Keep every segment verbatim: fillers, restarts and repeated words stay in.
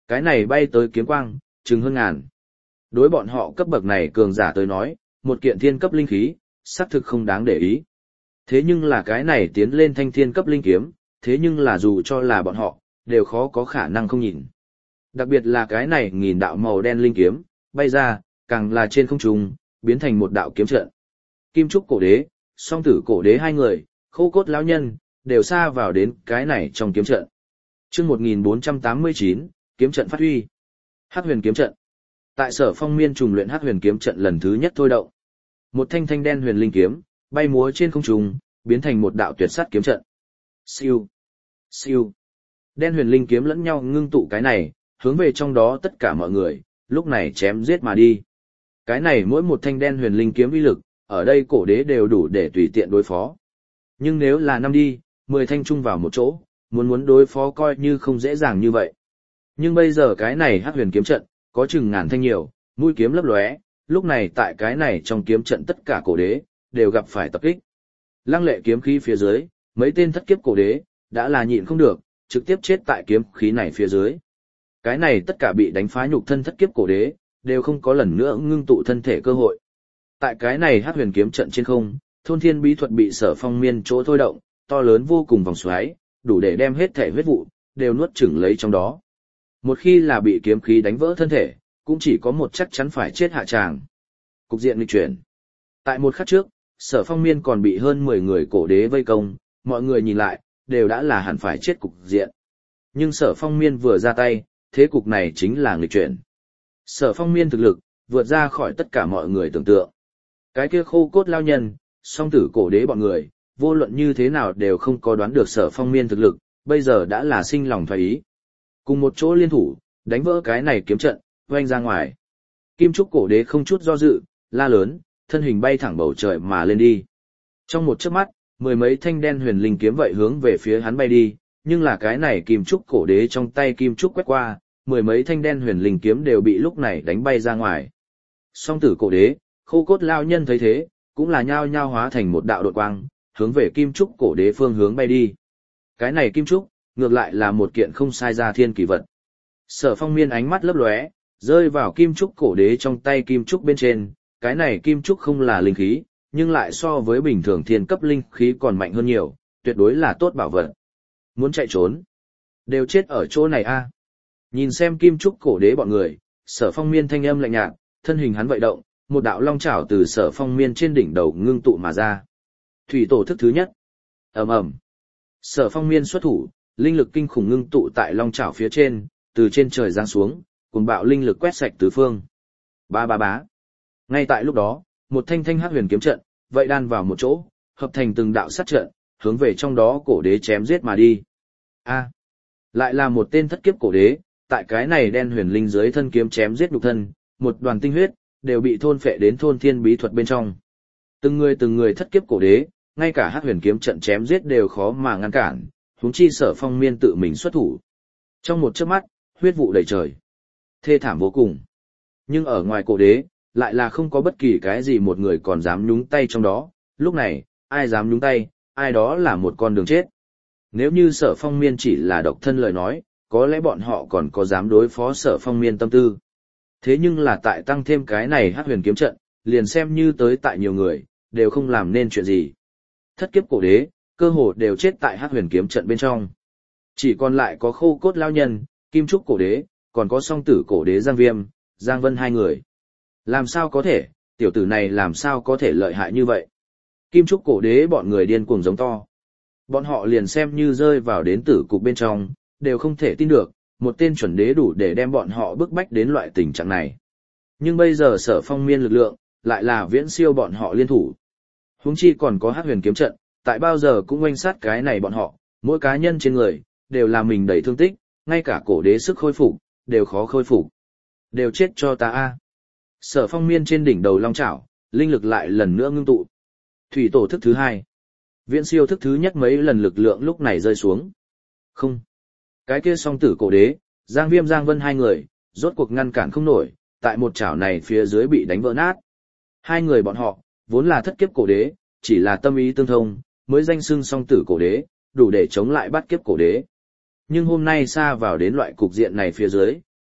Cái này bay tới kiếm quang, chừng hơn ngàn. Đối bọn họ cấp bậc này cường giả tới nói, một kiện thiên cấp linh khí, xác thực không đáng để ý. Thế nhưng là cái này tiến lên thanh thiên cấp linh kiếm, thế nhưng là dù cho là bọn họ, đều khó có khả năng không nhìn. Đặc biệt là cái này nghìn đạo màu đen linh kiếm, bay ra, càng là trên không trung, biến thành một đạo kiếm trận. Kim Trúc cổ đế, song tử cổ đế hai người, khô cốt lão nhân, đều xa vào đến cái này trong kiếm trận. Chương một nghìn bốn trăm tám mươi chín, kiếm trận phát huy. Hắc Huyền kiếm trận. Tại Sở Phong Miên trùng luyện Hắc Huyền kiếm trận lần thứ nhất thôi động. Một thanh thanh đen huyền linh kiếm, bay múa trên không trung, biến thành một đạo tuyệt sát kiếm trận. Siêu, siêu. Đen huyền linh kiếm lẫn nhau ngưng tụ cái này, hướng về trong đó tất cả mọi người, lúc này chém giết mà đi. Cái này mỗi một thanh đen huyền linh kiếm uy lực, ở đây cổ đế đều đủ để tùy tiện đối phó. Nhưng nếu là năm đi, mười thanh chung vào một chỗ, muốn muốn đối phó coi như không dễ dàng như vậy. Nhưng bây giờ cái này Hắc Huyền kiếm trận, có chừng ngàn thanh nhiều, mũi kiếm lấp lóe, lúc này tại cái này trong kiếm trận tất cả cổ đế, đều gặp phải tập kích. Lăng lệ kiếm khí phía dưới, mấy tên thất kiếp cổ đế, đã là nhịn không được, trực tiếp chết tại kiếm khí này phía dưới. Cái này tất cả bị đánh phá nhục thân thất kiếp cổ đế, đều không có lần nữa ngưng tụ thân thể cơ hội. Tại cái này Hắc Huyền kiếm trận trên không, thôn thiên bí thuật bị Sở Phong Miên chỗ thôi động, to lớn vô cùng vòng xoáy, đủ để đem hết thể huyết vụ, đều nuốt chửng lấy trong đó. Một khi là bị kiếm khí đánh vỡ thân thể, cũng chỉ có một chắc chắn phải chết hạ tràng. Cục diện nghịch chuyển. Tại một khắc trước, Sở Phong Miên còn bị hơn mười người cổ đế vây công, mọi người nhìn lại, đều đã là hẳn phải chết cục diện. Nhưng Sở Phong Miên vừa ra tay, thế cục này chính là nghịch chuyển. Sở Phong Miên thực lực, vượt ra khỏi tất cả mọi người tưởng tượng. Cái kia khô cốt lao nhân, song tử cổ đế bọn người, vô luận như thế nào đều không có đoán được Sở Phong Miên thực lực, bây giờ đã là sinh lòng thoái ý. Cùng một chỗ liên thủ, đánh vỡ cái này kiếm trận, oanh ra ngoài. Kim Trúc cổ đế không chút do dự, la lớn, thân hình bay thẳng bầu trời mà lên đi. Trong một chớp mắt, mười mấy thanh đen huyền linh kiếm vậy hướng về phía hắn bay đi, nhưng là cái này Kim Trúc cổ đế trong tay Kim Trúc quét qua, mười mấy thanh đen huyền linh kiếm đều bị lúc này đánh bay ra ngoài. Song tử cổ đế, khô cốt lao nhân thấy thế, cũng là nhao nhao hóa thành một đạo đột quang, hướng về Kim Trúc cổ đế phương hướng bay đi. Cái này Kim Trúc, ngược lại là một kiện không sai ra thiên kỳ vật. Sở Phong Miên ánh mắt lấp lóe, rơi vào Kim Trúc cổ đế trong tay Kim Trúc bên trên, cái này Kim Trúc không là linh khí, nhưng lại so với bình thường thiên cấp linh khí còn mạnh hơn nhiều, tuyệt đối là tốt bảo vật. Muốn chạy trốn, đều chết ở chỗ này a. Nhìn xem Kim Trúc cổ đế bọn người, Sở Phong Miên thanh âm lạnh nhạt, thân hình hắn vậy động, một đạo long chảo từ Sở Phong Miên trên đỉnh đầu ngưng tụ mà ra. Thủy tổ thức thứ nhất. Ầm ầm. Sở Phong Miên xuất thủ, linh lực kinh khủng ngưng tụ tại long chảo phía trên, từ trên trời giáng xuống, cuồng bạo linh lực quét sạch tứ phương. Ba ba bá. Ngay tại lúc đó, một thanh thanh Hắc Huyền kiếm trận, vậy đan vào một chỗ, hợp thành từng đạo sát trận, hướng về trong đó cổ đế chém giết mà đi. A, lại là một tên thất kiếp cổ đế, tại cái này đen huyền linh dưới thân kiếm chém giết nhục thân, một đoàn tinh huyết đều bị thôn phệ đến thôn thiên bí thuật bên trong. Từng người từng người thất kiếp cổ đế, ngay cả Hắc Huyền kiếm trận chém giết đều khó mà ngăn cản, huống chi Sở Phong Miên tự mình xuất thủ. Trong một chớp mắt, huyết vụ đầy trời, thê thảm vô cùng. Nhưng ở ngoài cổ đế, lại là không có bất kỳ cái gì một người còn dám nhúng tay trong đó, lúc này, ai dám nhúng tay, ai đó là một con đường chết. Nếu như Sở Phong Miên chỉ là độc thân lời nói, có lẽ bọn họ còn có dám đối phó Sở Phong Miên tâm tư. Thế nhưng là tại tăng thêm cái này Hắc Huyền kiếm trận, liền xem như tới tại nhiều người, đều không làm nên chuyện gì. Thất kiếp cổ đế, cơ hồ đều chết tại Hắc Huyền kiếm trận bên trong. Chỉ còn lại có khô cốt lao nhân, Kim Trúc cổ đế, còn có song tử cổ đế Giang Viêm, Giang Vân hai người. Làm sao có thể, tiểu tử này làm sao có thể lợi hại như vậy? Kim Trúc cổ đế bọn người điên cuồng giống to. Bọn họ liền xem như rơi vào đến tử cục bên trong, đều không thể tin được, một tên chuẩn đế đủ để đem bọn họ bức bách đến loại tình trạng này. Nhưng bây giờ Sở Phong Miên lực lượng, lại là viễn siêu bọn họ liên thủ. Huống chi còn có Hắc Huyền kiếm trận, tại bao giờ cũng oanh sát cái này bọn họ, mỗi cá nhân trên người, đều là mình đầy thương tích, ngay cả cổ đế sức khôi phục, đều khó khôi phục. Đều chết cho ta a. Sở Phong Miên trên đỉnh đầu long chảo, linh lực lại lần nữa ngưng tụ. Thủy tổ thức thứ hai. Viễn siêu thức thứ nhất mấy lần lực lượng lúc này rơi xuống. Không. Cái kia song tử cổ đế, Giang Viêm Giang Vân hai người, rốt cuộc ngăn cản không nổi, tại một chảo này phía dưới bị đánh vỡ nát. Hai người bọn họ, vốn là thất kiếp cổ đế, chỉ là tâm ý tương thông, mới danh xưng song tử cổ đế, đủ để chống lại bát kiếp cổ đế. Nhưng hôm nay xa vào đến loại cục diện này phía dưới,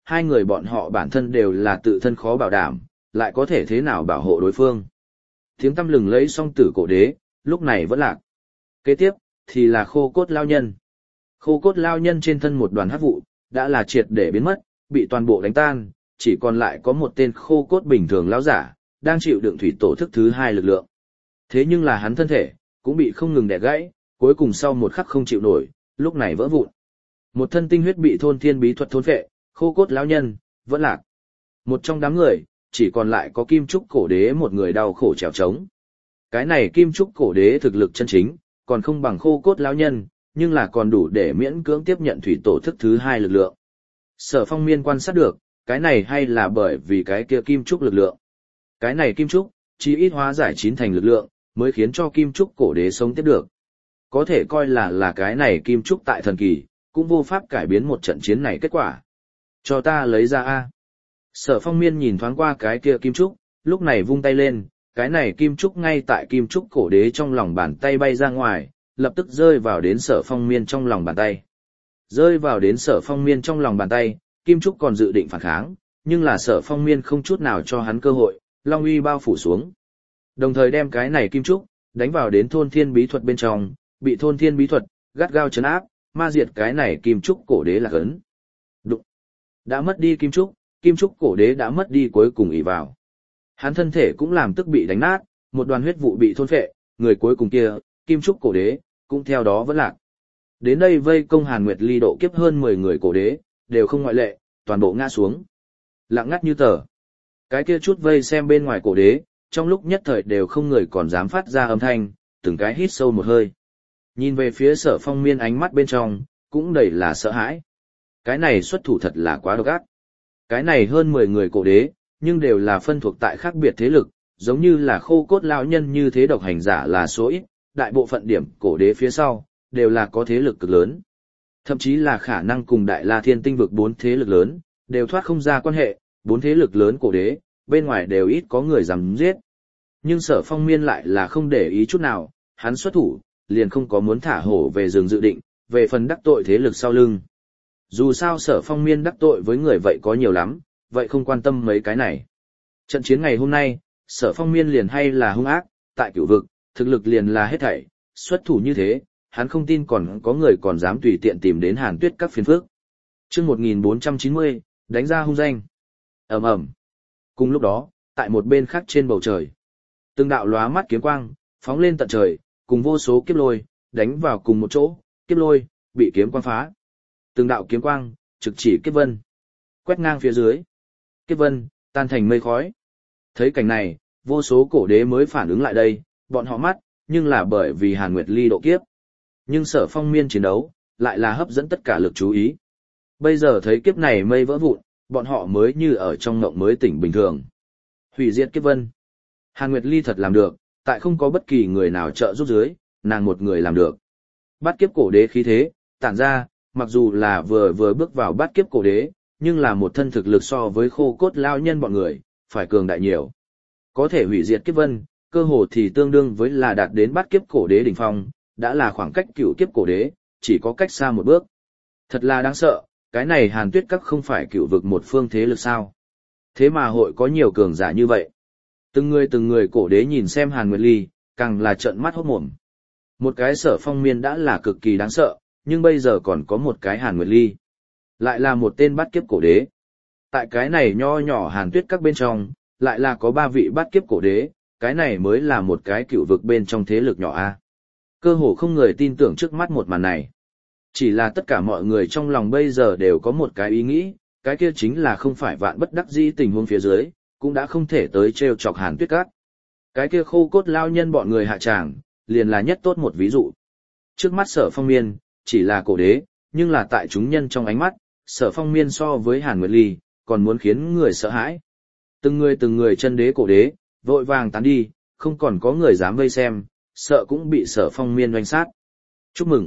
hai người bọn họ bản thân đều là tự thân khó bảo đảm, lại có thể thế nào bảo hộ đối phương. Tiếng tăm lừng lấy song tử cổ đế, lúc này vẫn lạc. Kế tiếp, thì là khô cốt lao nhân. Khô cốt lao nhân trên thân một đoàn hắc vụ, đã là triệt để biến mất, bị toàn bộ đánh tan, chỉ còn lại có một tên khô cốt bình thường lao giả, đang chịu đựng thủy tổ thức thứ hai lực lượng. Thế nhưng là hắn thân thể, cũng bị không ngừng đè gãy, cuối cùng sau một khắc không chịu nổi, lúc này vỡ vụn. Một thân tinh huyết bị thôn thiên bí thuật thôn phệ, khô cốt lão nhân, vẫn lạc. Một trong đám người, chỉ còn lại có kim trúc cổ đế một người đau khổ trèo trống. Cái này kim trúc cổ đế thực lực chân chính, còn không bằng khô cốt lão nhân, nhưng là còn đủ để miễn cưỡng tiếp nhận thủy tổ thức thứ hai lực lượng. Sở Phong Miên quan sát được, cái này hay là bởi vì cái kia kim trúc lực lượng. Cái này kim trúc, chỉ ít hóa giải chín thành lực lượng, mới khiến cho kim trúc cổ đế sống tiếp được. Có thể coi là là cái này kim trúc tại thần kỳ, cũng vô pháp cải biến một trận chiến này kết quả. Cho ta lấy ra A. Sở Phong Miên nhìn thoáng qua cái kia kim trúc, lúc này vung tay lên, cái này kim trúc ngay tại kim trúc cổ đế trong lòng bàn tay bay ra ngoài, lập tức rơi vào đến Sở Phong Miên trong lòng bàn tay. Rơi vào đến Sở Phong Miên trong lòng bàn tay, kim trúc còn dự định phản kháng, nhưng là Sở Phong Miên không chút nào cho hắn cơ hội, long uy bao phủ xuống. Đồng thời đem cái này kim trúc, đánh vào đến thôn thiên bí thuật bên trong, bị thôn thiên bí thuật, gắt gao chấn áp, ma diệt cái này kim trúc cổ đế là cấn. Đụng. Đã mất đi kim trúc, kim trúc cổ đế đã mất đi cuối cùng ỷ vào. Hắn thân thể cũng làm tức bị đánh nát, một đoàn huyết vụ bị thôn phệ, người cuối cùng kia, kim trúc cổ đế, cũng theo đó vẫn lạc. Đến đây vây công Hàn Nguyệt Ly độ kiếp hơn mười người cổ đế, đều không ngoại lệ, toàn bộ ngã xuống. Lặng ngắt như tờ. Cái kia chút vây xem bên ngoài cổ đế, trong lúc nhất thời đều không người còn dám phát ra âm thanh, từng cái hít sâu một hơi. Nhìn về phía Sở Phong Miên ánh mắt bên trong, cũng đầy là sợ hãi. Cái này xuất thủ thật là quá độc ác. Cái này hơn mười người cổ đế, nhưng đều là phân thuộc tại khác biệt thế lực, giống như là khô cốt lão nhân như thế độc hành giả là số ít, đại bộ phận điểm cổ đế phía sau, đều là có thế lực cực lớn. Thậm chí là khả năng cùng Đại La Thiên Tinh vực bốn thế lực lớn, đều thoát không ra quan hệ, bốn thế lực lớn cổ đế, bên ngoài đều ít có người dám giết. Nhưng Sở Phong Miên lại là không để ý chút nào, hắn xuất thủ, liền không có muốn thả hổ về rừng dự định, về phần đắc tội thế lực sau lưng. Dù sao Sở Phong Miên đắc tội với người vậy có nhiều lắm, vậy không quan tâm mấy cái này. Trận chiến ngày hôm nay, Sở Phong Miên liền hay là hung ác, tại cửu vực, thực lực liền là hết thảy, xuất thủ như thế, hắn không tin còn có người còn dám tùy tiện tìm đến Hàn Tuyết các phiền phức. Chương một nghìn bốn trăm chín mươi, đánh ra hung danh. Ầm ầm. Cùng lúc đó, tại một bên khác trên bầu trời, từng đạo lóa mắt kiếm quang phóng lên tận trời, cùng vô số kiếp lôi đánh vào cùng một chỗ, kiếp lôi bị kiếm quang phá. Từng đạo kiếm quang trực chỉ kiếp vân, quét ngang phía dưới. Kiếp vân tan thành mây khói. Thấy cảnh này, vô số cổ đế mới phản ứng lại đây, bọn họ mắt, nhưng là bởi vì Hàn Nguyệt Ly độ kiếp. Nhưng Sở Phong Miên chiến đấu, lại là hấp dẫn tất cả lực chú ý. Bây giờ thấy kiếp này mây vỡ vụn, bọn họ mới như ở trong ngộng mới tỉnh bình thường. Hủy diệt kiếp vân. Hàn Nguyệt Ly thật làm được, tại không có bất kỳ người nào trợ giúp dưới, nàng một người làm được. Bát kiếp cổ đế khí thế, tản ra, mặc dù là vừa vừa bước vào bát kiếp cổ đế, nhưng là một thân thực lực so với khô cốt lao nhân bọn người, phải cường đại nhiều. Có thể hủy diệt kiếp vân, cơ hồ thì tương đương với là đạt đến bát kiếp cổ đế đỉnh phong, đã là khoảng cách cửu kiếp cổ đế, chỉ có cách xa một bước. Thật là đáng sợ, cái này Hàn Tuyết các không phải cửu vực một phương thế lực sao. Thế mà hội có nhiều cường giả như vậy. Từng người từng người cổ đế nhìn xem Hàn Nguyệt Ly, càng là trợn mắt hốt mồm. Một cái Sở Phong Miên đã là cực kỳ đáng sợ, nhưng bây giờ còn có một cái Hàn Nguyệt Ly. Lại là một tên bát kiếp cổ đế. Tại cái này nho nhỏ Hàn Tuyết các bên trong, lại là có ba vị bát kiếp cổ đế, cái này mới là một cái cửu vực bên trong thế lực nhỏ a. Cơ hồ không người tin tưởng trước mắt một màn này. Chỉ là tất cả mọi người trong lòng bây giờ đều có một cái ý nghĩ, cái kia chính là không phải vạn bất đắc dĩ tình huống phía dưới, cũng đã không thể tới trêu chọc Hàn Tuyết các. Cái kia khô cốt lao nhân bọn người hạ tràng, liền là nhất tốt một ví dụ. Trước mắt Sở Phong Miên, chỉ là cổ đế, nhưng là tại chúng nhân trong ánh mắt, Sở Phong Miên so với Hàn Nguyệt Ly, còn muốn khiến người sợ hãi. Từng người từng người chân đế cổ đế, vội vàng tán đi, không còn có người dám vây xem, sợ cũng bị Sở Phong Miên oanh sát. Chúc mừng.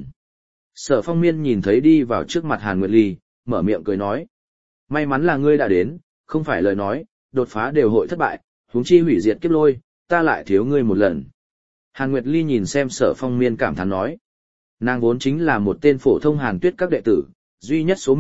Sở Phong Miên nhìn thấy đi vào trước mặt Hàn Nguyệt Ly, mở miệng cười nói. May mắn là ngươi đã đến, không phải lời nói, đột phá đều hội thất bại, huống chi hủy diệt kiếp lôi, ta lại thiếu ngươi một lần. Hàn Nguyệt Ly nhìn xem Sở Phong Miên cảm thán nói. Nàng vốn chính là một tên phổ thông Hàn Tuyết các đệ tử, duy nhất số mệnh,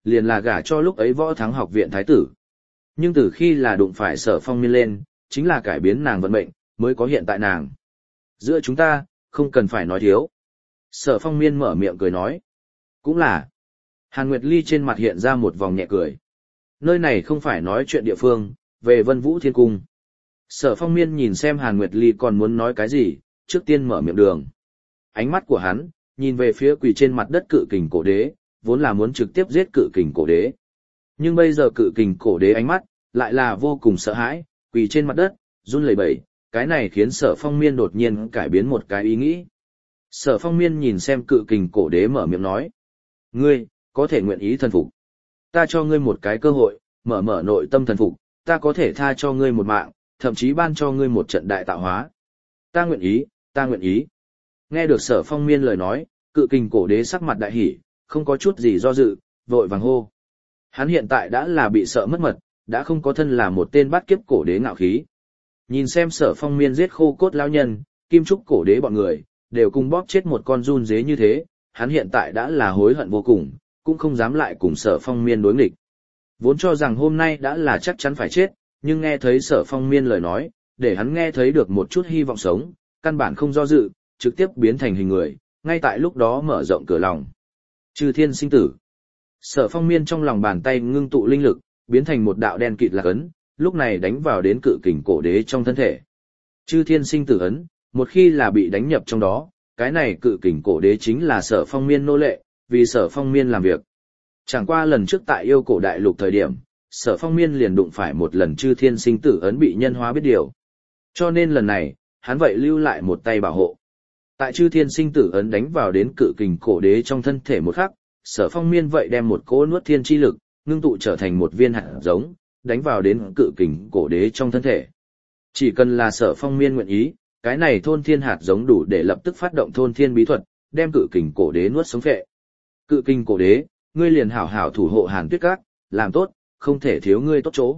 liền là gả cho lúc ấy võ thắng học viện thái tử. Nhưng từ khi là đụng phải Sở Phong Miên lên, chính là cải biến nàng vận mệnh, mới có hiện tại nàng. Giữa chúng ta, không cần phải nói thiếu. Sở Phong Miên mở miệng cười nói. Cũng là. Hàn Nguyệt Ly trên mặt hiện ra một vòng nhẹ cười. Nơi này không phải nói chuyện địa phương, về Vân Vũ Thiên Cung. Sở Phong Miên nhìn xem Hàn Nguyệt Ly còn muốn nói cái gì, trước tiên mở miệng đường. Ánh mắt của hắn, nhìn về phía quỳ trên mặt đất cự kình cổ đế, vốn là muốn trực tiếp giết cự kình cổ đế. Nhưng bây giờ cự kình cổ đế ánh mắt, lại là vô cùng sợ hãi, quỳ trên mặt đất, run lẩy bẩy, cái này khiến Sở Phong Miên đột nhiên cải biến một cái ý nghĩ. Sở Phong Miên nhìn xem cự kình cổ đế mở miệng nói. Ngươi, có thể nguyện ý thần phục. Ta cho ngươi một cái cơ hội, mở mở nội tâm thần phục, ta có thể tha cho ngươi một mạng, thậm chí ban cho ngươi một trận đại tạo hóa. Ta nguyện ý, ta nguyện ý. Nghe được Sở Phong Miên lời nói, cự kình cổ đế sắc mặt đại hỉ, không có chút gì do dự, vội vàng hô. Hắn hiện tại đã là bị sợ mất mật, đã không có thân là một tên bát kiếp cổ đế ngạo khí. Nhìn xem Sở Phong Miên giết khô cốt lão nhân, kim trúc cổ đế bọn người, đều cùng bóp chết một con run dế như thế, hắn hiện tại đã là hối hận vô cùng, cũng không dám lại cùng Sở Phong Miên đối nghịch. Vốn cho rằng hôm nay đã là chắc chắn phải chết, nhưng nghe thấy Sở Phong Miên lời nói, để hắn nghe thấy được một chút hy vọng sống, căn bản không do dự, trực tiếp biến thành hình người, ngay tại lúc đó mở rộng cửa lòng. Chư thiên sinh tử. Sở Phong Miên trong lòng bàn tay ngưng tụ linh lực, biến thành một đạo đen kịt lạc ấn, lúc này đánh vào đến cự kình cổ đế trong thân thể. Chư thiên sinh tử ấn, một khi là bị đánh nhập trong đó, cái này cự kình cổ đế chính là Sở Phong Miên nô lệ, vì Sở Phong Miên làm việc. Chẳng qua lần trước tại yêu cổ đại lục thời điểm, Sở Phong Miên liền đụng phải một lần chư thiên sinh tử ấn bị nhân hóa biết điều. Cho nên lần này, hắn vậy lưu lại một tay bảo hộ. Tại chư thiên sinh tử ấn đánh vào đến cự kình cổ đế trong thân thể một khắc, Sở Phong Miên vậy đem một cỗ nuốt thiên chi lực, ngưng tụ trở thành một viên hạt giống, đánh vào đến cự kình cổ đế trong thân thể. Chỉ cần là Sở Phong Miên nguyện ý, cái này thôn thiên hạt giống đủ để lập tức phát động thôn thiên bí thuật, đem cự kình cổ đế nuốt sống phệ. Cự kình cổ đế, ngươi liền hảo hảo thủ hộ Hàn Tuyết Các, làm tốt, không thể thiếu ngươi tốt chỗ.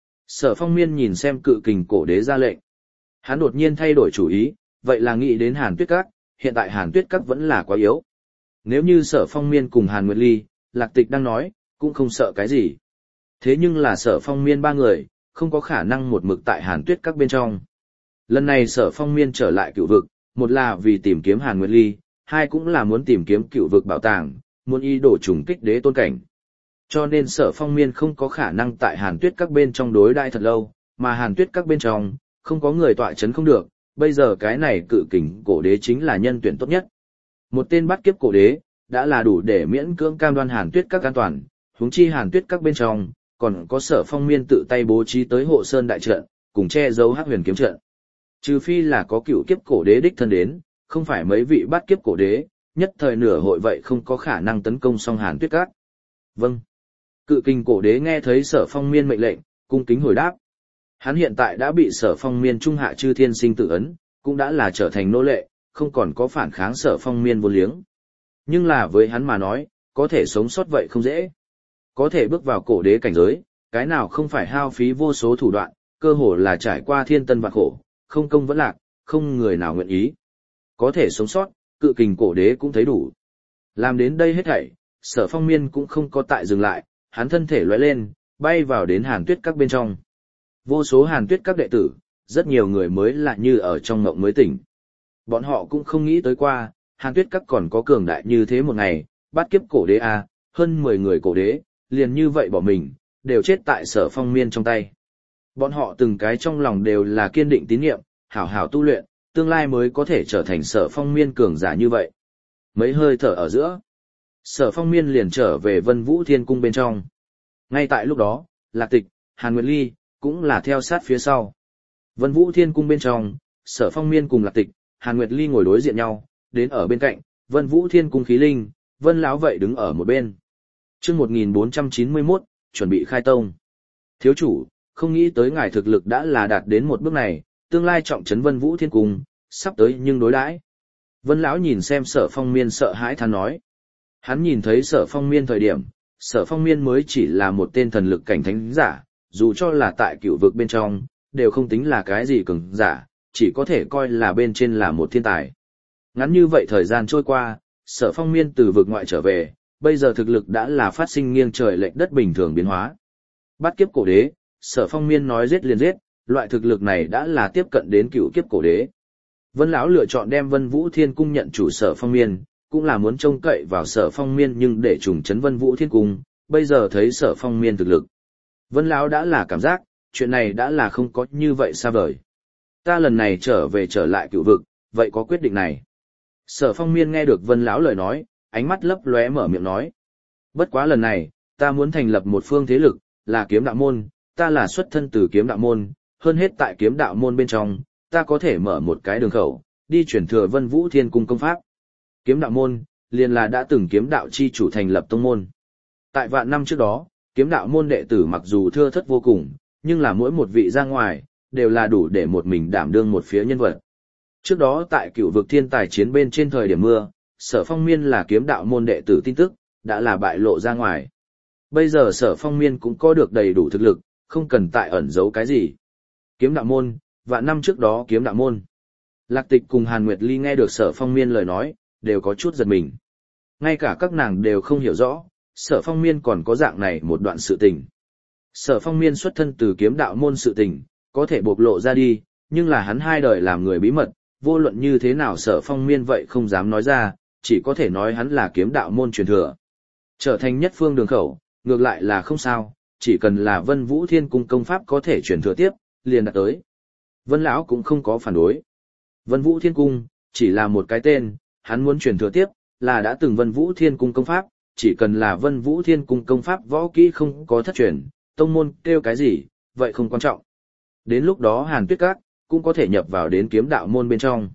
Sở Phong Miên nhìn xem cự kình cổ đế ra lệnh. Hắn đột nhiên thay đổi chủ ý, vậy là nghĩ đến Hàn Tuyết Các, hiện tại Hàn Tuyết Các vẫn là quá yếu. Nếu như Sở Phong Miên cùng Hàn Nguyệt Ly, Lạc Tịch đang nói, cũng không sợ cái gì. Thế nhưng là Sở Phong Miên ba người, không có khả năng một mực tại Hàn Tuyết Các bên trong. Lần này Sở Phong Miên trở lại cựu vực, một là vì tìm kiếm Hàn Nguyệt Ly, hai cũng là muốn tìm kiếm cựu vực bảo tàng, muốn ý đồ trùng kích đế tôn cảnh. Cho nên Sở Phong Miên không có khả năng tại Hàn Tuyết Các bên trong đối đãi thật lâu, mà Hàn Tuyết Các bên trong, không có người tọa chấn không được, bây giờ cái này cự kình cổ đế chính là nhân tuyển tốt nhất. Một tên bắt kiếp cổ đế, đã là đủ để miễn cưỡng cam đoan Hàn Tuyết Các an toàn, huống chi Hàn Tuyết Các bên trong, còn có Sở Phong Miên tự tay bố trí tới hộ sơn đại trận, cùng che giấu hắc huyền kiếm trận. Trừ phi là có cựu kiếp cổ đế đích thân đến, không phải mấy vị bắt kiếp cổ đế, nhất thời nửa hội vậy không có khả năng tấn công xong Hàn Tuyết Các. Vâng. Cự kình cổ đế nghe thấy Sở Phong Miên mệnh lệnh, cung kính hồi đáp. Hắn hiện tại đã bị Sở Phong Miên trung hạ chư thiên sinh tử ấn, cũng đã là trở thành nô lệ, không còn có phản kháng Sở Phong Miên vô liếng. Nhưng là với hắn mà nói, có thể sống sót vậy không dễ. Có thể bước vào cổ đế cảnh giới, cái nào không phải hao phí vô số thủ đoạn, cơ hồ là trải qua thiên tân vạn khổ, không công vẫn lạc, không người nào nguyện ý. Có thể sống sót, cự kình cổ đế cũng thấy đủ. Làm đến đây hết thảy, Sở Phong Miên cũng không có tại dừng lại, hắn thân thể lóe lên, bay vào đến Hàn Tuyết Các bên trong. Vô số Hàn Tuyết Các đệ tử, rất nhiều người mới lạ như ở trong ngộng mới tỉnh. Bọn họ cũng không nghĩ tới qua, Hàn Tuyết Các còn có cường đại như thế một ngày, bắt kiếp cổ đế a, hơn mười người cổ đế, liền như vậy bỏ mình, đều chết tại Sở Phong Miên trong tay. Bọn họ từng cái trong lòng đều là kiên định tín nhiệm, hảo hảo tu luyện, tương lai mới có thể trở thành Sở Phong Miên cường giả như vậy. Mấy hơi thở ở giữa, Sở Phong Miên liền trở về Vân Vũ Thiên Cung bên trong. Ngay tại lúc đó, Lạc Tịch, Hàn Nguyệt Ly, cũng là theo sát phía sau. Vân Vũ Thiên Cung bên trong, Sở Phong Miên cùng Lạc Tịch, Hàn Nguyệt Ly ngồi đối diện nhau, đến ở bên cạnh, Vân Vũ Thiên Cung khí linh, Vân lão vậy đứng ở một bên. Chương một nghìn bốn trăm chín mươi mốt, chuẩn bị khai tông. Thiếu chủ, không nghĩ tới ngài thực lực đã là đạt đến một bước này, tương lai trọng trấn Vân Vũ Thiên Cung, sắp tới nhưng đối đãi. Vân lão nhìn xem Sở Phong Miên sợ hãi than nói. Hắn nhìn thấy Sở Phong Miên thời điểm, Sở Phong Miên mới chỉ là một tên thần lực cảnh thánh giả, dù cho là tại cựu vực bên trong, đều không tính là cái gì cường giả, chỉ có thể coi là bên trên là một thiên tài. Ngắn như vậy thời gian trôi qua, Sở Phong Miên từ vực ngoại trở về, bây giờ thực lực đã là phát sinh nghiêng trời lệch đất bình thường biến hóa. Bát kiếp cổ đế, Sở Phong Miên nói giết liền giết, loại thực lực này đã là tiếp cận đến cựu kiếp cổ đế. Vân lão lựa chọn đem Vân Vũ Thiên Cung nhận chủ Sở Phong Miên, cũng là muốn trông cậy vào Sở Phong Miên nhưng để trùng trấn Vân Vũ Thiên Cung, bây giờ thấy Sở Phong Miên thực lực. Vân lão đã là cảm giác, chuyện này đã là không có như vậy xa vời. Ta lần này trở về trở lại cựu vực, vậy có quyết định này. Sở Phong Miên nghe được Vân lão lời nói, ánh mắt lấp lóe mở miệng nói. Bất quá lần này, ta muốn thành lập một phương thế lực, là kiếm đạo môn, ta là xuất thân từ kiếm đạo môn, hơn hết tại kiếm đạo môn bên trong, ta có thể mở một cái đường khẩu, đi chuyển thừa Vân Vũ Thiên Cung công pháp. Kiếm đạo môn, liền là đã từng kiếm đạo chi chủ thành lập tông môn. Tại vạn năm trước đó, kiếm đạo môn đệ tử mặc dù thưa thất vô cùng, nhưng là mỗi một vị ra ngoài, đều là đủ để một mình đảm đương một phía nhân vật. Trước đó tại cựu vực thiên tài chiến bên trên thời điểm mưa, Sở Phong Miên là kiếm đạo môn đệ tử tin tức, đã là bại lộ ra ngoài. Bây giờ Sở Phong Miên cũng có được đầy đủ thực lực, không cần tại ẩn giấu cái gì. Kiếm đạo môn, vạn năm trước đó kiếm đạo môn. Lạc Tịch cùng Hàn Nguyệt Ly nghe được Sở Phong Miên lời nói, đều có chút giật mình. Ngay cả các nàng đều không hiểu rõ, Sở Phong Miên còn có dạng này một đoạn sự tình. Sở Phong Miên xuất thân từ kiếm đạo môn sự tình, có thể bộc lộ ra đi, nhưng là hắn hai đời làm người bí mật, vô luận như thế nào Sở Phong Miên vậy không dám nói ra, chỉ có thể nói hắn là kiếm đạo môn truyền thừa. Trở thành nhất phương đường khẩu, ngược lại là không sao, chỉ cần là Vân Vũ Thiên Cung công pháp có thể truyền thừa tiếp, liền đạt tới. Vân lão cũng không có phản đối. Vân Vũ Thiên Cung chỉ là một cái tên, hắn muốn truyền thừa tiếp là đã từng Vân Vũ Thiên Cung công pháp, chỉ cần là Vân Vũ Thiên Cung công pháp võ kỹ không có thất truyền, tông môn kêu cái gì, vậy không quan trọng. Đến lúc đó Hàn Tuyết Các cũng có thể nhập vào đến kiếm đạo môn bên trong.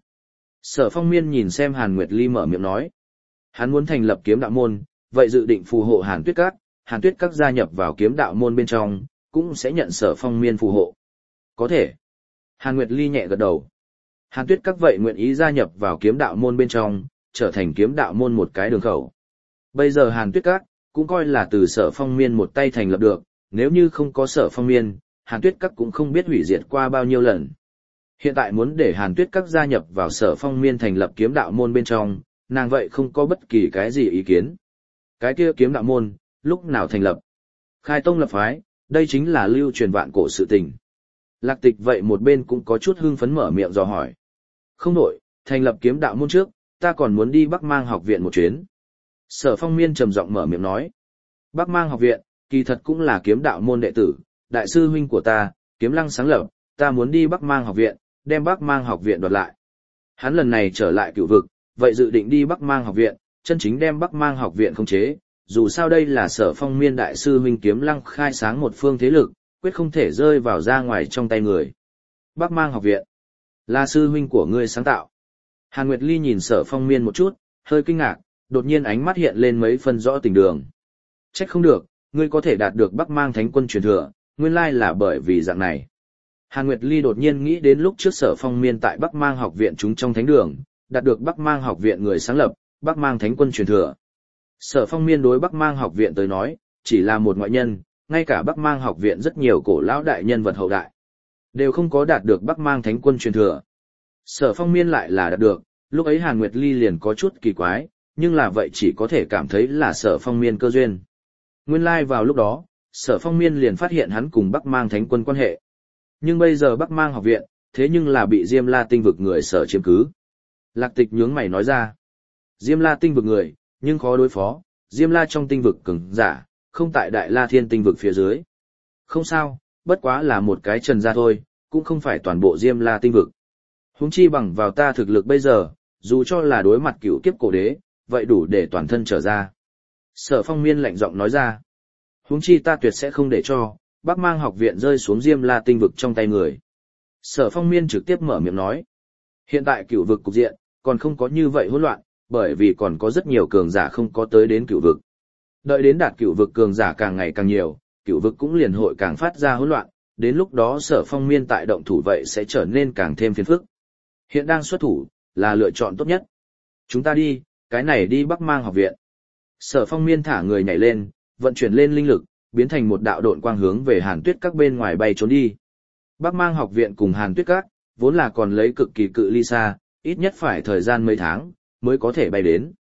Sở Phong Miên nhìn xem Hàn Nguyệt Ly mở miệng nói, hắn muốn thành lập kiếm đạo môn, vậy dự định phù hộ Hàn Tuyết Các, Hàn Tuyết Các gia nhập vào kiếm đạo môn bên trong, cũng sẽ nhận Sở Phong Miên phù hộ. Có thể. Hàn Nguyệt Ly nhẹ gật đầu. Hàn Tuyết Các vậy nguyện ý gia nhập vào kiếm đạo môn bên trong, trở thành kiếm đạo môn một cái đường khẩu. Bây giờ Hàn Tuyết Các cũng coi là từ Sở Phong Miên một tay thành lập được, nếu như không có Sở Phong Miên, Hàn Tuyết Các cũng không biết hủy diệt qua bao nhiêu lần. Hiện tại muốn để Hàn Tuyết Các gia nhập vào Sở Phong Miên thành lập kiếm đạo môn bên trong, nàng vậy không có bất kỳ cái gì ý kiến. Cái kia kiếm đạo môn, lúc nào thành lập? Khai tông lập phái, đây chính là lưu truyền vạn cổ sự tình. Lạc Tịch vậy một bên cũng có chút hưng phấn mở miệng dò hỏi. Không đổi, thành lập kiếm đạo môn trước, ta còn muốn đi Bắc Mang học viện một chuyến. Sở Phong Miên trầm giọng mở miệng nói. Bắc Mang học viện, kỳ thật cũng là kiếm đạo môn đệ tử, đại sư huynh của ta, Kiếm Lăng sáng lập, ta muốn đi Bắc Mang học viện, đem Bắc Mang học viện đoạt lại. Hắn lần này trở lại cựu vực, vậy dự định đi Bắc Mang học viện, chân chính đem Bắc Mang học viện khống chế, dù sao đây là Sở Phong Miên đại sư huynh Kiếm Lăng khai sáng một phương thế lực, quyết không thể rơi vào ra ngoài trong tay người. Bắc Mang học viện, là sư huynh của ngươi sáng tạo. Hàn Nguyệt Ly nhìn Sở Phong Miên một chút, hơi kinh ngạc, đột nhiên ánh mắt hiện lên mấy phân rõ tình đường. Trách không được, ngươi có thể đạt được Bắc Mang Thánh Quân truyền thừa, nguyên lai là bởi vì dạng này. Hàn Nguyệt Ly đột nhiên nghĩ đến lúc trước Sở Phong Miên tại Bắc Mang học viện chúng trong thánh đường, đạt được Bắc Mang học viện người sáng lập, Bắc Mang Thánh Quân truyền thừa. Sở Phong Miên đối Bắc Mang học viện tới nói, chỉ là một ngoại nhân, ngay cả Bắc Mang học viện rất nhiều cổ lão đại nhân vật hậu đại, đều không có đạt được Bắc Mang Thánh Quân truyền thừa. Sở Phong Miên lại là đạt được, lúc ấy Hàn Nguyệt Ly liền có chút kỳ quái, nhưng là vậy chỉ có thể cảm thấy là Sở Phong Miên cơ duyên. Nguyên lai vào lúc đó, Sở Phong Miên liền phát hiện hắn cùng Bắc Mang Thánh Quân quan hệ. Nhưng bây giờ Bắc Mang học viện, thế nhưng là bị Diêm La tinh vực người sở chiếm cứ. Lạc Tịch nhướng mày nói ra, Diêm La tinh vực người, nhưng khó đối phó, Diêm La trong tinh vực cường giả, không tại Đại La Thiên tinh vực phía dưới. Không sao, bất quá là một cái trần gia thôi, cũng không phải toàn bộ Diêm La tinh vực. Huống chi bằng vào ta thực lực bây giờ, dù cho là đối mặt cựu kiếp cổ đế, vậy đủ để toàn thân trở ra. Sở Phong Miên lạnh giọng nói ra, huống chi ta tuyệt sẽ không để cho Bắc Mang học viện rơi xuống Diêm La tinh vực trong tay người. Sở Phong Miên trực tiếp mở miệng nói, hiện tại cựu vực cục diện còn không có như vậy hỗn loạn, bởi vì còn có rất nhiều cường giả không có tới đến cựu vực. Đợi đến đạt cựu vực cường giả càng ngày càng nhiều, cựu vực cũng liền hội càng phát ra hỗn loạn, đến lúc đó Sở Phong Miên tại động thủ vậy sẽ trở nên càng thêm phiền phức. Hiện đang xuất thủ là lựa chọn tốt nhất. Chúng ta đi, cái này đi Bắc Mang học viện. Sở Phong Miên thả người nhảy lên, vận chuyển lên linh lực, biến thành một đạo độn quang hướng về Hàn Tuyết Các bên ngoài bay trốn đi. Bắc Mang học viện cùng Hàn Tuyết Các, vốn là còn lấy cực kỳ cự ly xa, ít nhất phải thời gian mấy tháng mới có thể bay đến.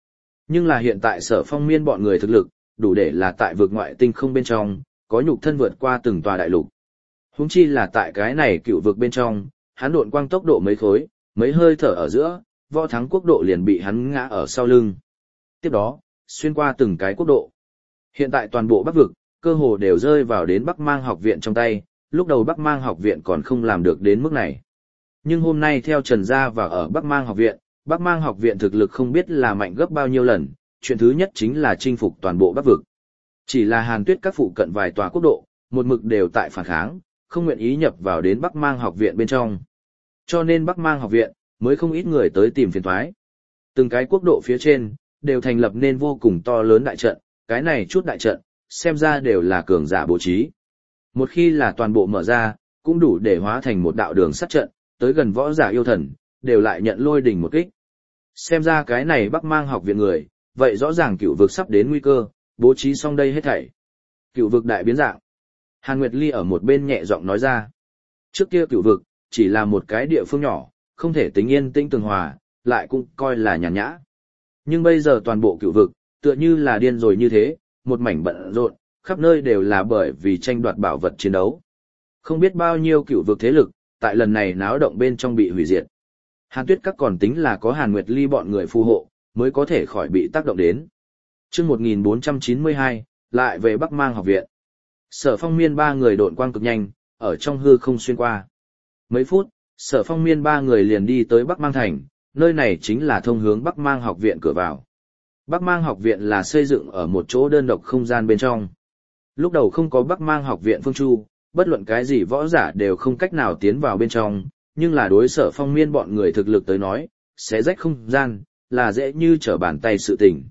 Nhưng là hiện tại Sở Phong Miên bọn người thực lực, đủ để là tại vực ngoại tinh không bên trong, có nhục thân vượt qua từng tòa đại lục. Huống chi là tại cái này cựu vực bên trong, hắn độn quang tốc độ mấy khối, mấy hơi thở ở giữa, Võ Thắng quốc độ liền bị hắn ngã ở sau lưng. Tiếp đó, xuyên qua từng cái quốc độ. Hiện tại toàn bộ Bắc vực, cơ hồ đều rơi vào đến Bắc Mang học viện trong tay, lúc đầu Bắc Mang học viện còn không làm được đến mức này. Nhưng hôm nay theo Trần Gia và ở Bắc Mang học viện, Bắc Mang học viện thực lực không biết là mạnh gấp bao nhiêu lần, chuyện thứ nhất chính là chinh phục toàn bộ Bắc vực. Chỉ là Hàn Tuyết các phụ cận vài tòa quốc độ, một mực đều tại phản kháng, không nguyện ý nhập vào đến Bắc Mang học viện bên trong. Cho nên Bắc Mang học viện mới không ít người tới tìm phiền toái. Từng cái quốc độ phía trên đều thành lập nên vô cùng to lớn đại trận, cái này chút đại trận xem ra đều là cường giả bố trí. Một khi là toàn bộ mở ra, cũng đủ để hóa thành một đạo đường sát trận, tới gần võ giả yêu thần, đều lại nhận lôi đỉnh một kích. Xem ra cái này Bắc Mang học viện người, vậy rõ ràng cựu vực sắp đến nguy cơ, bố trí xong đây hết thảy. Cựu vực đại biến dạng. Hàn Nguyệt Ly ở một bên nhẹ giọng nói ra. Trước kia cựu vực, chỉ là một cái địa phương nhỏ, không thể tính yên tĩnh tường hòa, lại cũng coi là nhàn nhã. Nhưng bây giờ toàn bộ cựu vực, tựa như là điên rồi như thế, một mảnh bận rộn, khắp nơi đều là bởi vì tranh đoạt bảo vật chiến đấu. Không biết bao nhiêu cựu vực thế lực, tại lần này náo động bên trong bị hủy diệt. Hàn Tuyết các còn tính là có Hàn Nguyệt Ly bọn người phù hộ, mới có thể khỏi bị tác động đến. Chương một nghìn bốn trăm chín mươi hai, lại về Bắc Mang học viện. Sở Phong Miên ba người độn quang cực nhanh, ở trong hư không xuyên qua. Mấy phút, Sở Phong Miên ba người liền đi tới Bắc Mang thành, nơi này chính là thông hướng Bắc Mang học viện cửa vào. Bắc Mang học viện là xây dựng ở một chỗ đơn độc không gian bên trong. Lúc đầu không có Bắc Mang học viện phương chu, bất luận cái gì võ giả đều không cách nào tiến vào bên trong, nhưng là đối Sở Phong Miên bọn người thực lực tới nói, xé rách không gian, là dễ như trở bàn tay sự tình.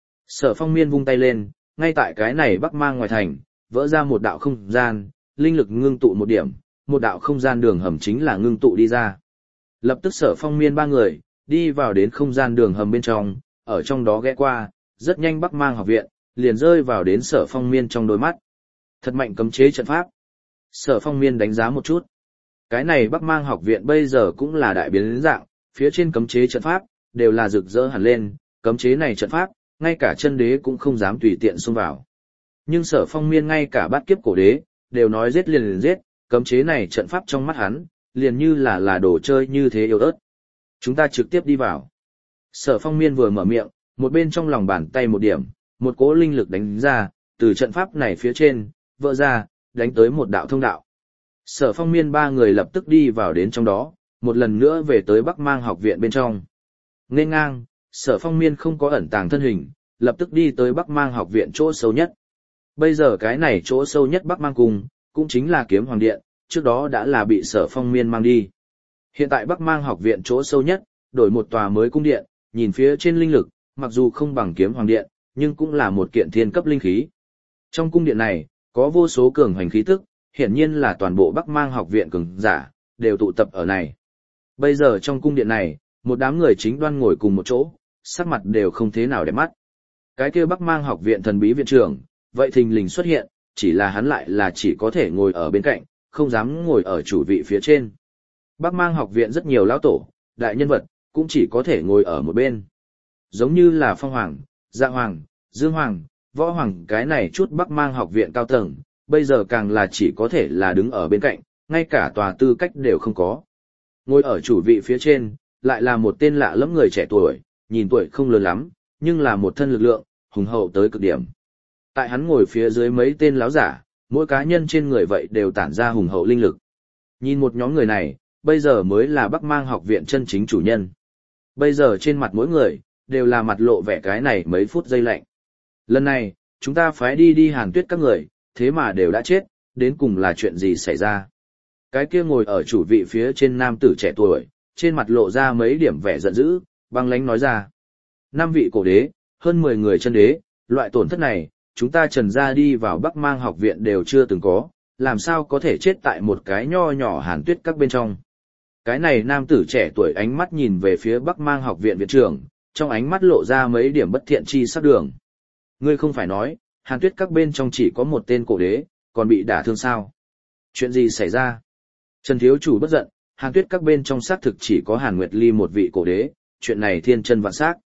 Sở Phong Miên vung tay lên, ngay tại cái này Bắc Mang ngoài thành, vỡ ra một đạo không gian, linh lực ngưng tụ một điểm, một đạo không gian đường hầm chính là ngưng tụ đi ra. Lập tức Sở Phong Miên ba người, đi vào đến không gian đường hầm bên trong, ở trong đó ghé qua, rất nhanh Bắc Mang học viện, liền rơi vào đến Sở Phong Miên trong đôi mắt. Thật mạnh cấm chế trận pháp. Sở Phong Miên đánh giá một chút. Cái này Bắc Mang học viện bây giờ cũng là đại biến dạng, phía trên cấm chế trận pháp, đều là rực rỡ hẳn lên, cấm chế này trận pháp, ngay cả chân đế cũng không dám tùy tiện xông vào. Nhưng Sở Phong Miên ngay cả bát kiếp cổ đế, đều nói giết liền liền giết, cấm chế này trận pháp trong mắt hắn, liền như là là đồ chơi như thế yếu ớt. Chúng ta trực tiếp đi vào. Sở Phong Miên vừa mở miệng, một bên trong lòng bàn tay một điểm, một cỗ linh lực đánh ra, từ trận pháp này phía trên, vỡ ra, đánh tới một đạo thông đạo. Sở Phong Miên ba người lập tức đi vào đến trong đó, một lần nữa về tới Bắc Mang học viện bên trong. Nên ngang, Sở Phong Miên không có ẩn tàng thân hình, lập tức đi tới Bắc Mang học viện chỗ sâu nhất. Bây giờ cái này chỗ sâu nhất Bắc Mang cung, cũng chính là Kiếm Hoàng Điện, trước đó đã là bị Sở Phong Miên mang đi. Hiện tại Bắc Mang học viện chỗ sâu nhất, đổi một tòa mới cung điện, nhìn phía trên linh lực, mặc dù không bằng Kiếm Hoàng Điện, nhưng cũng là một kiện thiên cấp linh khí. Trong cung điện này, có vô số cường hành khí tức, hiển nhiên là toàn bộ Bắc Mang học viện cường giả, đều tụ tập ở này. Bây giờ trong cung điện này, một đám người chính đoan ngồi cùng một chỗ, sắc mặt đều không thế nào đẹp mắt. Cái kia Bắc Mang học viện thần bí viện trưởng, vậy thình lình xuất hiện, chỉ là hắn lại là chỉ có thể ngồi ở bên cạnh, không dám ngồi ở chủ vị phía trên. Bắc Mang học viện rất nhiều lão tổ, đại nhân vật, cũng chỉ có thể ngồi ở một bên. Giống như là Phong Hoàng, Dạ Hoàng, Dương Hoàng, Võ Hoàng cái này chút Bắc Mang học viện cao tầng, bây giờ càng là chỉ có thể là đứng ở bên cạnh, ngay cả tòa tư cách đều không có. Ngồi ở chủ vị phía trên, lại là một tên lạ lẫm người trẻ tuổi, nhìn tuổi không lớn lắm, nhưng là một thân lực lượng, hùng hậu tới cực điểm. Tại hắn ngồi phía dưới mấy tên láo giả, mỗi cá nhân trên người vậy đều tản ra hùng hậu linh lực. Nhìn một nhóm người này, bây giờ mới là Bắc Mang học viện chân chính chủ nhân. Bây giờ trên mặt mỗi người, đều là mặt lộ vẻ cái này mấy phút giây lạnh. Lần này, chúng ta phái đi đi Hàn Tuyết các người, thế mà đều đã chết, đến cùng là chuyện gì xảy ra. Cái kia ngồi ở chủ vị phía trên nam tử trẻ tuổi, trên mặt lộ ra mấy điểm vẻ giận dữ, băng lãnh nói ra. Năm vị cổ đế, hơn mười người chân đế, loại tổn thất này, chúng ta Trần gia đi vào Bắc Mang học viện đều chưa từng có, làm sao có thể chết tại một cái nho nhỏ Hàn Tuyết các bên trong. Cái này nam tử trẻ tuổi ánh mắt nhìn về phía Bắc Mang học viện viện trưởng, trong ánh mắt lộ ra mấy điểm bất thiện chi sắc đường. Ngươi không phải nói, Hàn Tuyết các bên trong chỉ có một tên cổ đế, còn bị đả thương sao? Chuyện gì xảy ra? Trần thiếu chủ bất giận, Hàn Tuyết các bên trong xác thực chỉ có Hàn Nguyệt Ly một vị cổ đế, chuyện này thiên chân vạn xác.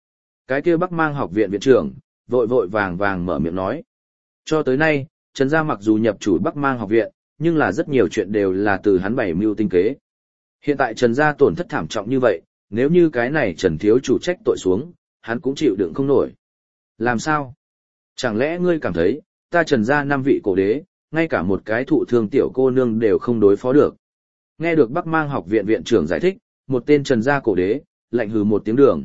Cái kia Bắc Mang học viện viện trưởng, vội vội vàng vàng mở miệng nói. Cho tới nay, Trần Gia mặc dù nhập chủ Bắc Mang học viện, nhưng là rất nhiều chuyện đều là từ hắn bày mưu tinh kế. Hiện tại Trần Gia tổn thất thảm trọng như vậy, nếu như cái này Trần thiếu chủ trách tội xuống, hắn cũng chịu đựng không nổi. Làm sao? Chẳng lẽ ngươi cảm thấy, ta Trần Gia năm vị cổ đế, ngay cả một cái thụ thương tiểu cô nương đều không đối phó được. Nghe được Bắc Mang học viện viện trưởng giải thích, một tên Trần Gia cổ đế, lạnh hừ một tiếng đường.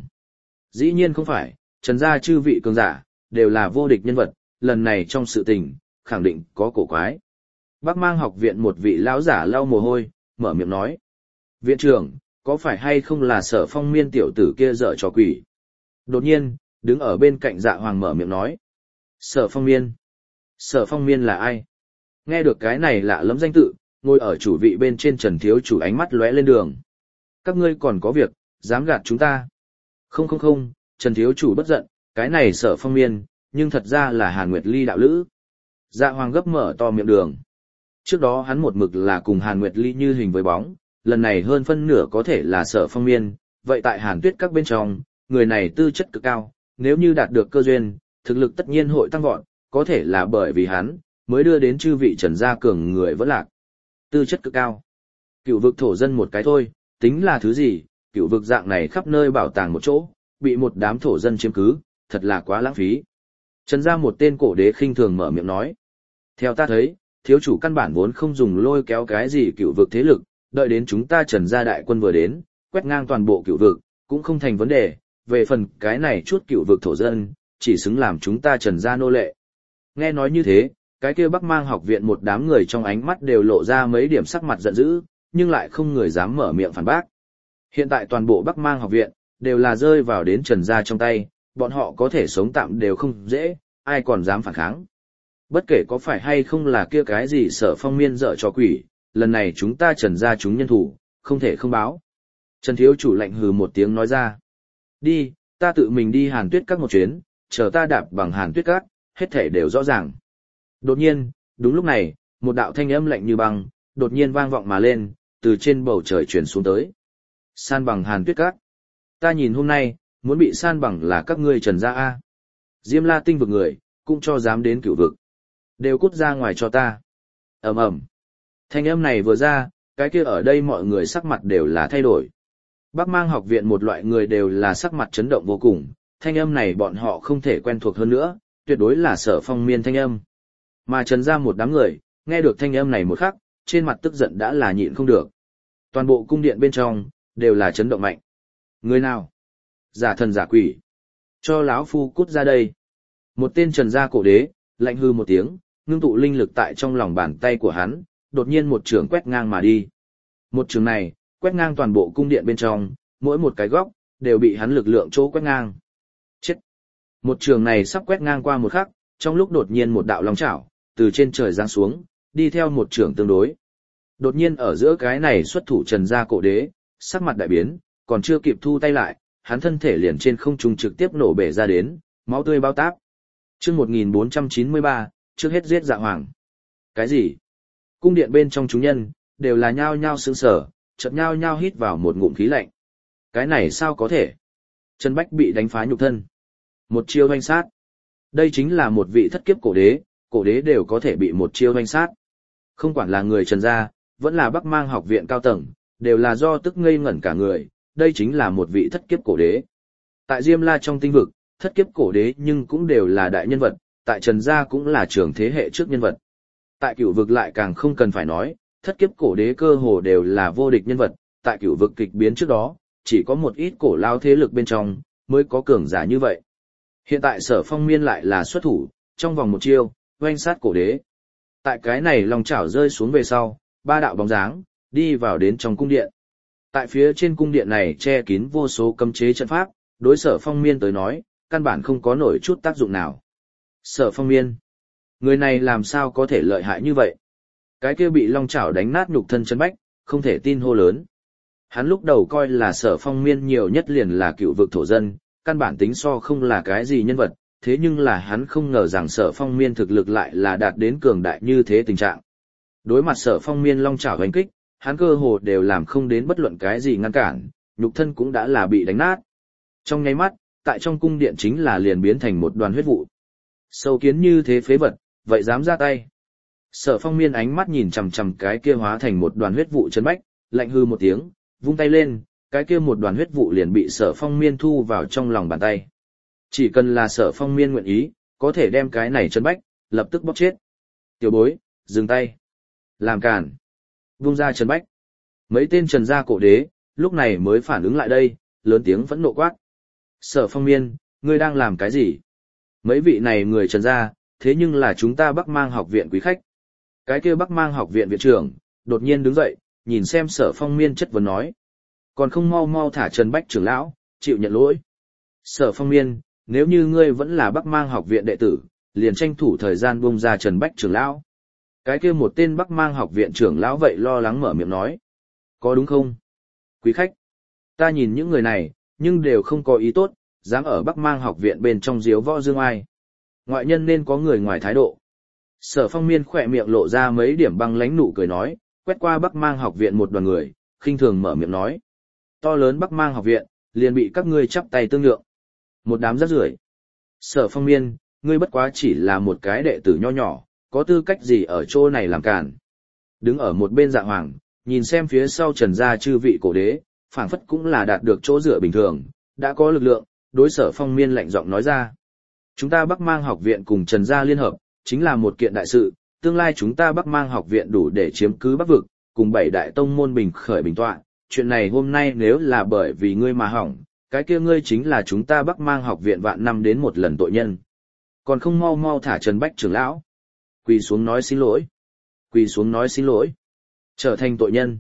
Dĩ nhiên không phải, Trần Gia chư vị cường giả, đều là vô địch nhân vật, lần này trong sự tình, khẳng định có cổ quái. Bắc Mang học viện một vị lão giả lau mồ hôi, mở miệng nói. Viện trưởng, có phải hay không là Sở Phong Miên tiểu tử kia dở trò quỷ? Đột nhiên, đứng ở bên cạnh Dạ Hoàng mở miệng nói. Sở Phong Miên? Sở Phong Miên là ai? Nghe được cái này lạ lẫm danh tự, ngồi ở chủ vị bên trên Trần thiếu chủ ánh mắt lóe lên đường. Các ngươi còn có việc, dám gạt chúng ta? Không không không, Trần thiếu chủ bất giận, cái này Sở Phong Miên, nhưng thật ra là Hàn Nguyệt Ly đạo lữ. Dạ Hoàng gấp mở to miệng đường. Trước đó hắn một mực là cùng Hàn Nguyệt Ly như hình với bóng, lần này hơn phân nửa có thể là Sở Phong Miên, vậy tại Hàn Tuyết các bên trong, người này tư chất cực cao, nếu như đạt được cơ duyên, thực lực tất nhiên hội tăng vọt, có thể là bởi vì hắn, mới đưa đến chư vị Trần Gia cường người vẫn lạc. Tư chất cực cao. Cựu vực thổ dân một cái thôi, tính là thứ gì, cựu vực dạng này khắp nơi bảo tàng một chỗ, bị một đám thổ dân chiếm cứ, thật là quá lãng phí. Trần Gia một tên cổ đế khinh thường mở miệng nói. Theo ta thấy, thiếu chủ căn bản vốn không dùng lôi kéo cái gì cựu vực thế lực, đợi đến chúng ta Trần Gia đại quân vừa đến, quét ngang toàn bộ cựu vực, cũng không thành vấn đề, về phần cái này chút cựu vực thổ dân, chỉ xứng làm chúng ta Trần Gia nô lệ. Nghe nói như thế, cái kia Bắc Mang học viện một đám người trong ánh mắt đều lộ ra mấy điểm sắc mặt giận dữ, nhưng lại không người dám mở miệng phản bác. Hiện tại toàn bộ Bắc Mang học viện, đều là rơi vào đến Trần Gia trong tay, bọn họ có thể sống tạm đều không dễ, ai còn dám phản kháng. Bất kể có phải hay không là kia cái gì Sở Phong Miên dở cho quỷ, lần này chúng ta Trần Gia chúng nhân thủ, không thể không báo. Trần thiếu chủ lạnh hừ một tiếng nói ra. Đi, ta tự mình đi Hàn Tuyết các một chuyến, chờ ta đạp bằng Hàn Tuyết các, hết thể đều rõ ràng. Đột nhiên, đúng lúc này, một đạo thanh âm lạnh như băng, đột nhiên vang vọng mà lên, từ trên bầu trời truyền xuống tới. San bằng Hàn Tuyết các. Ta nhìn hôm nay, muốn bị san bằng là các ngươi Trần Gia A. Diêm La tinh vực người, cũng cho dám đến cửu vực. Đều cút ra ngoài cho ta. Ầm ầm. Thanh âm này vừa ra, cái kia ở đây mọi người sắc mặt đều là thay đổi. Bắc Mang học viện một loại người đều là sắc mặt chấn động vô cùng, thanh âm này bọn họ không thể quen thuộc hơn nữa, tuyệt đối là Sở Phong Miên thanh âm. Mà Trần Gia một đám người, nghe được thanh âm này một khắc, trên mặt tức giận đã là nhịn không được. Toàn bộ cung điện bên trong, đều là chấn động mạnh. Người nào? Giả thần giả quỷ. Cho lão phu cút ra đây. Một tên Trần Gia cổ đế, lạnh hư một tiếng, ngưng tụ linh lực tại trong lòng bàn tay của hắn, đột nhiên một trường quét ngang mà đi. Một trường này, quét ngang toàn bộ cung điện bên trong, mỗi một cái góc, đều bị hắn lực lượng chỗ quét ngang. Chết! Một trường này sắp quét ngang qua một khắc, trong lúc đột nhiên một đạo long chảo, từ trên trời giáng xuống, đi theo một trường tương đối. Đột nhiên ở giữa cái này xuất thủ Trần Gia cổ đế, sắc mặt đại biến, còn chưa kịp thu tay lại, hắn thân thể liền trên không trung trực tiếp nổ bể ra đến, máu tươi bao táp. Chương một nghìn bốn trăm chín mươi ba, trước hết giết Dạ Hoàng. Cái gì? Cung điện bên trong chúng nhân, đều là nhao nhao sững sờ, chợt nhao nhao hít vào một ngụm khí lạnh. Cái này sao có thể? Trần Bách bị đánh phá nhục thân. Một chiêu hoành sát. Đây chính là một vị thất kiếp cổ đế, cổ đế đều có thể bị một chiêu hoành sát. Không quản là người Trần Gia, vẫn là Bắc Mang học viện cao tầng, đều là do tức ngây ngẩn cả người, đây chính là một vị thất kiếp cổ đế. Tại Diêm La trong tinh vực, thất kiếp cổ đế nhưng cũng đều là đại nhân vật, tại Trần Gia cũng là trưởng thế hệ trước nhân vật. Tại cửu vực lại càng không cần phải nói, thất kiếp cổ đế cơ hồ đều là vô địch nhân vật, tại cửu vực kịch biến trước đó, chỉ có một ít cổ lao thế lực bên trong, mới có cường giả như vậy. Hiện tại Sở Phong Miên lại là xuất thủ, trong vòng một chiêu, oanh sát cổ đế. Tại cái này lòng chảo rơi xuống về sau, ba đạo bóng dáng, đi vào đến trong cung điện. Tại phía trên cung điện này che kín vô số cấm chế trận pháp, đối Sở Phong Miên tới nói, căn bản không có nổi chút tác dụng nào. Sở Phong Miên, người này làm sao có thể lợi hại như vậy? Cái kia bị long chảo đánh nát nhục thân Trần Bách, không thể tin hô lớn. Hắn lúc đầu coi là Sở Phong Miên nhiều nhất liền là cựu vực thổ dân, căn bản tính so không là cái gì nhân vật, thế nhưng là hắn không ngờ rằng Sở Phong Miên thực lực lại là đạt đến cường đại như thế tình trạng. Đối mặt Sở Phong Miên long chảo đánh kích, hắn cơ hồ đều làm không đến bất luận cái gì ngăn cản, nhục thân cũng đã là bị đánh nát. Trong nháy mắt, tại trong cung điện chính là liền biến thành một đoàn huyết vụ. Sâu kiến như thế phế vật, vậy dám ra tay. Sở Phong Miên ánh mắt nhìn chằm chằm cái kia hóa thành một đoàn huyết vụ Trần Bách, lạnh hư một tiếng, vung tay lên, cái kia một đoàn huyết vụ liền bị Sở Phong Miên thu vào trong lòng bàn tay. Chỉ cần là Sở Phong Miên nguyện ý, có thể đem cái này Trần Bách, lập tức bóp chết. Tiểu bối, dừng tay. Làm cản. Vung ra Trần Bách. Mấy tên Trần gia cổ đế, lúc này mới phản ứng lại đây, lớn tiếng phẫn nộ quát. Sở Phong Miên, ngươi đang làm cái gì? Mấy vị này người Trần gia, thế nhưng là chúng ta Bắc Mang học viện quý khách. Cái kia Bắc Mang học viện viện trưởng, đột nhiên đứng dậy, nhìn xem Sở Phong Miên chất vấn nói. Còn không mau mau thả Trần Bách trưởng lão, chịu nhận lỗi. Sở Phong Miên, nếu như ngươi vẫn là Bắc Mang học viện đệ tử, liền tranh thủ thời gian buông ra Trần Bách trưởng lão. Cái kia một tên Bắc Mang học viện trưởng lão vậy lo lắng mở miệng nói. Có đúng không? Quý khách, ta nhìn những người này, nhưng đều không có ý tốt, dám ở Bắc Mang học viện bên trong diếu võ dương ai. Ngoại nhân nên có người ngoài thái độ. Sở Phong Miên khỏe miệng lộ ra mấy điểm băng lãnh nụ cười nói, quét qua Bắc Mang học viện một đoàn người, khinh thường mở miệng nói. To lớn Bắc Mang học viện, liền bị các ngươi chắp tay tương lượng. Một đám rác rưởi. Sở Phong Miên, ngươi bất quá chỉ là một cái đệ tử nho nhỏ, có tư cách gì ở chỗ này làm cản. Đứng ở một bên Dạ Hoàng, nhìn xem phía sau Trần gia chư vị cổ đế, phảng phất cũng là đạt được chỗ dựa bình thường, đã có lực lượng, đối Sở Phong Miên lạnh giọng nói ra. Chúng ta Bắc Mang học viện cùng Trần gia liên hợp, chính là một kiện đại sự, tương lai chúng ta Bắc Mang học viện đủ để chiếm cứ Bắc vực, cùng bảy đại tông môn bình khởi bình tọa. Chuyện này hôm nay nếu là bởi vì ngươi mà hỏng, cái kia ngươi chính là chúng ta Bắc Mang học viện vạn năm đến một lần tội nhân. Còn không mau mau thả Trần Bách trưởng lão. Quỳ xuống nói xin lỗi. Quỳ xuống nói xin lỗi. Trở thành tội nhân.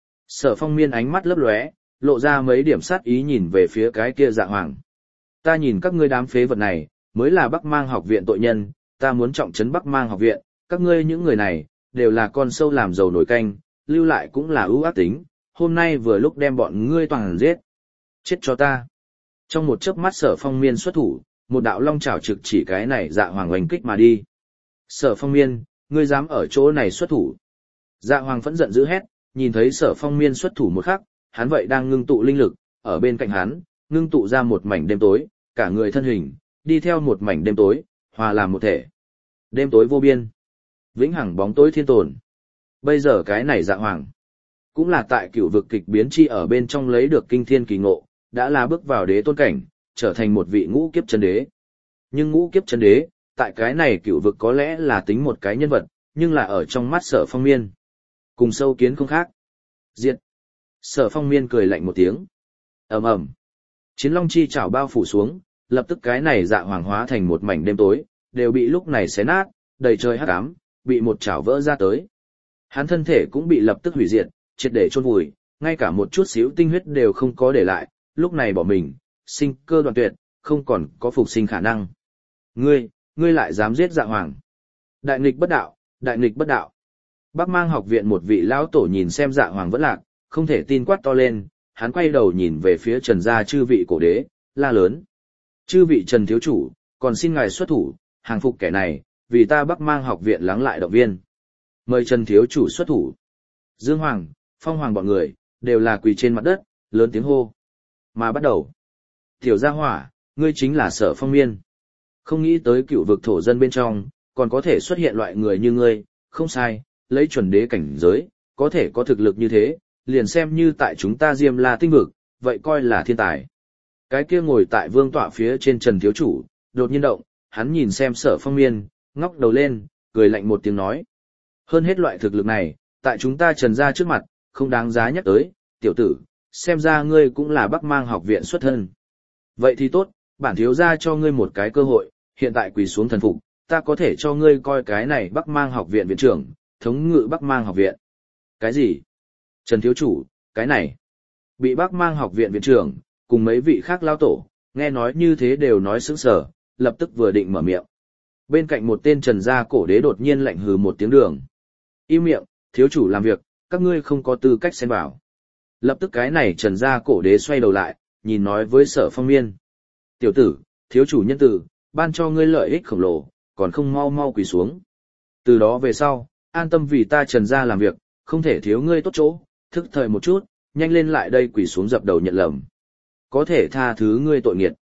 Sở Phong Miên ánh mắt lấp lóe, lộ ra mấy điểm sát ý nhìn về phía cái kia Dạ Hoàng. Ta nhìn các ngươi đám phế vật này, mới là Bắc Mang học viện tội nhân, ta muốn trọng trấn Bắc Mang học viện, các ngươi những người này, đều là con sâu làm dầu nổi canh, lưu lại cũng là ưu ác tính, hôm nay vừa lúc đem bọn ngươi toàn giết. Chết cho ta. Trong một chớp mắt Sở Phong Miên xuất thủ, một đạo long chảo trực chỉ cái này Dạ Hoàng oanh kích mà đi. Sở Phong Miên, ngươi dám ở chỗ này xuất thủ. Dạ Hoàng phẫn giận dữ hét, nhìn thấy Sở Phong Miên xuất thủ một khắc, hắn vậy đang ngưng tụ linh lực, ở bên cạnh hắn, ngưng tụ ra một mảnh đêm tối, cả người thân hình, đi theo một mảnh đêm tối, hòa làm một thể. Đêm tối vô biên, vĩnh hằng bóng tối thiên tồn. Bây giờ cái này Dạ Hoàng, cũng là tại cửu vực kịch biến chi ở bên trong lấy được kinh thiên kỳ ngộ, đã là bước vào đế tôn cảnh, trở thành một vị ngũ kiếp chân đế. Nhưng ngũ kiếp chân đế, tại cái này cửu vực có lẽ là tính một cái nhân vật, nhưng là ở trong mắt Sở Phong Miên, cùng sâu kiến không khác. Diệt. Sở Phong Miên cười lạnh một tiếng. Ầm ầm. Chiến long chi chảo bao phủ xuống, lập tức cái này Dạ Hoàng hóa thành một mảnh đêm tối, đều bị lúc này xé nát, đầy trời hắc ám, bị một chảo vỡ ra tới. Hắn thân thể cũng bị lập tức hủy diệt, triệt để chôn vùi, ngay cả một chút xíu tinh huyết đều không có để lại, lúc này bỏ mình, sinh cơ đoạn tuyệt, không còn có phục sinh khả năng. Ngươi, ngươi lại dám giết Dạ Hoàng. Đại nghịch bất đạo, đại nghịch bất đạo. Bắc Mang học viện một vị lão tổ nhìn xem Dạ Hoàng vẫn lạc, không thể tin quát to lên, hắn quay đầu nhìn về phía Trần gia chư vị cổ đế, la lớn. Chư vị Trần thiếu chủ, còn xin ngài xuất thủ, hàng phục kẻ này, vì ta Bắc Mang học viện lắng lại động viên. Mời Trần thiếu chủ xuất thủ. Dương Hoàng, Phong Hoàng bọn người, đều là quỳ trên mặt đất, lớn tiếng hô. Mà bắt đầu. Tiểu gia hỏa, ngươi chính là Sở Phong Miên. Không nghĩ tới cựu vực thổ dân bên trong, còn có thể xuất hiện loại người như ngươi, không sai, lấy chuẩn đế cảnh giới, có thể có thực lực như thế, liền xem như tại chúng ta Diêm La tinh vực, vậy coi là thiên tài. Cái kia ngồi tại vương tọa phía trên Trần thiếu chủ, đột nhiên động, hắn nhìn xem Sở Phong Miên, ngóc đầu lên, cười lạnh một tiếng nói. Hơn hết loại thực lực này, tại chúng ta Trần gia trước mặt, không đáng giá nhắc tới, tiểu tử, xem ra ngươi cũng là Bắc Mang học viện xuất thân. Vậy thì tốt, bản thiếu gia cho ngươi một cái cơ hội, hiện tại quỳ xuống thần phục, ta có thể cho ngươi coi cái này Bắc Mang học viện viện trưởng, thống ngự Bắc Mang học viện. Cái gì? Trần thiếu chủ, cái này. Bị Bắc Mang học viện viện trưởng, cùng mấy vị khác lao tổ, nghe nói như thế đều nói sững sờ, lập tức vừa định mở miệng. Bên cạnh một tên Trần gia cổ đế đột nhiên lạnh hừ một tiếng đường. Im miệng, thiếu chủ làm việc, các ngươi không có tư cách xen vào. Lập tức cái này Trần gia cổ đế xoay đầu lại, nhìn nói với Sở Phong Miên. Tiểu tử, thiếu chủ nhân tử, ban cho ngươi lợi ích khổng lồ, còn không mau mau quỳ xuống. Từ đó về sau, an tâm vì ta Trần gia làm việc, không thể thiếu ngươi tốt chỗ, thức thời một chút, nhanh lên lại đây quỳ xuống dập đầu nhận lầm. Có thể tha thứ ngươi tội nghiệt.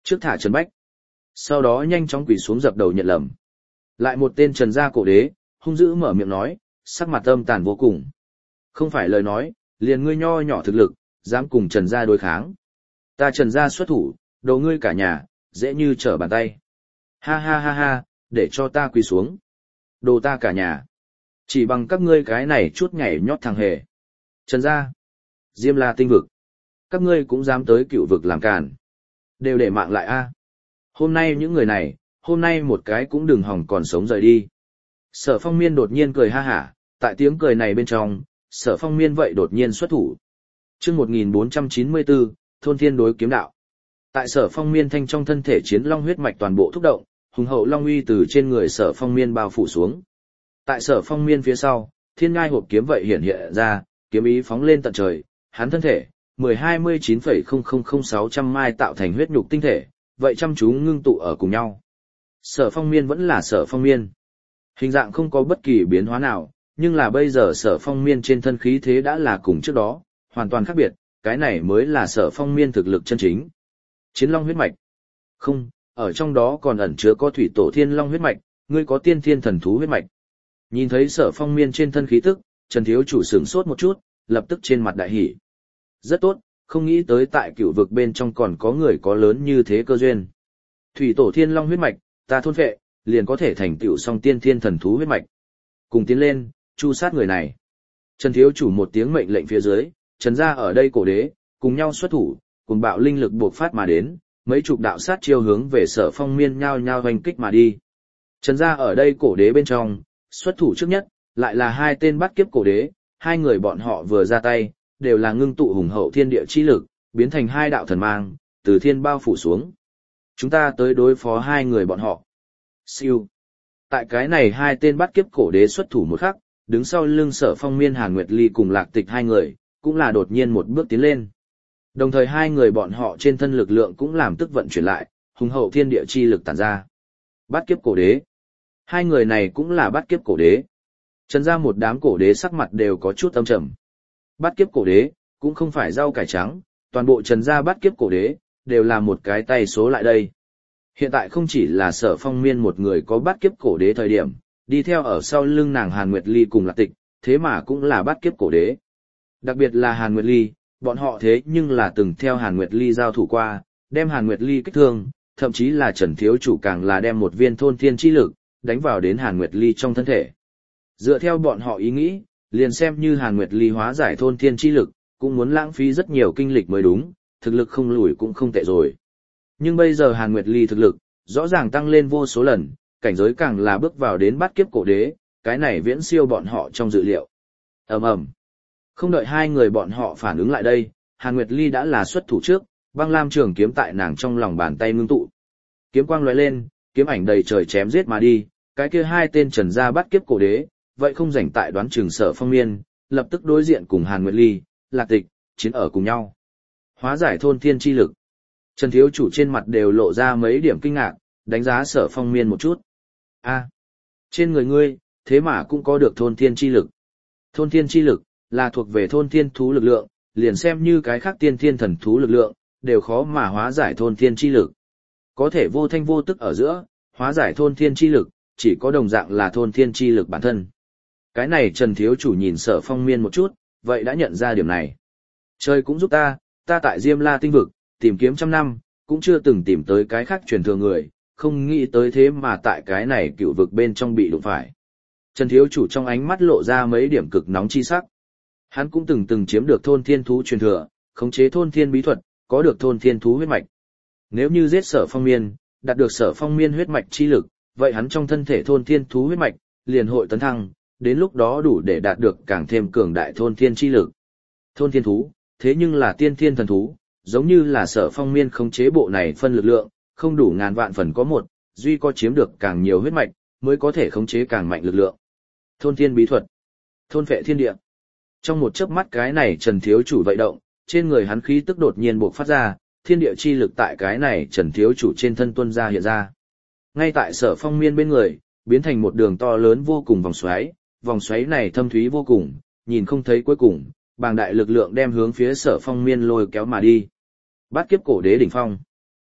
Trước thả Trần Bách, sau đó nhanh chóng quỳ xuống dập đầu nhận lầm. Lại một tên Trần gia cổ đế, hung dữ mở miệng nói, sắc mặt âm tàn vô cùng. Không phải lời nói, liền ngươi nho nhỏ thực lực, dám cùng Trần gia đối kháng. Ta Trần gia xuất thủ, đồ ngươi cả nhà, dễ như trở bàn tay. Ha ha ha ha, để cho ta quỳ xuống. Đồ ta cả nhà. Chỉ bằng các ngươi cái này chút nhảy nhót thằng hề. Trần gia, Diêm La tinh vực. Các ngươi cũng dám tới cựu vực làm càn. Đều để mạng lại a. Hôm nay những người này, hôm nay một cái cũng đừng hòng còn sống rời đi. Sở Phong Miên đột nhiên cười ha hả, tại tiếng cười này bên trong, Sở Phong Miên vậy đột nhiên xuất thủ. Chương một nghìn bốn trăm chín mươi bốn, thôn thiên đối kiếm đạo. Tại Sở Phong Miên thanh trong thân thể chiến long huyết mạch toàn bộ thúc động, hùng hậu long uy từ trên người Sở Phong Miên bao phủ xuống. Tại Sở Phong Miên phía sau, thiên ngai hộp kiếm vậy hiện hiện ra, kiếm ý phóng lên tận trời, hắn thân thể mười hai mươi chín phẩy không không không sáu trăm mai tạo thành huyết nhục tinh thể, vậy chăm chú ngưng tụ ở cùng nhau. Sở Phong Miên vẫn là Sở Phong Miên. Hình dạng không có bất kỳ biến hóa nào, nhưng là bây giờ Sở Phong Miên trên thân khí thế đã là cùng trước đó, hoàn toàn khác biệt, cái này mới là Sở Phong Miên thực lực chân chính. Chiến long huyết mạch. Không, ở trong đó còn ẩn chứa có thủy tổ thiên long huyết mạch, ngươi có tiên thiên thần thú huyết mạch. Nhìn thấy Sở Phong Miên trên thân khí tức, Trần thiếu chủ sửng sốt một chút, lập tức trên mặt đại hỉ. Rất tốt, không nghĩ tới tại cựu vực bên trong còn có người có lớn như thế cơ duyên. Thủy tổ thiên long huyết mạch, ta thôn phệ, liền có thể thành tựu song tiên thiên thần thú huyết mạch. Cùng tiến lên, chu sát người này. Trần thiếu chủ một tiếng mệnh lệnh phía dưới, Trần gia ở đây cổ đế, cùng nhau xuất thủ, cùng bạo linh lực bộc phát mà đến, mấy chục đạo sát chiêu hướng về Sở Phong Miên nhao nhao hoành kích mà đi. Trần gia ở đây cổ đế bên trong, xuất thủ trước nhất, lại là hai tên bắt kiếp cổ đế, hai người bọn họ vừa ra tay, đều là ngưng tụ hùng hậu thiên địa chi lực, biến thành hai đạo thần mang, từ thiên bao phủ xuống. Chúng ta tới đối phó hai người bọn họ. Siêu. Tại cái này hai tên bắt kiếp cổ đế xuất thủ một khắc, đứng sau lưng Sở Phong Miên Hàn Nguyệt Ly cùng Lạc Tịch hai người, cũng là đột nhiên một bước tiến lên. Đồng thời hai người bọn họ trên thân lực lượng cũng làm tức vận chuyển lại, hùng hậu thiên địa chi lực tản ra. Bắt kiếp cổ đế. Hai người này cũng là bắt kiếp cổ đế. Trần gia một đám cổ đế sắc mặt đều có chút âm trầm. Bắt kiếp cổ đế, cũng không phải rau cải trắng, toàn bộ Trần gia bắt kiếp cổ đế, đều là một cái tay số lại đây. Hiện tại không chỉ là Sở Phong Miên một người có bắt kiếp cổ đế thời điểm, đi theo ở sau lưng nàng Hàn Nguyệt Ly cùng Lạc Tịch, thế mà cũng là bắt kiếp cổ đế. Đặc biệt là Hàn Nguyệt Ly, bọn họ thế nhưng là từng theo Hàn Nguyệt Ly giao thủ qua, đem Hàn Nguyệt Ly kích thương, thậm chí là Trần thiếu chủ càng là đem một viên thôn thiên chi lực, đánh vào đến Hàn Nguyệt Ly trong thân thể. Dựa theo bọn họ ý nghĩ, liền xem như Hàn Nguyệt Ly hóa giải thôn thiên chi lực, cũng muốn lãng phí rất nhiều kinh lịch mới đúng, thực lực không lùi cũng không tệ rồi. Nhưng bây giờ Hàn Nguyệt Ly thực lực, rõ ràng tăng lên vô số lần, cảnh giới càng là bước vào đến bát kiếp cổ đế, cái này viễn siêu bọn họ trong dự liệu. Ầm ầm. Không đợi hai người bọn họ phản ứng lại đây, Hàn Nguyệt Ly đã là xuất thủ trước, băng lam trường kiếm tại nàng trong lòng bàn tay ngưng tụ. Kiếm quang lóe lên, kiếm ảnh đầy trời chém giết mà đi, cái kia hai tên Trần gia bát kiếp cổ đế, vậy không rảnh tại đoán trường Sở Phong Miên, lập tức đối diện cùng Hàn Nguyệt Ly, Lạc Tịch, chiến ở cùng nhau. Hóa giải thôn thiên chi lực. Trần thiếu chủ trên mặt đều lộ ra mấy điểm kinh ngạc, đánh giá Sở Phong Miên một chút. A, trên người ngươi, thế mà cũng có được thôn thiên chi lực. Thôn thiên chi lực, là thuộc về thôn thiên thú lực lượng, liền xem như cái khác tiên thiên thần thú lực lượng, đều khó mà hóa giải thôn thiên chi lực. Có thể vô thanh vô tức ở giữa, hóa giải thôn thiên chi lực, chỉ có đồng dạng là thôn thiên chi lực bản thân. Cái này Trần thiếu chủ nhìn Sở Phong Miên một chút, vậy đã nhận ra điểm này. Trời cũng giúp ta, ta tại Diêm La tinh vực, tìm kiếm trăm năm, cũng chưa từng tìm tới cái khác truyền thừa người, không nghĩ tới thế mà tại cái này cựu vực bên trong bị đụng phải. Trần thiếu chủ trong ánh mắt lộ ra mấy điểm cực nóng chi sắc. Hắn cũng từng từng chiếm được thôn thiên thú truyền thừa, khống chế thôn thiên bí thuật, có được thôn thiên thú huyết mạch. Nếu như giết Sở Phong Miên, đạt được Sở Phong Miên huyết mạch chi lực, vậy hắn trong thân thể thôn thiên thú huyết mạch, liền hội tấn thăng, đến lúc đó đủ để đạt được càng thêm cường đại thôn thiên chi lực. Thôn thiên thú, thế nhưng là tiên thiên thần thú, giống như là Sở Phong Miên khống chế bộ này phân lực lượng, không đủ ngàn vạn phần có một, duy có chiếm được càng nhiều huyết mạch, mới có thể khống chế càng mạnh lực lượng. Thôn thiên bí thuật, thôn phệ thiên địa. Trong một chớp mắt cái này Trần thiếu chủ vậy động, trên người hắn khí tức đột nhiên bộc phát ra, thiên địa chi lực tại cái này Trần thiếu chủ trên thân tuôn ra hiện ra. Ngay tại Sở Phong Miên bên người, biến thành một đường to lớn vô cùng vòng xoáy, vòng xoáy này thâm thúy vô cùng, nhìn không thấy cuối cùng, bàng đại lực lượng đem hướng phía Sở Phong Miên lôi kéo mà đi. Bát kiếp cổ đế đỉnh phong.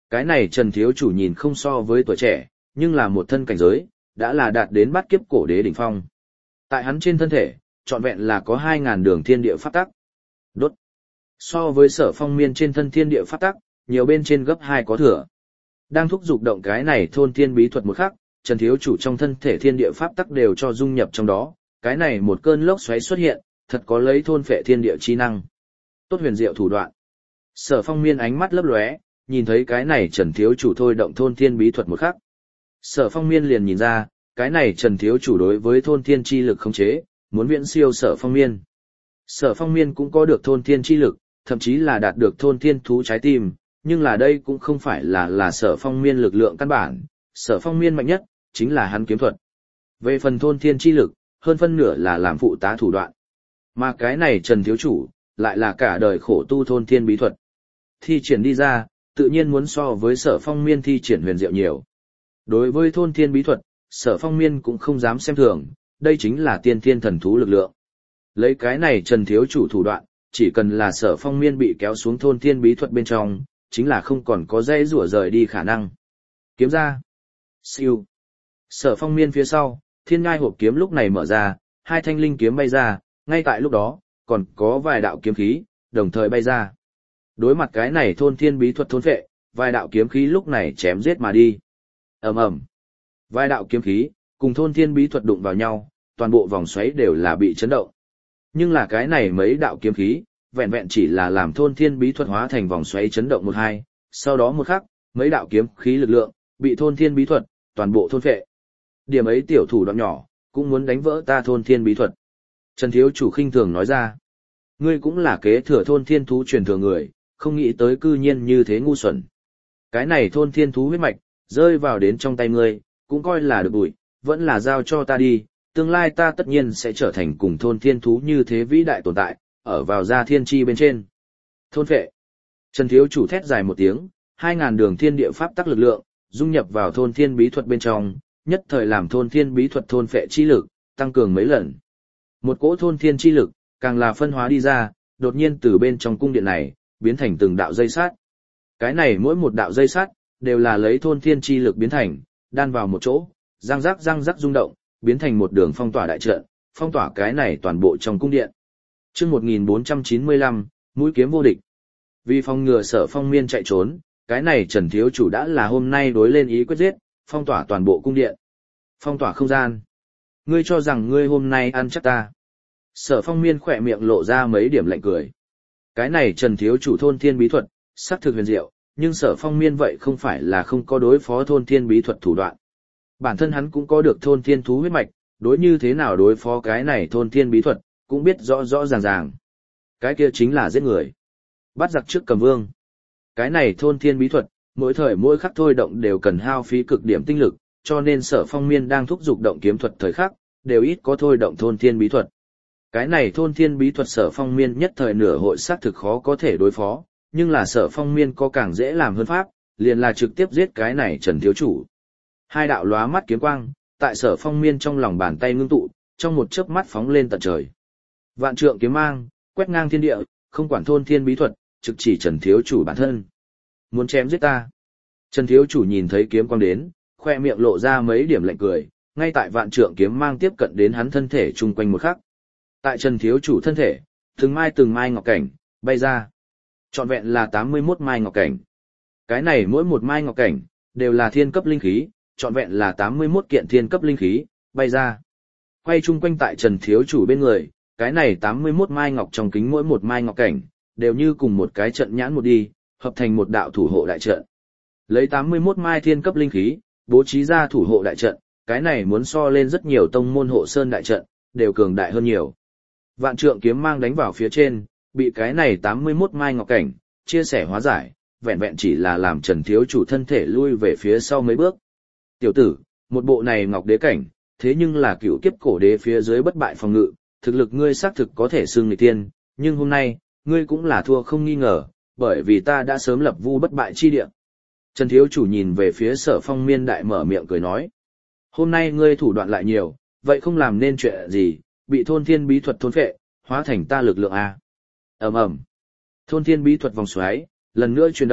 Cái này Trần Thiếu Chủ nhìn không so với tuổi trẻ, nhưng là một thân cảnh giới, đã là đạt đến bát kiếp cổ đế đỉnh phong. Tại hắn trên thân thể, trọn vẹn là có hai ngàn đường thiên địa pháp tắc. Đốt. So với Sở Phong Miên trên thân thiên địa pháp tắc, nhiều bên trên gấp hai có thừa. Đang thúc giục động cái này thôn thiên bí thuật một khắc, Trần Thiếu Chủ trong thân thể thiên địa pháp tắc đều cho dung nhập trong đó, cái này một cơn lốc xoáy xuất hiện, thật có lấy thôn phệ thiên địa chi năng. Tốt huyền diệu thủ đoạn. Sở Phong Miên ánh mắt lấp lóe, nhìn thấy cái này Trần Thiếu Chủ thôi động thôn thiên bí thuật một khắc. Sở Phong Miên liền nhìn ra, cái này Trần Thiếu Chủ đối với thôn thiên chi lực khống chế, muốn viễn siêu Sở Phong Miên. Sở Phong Miên cũng có được thôn thiên chi lực, thậm chí là đạt được thôn thiên thú trái tim, nhưng là đây cũng không phải là là Sở Phong Miên lực lượng căn bản, Sở Phong Miên mạnh nhất, chính là hắn kiếm thuật. Về phần thôn thiên chi lực, hơn phân nửa là làm phụ tá thủ đoạn. Mà cái này Trần Thiếu Chủ, lại là cả đời khổ tu thôn thiên bí thuật. Thi triển đi ra, tự nhiên muốn so với Sở Phong Miên thi triển huyền diệu nhiều. Đối với thôn thiên bí thuật, Sở Phong Miên cũng không dám xem thường, đây chính là tiên thiên thần thú lực lượng. Lấy cái này Trần Thiếu Chủ thủ đoạn, chỉ cần là Sở Phong Miên bị kéo xuống thôn thiên bí thuật bên trong, chính là không còn có dây rủa rời đi khả năng. Kiếm ra. Siêu. Sở Phong Miên phía sau, thiên ngai hộp kiếm lúc này mở ra, hai thanh linh kiếm bay ra, ngay tại lúc đó, còn có vài đạo kiếm khí, đồng thời bay ra. Đối mặt cái này thôn thiên bí thuật thôn phệ, vài đạo kiếm khí lúc này chém giết mà đi. Ầm ầm. Vài đạo kiếm khí, cùng thôn thiên bí thuật đụng vào nhau, toàn bộ vòng xoáy đều là bị chấn động. Nhưng là cái này mấy đạo kiếm khí, vẹn vẹn chỉ là làm thôn thiên bí thuật hóa thành vòng xoáy chấn động một hai, sau đó một khắc, mấy đạo kiếm khí lực lượng, bị thôn thiên bí thuật, toàn bộ thôn phệ. Điểm ấy tiểu thủ đoạn nhỏ, cũng muốn đánh vỡ ta thôn thiên bí thuật. Trần Thiếu Chủ khinh thường nói ra. Ngươi cũng là kế thừa thôn thiên thú truyền thừa người, không nghĩ tới cư nhiên như thế ngu xuẩn. Cái này thôn thiên thú huyết mạch, rơi vào đến trong tay ngươi, cũng coi là được bụi, vẫn là giao cho ta đi, tương lai ta tất nhiên sẽ trở thành cùng thôn thiên thú như thế vĩ đại tồn tại, ở vào gia thiên chi bên trên. Thôn phệ. Trần Thiếu Chủ thét dài một tiếng, hai ngàn đường thiên địa pháp tắc lực lượng, dung nhập vào thôn thiên bí thuật bên trong, nhất thời làm thôn thiên bí thuật thôn phệ chi lực, tăng cường mấy lần. Một cỗ thôn thiên chi lực, càng là phân hóa đi ra, đột nhiên từ bên trong cung điện này, biến thành từng đạo dây sắt. Cái này mỗi một đạo dây sắt, đều là lấy thôn thiên chi lực biến thành, đan vào một chỗ, răng rắc răng rắc rung động, biến thành một đường phong tỏa đại trận, phong tỏa cái này toàn bộ trong cung điện. Chương một nghìn bốn trăm chín mươi lăm, mũi kiếm vô địch. Vì phòng ngừa Sở Phong Miên chạy trốn, cái này Trần Thiếu Chủ đã là hôm nay đối lên ý quyết giết, phong tỏa toàn bộ cung điện. Phong tỏa không gian. Ngươi cho rằng ngươi hôm nay ăn chắc ta. Sở Phong Miên khỏe miệng lộ ra mấy điểm lạnh cười. Cái này Trần Thiếu Chủ thôn thiên bí thuật, sắc thực huyền diệu, nhưng Sở Phong Miên vậy không phải là không có đối phó thôn thiên bí thuật thủ đoạn. Bản thân hắn cũng có được thôn thiên thú huyết mạch, đối như thế nào đối phó cái này thôn thiên bí thuật, cũng biết rõ rõ ràng ràng. Cái kia chính là giết người. Bắt giặc trước cầm vương. Cái này thôn thiên bí thuật, mỗi thời mỗi khắc thôi động đều cần hao phí cực điểm tinh lực, cho nên Sở Phong Miên đang thúc giục động kiếm thuật thời khắc, đều ít có thôi động thôn thiên bí thuật. Cái này thôn thiên bí thuật Sở Phong Miên nhất thời nửa hội xác thực khó có thể đối phó, nhưng là Sở Phong Miên có càng dễ làm hơn pháp, liền là trực tiếp giết cái này Trần Thiếu Chủ. Hai đạo lóa mắt kiếm quang, tại Sở Phong Miên trong lòng bàn tay ngưng tụ, trong một chớp mắt phóng lên tận trời. Vạn trượng kiếm mang, quét ngang thiên địa, không quản thôn thiên bí thuật, trực chỉ Trần Thiếu Chủ bản thân. Muốn chém giết ta. Trần Thiếu Chủ nhìn thấy kiếm quang đến, khoe miệng lộ ra mấy điểm lạnh cười, ngay tại vạn trượng kiếm mang tiếp cận đến hắn thân thể chung quanh một khắc. Tại Trần Thiếu Chủ thân thể, từng mai từng mai ngọc cảnh, bay ra. Trọn vẹn là tám mươi mốt mai ngọc cảnh. Cái này mỗi một mai ngọc cảnh, đều là thiên cấp linh khí, trọn vẹn là tám mươi mốt kiện thiên cấp linh khí, bay ra. Quay chung quanh tại Trần Thiếu Chủ bên người, cái này tám mươi mốt mai ngọc trong kính mỗi một mai ngọc cảnh, đều như cùng một cái trận nhãn một đi, hợp thành một đạo thủ hộ đại trận. Lấy tám mươi mốt mai thiên cấp linh khí, bố trí ra thủ hộ đại trận, cái này muốn so lên rất nhiều tông môn hộ sơn đại trận, đều cường đại hơn nhiều. Vạn trượng kiếm mang đánh vào phía trên, bị cái này tám mươi mốt mai ngọc cảnh, chia sẻ hóa giải, vẹn vẹn chỉ là làm Trần Thiếu Chủ thân thể lui về phía sau mấy bước. Tiểu tử, một bộ này ngọc đế cảnh, thế nhưng là cựu kiếp cổ đế phía dưới bất bại phòng ngự, thực lực ngươi xác thực có thể xưng nghịch tiên, nhưng hôm nay, ngươi cũng là thua không nghi ngờ, bởi vì ta đã sớm lập vu bất bại chi địa. Trần Thiếu Chủ nhìn về phía Sở Phong Miên đại mở miệng cười nói. Hôm nay ngươi thủ đoạn lại nhiều, vậy không làm nên chuyện gì, bị thôn thiên bí thuật thôn phệ, hóa thành ta lực lượng A. Ầm ầm. Thôn thiên bí thuật vòng xoáy, lần nữa chuyển động,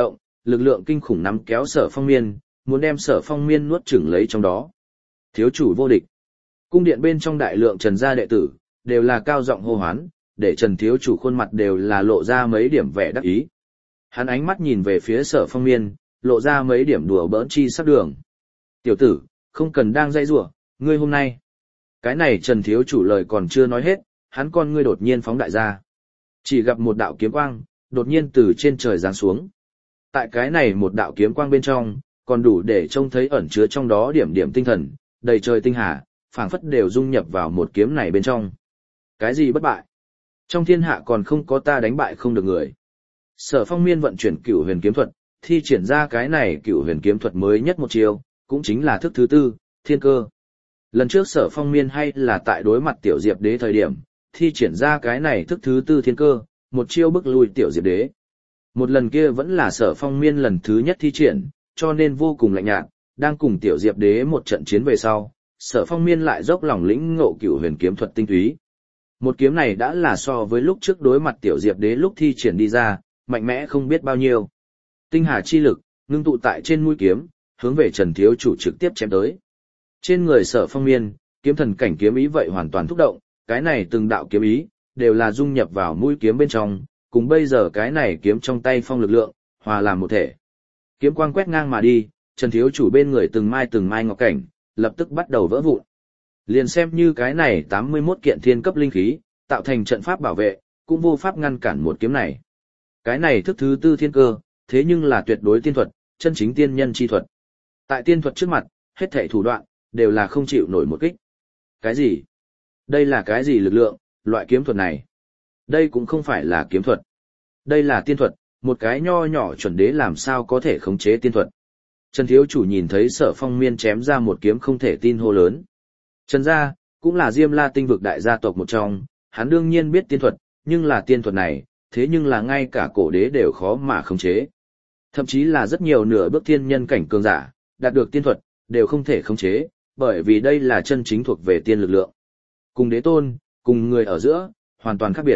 lực lượng kinh khủng nắm kéo Sở Phong Miên, muốn đem Sở Phong Miên nuốt chửng lấy trong đó. Thiếu chủ vô địch. Cung điện bên trong đại lượng Trần gia đệ tử, đều là cao giọng hô hoán, để Trần thiếu chủ khuôn mặt đều là lộ ra mấy điểm vẻ đắc ý. Hắn ánh mắt nhìn về phía Sở Phong Miên, lộ ra mấy điểm đùa bỡn chi sắc đường. Tiểu tử, không cần đang dây rủa, ngươi hôm nay. Cái này Trần thiếu chủ lời còn chưa nói hết, hắn con ngươi đột nhiên phóng đại ra. Chỉ gặp một đạo kiếm quang, đột nhiên từ trên trời giáng xuống. Tại cái này một đạo kiếm quang bên trong, còn đủ để trông thấy ẩn chứa trong đó điểm điểm tinh thần, đầy trời tinh hà, phảng phất đều dung nhập vào một kiếm này bên trong. Cái gì bất bại? Trong thiên hạ còn không có ta đánh bại không được người. Sở Phong Miên vận chuyển Cửu Huyền kiếm thuật, thi triển ra cái này Cửu Huyền kiếm thuật mới nhất một chiều, cũng chính là thức thứ tư, Thiên Cơ. Lần trước Sở Phong Miên hay là tại đối mặt Tiểu Diệp Đế thời điểm, thi triển ra cái này thức thứ tư Thiên Cơ, một chiêu bức lui Tiểu Diệp Đế. Một lần kia vẫn là Sở Phong Miên lần thứ nhất thi triển, cho nên vô cùng lạnh nhạt, đang cùng Tiểu Diệp Đế một trận chiến về sau, Sở Phong Miên lại dốc lòng lĩnh ngộ Cửu Huyền kiếm thuật tinh túy. Một kiếm này đã là so với lúc trước đối mặt Tiểu Diệp Đế lúc thi triển đi ra, mạnh mẽ không biết bao nhiêu. Tinh hà chi lực, ngưng tụ tại trên mũi kiếm, hướng về Trần thiếu chủ trực tiếp chém tới. Trên người Sở Phong Miên, kiếm thần cảnh kiếm ý vậy hoàn toàn thúc động, cái này từng đạo kiếm ý, đều là dung nhập vào mũi kiếm bên trong, cùng bây giờ cái này kiếm trong tay phong lực lượng, hòa làm một thể. Kiếm quang quét ngang mà đi, Trần thiếu chủ bên người từng mai từng mai ngọc cảnh, lập tức bắt đầu vỡ vụn. Liền xem như cái này tám mươi mốt kiện thiên cấp linh khí, tạo thành trận pháp bảo vệ, cũng vô pháp ngăn cản một kiếm này. Cái này thức thứ tư Thiên Cơ, thế nhưng là tuyệt đối tiên thuật, chân chính tiên nhân chi thuật. Tại tiên thuật trước mặt, hết thảy thủ đoạn, đều là không chịu nổi một kích. Cái gì? Đây là cái gì lực lượng, loại kiếm thuật này? Đây cũng không phải là kiếm thuật. Đây là tiên thuật, một cái nho nhỏ chuẩn đế làm sao có thể khống chế tiên thuật. Trần thiếu chủ nhìn thấy Sở Phong Miên chém ra một kiếm không thể tin hô lớn. Trần gia, cũng là Diêm La tinh vực đại gia tộc một trong, hắn đương nhiên biết tiên thuật, nhưng là tiên thuật này, thế nhưng là ngay cả cổ đế đều khó mà khống chế. Thậm chí là rất nhiều nửa bước thiên nhân cảnh cường giả, đạt được tiên thuật, đều không thể khống chế, bởi vì đây là chân chính thuộc về tiên lực lượng. Cùng đế tôn, cùng người ở giữa, hoàn toàn khác biệt.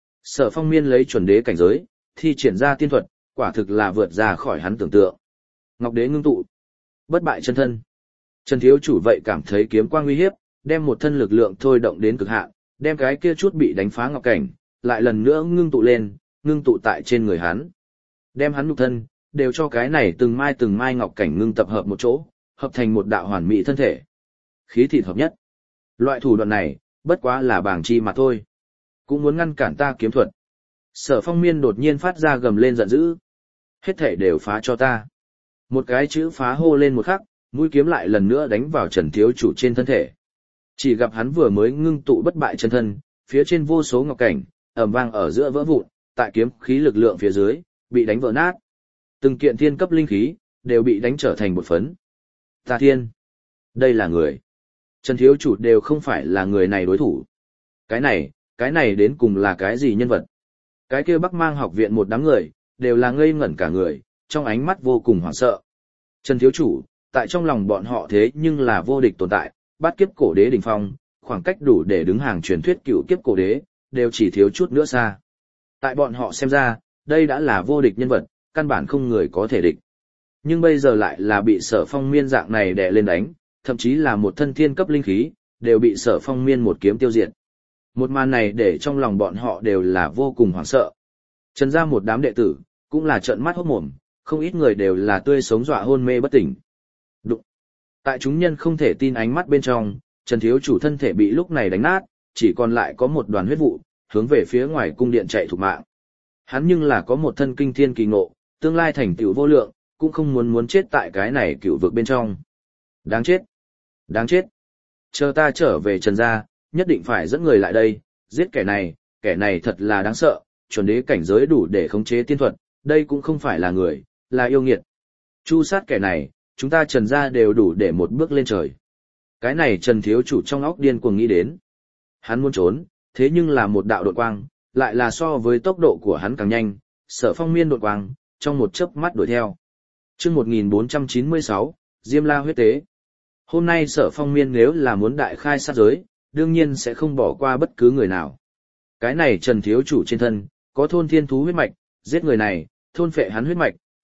Sở Phong Miên lấy chuẩn đế cảnh giới, thi triển ra tiên thuật, quả thực là vượt ra khỏi hắn tưởng tượng. Ngọc đế ngưng tụ, bất bại chân thân. Trần thiếu chủ vậy cảm thấy kiếm quang uy hiếp, đem một thân lực lượng thôi động đến cực hạn, đem cái kia chút bị đánh phá ngọc cảnh, lại lần nữa ngưng tụ lên, ngưng tụ tại trên người hắn. Đem hắn nhục thân, đều cho cái này từng mai từng mai ngọc cảnh ngưng tập hợp một chỗ, hợp thành một đạo hoàn mỹ thân thể. Khí thịt hợp nhất. Loại thủ đoạn này, bất quá là bàng chi mà thôi. Cũng muốn ngăn cản ta kiếm thuật. Sở Phong Miên đột nhiên phát ra gầm lên giận dữ. Hết thể đều phá cho ta. Một cái chữ phá hô lên một khắc, mũi kiếm lại lần nữa đánh vào Trần thiếu chủ trên thân thể. Chỉ gặp hắn vừa mới ngưng tụ bất bại chân thân, phía trên vô số ngọc cảnh, ầm vang ở giữa vỡ vụn, tại kiếm khí lực lượng phía dưới, bị đánh vỡ nát. Từng kiện thiên cấp linh khí, đều bị đánh trở thành bột phấn. Ta thiên! Đây là người. Trần thiếu chủ đều không phải là người này đối thủ. Cái này, cái này đến cùng là cái gì nhân vật? Cái kia Bắc Mang học viện một đám người, đều là ngây ngẩn cả người, trong ánh mắt vô cùng hoảng sợ. Trần thiếu chủ, tại trong lòng bọn họ thế nhưng là vô địch tồn tại, bát kiếp cổ đế đỉnh phong, khoảng cách đủ để đứng hàng truyền thuyết cựu kiếp cổ đế, đều chỉ thiếu chút nữa xa. Tại bọn họ xem ra, đây đã là vô địch nhân vật, căn bản không người có thể địch. Nhưng bây giờ lại là bị Sở Phong Miên dạng này đè lên đánh, thậm chí là một thân thiên cấp linh khí, đều bị Sở Phong Miên một kiếm tiêu diệt. Một màn này để trong lòng bọn họ đều là vô cùng hoảng sợ. Trần gia một đám đệ tử, cũng là trợn mắt hốt mồm, không ít người đều là tươi sống dọa hôn mê bất tỉnh. Đụng. Tại chúng nhân không thể tin ánh mắt bên trong, Trần thiếu chủ thân thể bị lúc này đánh nát, chỉ còn lại có một đoàn huyết vụ, hướng về phía ngoài cung điện chạy thục mạng. Hắn nhưng là có một thân kinh thiên kỳ ngộ, tương lai thành tựu vô lượng, cũng không muốn muốn chết tại cái này cựu vực bên trong. Đáng chết! Đáng chết! Chờ ta trở về Trần gia, nhất định phải dẫn người lại đây, giết kẻ này, kẻ này thật là đáng sợ, chuẩn đế cảnh giới đủ để khống chế tiên thuật, đây cũng không phải là người, là yêu nghiệt. Chu sát kẻ này, chúng ta Trần gia đều đủ để một bước lên trời. Cái này Trần thiếu chủ trong óc điên cuồng nghĩ đến. Hắn muốn trốn, thế nhưng là một đạo đột quang, lại là so với tốc độ của hắn càng nhanh, Sở Phong Miên đột quang, trong một chớp mắt đuổi theo. Chương một nghìn bốn trăm chín mươi sáu, Diêm La huyết tế. Hôm nay Sở Phong Miên nếu là muốn đại khai sát giới, đương nhiên sẽ không bỏ qua bất cứ người nào. Cái này Trần thiếu chủ trên thân, có thôn thiên thú huyết mạch, giết người này, thôn phệ hắn huyết mạch,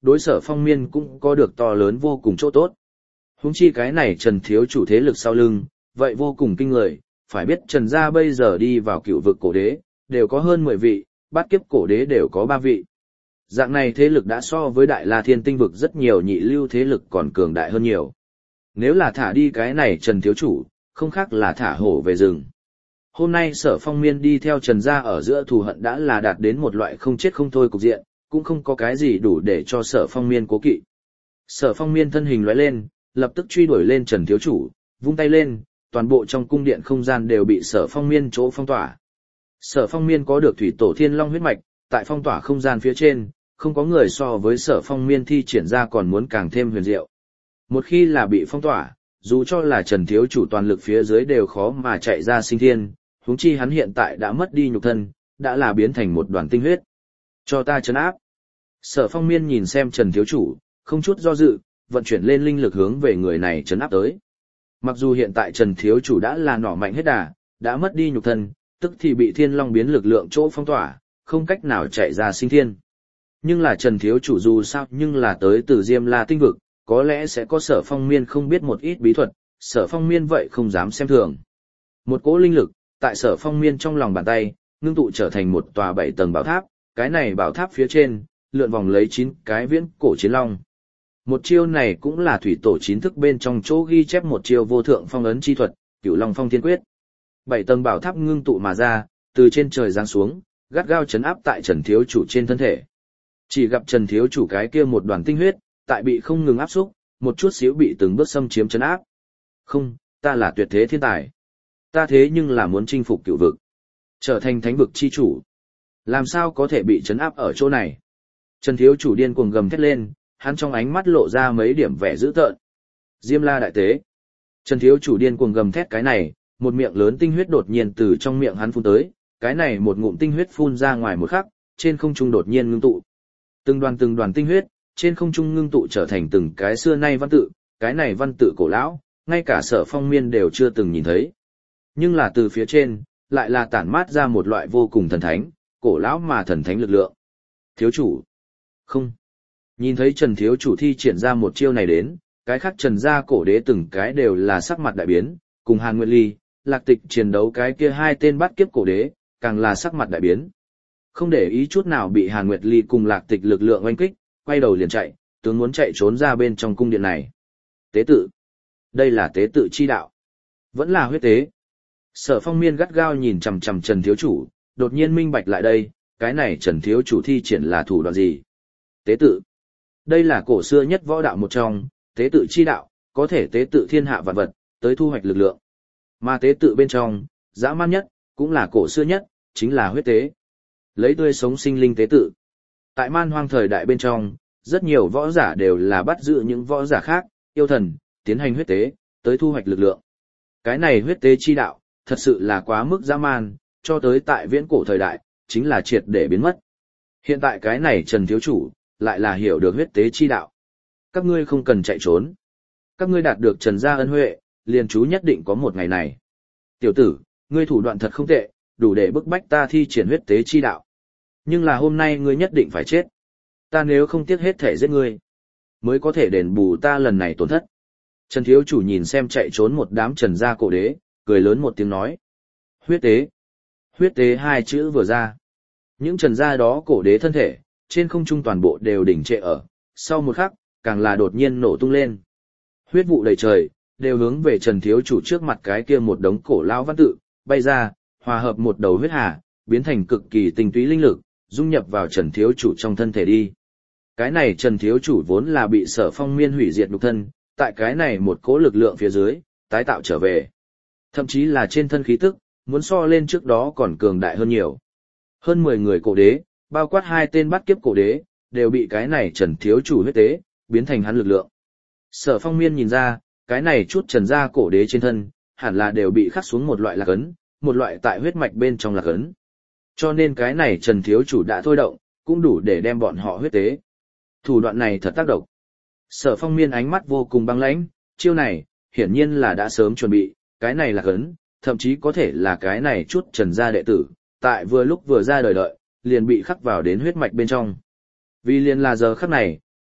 đối Sở Phong Miên cũng có được to lớn vô cùng chỗ tốt. Huống chi cái này Trần thiếu chủ thế lực sau lưng, vậy vô cùng kinh người, phải biết Trần gia bây giờ đi vào cựu vực cổ đế, đều có hơn mười vị, bát kiếp cổ đế đều có ba vị. Dạng này thế lực đã so với Đại La Thiên Tinh vực rất nhiều nhị lưu thế lực còn cường đại hơn nhiều. Nếu là thả đi cái này Trần thiếu chủ, không khác là thả hổ về rừng. Hôm nay Sở Phong Miên đi theo Trần gia ở giữa thù hận đã là đạt đến một loại không chết không thôi cục diện, cũng không có cái gì đủ để cho Sở Phong Miên cố kỵ. Sở Phong Miên thân hình lóe lên, lập tức truy đuổi lên Trần thiếu chủ, vung tay lên, toàn bộ trong cung điện không gian đều bị Sở Phong Miên chỗ phong tỏa. Sở Phong Miên có được thủy tổ thiên long huyết mạch, tại phong tỏa không gian phía trên, không có người so với Sở Phong Miên thi triển ra còn muốn càng thêm huyền diệu. Một khi là bị phong tỏa, dù cho là Trần thiếu chủ toàn lực phía dưới đều khó mà chạy ra sinh thiên, huống chi hắn hiện tại đã mất đi nhục thân, đã là biến thành một đoàn tinh huyết. Cho ta trấn áp. Sở Phong Miên nhìn xem Trần thiếu chủ, không chút do dự, vận chuyển lên linh lực hướng về người này trấn áp tới. Mặc dù hiện tại Trần thiếu chủ đã là nỏ mạnh hết đà, đã mất đi nhục thân, tức thì bị thiên long biến lực lượng chỗ phong tỏa, không cách nào chạy ra sinh thiên. Nhưng là Trần thiếu chủ dù sao nhưng là tới từ Diêm La tinh vực, có lẽ sẽ có Sở Phong Miên không biết một ít bí thuật, Sở Phong Miên vậy không dám xem thường. Một cỗ linh lực, tại Sở Phong Miên trong lòng bàn tay, ngưng tụ trở thành một tòa bảy tầng bảo tháp, cái này bảo tháp phía trên, lượn vòng lấy chín cái viễn cổ chiến long. Một chiêu này cũng là thủy tổ chín thức bên trong chỗ ghi chép một chiêu vô thượng phong ấn chi thuật, Cửu Long Phong Thiên Quyết. Bảy tầng bảo tháp ngưng tụ mà ra, từ trên trời giáng xuống, gắt gao chấn áp tại Trần thiếu chủ trên thân thể. Chỉ gặp Trần thiếu chủ cái kia một đoàn tinh huyết, tại bị không ngừng áp xúc, một chút xíu bị từng bước xâm chiếm chấn áp. Không, ta là tuyệt thế thiên tài. Ta thế nhưng là muốn chinh phục cửu vực, trở thành thánh vực chi chủ. Làm sao có thể bị chấn áp ở chỗ này? Trần thiếu chủ điên cuồng gầm thét lên, hắn trong ánh mắt lộ ra mấy điểm vẻ dữ tợn. Diêm La đại tế. Trần thiếu chủ điên cuồng gầm thét cái này, một miệng lớn tinh huyết đột nhiên từ trong miệng hắn phun tới, cái này một ngụm tinh huyết phun ra ngoài một khắc, trên không trung đột nhiên ngưng tụ. Từng đoàn từng đoàn tinh huyết, trên không trung ngưng tụ trở thành từng cái xưa nay văn tự, cái này văn tự cổ lão, ngay cả Sở Phong Miên đều chưa từng nhìn thấy. Nhưng là từ phía trên, lại là tản mát ra một loại vô cùng thần thánh, cổ lão mà thần thánh lực lượng. Thiếu chủ. Không. Nhìn thấy Trần thiếu chủ thi triển ra một chiêu này đến, cái khác Trần gia cổ đế từng cái đều là sắc mặt đại biến, cùng Hàn Nguyệt Ly, Lạc Tịch chiến đấu cái kia hai tên bắt kiếp cổ đế, càng là sắc mặt đại biến. Không để ý chút nào bị Hàn Nguyệt Ly cùng Lạc Tịch lực lượng oanh kích, quay đầu liền chạy, tướng muốn chạy trốn ra bên trong cung điện này. Tế tự. Đây là tế tự chi đạo. Vẫn là huyết tế. Sở Phong Miên gắt gao nhìn chằm chằm Trần thiếu chủ, đột nhiên minh bạch lại đây, cái này Trần thiếu chủ thi triển là thủ đoạn gì? Tế tự. Đây là cổ xưa nhất võ đạo một trong, tế tự chi đạo, có thể tế tự thiên hạ vạn vật, tới thu hoạch lực lượng. Mà tế tự bên trong, dã man nhất, cũng là cổ xưa nhất, chính là huyết tế. Lấy tươi sống sinh linh tế tự. Tại man hoang thời đại bên trong, rất nhiều võ giả đều là bắt giữ những võ giả khác, yêu thần, tiến hành huyết tế, tới thu hoạch lực lượng. Cái này huyết tế chi đạo, thật sự là quá mức dã man, cho tới tại viễn cổ thời đại, chính là triệt để biến mất. Hiện tại cái này Trần thiếu chủ, lại là hiểu được huyết tế chi đạo. Các ngươi không cần chạy trốn. Các ngươi đạt được Trần gia ân huệ, liền chú nhất định có một ngày này. Tiểu tử, ngươi thủ đoạn thật không tệ, đủ để bức bách ta thi triển huyết tế chi đạo. Nhưng là hôm nay ngươi nhất định phải chết. Ta nếu không tiếc hết thể giết ngươi, mới có thể đền bù ta lần này tổn thất. Trần thiếu chủ nhìn xem chạy trốn một đám Trần gia cổ đế, cười lớn một tiếng nói. Huyết tế. Huyết tế hai chữ vừa ra. Những Trần gia đó cổ đế thân thể, trên không trung toàn bộ đều đỉnh trệ ở, sau một khắc, càng là đột nhiên nổ tung lên. Huyết vụ đầy trời, đều hướng về Trần thiếu chủ trước mặt cái kia một đống cổ lao văn tự, bay ra, hòa hợp một đầu huyết hà, biến thành cực kỳ tinh túy linh lực, dung nhập vào Trần thiếu chủ trong thân thể đi. Cái này Trần thiếu chủ vốn là bị Sở Phong Miên hủy diệt nhục thân, tại cái này một cỗ lực lượng phía dưới, tái tạo trở về. Thậm chí là trên thân khí tức, muốn so lên trước đó còn cường đại hơn nhiều. Hơn mười người cổ đế, bao quát hai tên bắt kiếp cổ đế, đều bị cái này Trần thiếu chủ huyết tế, biến thành hắn lực lượng. Sở Phong Miên nhìn ra, cái này chút Trần gia cổ đế trên thân, hẳn là đều bị khắc xuống một loại lạc ấn, một loại tại huyết mạch bên trong lạc ấn. Cho nên cái này Trần thiếu chủ đã thôi động, cũng đủ để đem bọn họ huyết tế. Thủ đoạn này thật tác động. Sở Phong Miên ánh mắt vô cùng băng lãnh, chiêu này, hiển nhiên là đã sớm chuẩn bị, cái này lạc ấn, thậm chí có thể là cái này chút Trần gia đệ tử, tại vừa lúc vừa ra đời đợi, liền bị khắc vào đến huyết mạch bên trong. Vì liền là giờ khắc này,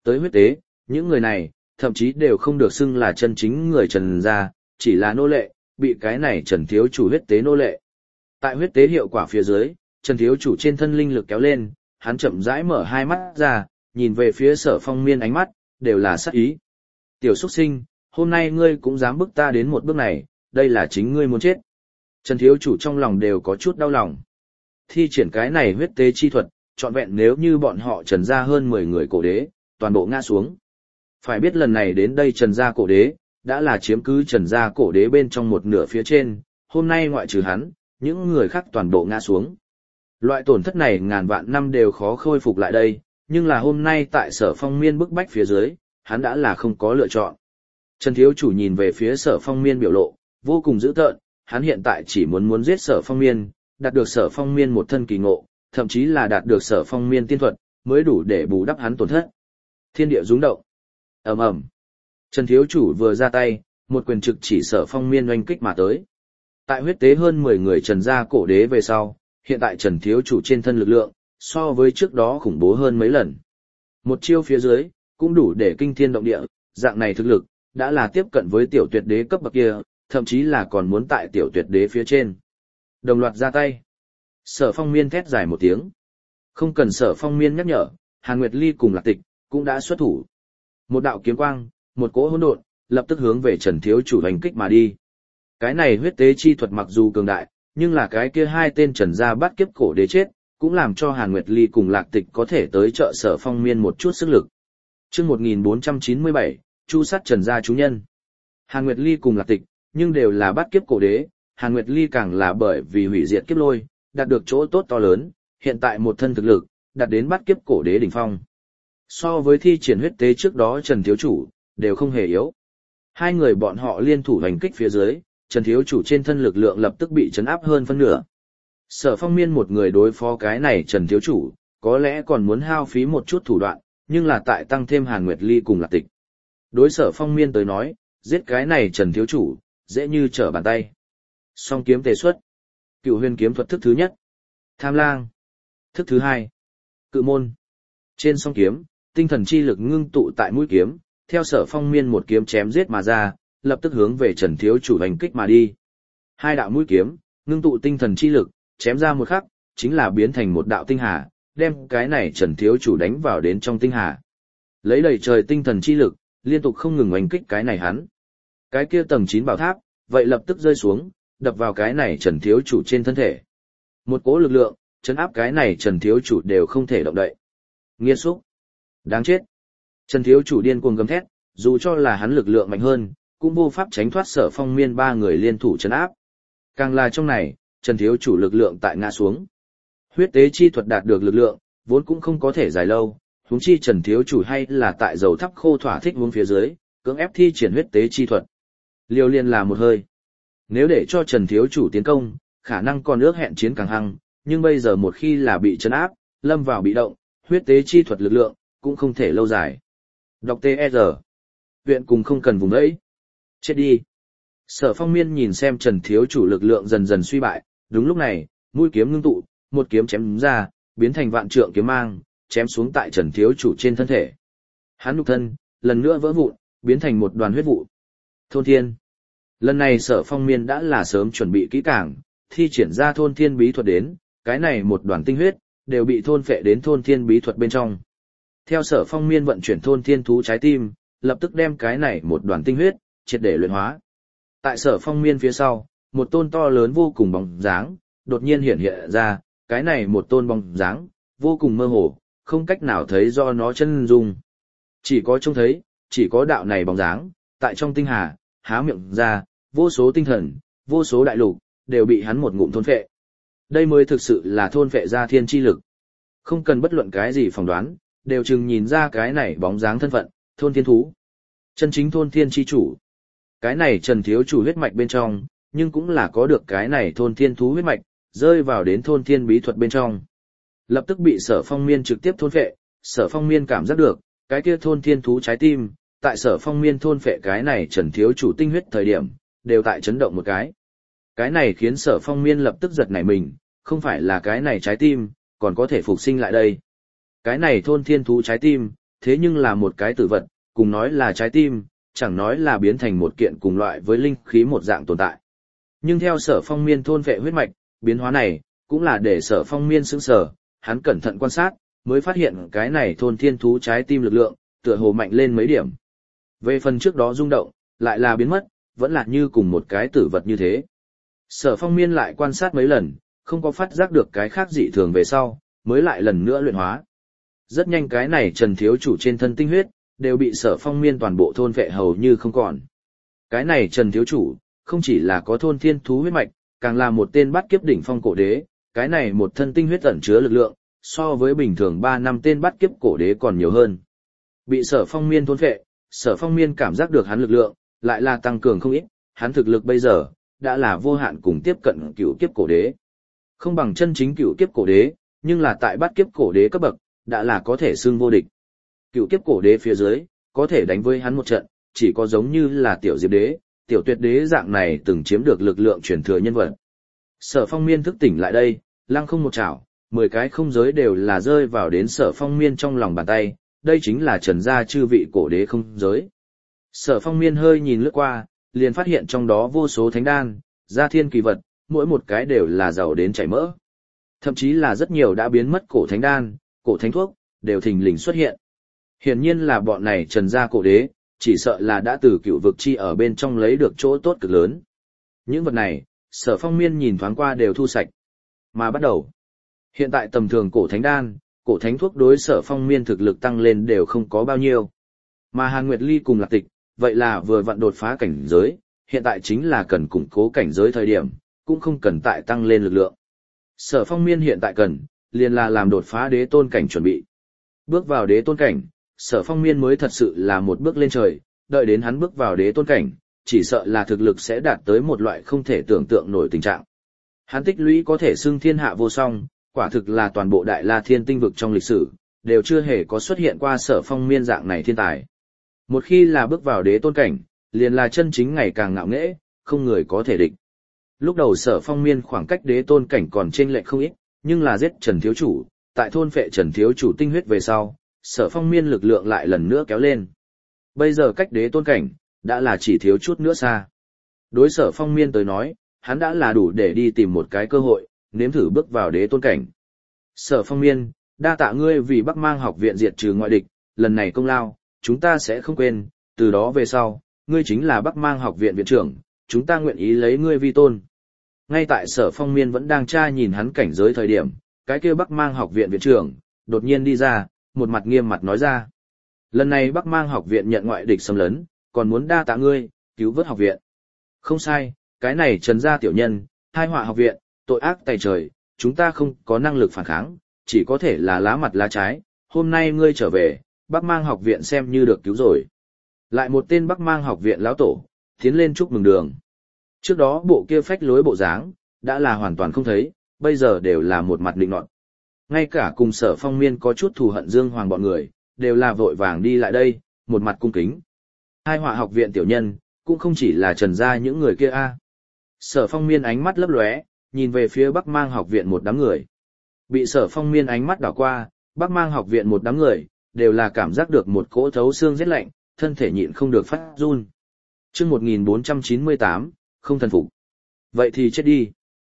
tới huyết tế, những người này, thậm chí đều không được xưng là chân chính người Trần gia, chỉ là nô lệ, bị cái này Trần thiếu chủ huyết tế nô lệ. Tại huyết tế hiệu quả phía dưới, Trần thiếu chủ trên thân linh lực kéo lên, hắn chậm rãi mở hai mắt ra, nhìn về phía Sở Phong Miên, ánh mắt đều là sát ý. Tiểu xuất sinh, hôm nay ngươi cũng dám bức ta đến một bước này, đây là chính ngươi muốn chết. Trần thiếu chủ trong lòng đều có chút đau lòng. Thi triển cái này huyết tế chi thuật, trọn vẹn nếu như bọn họ Trần gia hơn mười người cổ đế, toàn bộ ngã xuống. Phải biết lần này đến đây Trần gia cổ đế, đã là chiếm cứ Trần gia cổ đế bên trong một nửa phía trên, hôm nay ngoại trừ hắn, những người khác toàn bộ ngã xuống. Loại tổn thất này ngàn vạn năm đều khó khôi phục lại đây, nhưng là hôm nay tại Sở Phong Miên bức bách phía dưới, hắn đã là không có lựa chọn. Trần thiếu chủ nhìn về phía Sở Phong Miên biểu lộ, vô cùng dữ tợn, hắn hiện tại chỉ muốn muốn giết Sở Phong Miên, đạt được Sở Phong Miên một thân kỳ ngộ, thậm chí là đạt được Sở Phong Miên tiên thuật, mới đủ để bù đắp hắn tổn thất. Thiên địa rung động. Ầm ầm. Trần thiếu chủ vừa ra tay, một quyền trực chỉ Sở Phong Miên oanh kích mà tới. Tại huyết tế hơn mười người Trần gia cổ đế về sau, hiện tại Trần thiếu chủ trên thân lực lượng, so với trước đó khủng bố hơn mấy lần. Một chiêu phía dưới, cũng đủ để kinh thiên động địa, dạng này thực lực, đã là tiếp cận với tiểu tuyệt đế cấp bậc kia, thậm chí là còn muốn tại tiểu tuyệt đế phía trên. Đồng loạt ra tay. Sở Phong Miên thét dài một tiếng. Không cần Sở Phong Miên nhắc nhở, Hàn Nguyệt Ly cùng Lạc Tịch, cũng đã xuất thủ. Một đạo kiếm quang, một cỗ hỗn độn, lập tức hướng về Trần thiếu chủ hành kích mà đi. Cái này huyết tế chi thuật mặc dù cường đại, nhưng là cái kia hai tên Trần gia bắt kiếp cổ đế chết, cũng làm cho Hàn Nguyệt Ly cùng Lạc Tịch có thể tới trợ Sở Phong Miên một chút sức lực. Chương một nghìn bốn trăm chín mươi bảy, Chu sát Trần gia chú nhân. Hàn Nguyệt Ly cùng Lạc Tịch, nhưng đều là bắt kiếp cổ đế, Hàn Nguyệt Ly càng là bởi vì hủy diệt kiếp lôi, đạt được chỗ tốt to lớn, hiện tại một thân thực lực, đạt đến bắt kiếp cổ đế đỉnh phong. So với thi triển huyết tế trước đó Trần thiếu chủ, đều không hề yếu. Hai người bọn họ liên thủ hành kích phía dưới, Trần thiếu chủ trên thân lực lượng lập tức bị chấn áp hơn phân nửa. Sở Phong Miên một người đối phó cái này Trần thiếu chủ, có lẽ còn muốn hao phí một chút thủ đoạn, nhưng là tại tăng thêm Hàn Nguyệt Ly cùng Lạc Tịch. Đối Sở Phong Miên tới nói, giết cái này Trần thiếu chủ, dễ như trở bàn tay. Song kiếm tề xuất. Cựu huyền kiếm thuật thức thứ nhất. Tham lang. Thức thứ hai. Cự môn. Trên song kiếm, tinh thần chi lực ngưng tụ tại mũi kiếm, theo Sở Phong Miên một kiếm chém giết mà ra, lập tức hướng về Trần thiếu chủ hành kích mà đi. Hai đạo mũi kiếm, ngưng tụ tinh thần chi lực, chém ra một khắc, chính là biến thành một đạo tinh hà, đem cái này Trần thiếu chủ đánh vào đến trong tinh hà. Lấy đầy trời tinh thần chi lực, liên tục không ngừng oanh kích cái này hắn. Cái kia tầng chín bảo tháp, vậy lập tức rơi xuống, đập vào cái này Trần thiếu chủ trên thân thể. Một cỗ lực lượng, chấn áp cái này Trần thiếu chủ đều không thể động đậy. Nghiệt xúc. Đáng chết. Trần thiếu chủ điên cuồng gầm thét, dù cho là hắn lực lượng mạnh hơn, cũng vô pháp tránh thoát Sở Phong Miên ba người liên thủ chấn áp. Càng là trong này, Trần thiếu chủ lực lượng tại ngã xuống. Huyết tế chi thuật đạt được lực lượng, vốn cũng không có thể dài lâu, huống chi Trần thiếu chủ hay là tại dầu thắp khô thỏa thích hướng phía dưới, cưỡng ép thi triển huyết tế chi thuật. Liều liên là một hơi. Nếu để cho Trần thiếu chủ tiến công, khả năng còn ước hẹn chiến càng hăng, nhưng bây giờ một khi là bị trấn áp, lâm vào bị động, huyết tế chi thuật lực lượng, cũng không thể lâu dài. Đọc tê e rờ. Viện cùng không cần vùng đấy. Chết đi. Sở Phong Miên nhìn xem Trần thiếu chủ lực lượng dần dần suy bại, đúng lúc này, mũi kiếm ngưng tụ, một kiếm chém ra, biến thành vạn trượng kiếm mang, chém xuống tại Trần thiếu chủ trên thân thể. Hắn nhục thân, lần nữa vỡ vụn, biến thành một đoàn huyết vụ. Thôn thiên. Lần này Sở Phong Miên đã là sớm chuẩn bị kỹ càng, thi triển ra thôn thiên bí thuật đến, cái này một đoàn tinh huyết, đều bị thôn phệ đến thôn thiên bí thuật bên trong. Theo Sở Phong Miên vận chuyển thôn thiên thú trái tim, lập tức đem cái này một đoàn tinh huyết, triệt để luyện hóa. Tại Sở Phong Miên phía sau, một tôn to lớn vô cùng bóng dáng, đột nhiên hiện hiện ra, cái này một tôn bóng dáng, vô cùng mơ hồ, không cách nào thấy do nó chân dung. Chỉ có trông thấy, chỉ có đạo này bóng dáng, tại trong tinh hà, há miệng ra, vô số tinh thần, vô số đại lục, đều bị hắn một ngụm thôn phệ. Đây mới thực sự là thôn phệ ra thiên chi lực. Không cần bất luận cái gì phỏng đoán, đều chừng nhìn ra cái này bóng dáng thân phận, thôn thiên thú. Chân chính thôn thiên chi chủ. Cái này Trần thiếu chủ huyết mạch bên trong, nhưng cũng là có được cái này thôn thiên thú huyết mạch, rơi vào đến thôn thiên bí thuật bên trong. Lập tức bị Sở Phong Miên trực tiếp thôn phệ, Sở Phong Miên cảm giác được, cái kia thôn thiên thú trái tim, tại Sở Phong Miên thôn phệ cái này Trần thiếu chủ tinh huyết thời điểm, đều tại chấn động một cái. Cái này khiến Sở Phong Miên lập tức giật nảy mình, không phải là cái này trái tim, còn có thể phục sinh lại đây. Cái này thôn thiên thú trái tim, thế nhưng là một cái tử vật, cùng nói là trái tim, chẳng nói là biến thành một kiện cùng loại với linh khí một dạng tồn tại. Nhưng theo Sở Phong Miên thôn vệ huyết mạch, biến hóa này, cũng là để Sở Phong Miên sững sờ, hắn cẩn thận quan sát, mới phát hiện cái này thôn thiên thú trái tim lực lượng, tựa hồ mạnh lên mấy điểm. Về phần trước đó rung động, lại là biến mất, vẫn là như cùng một cái tử vật như thế. Sở Phong Miên lại quan sát mấy lần, không có phát giác được cái khác dị thường về sau, mới lại lần nữa luyện hóa. Rất nhanh cái này Trần thiếu chủ trên thân tinh huyết, đều bị Sở Phong Miên toàn bộ thôn vệ hầu như không còn. Cái này Trần thiếu chủ, không chỉ là có thôn thiên thú huyết mạch, càng là một tên bát kiếp đỉnh phong cổ đế, cái này một thân tinh huyết ẩn chứa lực lượng, so với bình thường ba năm tên bát kiếp cổ đế còn nhiều hơn. Bị Sở Phong Miên thôn vệ, Sở Phong Miên cảm giác được hắn lực lượng, lại là tăng cường không ít, hắn thực lực bây giờ, đã là vô hạn cùng tiếp cận cửu kiếp cổ đế. Không bằng chân chính cửu kiếp cổ đế, nhưng là tại bát kiếp cổ đế cấp bậc, đã là có thể xưng vô địch. Cửu kiếp cổ đế phía dưới, có thể đánh với hắn một trận, chỉ có giống như là tiểu diệp đế, tiểu tuyệt đế dạng này từng chiếm được lực lượng truyền thừa nhân vật. Sở Phong Miên thức tỉnh lại đây, lăng không một chảo, mười cái không giới đều là rơi vào đến Sở Phong Miên trong lòng bàn tay, đây chính là Trần gia chư vị cổ đế không giới. Sở Phong Miên hơi nhìn lướt qua, liền phát hiện trong đó vô số thánh đan, gia thiên kỳ vật, mỗi một cái đều là giàu đến chảy mỡ. Thậm chí là rất nhiều đã biến mất cổ thánh đan, cổ thánh thuốc, đều thình lình xuất hiện. Hiển nhiên là bọn này Trần gia cổ đế, chỉ sợ là đã từ cựu vực chi ở bên trong lấy được chỗ tốt cực lớn. Những vật này, Sở Phong Miên nhìn thoáng qua đều thu sạch. Mà bắt đầu, hiện tại tầm thường cổ thánh đan, cổ thánh thuốc đối Sở Phong Miên thực lực tăng lên đều không có bao nhiêu. Mà Hàn Nguyệt Ly cùng Lạc Tịch, vậy là vừa vặn đột phá cảnh giới, hiện tại chính là cần củng cố cảnh giới thời điểm, cũng không cần tại tăng lên lực lượng. Sở Phong Miên hiện tại cần, liền là làm đột phá đế tôn cảnh chuẩn bị. Bước vào đế tôn cảnh, Sở Phong Miên mới thật sự là một bước lên trời, đợi đến hắn bước vào đế tôn cảnh, chỉ sợ là thực lực sẽ đạt tới một loại không thể tưởng tượng nổi tình trạng. Hắn tích lũy có thể xưng thiên hạ vô song, quả thực là toàn bộ Đại La Thiên tinh vực trong lịch sử, đều chưa hề có xuất hiện qua Sở Phong Miên dạng này thiên tài. Một khi là bước vào đế tôn cảnh, liền là chân chính ngày càng ngạo nghễ, không người có thể địch. Lúc đầu Sở Phong Miên khoảng cách đế tôn cảnh còn chênh lệch không ít, nhưng là giết Trần thiếu chủ, tại thôn phệ Trần thiếu chủ tinh huyết về sau, Sở Phong Miên lực lượng lại lần nữa kéo lên. Bây giờ cách đế tôn cảnh, đã là chỉ thiếu chút nữa xa. Đối Sở Phong Miên tới nói, hắn đã là đủ để đi tìm một cái cơ hội, nếm thử bước vào đế tôn cảnh. Sở Phong Miên, đa tạ ngươi vì Bắc Mang học viện diệt trừ ngoại địch, lần này công lao, chúng ta sẽ không quên, từ đó về sau, ngươi chính là Bắc Mang học viện viện trưởng, chúng ta nguyện ý lấy ngươi vi tôn. Ngay tại Sở Phong Miên vẫn đang tra nhìn hắn cảnh giới thời điểm, cái kia Bắc Mang học viện viện trưởng, đột nhiên đi ra, một mặt nghiêm mặt nói ra. Lần này Bắc Mang học viện nhận ngoại địch xâm lấn, còn muốn đa tạ ngươi, cứu vớt học viện. Không sai, cái này Trần gia tiểu nhân, hai họa học viện, tội ác tày trời, chúng ta không có năng lực phản kháng, chỉ có thể là lá mặt lá trái, hôm nay ngươi trở về, Bắc Mang học viện xem như được cứu rồi. Lại một tên Bắc Mang học viện lão tổ, tiến lên chúc mừng đường. Trước đó bộ kia phách lối bộ dáng, đã là hoàn toàn không thấy, bây giờ đều là một mặt định nọt. Ngay cả cùng Sở Phong Miên có chút thù hận Dương Hoàng bọn người, đều là vội vàng đi lại đây, một mặt cung kính. Hai họa học viện tiểu nhân, cũng không chỉ là Trần gia những người kia a. Sở Phong Miên ánh mắt lấp lóe, nhìn về phía Bắc Mang học viện một đám người. Bị Sở Phong Miên ánh mắt đảo qua, Bắc Mang học viện một đám người, đều là cảm giác được một cỗ thấu xương rét lạnh, thân thể nhịn không được phát run. Chương một nghìn bốn trăm chín mươi tám, không thần phục. Vậy thì chết đi.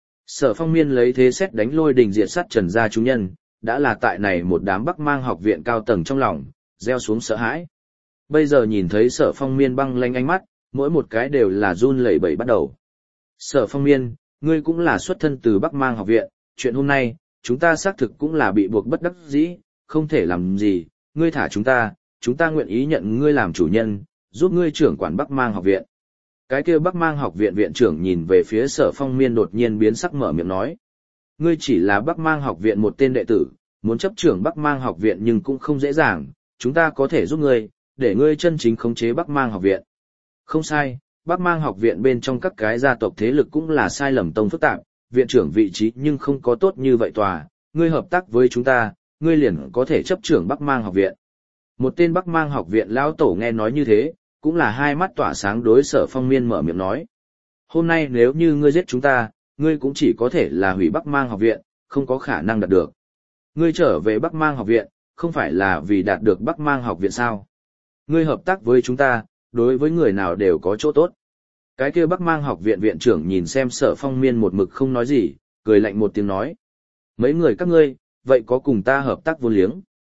Sở Phong Miên lấy thế xét đánh lôi đình diệt sát Trần gia chúng nhân, đã là tại này một đám Bắc Mang học viện cao tầng trong lòng, gieo xuống sợ hãi. Bây giờ nhìn thấy Sở Phong Miên băng lanh ánh mắt, mỗi một cái đều là run lẩy bẩy bắt đầu. Sở Phong Miên, ngươi cũng là xuất thân từ Bắc Mang học viện, chuyện hôm nay, chúng ta xác thực cũng là bị buộc bất đắc dĩ, không thể làm gì, ngươi thả chúng ta, chúng ta nguyện ý nhận ngươi làm chủ nhân, giúp ngươi trưởng quản Bắc Mang học viện. Cái kia Bắc Mang học viện viện trưởng nhìn về phía Sở Phong Miên đột nhiên biến sắc mở miệng nói. Ngươi chỉ là Bắc Mang học viện một tên đệ tử, muốn chấp trưởng Bắc Mang học viện nhưng cũng không dễ dàng, chúng ta có thể giúp ngươi, để ngươi chân chính khống chế Bắc Mang học viện. Không sai, Bắc Mang học viện bên trong các cái gia tộc thế lực cũng là sai lầm tông phức tạp, viện trưởng vị trí nhưng không có tốt như vậy tòa, ngươi hợp tác với chúng ta, ngươi liền có thể chấp trưởng Bắc Mang học viện. Một tên Bắc Mang học viện lão tổ nghe nói như thế, cũng là hai mắt tỏa sáng đối Sở Phong Miên mở miệng nói. Hôm nay nếu như ngươi giết chúng ta, ngươi cũng chỉ có thể là hủy Bắc Mang học viện, không có khả năng đạt được. Ngươi trở về Bắc Mang học viện, không phải là vì đạt được Bắc Mang học viện sao? Ngươi hợp tác với chúng ta, đối với người nào đều có chỗ tốt. Cái kia Bắc Mang học viện viện trưởng nhìn xem Sở Phong Miên một mực không nói gì, cười lạnh một tiếng nói. Mấy người các ngươi, vậy có cùng ta hợp tác vô liếng?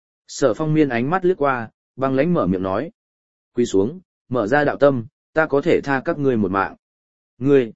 Sở Phong Miên ánh mắt lướt qua, băng lãnh mở miệng nói. Quy xuống, mở ra đạo tâm, ta có thể tha các ngươi một mạng. Ngươi!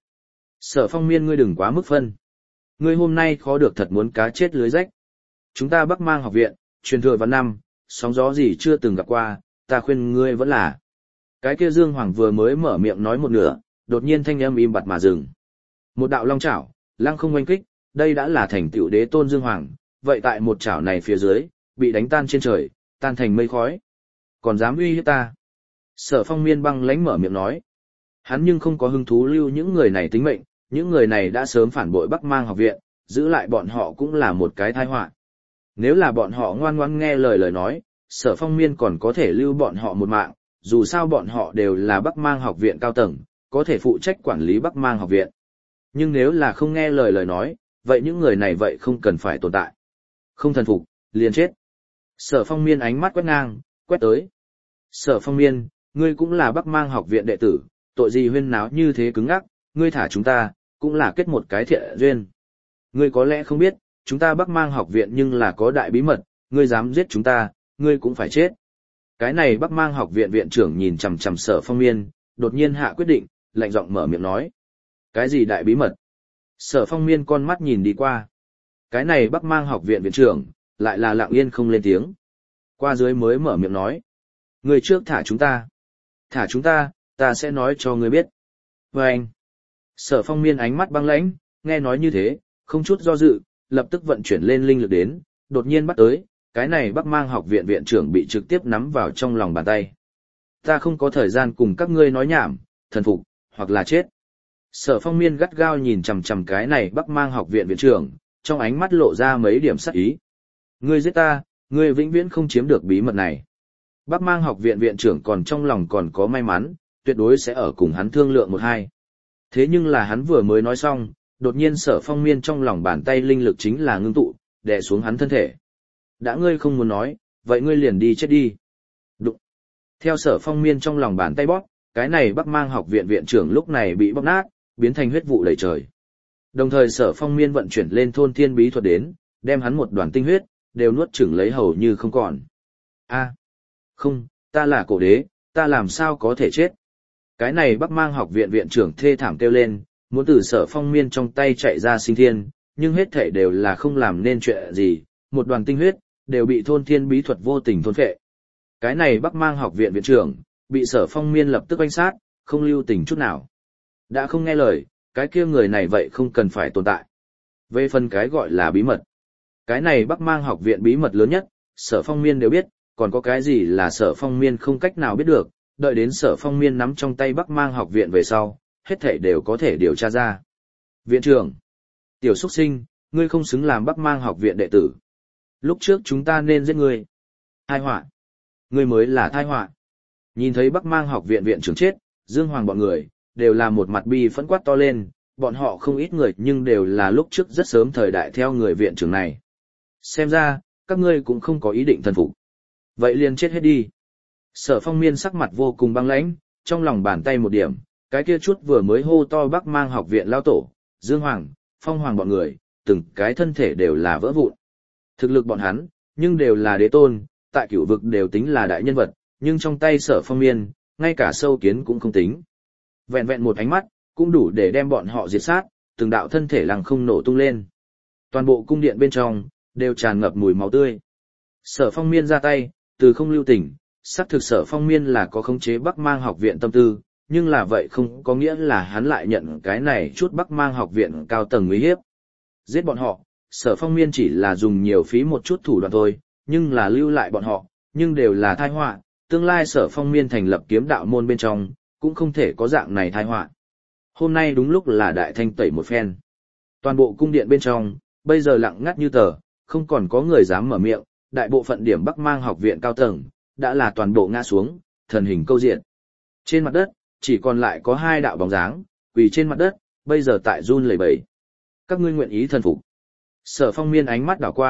Sở Phong Miên ngươi đừng quá mức phân. Ngươi hôm nay khó được thật muốn cá chết lưới rách. Chúng ta Bắc Mang học viện, truyền thừa vạn năm, sóng gió gì chưa từng gặp qua, ta khuyên ngươi vẫn là. Cái kia Dương Hoàng vừa mới mở miệng nói một nửa, đột nhiên thanh âm im bặt mà dừng. Một đạo long chảo, lăng không oanh kích, đây đã là thành tựu đế tôn Dương Hoàng, vậy tại một chảo này phía dưới, bị đánh tan trên trời, tan thành mây khói. Còn dám uy hiếp ta? Sở Phong Miên băng lãnh mở miệng nói. Hắn nhưng không có hứng thú lưu những người này tính mệnh, những người này đã sớm phản bội Bắc Mang học viện, giữ lại bọn họ cũng là một cái tai họa. Nếu là bọn họ ngoan ngoãn nghe lời lời nói, Sở Phong Miên còn có thể lưu bọn họ một mạng, dù sao bọn họ đều là Bắc Mang học viện cao tầng, có thể phụ trách quản lý Bắc Mang học viện. Nhưng nếu là không nghe lời lời nói, vậy những người này vậy không cần phải tồn tại. Không thần phục, liền chết. Sở Phong Miên ánh mắt quét ngang, quét tới. Sở Phong Miên, ngươi cũng là Bắc Mang học viện đệ tử, tội gì huyên náo như thế cứng ngắc, ngươi thả chúng ta, cũng là kết một cái thiện duyên. Ngươi có lẽ không biết, chúng ta Bắc Mang học viện nhưng là có đại bí mật, ngươi dám giết chúng ta, ngươi cũng phải chết. Cái này Bắc Mang học viện viện trưởng nhìn chằm chằm Sở Phong Miên, đột nhiên hạ quyết định, lạnh giọng mở miệng nói. Cái gì đại bí mật? Sở Phong Miên con mắt nhìn đi qua. Cái này Bắc Mang học viện viện trưởng, lại là lặng yên không lên tiếng. Qua dưới mới mở miệng nói. Ngươi trước thả chúng ta. Thả chúng ta, ta sẽ nói cho ngươi biết. Và anh. Sở Phong Miên ánh mắt băng lãnh, nghe nói như thế, không chút do dự, lập tức vận chuyển lên linh lực đến, đột nhiên bắt tới, cái này Bắc Mang học viện viện trưởng bị trực tiếp nắm vào trong lòng bàn tay. Ta không có thời gian cùng các ngươi nói nhảm, thần phục, hoặc là chết. Sở Phong Miên gắt gao nhìn chằm chằm cái này Bắc Mang học viện viện trưởng, trong ánh mắt lộ ra mấy điểm sắc ý. Ngươi giết ta, ngươi vĩnh viễn không chiếm được bí mật này. Bắc Mang học viện viện trưởng còn trong lòng còn có may mắn, tuyệt đối sẽ ở cùng hắn thương lượng một hai. Thế nhưng là hắn vừa mới nói xong, đột nhiên Sở Phong Miên trong lòng bàn tay linh lực chính là ngưng tụ, đè xuống hắn thân thể. Đã ngươi không muốn nói, vậy ngươi liền đi chết đi. Đụng. Theo Sở Phong Miên trong lòng bàn tay bóp, cái này Bắc Mang học viện viện trưởng lúc này bị bóp nát, biến thành huyết vụ đầy trời. Đồng thời Sở Phong Miên vận chuyển lên thôn thiên bí thuật đến, đem hắn một đoàn tinh huyết, đều nuốt chửng lấy hầu như không còn. A, không, ta là cổ đế, ta làm sao có thể chết? Cái này Bắc Mang học viện viện trưởng thê thảm kêu lên, muốn từ Sở Phong Miên trong tay chạy ra sinh thiên, nhưng hết thảy đều là không làm nên chuyện gì, một đoàn tinh huyết, đều bị thôn thiên bí thuật vô tình thôn phệ. Cái này Bắc Mang học viện viện trưởng, bị Sở Phong Miên lập tức oanh sát, không lưu tình chút nào. Đã không nghe lời, cái kia người này vậy không cần phải tồn tại. Về phần cái gọi là bí mật. Cái này Bắc Mang học viện bí mật lớn nhất, Sở Phong Miên đều biết, còn có cái gì là Sở Phong Miên không cách nào biết được, đợi đến Sở Phong Miên nắm trong tay Bắc Mang học viện về sau, hết thảy đều có thể điều tra ra. Viện trưởng, tiểu xuất sinh, ngươi không xứng làm Bắc Mang học viện đệ tử. Lúc trước chúng ta nên giết ngươi. Tai họa. Ngươi mới là tai họa. Nhìn thấy Bắc Mang học viện viện trưởng chết, Dương Hoàng bọn người, đều là một mặt bi phẫn quát to lên, bọn họ không ít người nhưng đều là lúc trước rất sớm thời đại theo người viện trưởng này. Xem ra, các ngươi cũng không có ý định thần phục. Vậy liền chết hết đi. Sở Phong Miên sắc mặt vô cùng băng lãnh, trong lòng bàn tay một điểm, cái kia chút vừa mới hô to Bắc Mang học viện lao tổ, Dương Hoàng, Phong Hoàng bọn người, từng cái thân thể đều là vỡ vụn. Thực lực bọn hắn, nhưng đều là đế tôn, tại cửu vực đều tính là đại nhân vật, nhưng trong tay Sở Phong Miên, ngay cả sâu kiến cũng không tính. Vẹn vẹn một ánh mắt, cũng đủ để đem bọn họ diệt sát, từng đạo thân thể lằng không nổ tung lên. Toàn bộ cung điện bên trong, đều tràn ngập mùi máu tươi. Sở Phong Miên ra tay, từ không lưu tình, xác thực Sở Phong Miên là có khống chế Bắc Mang học viện tâm tư, nhưng là vậy không có nghĩa là hắn lại nhận cái này chút Bắc Mang học viện cao tầng uy hiếp. Giết bọn họ, Sở Phong Miên chỉ là dùng nhiều phí một chút thủ đoạn thôi, nhưng là lưu lại bọn họ, nhưng đều là tai họa, tương lai Sở Phong Miên thành lập kiếm đạo môn bên trong, cũng không thể có dạng này tai họa. Hôm nay đúng lúc là đại thanh tẩy một phen. Toàn bộ cung điện bên trong, bây giờ lặng ngắt như tờ, không còn có người dám mở miệng, đại bộ phận điểm Bắc Mang học viện cao tầng, đã là toàn bộ ngã xuống, thần hình câu diện. Trên mặt đất, chỉ còn lại có hai đạo bóng dáng, quỳ trên mặt đất, bây giờ tại run lẩy bẩy. Các ngươi nguyện ý thần phục. Sở Phong Miên ánh mắt đảo qua,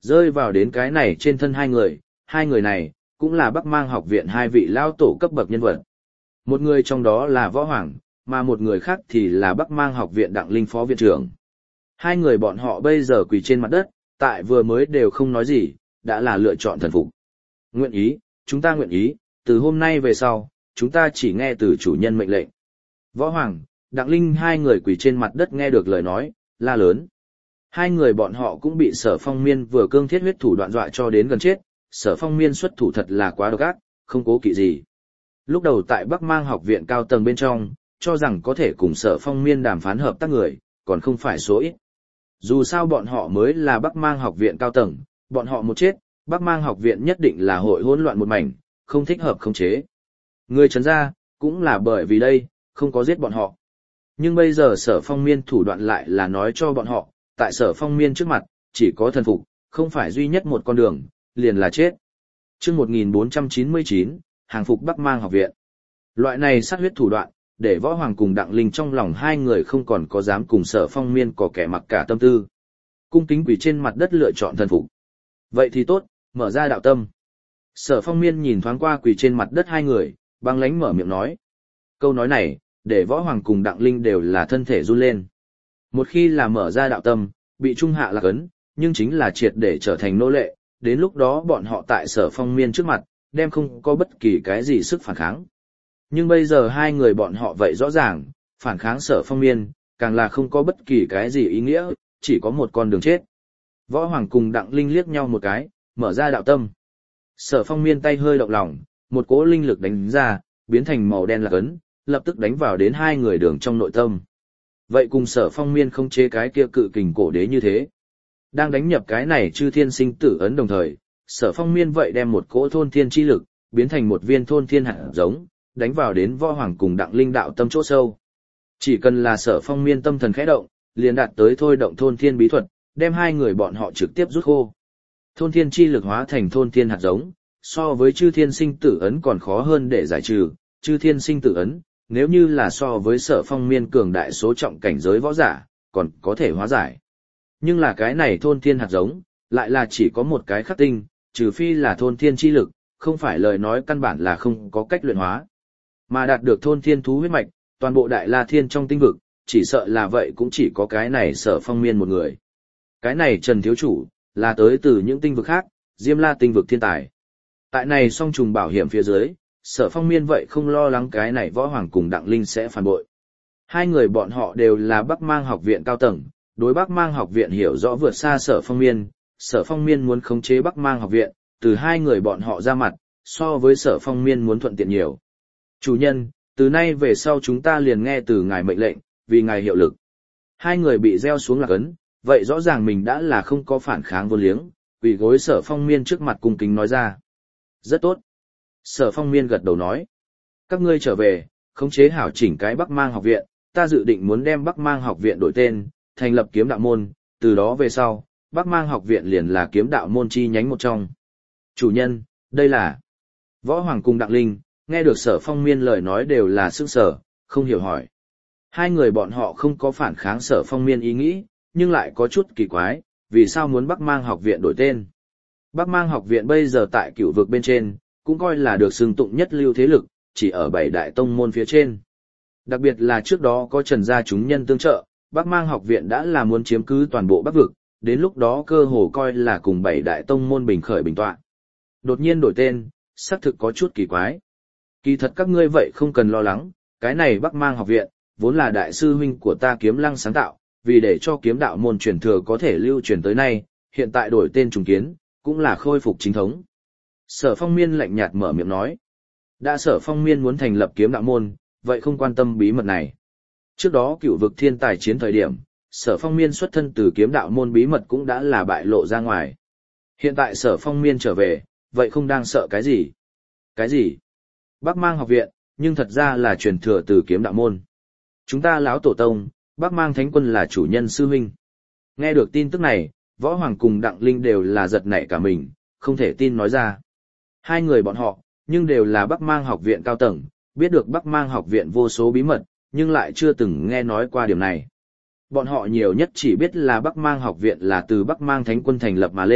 Rơi vào đến cái này trên thân hai người, hai người này, cũng là Bắc Mang học viện hai vị lao tổ cấp bậc nhân vật. Một người trong đó là Võ Hoàng, mà một người khác thì là Bắc Mang học viện Đặng Linh phó viện trưởng. Hai người bọn họ bây giờ quỳ trên mặt đất, tại vừa mới đều không nói gì, đã là lựa chọn thần phục. Nguyện ý, chúng ta nguyện ý, từ hôm nay về sau, chúng ta chỉ nghe từ chủ nhân mệnh lệnh. Võ Hoàng, Đặng Linh hai người quỳ trên mặt đất nghe được lời nói, la lớn. Hai người bọn họ cũng bị Sở Phong Miên vừa cương thiết huyết thủ đoạn dọa cho đến gần chết, Sở Phong Miên xuất thủ thật là quá độc ác, không cố kỵ gì. Lúc đầu tại Bắc Mang học viện cao tầng bên trong, cho rằng có thể cùng Sở Phong Miên đàm phán hợp tác người, còn không phải số ít. Dù sao bọn họ mới là Bắc Mang học viện cao tầng, bọn họ một chết, Bắc Mang học viện nhất định là hội hỗn loạn một mảnh, không thích hợp khống chế. Người trấn ra, cũng là bởi vì đây, không có giết bọn họ. Nhưng bây giờ Sở Phong Miên thủ đoạn lại là nói cho bọn họ, tại Sở Phong Miên trước mặt, chỉ có thần phục, không phải duy nhất một con đường, liền là chết. Chương một nghìn bốn trăm chín mươi chín, hàng phục Bắc Mang học viện. Loại này sát huyết thủ đoạn, để Võ Hoàng cùng Đặng Linh trong lòng hai người không còn có dám cùng Sở Phong Miên có kẻ mặc cả tâm tư. Cung kính quỳ trên mặt đất lựa chọn thần phục. Vậy thì tốt, mở ra đạo tâm. Sở Phong Miên nhìn thoáng qua quỳ trên mặt đất hai người, băng lãnh mở miệng nói. Câu nói này, để Võ Hoàng cùng Đặng Linh đều là thân thể run lên. Một khi là mở ra đạo tâm, bị trung hạ lạc ấn, nhưng chính là triệt để trở thành nô lệ, đến lúc đó bọn họ tại Sở Phong Miên trước mặt, đem không có bất kỳ cái gì sức phản kháng. Nhưng bây giờ hai người bọn họ vậy rõ ràng, phản kháng Sở Phong Miên, càng là không có bất kỳ cái gì ý nghĩa, chỉ có một con đường chết. Võ Hoàng cùng Đặng Linh liếc nhau một cái, mở ra đạo tâm. Sở Phong Miên tay hơi động lòng, một cỗ linh lực đánh ra, biến thành màu đen lạc ấn, lập tức đánh vào đến hai người đường trong nội tâm. Vậy cùng Sở Phong Miên không chế cái kia cự kình cổ đế như thế. Đang đánh nhập cái này chư thiên sinh tử ấn đồng thời, Sở Phong Miên vậy đem một cỗ thôn thiên chi lực, biến thành một viên thôn thiên hạt giống, đánh vào đến Võ Hoàng cùng Đặng Linh đạo tâm chỗ sâu. Chỉ cần là Sở Phong Miên tâm thần khẽ động, liền đạt tới thôi động thôn thiên bí thuật, đem hai người bọn họ trực tiếp rút khô. Thôn thiên chi lực hóa thành thôn thiên hạt giống, so với chư thiên sinh tử ấn còn khó hơn để giải trừ, chư thiên sinh tử ấn, nếu như là so với Sở Phong Miên cường đại số trọng cảnh giới võ giả, còn có thể hóa giải. Nhưng là cái này thôn thiên hạt giống, lại là chỉ có một cái khắc tinh, trừ phi là thôn thiên chi lực, không phải lời nói căn bản là không có cách luyện hóa. Mà đạt được thôn thiên thú huyết mạch, toàn bộ Đại La Thiên trong tinh vực, chỉ sợ là vậy cũng chỉ có cái này Sở Phong Miên một người. Cái này Trần Thiếu Chủ, là tới từ những tinh vực khác, Diêm La tinh vực thiên tài. Tại này song trùng bảo hiểm phía dưới, Sở Phong Miên vậy không lo lắng cái này Võ Hoàng cùng Đặng Linh sẽ phản bội. Hai người bọn họ đều là Bắc Mang học viện cao tầng, đối Bắc Mang học viện hiểu rõ vượt xa Sở Phong Miên, Sở Phong Miên muốn khống chế Bắc Mang học viện, từ hai người bọn họ ra mặt, so với Sở Phong Miên muốn thuận tiện nhiều. Chủ nhân, từ nay về sau chúng ta liền nghe từ ngài mệnh lệnh, vì ngài hiệu lực. Hai người bị gieo xuống lạc ấn, vậy rõ ràng mình đã là không có phản kháng vô liếng, quỳ gối Sở Phong Miên trước mặt cung kính nói ra. Rất tốt. Sở Phong Miên gật đầu nói. Các ngươi trở về, khống chế hảo chỉnh cái Bắc Mang học viện, ta dự định muốn đem Bắc Mang học viện đổi tên, thành lập kiếm đạo môn, từ đó về sau, Bắc Mang học viện liền là kiếm đạo môn chi nhánh một trong. Chủ nhân, đây là... Võ Hoàng cùng Đặng Linh, nghe được Sở Phong Miên lời nói đều là sững sờ, không hiểu hỏi. Hai người bọn họ không có phản kháng Sở Phong Miên ý nghĩ, nhưng lại có chút kỳ quái, vì sao muốn Bắc Mang học viện đổi tên. Bắc Mang học viện bây giờ tại cửu vực bên trên, cũng coi là được xưng tụng nhất lưu thế lực, chỉ ở bảy đại tông môn phía trên. Đặc biệt là trước đó có Trần gia chúng nhân tương trợ, Bắc Mang học viện đã là muốn chiếm cứ toàn bộ Bắc vực, đến lúc đó cơ hồ coi là cùng bảy đại tông môn bình khởi bình tọa. Đột nhiên đổi tên, xác thực có chút kỳ quái. Kỳ thật các ngươi vậy không cần lo lắng, cái này Bắc Mang học viện, vốn là đại sư huynh của ta Kiếm Lăng sáng tạo, vì để cho kiếm đạo môn truyền thừa có thể lưu truyền tới nay, hiện tại đổi tên trùng kiến, cũng là khôi phục chính thống. Sở Phong Miên lạnh nhạt mở miệng nói. Đã Sở Phong Miên muốn thành lập kiếm đạo môn, vậy không quan tâm bí mật này. Trước đó cửu vực thiên tài chiến thời điểm, Sở Phong Miên xuất thân từ kiếm đạo môn bí mật cũng đã là bại lộ ra ngoài. Hiện tại Sở Phong Miên trở về, vậy không đang sợ cái gì? Cái gì? Bắc Mang học viện, nhưng thật ra là truyền thừa từ kiếm đạo môn. Chúng ta lão tổ tông, Bắc Mang Thánh Quân là chủ nhân sư huynh. Nghe được tin tức này, Võ Hoàng cùng Đặng Linh đều là giật nảy cả mình, không thể tin nói ra. Hai người bọn họ, nhưng đều là Bắc Mang học viện cao tầng, biết được Bắc Mang học viện vô số bí mật, nhưng lại chưa từng nghe nói qua điểm này. Bọn họ nhiều nhất chỉ biết là Bắc Mang học viện là từ Bắc Mang Thánh Quân thành lập mà lên,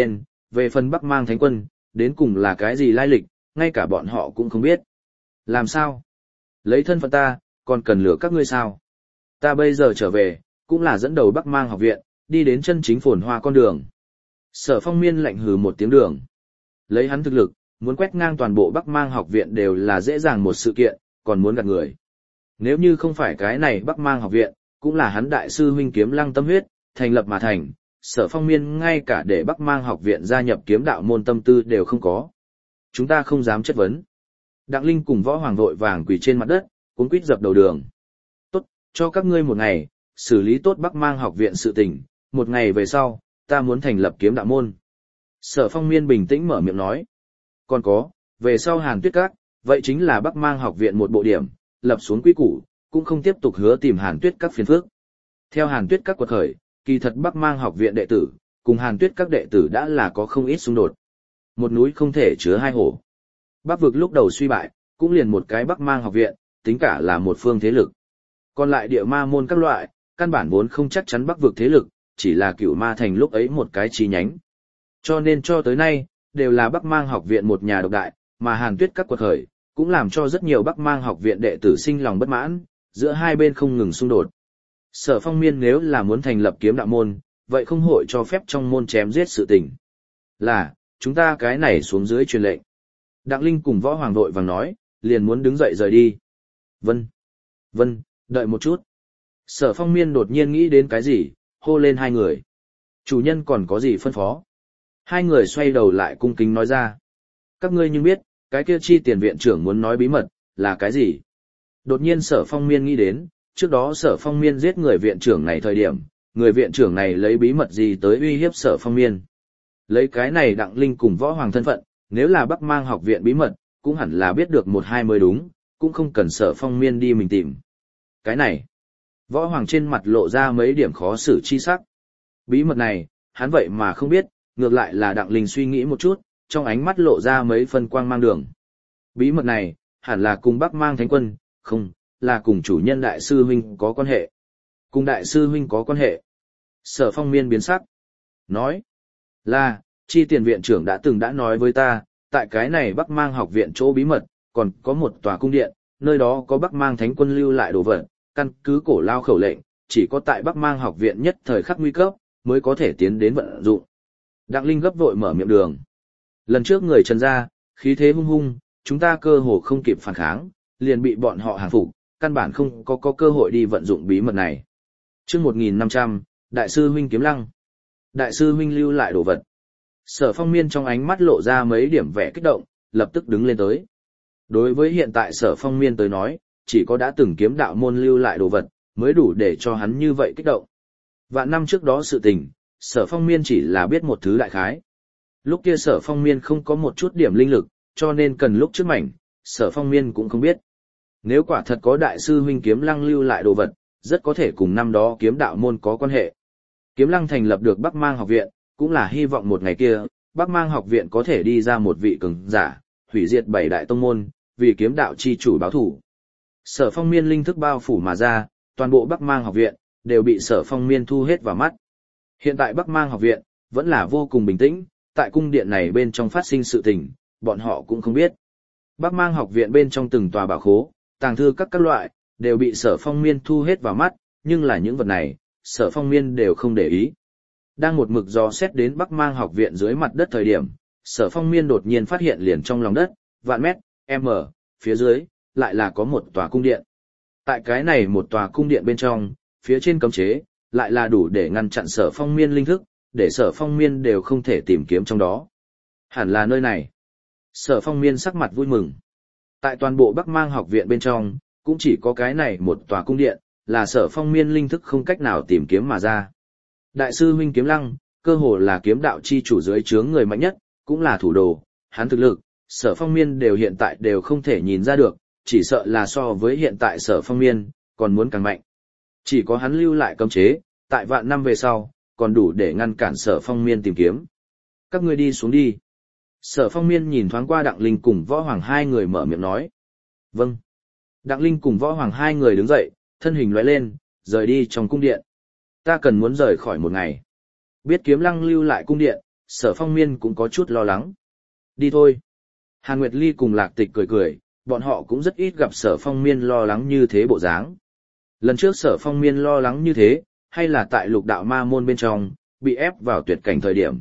về phần Bắc Mang Thánh Quân, đến cùng là cái gì lai lịch, ngay cả bọn họ cũng không biết. Làm sao? Lấy thân phận ta, còn cần lừa các ngươi sao? Ta bây giờ trở về, cũng là dẫn đầu Bắc Mang học viện, đi đến chân chính phồn hoa con đường. Sở Phong Miên lạnh hừ một tiếng đường. Lấy hắn thực lực, muốn quét ngang toàn bộ Bắc Mang học viện đều là dễ dàng một sự kiện, còn muốn gạt người. Nếu như không phải cái này Bắc Mang học viện, cũng là hắn đại sư huynh Kiếm Lăng tâm huyết, thành lập mà thành, Sở Phong Miên ngay cả để Bắc Mang học viện gia nhập kiếm đạo môn tâm tư đều không có. Chúng ta không dám chất vấn. Đặng Linh cùng Võ Hoàng vội vàng quỳ trên mặt đất, cuống quýt dập đầu đường. Tốt, cho các ngươi một ngày, xử lý tốt Bắc Mang học viện sự tình, một ngày về sau, ta muốn thành lập kiếm đạo môn. Sở Phong Miên bình tĩnh mở miệng nói. Còn có, về sau Hàn Tuyết Các, vậy chính là Bắc Mang học viện một bộ điểm, lập xuống quy củ, cũng không tiếp tục hứa tìm Hàn Tuyết Các phiền phức. Theo Hàn Tuyết Các quật khởi, kỳ thật Bắc Mang học viện đệ tử, cùng Hàn Tuyết Các đệ tử đã là có không ít xung đột. Một núi không thể chứa hai hổ. Bắc vực lúc đầu suy bại, cũng liền một cái Bắc Mang học viện, tính cả là một phương thế lực. Còn lại địa ma môn các loại, căn bản vốn không chắc chắn Bắc vực thế lực, chỉ là Cửu Ma thành lúc ấy một cái chi nhánh. Cho nên cho tới nay, đều là Bắc Mang học viện một nhà độc đại, mà Hàn Tuyết Các quật khởi, cũng làm cho rất nhiều Bắc Mang học viện đệ tử sinh lòng bất mãn, giữa hai bên không ngừng xung đột. Sở Phong Miên nếu là muốn thành lập kiếm đạo môn, vậy không hội cho phép trong môn chém giết sự tình. Là, chúng ta cái này xuống dưới truyền lệnh. Đặng Linh cùng Võ Hoàng vội vàng nói, liền muốn đứng dậy rời đi. Vân, Vân, đợi một chút. Sở Phong Miên đột nhiên nghĩ đến cái gì, hô lên hai người. Chủ nhân còn có gì phân phó? Hai người xoay đầu lại cung kính nói ra. Các ngươi nhưng biết, cái kia chi tiền viện trưởng muốn nói bí mật, là cái gì? Đột nhiên Sở Phong Miên nghĩ đến, trước đó Sở Phong Miên giết người viện trưởng này thời điểm, người viện trưởng này lấy bí mật gì tới uy hiếp Sở Phong Miên. Lấy cái này Đặng Linh cùng Võ Hoàng thân phận, nếu là Bắc Mang học viện bí mật, cũng hẳn là biết được một hai mới đúng, cũng không cần Sở Phong Miên đi mình tìm. Cái này, Võ Hoàng trên mặt lộ ra mấy điểm khó xử chi sắc. Bí mật này, hắn vậy mà không biết, ngược lại là Đặng Linh suy nghĩ một chút, trong ánh mắt lộ ra mấy phân quang mang đường. Bí mật này, hẳn là cùng Bắc Mang Thánh Quân, không, là cùng chủ nhân đại sư huynh có quan hệ. Cùng đại sư huynh có quan hệ. Sở Phong Miên biến sắc. Nói, là, chi tiền viện trưởng đã từng đã nói với ta, tại cái này Bắc Mang học viện chỗ bí mật, còn có một tòa cung điện, nơi đó có Bắc Mang Thánh Quân lưu lại đồ vật, căn cứ cổ lao khẩu lệnh, chỉ có tại Bắc Mang học viện nhất thời khắc nguy cấp, mới có thể tiến đến vận dụng. Đặng Linh gấp vội mở miệng đường. Lần trước người Trần gia, khí thế hung hung, chúng ta cơ hồ không kịp phản kháng, liền bị bọn họ hàng phục, căn bản không có, có cơ hội đi vận dụng bí mật này. Chương một nghìn năm trăm, Đại sư huynh Kiếm Lăng. Đại sư huynh lưu lại đồ vật. Sở Phong Miên trong ánh mắt lộ ra mấy điểm vẻ kích động, lập tức đứng lên tới. Đối với hiện tại Sở Phong Miên tới nói, chỉ có đã từng kiếm đạo môn lưu lại đồ vật, mới đủ để cho hắn như vậy kích động. Vạn năm trước đó sự tình, Sở Phong Miên chỉ là biết một thứ đại khái. Lúc kia Sở Phong Miên không có một chút điểm linh lực, cho nên cần lúc trước mảnh, Sở Phong Miên cũng không biết. Nếu quả thật có đại sư huynh Kiếm Lăng lưu lại đồ vật, rất có thể cùng năm đó kiếm đạo môn có quan hệ. Kiếm Lăng thành lập được Bắc Mang học viện, cũng là hy vọng một ngày kia, Bắc Mang học viện có thể đi ra một vị cường giả, hủy diệt bảy đại tông môn, vì kiếm đạo chi chủ báo thủ. Sở Phong Miên linh thức bao phủ mà ra, toàn bộ Bắc Mang học viện đều bị Sở Phong Miên thu hết vào mắt. Hiện tại Bắc Mang học viện vẫn là vô cùng bình tĩnh, tại cung điện này bên trong phát sinh sự tình, bọn họ cũng không biết. Bắc Mang học viện bên trong từng tòa bảo khố, tàng thư các các loại, đều bị Sở Phong Miên thu hết vào mắt, nhưng là những vật này, Sở Phong Miên đều không để ý. Đang một mực dò xét đến Bắc Mang học viện dưới mặt đất thời điểm, Sở Phong Miên đột nhiên phát hiện liền trong lòng đất, vạn mét, m, phía dưới, lại là có một tòa cung điện. Tại cái này một tòa cung điện bên trong, phía trên cấm chế, lại là đủ để ngăn chặn Sở Phong Miên linh thức, để Sở Phong Miên đều không thể tìm kiếm trong đó. Hẳn là nơi này. Sở Phong Miên sắc mặt vui mừng. Tại toàn bộ Bắc Mang học viện bên trong, cũng chỉ có cái này một tòa cung điện, là Sở Phong Miên linh thức không cách nào tìm kiếm mà ra. Đại sư huynh Kiếm Lăng, cơ hồ là kiếm đạo chi chủ dưới trướng người mạnh nhất, cũng là thủ đồ, hắn thực lực, Sở Phong Miên đều hiện tại đều không thể nhìn ra được, chỉ sợ là so với hiện tại Sở Phong Miên, còn muốn càng mạnh. Chỉ có hắn lưu lại cấm chế, tại vạn năm về sau, còn đủ để ngăn cản Sở Phong Miên tìm kiếm. Các ngươi đi xuống đi. Sở Phong Miên nhìn thoáng qua Đặng Linh cùng Võ Hoàng hai người mở miệng nói. Vâng. Đặng Linh cùng Võ Hoàng hai người đứng dậy, thân hình lóe lên, rời đi trong cung điện. Ta cần muốn rời khỏi một ngày. Biết Kiếm Lăng lưu lại cung điện, Sở Phong Miên cũng có chút lo lắng. Đi thôi. Hàn Nguyệt Ly cùng Lạc Tịch cười cười, bọn họ cũng rất ít gặp Sở Phong Miên lo lắng như thế bộ dáng. Lần trước Sở Phong Miên lo lắng như thế, hay là tại lục đạo ma môn bên trong, bị ép vào tuyệt cảnh thời điểm.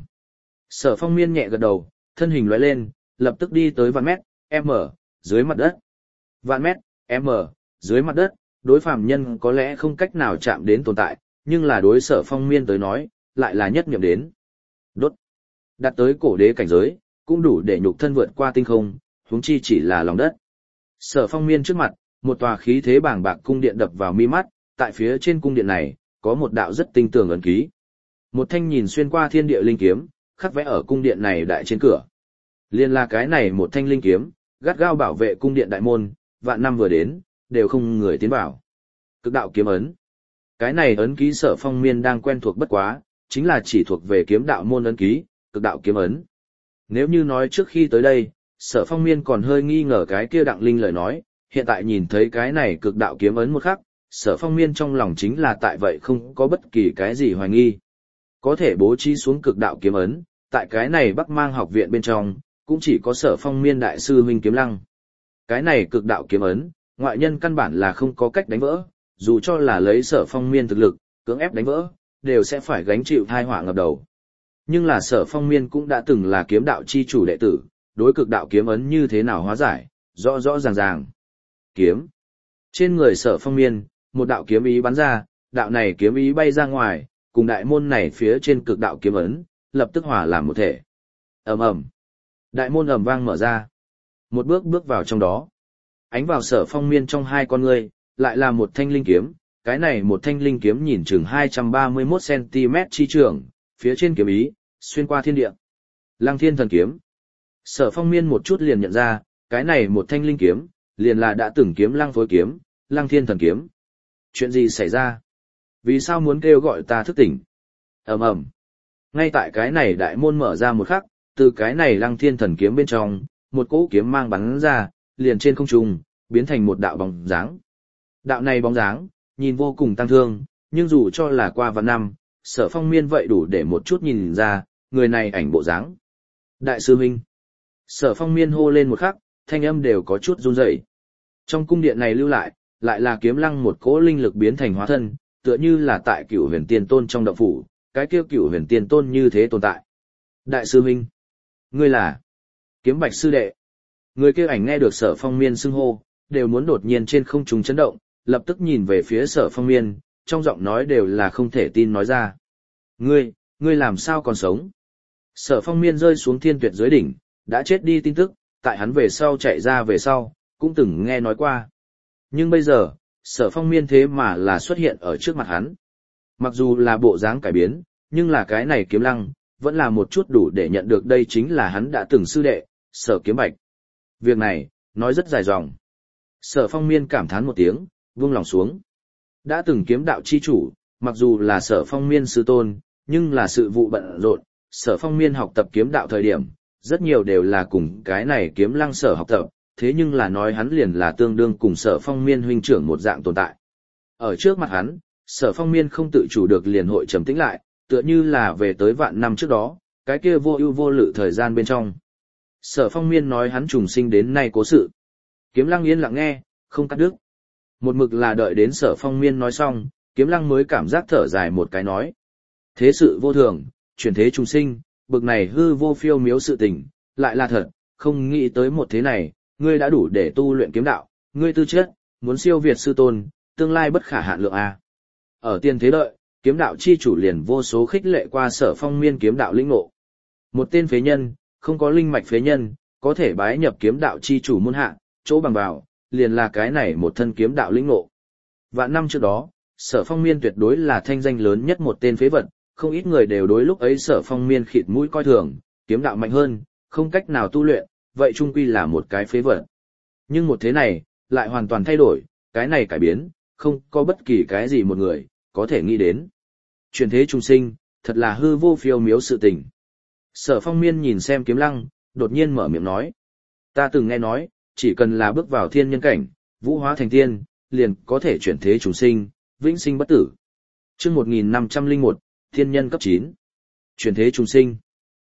Sở Phong Miên nhẹ gật đầu, thân hình lóe lên, lập tức đi tới vạn mét, m, dưới mặt đất. Vạn mét, m, dưới mặt đất, đối phàm nhân có lẽ không cách nào chạm đến tồn tại, nhưng là đối Sở Phong Miên tới nói, lại là nhất niệm đến. Đốt. Đạt tới cổ đế cảnh giới, cũng đủ để nhục thân vượt qua tinh không, huống chi chỉ là lòng đất. Sở Phong Miên trước mặt, một tòa khí thế bàng bạc cung điện đập vào mi mắt, tại phía trên cung điện này, có một đạo rất tinh tường ấn ký. Một thanh nhìn xuyên qua thiên địa linh kiếm, khắc vẽ ở cung điện này đại trên cửa. Liên là cái này một thanh linh kiếm, gắt gao bảo vệ cung điện đại môn, vạn năm vừa đến, đều không người tiến vào. Cực đạo kiếm ấn. Cái này ấn ký Sở Phong Miên đang quen thuộc bất quá, chính là chỉ thuộc về kiếm đạo môn ấn ký, cực đạo kiếm ấn. Nếu như nói trước khi tới đây, Sở Phong Miên còn hơi nghi ngờ cái kia Đặng Linh lời nói, hiện tại nhìn thấy cái này cực đạo kiếm ấn một khắc, Sở Phong Miên trong lòng chính là tại vậy không có bất kỳ cái gì hoài nghi. Có thể bố trí xuống cực đạo kiếm ấn, tại cái này Bắc Mang học viện bên trong, cũng chỉ có Sở Phong Miên đại sư huynh Kiếm Lăng. Cái này cực đạo kiếm ấn, ngoại nhân căn bản là không có cách đánh vỡ, dù cho là lấy Sở Phong Miên thực lực, cưỡng ép đánh vỡ, đều sẽ phải gánh chịu tai họa ngập đầu. Nhưng là Sở Phong Miên cũng đã từng là kiếm đạo chi chủ đệ tử, đối cực đạo kiếm ấn như thế nào hóa giải, rõ rõ ràng ràng. Kiếm. Trên người Sở Phong Miên, một đạo kiếm ý bắn ra, đạo này kiếm ý bay ra ngoài, cùng đại môn này phía trên cực đạo kiếm ấn, lập tức hòa làm một thể. Ầm ầm. Đại môn ầm vang mở ra. Một bước bước vào trong đó. Ánh vào Sở Phong Miên trong hai con ngươi, lại là một thanh linh kiếm, cái này một thanh linh kiếm nhìn chừng hai trăm ba mươi mốt xăng-ti-mét chi trường, phía trên kiếm ý, xuyên qua thiên địa. Lăng Thiên Thần Kiếm. Sở Phong Miên một chút liền nhận ra, cái này một thanh linh kiếm, liền là đã từng kiếm Lăng Phối Kiếm, Lăng Thiên Thần Kiếm. Chuyện gì xảy ra? Vì sao muốn kêu gọi ta thức tỉnh? Ầm ầm. Ngay tại cái này đại môn mở ra một khắc, từ cái này Lăng Thiên Thần Kiếm bên trong, một cỗ kiếm mang bắn ra, liền trên không trung, biến thành một đạo bóng dáng. Đạo này bóng dáng, nhìn vô cùng tăng thương, nhưng dù cho là qua vạn năm, Sở Phong Miên vậy đủ để một chút nhìn ra, người này ảnh bộ dáng. Đại sư huynh. Sở Phong Miên hô lên một khắc, thanh âm đều có chút run rẩy. Trong cung điện này lưu lại, lại là Kiếm Lăng một cỗ linh lực biến thành hóa thân, tựa như là tại Cửu Huyền Tiên Tôn trong động phủ, cái kia Cửu Huyền Tiên Tôn như thế tồn tại. Đại sư huynh, ngươi là Kiếm Bạch sư đệ. Người kia ảnh nghe được Sở Phong Miên xưng hô, đều muốn đột nhiên trên không trung chấn động, lập tức nhìn về phía Sở Phong Miên, trong giọng nói đều là không thể tin nói ra. Ngươi, ngươi làm sao còn sống? Sở Phong Miên rơi xuống thiên tuyệt dưới đỉnh, đã chết đi tin tức, tại hắn về sau chạy ra về sau, cũng từng nghe nói qua. Nhưng bây giờ, Sở Phong Miên thế mà là xuất hiện ở trước mặt hắn. Mặc dù là bộ dáng cải biến, nhưng là cái này Kiếm Lăng, vẫn là một chút đủ để nhận được đây chính là hắn đã từng sư đệ, Sở Kiếm Bạch. Việc này, nói rất dài dòng. Sở Phong Miên cảm thán một tiếng, vung lòng xuống. Đã từng kiếm đạo chi chủ, mặc dù là Sở Phong Miên sư tôn, nhưng là sự vụ bận rộn, Sở Phong Miên học tập kiếm đạo thời điểm, rất nhiều đều là cùng cái này Kiếm Lăng sở học tập, thế nhưng là nói hắn liền là tương đương cùng Sở Phong Miên huynh trưởng một dạng tồn tại. Ở trước mặt hắn, Sở Phong Miên không tự chủ được liền hội trầm tĩnh lại, tựa như là về tới vạn năm trước đó, cái kia vô ưu vô lự thời gian bên trong. Sở Phong Miên nói hắn trùng sinh đến nay cố sự. Kiếm Lăng yên lặng nghe, không cắt đứt. Một mực là đợi đến Sở Phong Miên nói xong, Kiếm Lăng mới cảm giác thở dài một cái nói. Thế sự vô thường, chuyển thế trùng sinh, bực này hư vô phiêu miếu sự tình, lại là thật, không nghĩ tới một thế này, ngươi đã đủ để tu luyện kiếm đạo, ngươi tư chất, muốn siêu việt sư tôn, tương lai bất khả hạn lượng a. Ở tiên thế đợi, kiếm đạo chi chủ liền vô số khích lệ qua Sở Phong Miên kiếm đạo lĩnh ngộ. Một tên phế nhân, không có linh mạch phế nhân, có thể bái nhập kiếm đạo chi chủ môn hạ, chỗ bằng vào, liền là cái này một thân kiếm đạo lĩnh ngộ. Vạn năm trước đó, Sở Phong Miên tuyệt đối là thanh danh lớn nhất một tên phế vật, không ít người đều đối lúc ấy Sở Phong Miên khịt mũi coi thường, kiếm đạo mạnh hơn, không cách nào tu luyện, vậy chung quy là một cái phế vật. Nhưng một thế này, lại hoàn toàn thay đổi, cái này cải biến, không có bất kỳ cái gì một người, có thể nghĩ đến. Chuyển thế trùng sinh, thật là hư vô phiêu miếu sự tình. Sở Phong Miên nhìn xem Kiếm Lăng, đột nhiên mở miệng nói. Ta từng nghe nói, chỉ cần là bước vào thiên nhân cảnh, vũ hóa thành tiên, liền có thể chuyển thế trùng sinh, vĩnh sinh bất tử. Chương một nghìn năm trăm lẻ một, thiên nhân cấp chín. Chuyển thế trùng sinh.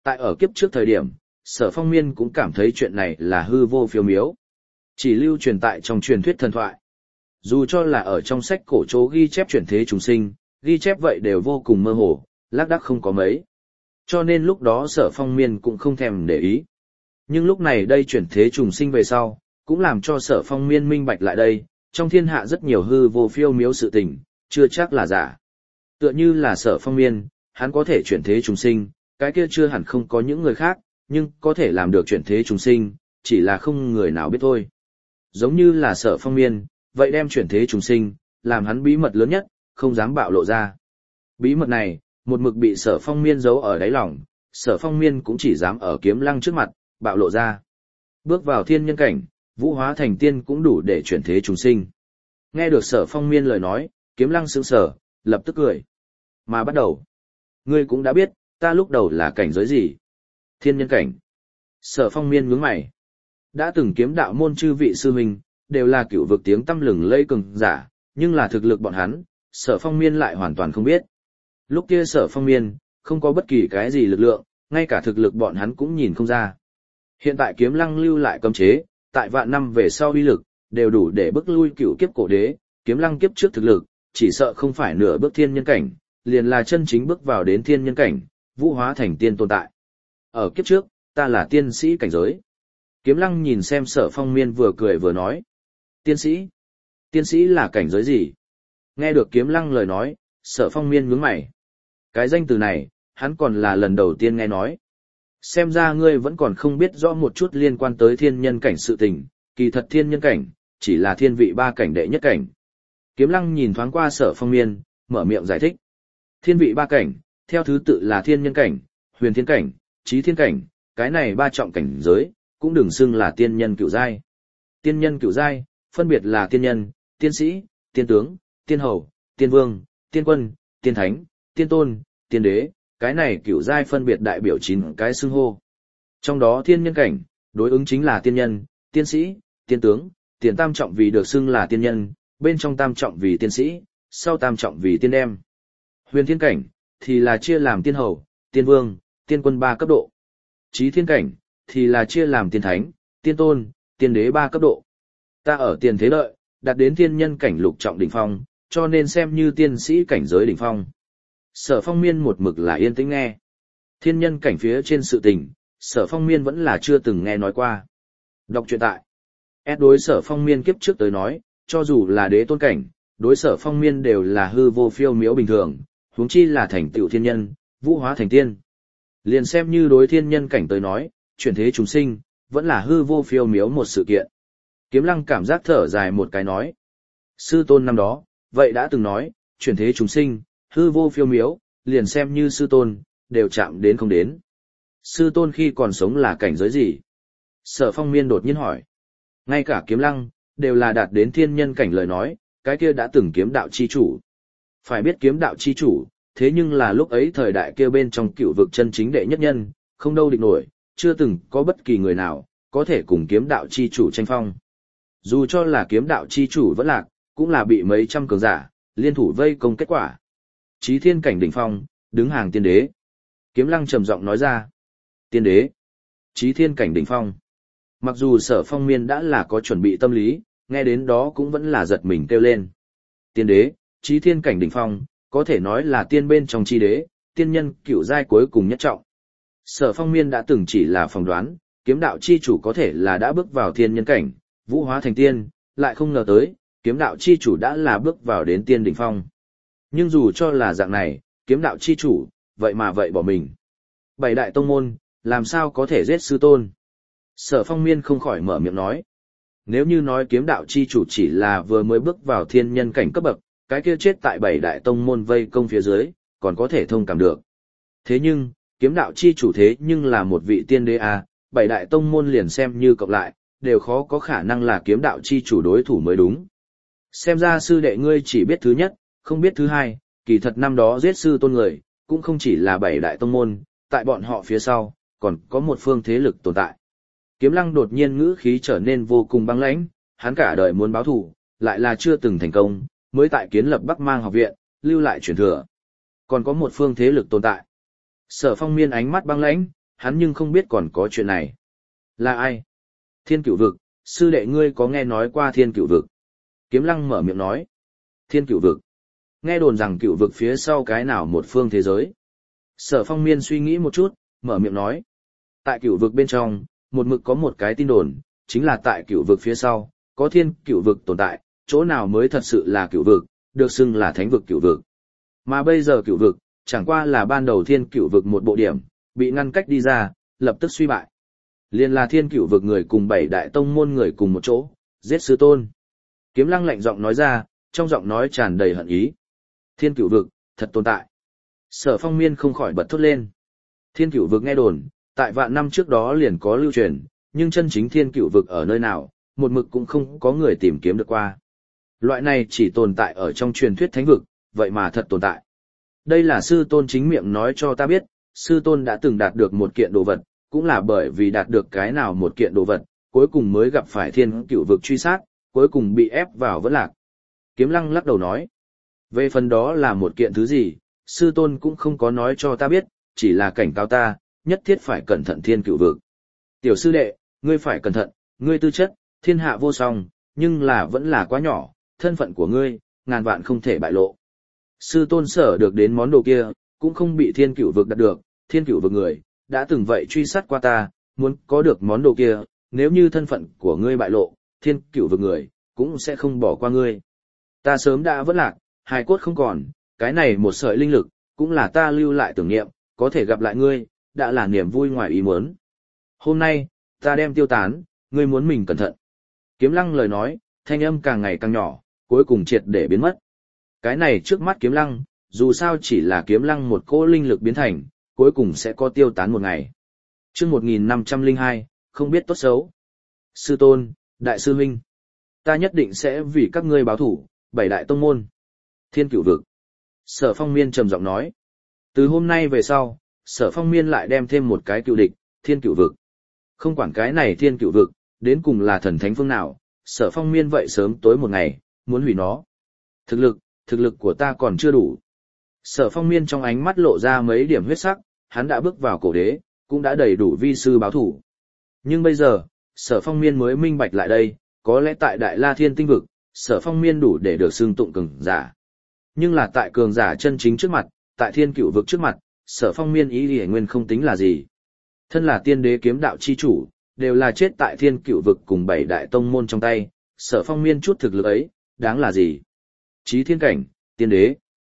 Tại ở kiếp trước thời điểm, Sở Phong Miên cũng cảm thấy chuyện này là hư vô phiêu miếu. Chỉ lưu truyền tại trong truyền thuyết thần thoại. Dù cho là ở trong sách cổ chỗ ghi chép chuyển thế trùng sinh, ghi chép vậy đều vô cùng mơ hồ, lác đác không có mấy. Cho nên lúc đó Sở Phong Miên cũng không thèm để ý. Nhưng lúc này đây chuyển thế trùng sinh về sau, cũng làm cho Sở Phong Miên minh bạch lại đây, trong thiên hạ rất nhiều hư vô phiêu miếu sự tình, chưa chắc là giả. Tựa như là Sở Phong Miên, hắn có thể chuyển thế trùng sinh, cái kia chưa hẳn không có những người khác, nhưng có thể làm được chuyển thế trùng sinh, chỉ là không người nào biết thôi. Giống như là Sở Phong Miên, vậy đem chuyển thế trùng sinh, làm hắn bí mật lớn nhất, không dám bạo lộ ra. Bí mật này, một mực bị Sở Phong Miên giấu ở đáy lòng, Sở Phong Miên cũng chỉ dám ở Kiếm Lăng trước mặt, bạo lộ ra. Bước vào thiên nhân cảnh, vũ hóa thành tiên cũng đủ để chuyển thế trùng sinh. Nghe được Sở Phong Miên lời nói, Kiếm Lăng sững sờ, lập tức cười. Mà bắt đầu, ngươi cũng đã biết, ta lúc đầu là cảnh giới gì? Thiên nhân cảnh. Sở Phong Miên nhướng mày. Đã từng kiếm đạo môn chư vị sư huynh, đều là cựu vực tiếng tăm lừng lẫy cường giả, nhưng là thực lực bọn hắn, Sở Phong Miên lại hoàn toàn không biết. Lúc kia Sở Phong Miên, không có bất kỳ cái gì lực lượng, ngay cả thực lực bọn hắn cũng nhìn không ra. Hiện tại Kiếm Lăng lưu lại cấm chế, tại vạn năm về sau uy lực, đều đủ để bức lui cựu kiếp cổ đế, Kiếm Lăng kiếp trước thực lực, chỉ sợ không phải nửa bước thiên nhân cảnh, liền là chân chính bước vào đến thiên nhân cảnh, vũ hóa thành tiên tồn tại. Ở kiếp trước, ta là tiên sĩ cảnh giới. Kiếm Lăng nhìn xem Sở Phong Miên vừa cười vừa nói. Tiên sĩ? Tiên sĩ là cảnh giới gì? Nghe được Kiếm Lăng lời nói, Sở Phong Miên nhướng mày. Cái danh từ này, hắn còn là lần đầu tiên nghe nói. Xem ra ngươi vẫn còn không biết rõ một chút liên quan tới thiên nhân cảnh sự tình, kỳ thật thiên nhân cảnh, chỉ là thiên vị ba cảnh đệ nhất cảnh. Kiếm Lăng nhìn thoáng qua Sở Phong Miên, mở miệng giải thích. Thiên vị ba cảnh, theo thứ tự là thiên nhân cảnh, huyền thiên cảnh, chí thiên cảnh, cái này ba trọng cảnh giới, cũng đừng xưng là tiên nhân cửu giai. Tiên nhân cửu giai, phân biệt là tiên nhân, tiên sĩ, tiên tướng, tiên hầu, tiên vương, tiên quân, tiên thánh, tiên tôn, tiên đế, cái này cửu giai phân biệt đại biểu chín cái xưng hô. Trong đó thiên nhân cảnh, đối ứng chính là tiên nhân, tiên sĩ, tiên tướng, tiền tam trọng vì được xưng là tiên nhân, bên trong tam trọng vì tiên sĩ, sau tam trọng vì tiên đem. Huyền thiên cảnh, thì là chia làm tiên hầu, tiên vương, tiên quân ba cấp độ. Chí thiên cảnh, thì là chia làm tiên thánh, tiên tôn, tiên đế ba cấp độ. Ta ở tiền thế đợi, đạt đến thiên nhân cảnh lục trọng đỉnh phong, cho nên xem như tiên sĩ cảnh giới đỉnh phong. Sở Phong Miên một mực là yên tĩnh nghe. Thiên nhân cảnh phía trên sự tình, Sở Phong Miên vẫn là chưa từng nghe nói qua. Đọc truyện tại. S đối Sở Phong Miên kiếp trước tới nói, cho dù là đế tôn cảnh, đối Sở Phong Miên đều là hư vô phiêu miếu bình thường, huống chi là thành tựu thiên nhân, vũ hóa thành tiên. Liền xem như đối thiên nhân cảnh tới nói, chuyển thế chúng sinh, vẫn là hư vô phiêu miếu một sự kiện. Kiếm Lăng cảm giác thở dài một cái nói. Sư tôn năm đó, vậy đã từng nói, chuyển thế chúng sinh, hư vô phiêu miếu, liền xem như sư tôn, đều chạm đến không đến. Sư tôn khi còn sống là cảnh giới gì? Sở Phong Miên đột nhiên hỏi. Ngay cả Kiếm Lăng, đều là đạt đến thiên nhân cảnh lời nói, cái kia đã từng kiếm đạo chi chủ. Phải biết kiếm đạo chi chủ, thế nhưng là lúc ấy thời đại kia bên trong cựu vực chân chính đệ nhất nhân, không đâu địch nổi, chưa từng có bất kỳ người nào, có thể cùng kiếm đạo chi chủ tranh phong. Dù cho là kiếm đạo chi chủ vẫn lạc, cũng là bị mấy trăm cường giả, liên thủ vây công kết quả. Chí thiên cảnh đỉnh phong, đứng hàng tiên đế. Kiếm Lăng trầm giọng nói ra. Tiên đế. Chí thiên cảnh đỉnh phong. Mặc dù Sở Phong Miên đã là có chuẩn bị tâm lý, nghe đến đó cũng vẫn là giật mình kêu lên. Tiên đế, chí thiên cảnh đỉnh phong, có thể nói là tiên bên trong chi đế, tiên nhân cửu giai cuối cùng nhất trọng. Sở Phong Miên đã từng chỉ là phỏng đoán, kiếm đạo chi chủ có thể là đã bước vào thiên nhân cảnh, vũ hóa thành tiên, lại không ngờ tới, kiếm đạo chi chủ đã là bước vào đến tiên đỉnh phong. Nhưng dù cho là dạng này, kiếm đạo chi chủ, vậy mà vậy bỏ mình. Bảy đại tông môn, làm sao có thể giết sư tôn? Sở Phong Miên không khỏi mở miệng nói. Nếu như nói kiếm đạo chi chủ chỉ là vừa mới bước vào thiên nhân cảnh cấp bậc, cái kia chết tại bảy đại tông môn vây công phía dưới, còn có thể thông cảm được. Thế nhưng, kiếm đạo chi chủ thế nhưng là một vị tiên đế à, bảy đại tông môn liền xem như cộng lại, đều khó có khả năng là kiếm đạo chi chủ đối thủ mới đúng. Xem ra sư đệ ngươi chỉ biết thứ nhất, không biết thứ hai, kỳ thật năm đó giết sư tôn người, cũng không chỉ là bảy đại tông môn, tại bọn họ phía sau, còn có một phương thế lực tồn tại. Kiếm Lăng đột nhiên ngữ khí trở nên vô cùng băng lãnh, hắn cả đời muốn báo thù, lại là chưa từng thành công, mới tại kiến lập Bắc Mang học viện, lưu lại truyền thừa. Còn có một phương thế lực tồn tại. Sở Phong Miên ánh mắt băng lãnh, hắn nhưng không biết còn có chuyện này. Là ai? Thiên Cửu Vực, sư đệ ngươi có nghe nói qua Thiên Cửu Vực? Kiếm Lăng mở miệng nói. Thiên Cửu Vực. Nghe đồn rằng Cửu Vực phía sau cái nào một phương thế giới. Sở Phong Miên suy nghĩ một chút, mở miệng nói. Tại Cửu Vực bên trong, một mực có một cái tin đồn, chính là tại Cửu Vực phía sau, có Thiên Cửu Vực tồn tại, chỗ nào mới thật sự là Cửu Vực, được xưng là Thánh Vực Cửu Vực. Mà bây giờ Cửu Vực, chẳng qua là ban đầu Thiên Cửu Vực một bộ điểm, bị ngăn cách đi ra, lập tức suy bại. Liên là Thiên Cửu Vực người cùng bảy đại tông môn người cùng một chỗ, giết sư tôn. Kiếm Lăng lạnh giọng nói ra, trong giọng nói tràn đầy hận ý. Thiên Cửu Vực, thật tồn tại. Sở Phong Miên không khỏi bật thốt lên. Thiên Cửu Vực nghe đồn, tại vạn năm trước đó liền có lưu truyền, nhưng chân chính Thiên Cửu Vực ở nơi nào, một mực cũng không có người tìm kiếm được qua. Loại này chỉ tồn tại ở trong truyền thuyết thánh vực, vậy mà thật tồn tại. Đây là sư tôn chính miệng nói cho ta biết, sư tôn đã từng đạt được một kiện đồ vật, cũng là bởi vì đạt được cái nào một kiện đồ vật, cuối cùng mới gặp phải Thiên Cửu Vực truy sát, cuối cùng bị ép vào vẫn lạc. Kiếm Lăng lắc đầu nói, về phần đó là một kiện thứ gì, sư tôn cũng không có nói cho ta biết, chỉ là cảnh cáo ta, nhất thiết phải cẩn thận Thiên Cửu Vực. Tiểu sư đệ, ngươi phải cẩn thận, ngươi tư chất, thiên hạ vô song, nhưng là vẫn là quá nhỏ, thân phận của ngươi, ngàn vạn không thể bại lộ. Sư tôn sở được đến món đồ kia, cũng không bị Thiên Cửu Vực đạt được, Thiên Cửu Vực người, đã từng vậy truy sát qua ta, muốn có được món đồ kia, nếu như thân phận của ngươi bại lộ, Thiên Cửu Vực người, cũng sẽ không bỏ qua ngươi. Ta sớm đã vỡ lạc, hài cốt không còn, cái này một sợi linh lực, cũng là ta lưu lại tưởng niệm, có thể gặp lại ngươi, đã là niềm vui ngoài ý muốn. Hôm nay, ta đem tiêu tán, ngươi muốn mình cẩn thận. Kiếm Lăng lời nói, thanh âm càng ngày càng nhỏ, cuối cùng triệt để biến mất. Cái này trước mắt Kiếm Lăng, dù sao chỉ là Kiếm Lăng một cỗ linh lực biến thành, cuối cùng sẽ có tiêu tán một ngày. Chương một nghìn năm trăm lẻ hai, không biết tốt xấu. Sư tôn, đại sư huynh, ta nhất định sẽ vì các ngươi báo thủ, bảy đại tông môn. Thiên Cửu Vực. Sở Phong Miên trầm giọng nói. Từ hôm nay về sau, Sở Phong Miên lại đem thêm một cái cựu địch, Thiên Cửu Vực. Không quản cái này Thiên Cửu Vực, đến cùng là thần thánh phương nào, Sở Phong Miên vậy sớm tối một ngày, muốn hủy nó. Thực lực, thực lực của ta còn chưa đủ. Sở Phong Miên trong ánh mắt lộ ra mấy điểm huyết sắc, hắn đã bước vào cổ đế, cũng đã đầy đủ vi sư báo thủ. Nhưng bây giờ, Sở Phong Miên mới minh bạch lại đây, có lẽ tại Đại La Thiên Tinh Vực, Sở Phong Miên đủ để được xưng tụng cường giả. Nhưng là tại cường giả chân chính trước mặt, tại Thiên Cửu Vực trước mặt, Sở Phong Miên ý liễu nguyên không tính là gì. Thân là tiên đế kiếm đạo chi chủ, đều là chết tại Thiên Cửu Vực cùng bảy đại tông môn trong tay, Sở Phong Miên chút thực lực ấy, đáng là gì? Chí thiên cảnh, tiên đế.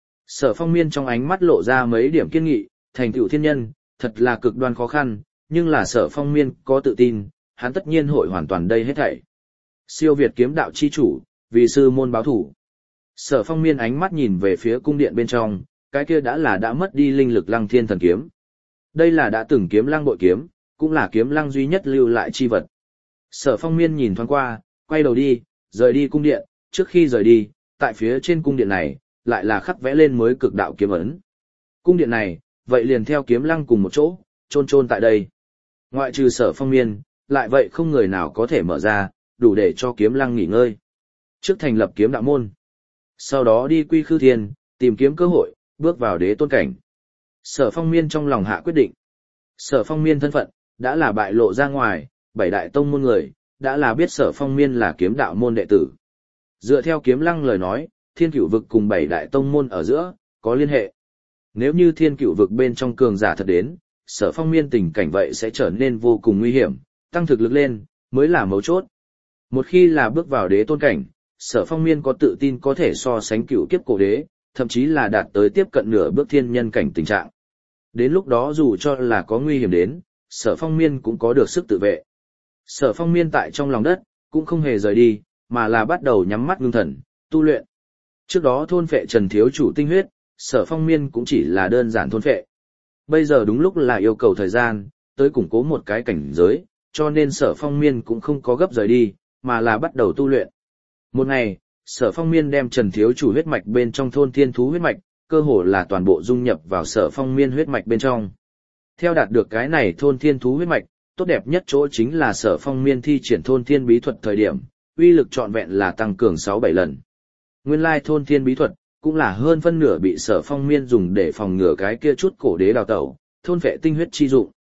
Sở Phong Miên trong ánh mắt lộ ra mấy điểm kiên nghị, thành tựu thiên nhân, thật là cực đoan khó khăn, nhưng là Sở Phong Miên có tự tin, hắn tất nhiên hội hoàn toàn đây hết thảy. Siêu việt kiếm đạo chi chủ, vì sư môn báo thủ. Sở Phong Miên ánh mắt nhìn về phía cung điện bên trong, cái kia đã là đã mất đi linh lực Lăng Thiên Thần Kiếm. Đây là đã từng kiếm Lăng bội kiếm, cũng là kiếm Lăng duy nhất lưu lại chi vật. Sở Phong Miên nhìn thoáng qua, quay đầu đi, rời đi cung điện, trước khi rời đi, tại phía trên cung điện này, lại là khắc vẽ lên mới cực đạo kiếm ấn. Cung điện này, vậy liền theo kiếm Lăng cùng một chỗ, chôn chôn tại đây. Ngoại trừ Sở Phong Miên, lại vậy không người nào có thể mở ra, đủ để cho kiếm Lăng nghỉ ngơi. Trước thành lập kiếm đạo môn, sau đó đi Quy Khư Thiên, tìm kiếm cơ hội, bước vào đế tôn cảnh. Sở Phong Miên trong lòng hạ quyết định. Sở Phong Miên thân phận, đã là bại lộ ra ngoài, bảy đại tông môn người, đã là biết Sở Phong Miên là kiếm đạo môn đệ tử. Dựa theo kiếm Lăng lời nói, Thiên Cửu Vực cùng bảy đại tông môn ở giữa, có liên hệ. Nếu như Thiên Cửu Vực bên trong cường giả thật đến, Sở Phong Miên tình cảnh vậy sẽ trở nên vô cùng nguy hiểm, tăng thực lực lên, mới là mấu chốt. Một khi là bước vào đế tôn cảnh, Sở Phong Miên có tự tin có thể so sánh cửu kiếp cổ đế, thậm chí là đạt tới tiếp cận nửa bước thiên nhân cảnh tình trạng. Đến lúc đó dù cho là có nguy hiểm đến, Sở Phong Miên cũng có được sức tự vệ. Sở Phong Miên tại trong lòng đất, cũng không hề rời đi, mà là bắt đầu nhắm mắt ngưng thần, tu luyện. Trước đó thôn phệ Trần thiếu chủ tinh huyết, Sở Phong Miên cũng chỉ là đơn giản thôn phệ. Bây giờ đúng lúc là yêu cầu thời gian, tới củng cố một cái cảnh giới, cho nên Sở Phong Miên cũng không có gấp rời đi, mà là bắt đầu tu luyện. Một ngày, Sở Phong Miên đem Trần thiếu chủ huyết mạch bên trong thôn thiên thú huyết mạch, cơ hồ là toàn bộ dung nhập vào Sở Phong Miên huyết mạch bên trong. Theo đạt được cái này thôn thiên thú huyết mạch, tốt đẹp nhất chỗ chính là Sở Phong Miên thi triển thôn thiên bí thuật thời điểm, uy lực trọn vẹn là tăng cường sáu bảy lần. Nguyên lai thôn thiên bí thuật, cũng là hơn phân nửa bị Sở Phong Miên dùng để phòng ngừa cái kia chút cổ đế đào tẩu, thôn vệ tinh huyết chi dụng.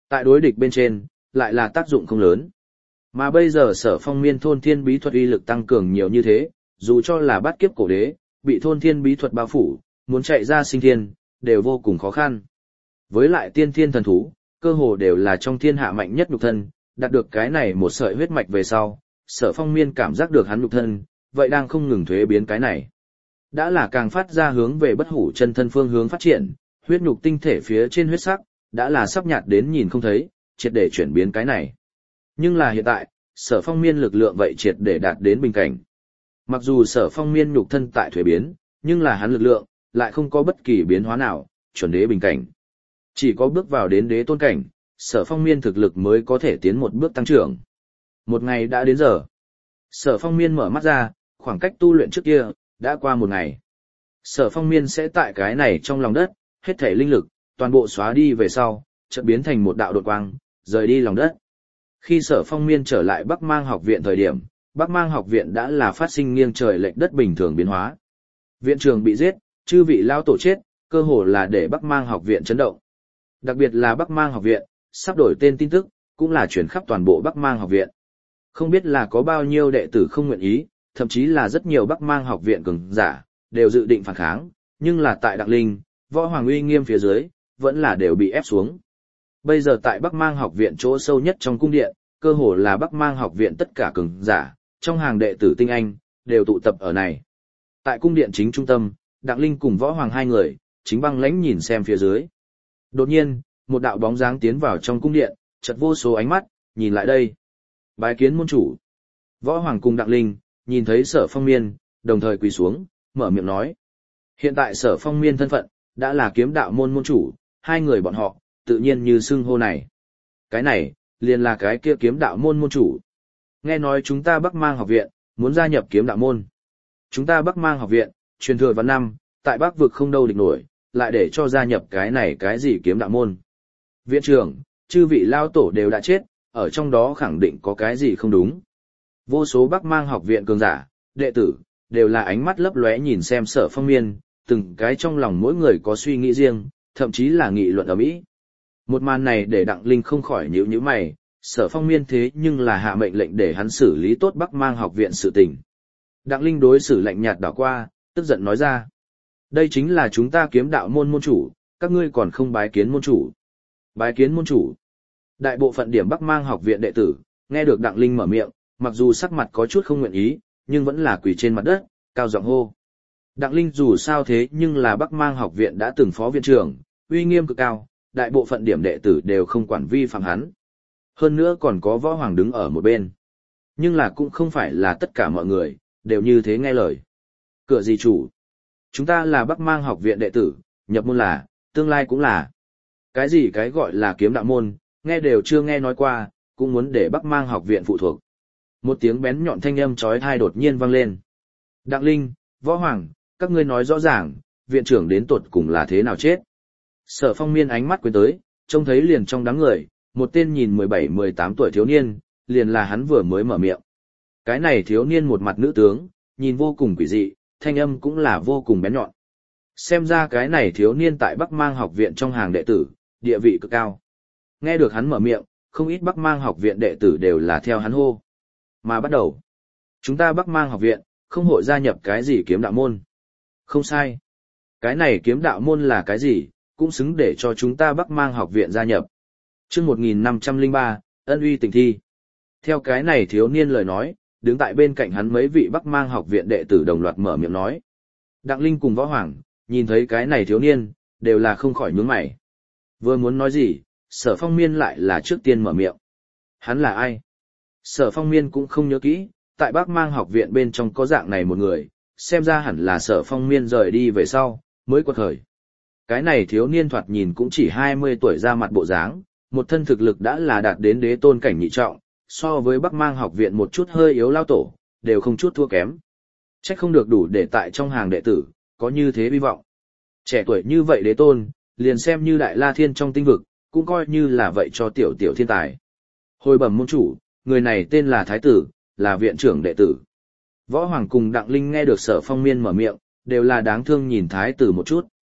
Tại đối địch bên trên, lại là tác dụng không lớn. Mà bây giờ Sở Phong Miên thôn thiên bí thuật uy lực tăng cường nhiều như thế, dù cho là bát kiếp cổ đế, bị thôn thiên bí thuật bao phủ, muốn chạy ra sinh thiên, đều vô cùng khó khăn. Với lại tiên thiên thần thú, cơ hồ đều là trong thiên hạ mạnh nhất nhục thân, đạt được cái này một sợi huyết mạch về sau, Sở Phong Miên cảm giác được hắn nhục thân, vậy đang không ngừng thuế biến cái này. Đã là càng phát ra hướng về bất hủ chân thân phương hướng phát triển, huyết nhục tinh thể phía trên huyết sắc, đã là sắp nhạt đến nhìn không thấy, triệt để chuyển biến cái này. Nhưng là hiện tại, Sở Phong Miên lực lượng vậy triệt để đạt đến bình cảnh. Mặc dù Sở Phong Miên nhục thân tại thuế biến, nhưng là hắn lực lượng, lại không có bất kỳ biến hóa nào, chuẩn đế bình cảnh. Chỉ có bước vào đến đế tôn cảnh, Sở Phong Miên thực lực mới có thể tiến một bước tăng trưởng. Một ngày đã đến giờ. Sở Phong Miên mở mắt ra, khoảng cách tu luyện trước kia, đã qua một ngày. Sở Phong Miên sẽ tại cái này trong lòng đất, hết thể linh lực, toàn bộ xóa đi về sau, chợt biến thành một đạo đột quang, rời đi lòng đất. Khi Sở Phong Miên trở lại Bắc Mang học viện thời điểm, Bắc Mang học viện đã là phát sinh nghiêng trời lệch đất bình thường biến hóa. Viện trưởng bị giết, chư vị lao tổ chết, cơ hồ là để Bắc Mang học viện chấn động. Đặc biệt là Bắc Mang học viện, sắp đổi tên tin tức, cũng là chuyển khắp toàn bộ Bắc Mang học viện. Không biết là có bao nhiêu đệ tử không nguyện ý, thậm chí là rất nhiều Bắc Mang học viện cường giả, đều dự định phản kháng, nhưng là tại Đặng Linh, Võ Hoàng uy nghiêm phía dưới, vẫn là đều bị ép xuống. Bây giờ tại Bắc Mang học viện chỗ sâu nhất trong cung điện, cơ hồ là Bắc Mang học viện tất cả cường giả, trong hàng đệ tử tinh anh, đều tụ tập ở này. Tại cung điện chính trung tâm, Đặng Linh cùng Võ Hoàng hai người, chính băng lãnh nhìn xem phía dưới. Đột nhiên, một đạo bóng dáng tiến vào trong cung điện, chợt vô số ánh mắt, nhìn lại đây. Bái kiến môn chủ. Võ Hoàng cùng Đặng Linh, nhìn thấy Sở Phong Miên, đồng thời quỳ xuống, mở miệng nói. Hiện tại Sở Phong Miên thân phận, đã là kiếm đạo môn môn chủ, hai người bọn họ, tự nhiên như xưng hô này. Cái này, liền là cái kia kiếm đạo môn môn chủ. Nghe nói chúng ta Bắc Mang học viện, muốn gia nhập kiếm đạo môn. Chúng ta Bắc Mang học viện, truyền thừa văn năm, tại Bắc vực không đâu địch nổi, lại để cho gia nhập cái này cái gì kiếm đạo môn. Viện trưởng, chư vị lao tổ đều đã chết, ở trong đó khẳng định có cái gì không đúng. Vô số Bắc Mang học viện cường giả, đệ tử, đều là ánh mắt lấp lóe nhìn xem Sở Phong Miên, từng cái trong lòng mỗi người có suy nghĩ riêng, thậm chí là nghị luận ở mỹ. Một màn này để Đặng Linh không khỏi nhíu nhíu mày, Sở Phong Miên thế nhưng là hạ mệnh lệnh để hắn xử lý tốt Bắc Mang học viện sự tình. Đặng Linh đối xử lạnh nhạt đảo qua, tức giận nói ra. Đây chính là chúng ta kiếm đạo môn môn chủ, các ngươi còn không bái kiến môn chủ. Bái kiến môn chủ. Đại bộ phận điểm Bắc Mang học viện đệ tử, nghe được Đặng Linh mở miệng, mặc dù sắc mặt có chút không nguyện ý, nhưng vẫn là quỳ trên mặt đất, cao giọng hô. Đặng Linh dù sao thế nhưng là Bắc Mang học viện đã từng phó viện trưởng, uy nghiêm cực cao, đại bộ phận điểm đệ tử đều không quản vi phạm hắn. Hơn nữa còn có Võ Hoàng đứng ở một bên. Nhưng là cũng không phải là tất cả mọi người, đều như thế nghe lời. Cửa gì chủ? Chúng ta là Bắc Mang học viện đệ tử, nhập môn là, tương lai cũng là. Cái gì cái gọi là kiếm đạo môn, nghe đều chưa nghe nói qua, cũng muốn để Bắc Mang học viện phụ thuộc. Một tiếng bén nhọn thanh âm chói tai đột nhiên vang lên. Đặng Linh, Võ Hoàng, các ngươi nói rõ ràng, viện trưởng đến tuột cùng là thế nào chết. Sở Phong Miên ánh mắt quên tới, trông thấy liền trong đám người, một tên nhìn mười bảy mười tám tuổi thiếu niên, liền là hắn vừa mới mở miệng. Cái này thiếu niên một mặt nữ tướng, nhìn vô cùng quỷ dị, thanh âm cũng là vô cùng bén nhọn. Xem ra cái này thiếu niên tại Bắc Mang học viện trong hàng đệ tử, địa vị cực cao. Nghe được hắn mở miệng, không ít Bắc Mang học viện đệ tử đều là theo hắn hô. Mà bắt đầu, chúng ta Bắc Mang học viện, không hội gia nhập cái gì kiếm đạo môn. Không sai. Cái này kiếm đạo môn là cái gì, cũng xứng để cho chúng ta Bắc Mang học viện gia nhập. Chương một nghìn năm trăm lẻ ba, ân uy tình thi. Theo cái này thiếu niên lời nói, đứng tại bên cạnh hắn mấy vị Bắc Mang học viện đệ tử đồng loạt mở miệng nói. Đặng Linh cùng Võ Hoàng, nhìn thấy cái này thiếu niên, đều là không khỏi nhướng mày. Vừa muốn nói gì, Sở Phong Miên lại là trước tiên mở miệng. Hắn là ai? Sở Phong Miên cũng không nhớ kỹ, tại Bắc Mang học viện bên trong có dạng này một người, xem ra hẳn là Sở Phong Miên rời đi về sau, mới quật khởi. Cái này thiếu niên thoạt nhìn cũng chỉ hai mươi tuổi ra mặt bộ dáng, một thân thực lực đã là đạt đến đế tôn cảnh nhị trọng, so với Bắc Mang học viện một chút hơi yếu lao tổ, đều không chút thua kém. Chắc không được đủ để tại trong hàng đệ tử, có như thế hy vọng. Trẻ tuổi như vậy đế tôn, liền xem như đại la thiên trong tinh vực, cũng coi như là vậy cho tiểu tiểu thiên tài. Hồi bẩm môn chủ, người này tên là Thái Tử, là viện trưởng đệ tử. Võ Hoàng cùng Đặng Linh nghe được Sở Phong Miên mở miệng, đều là đáng thương nhìn Thái Tử một chút.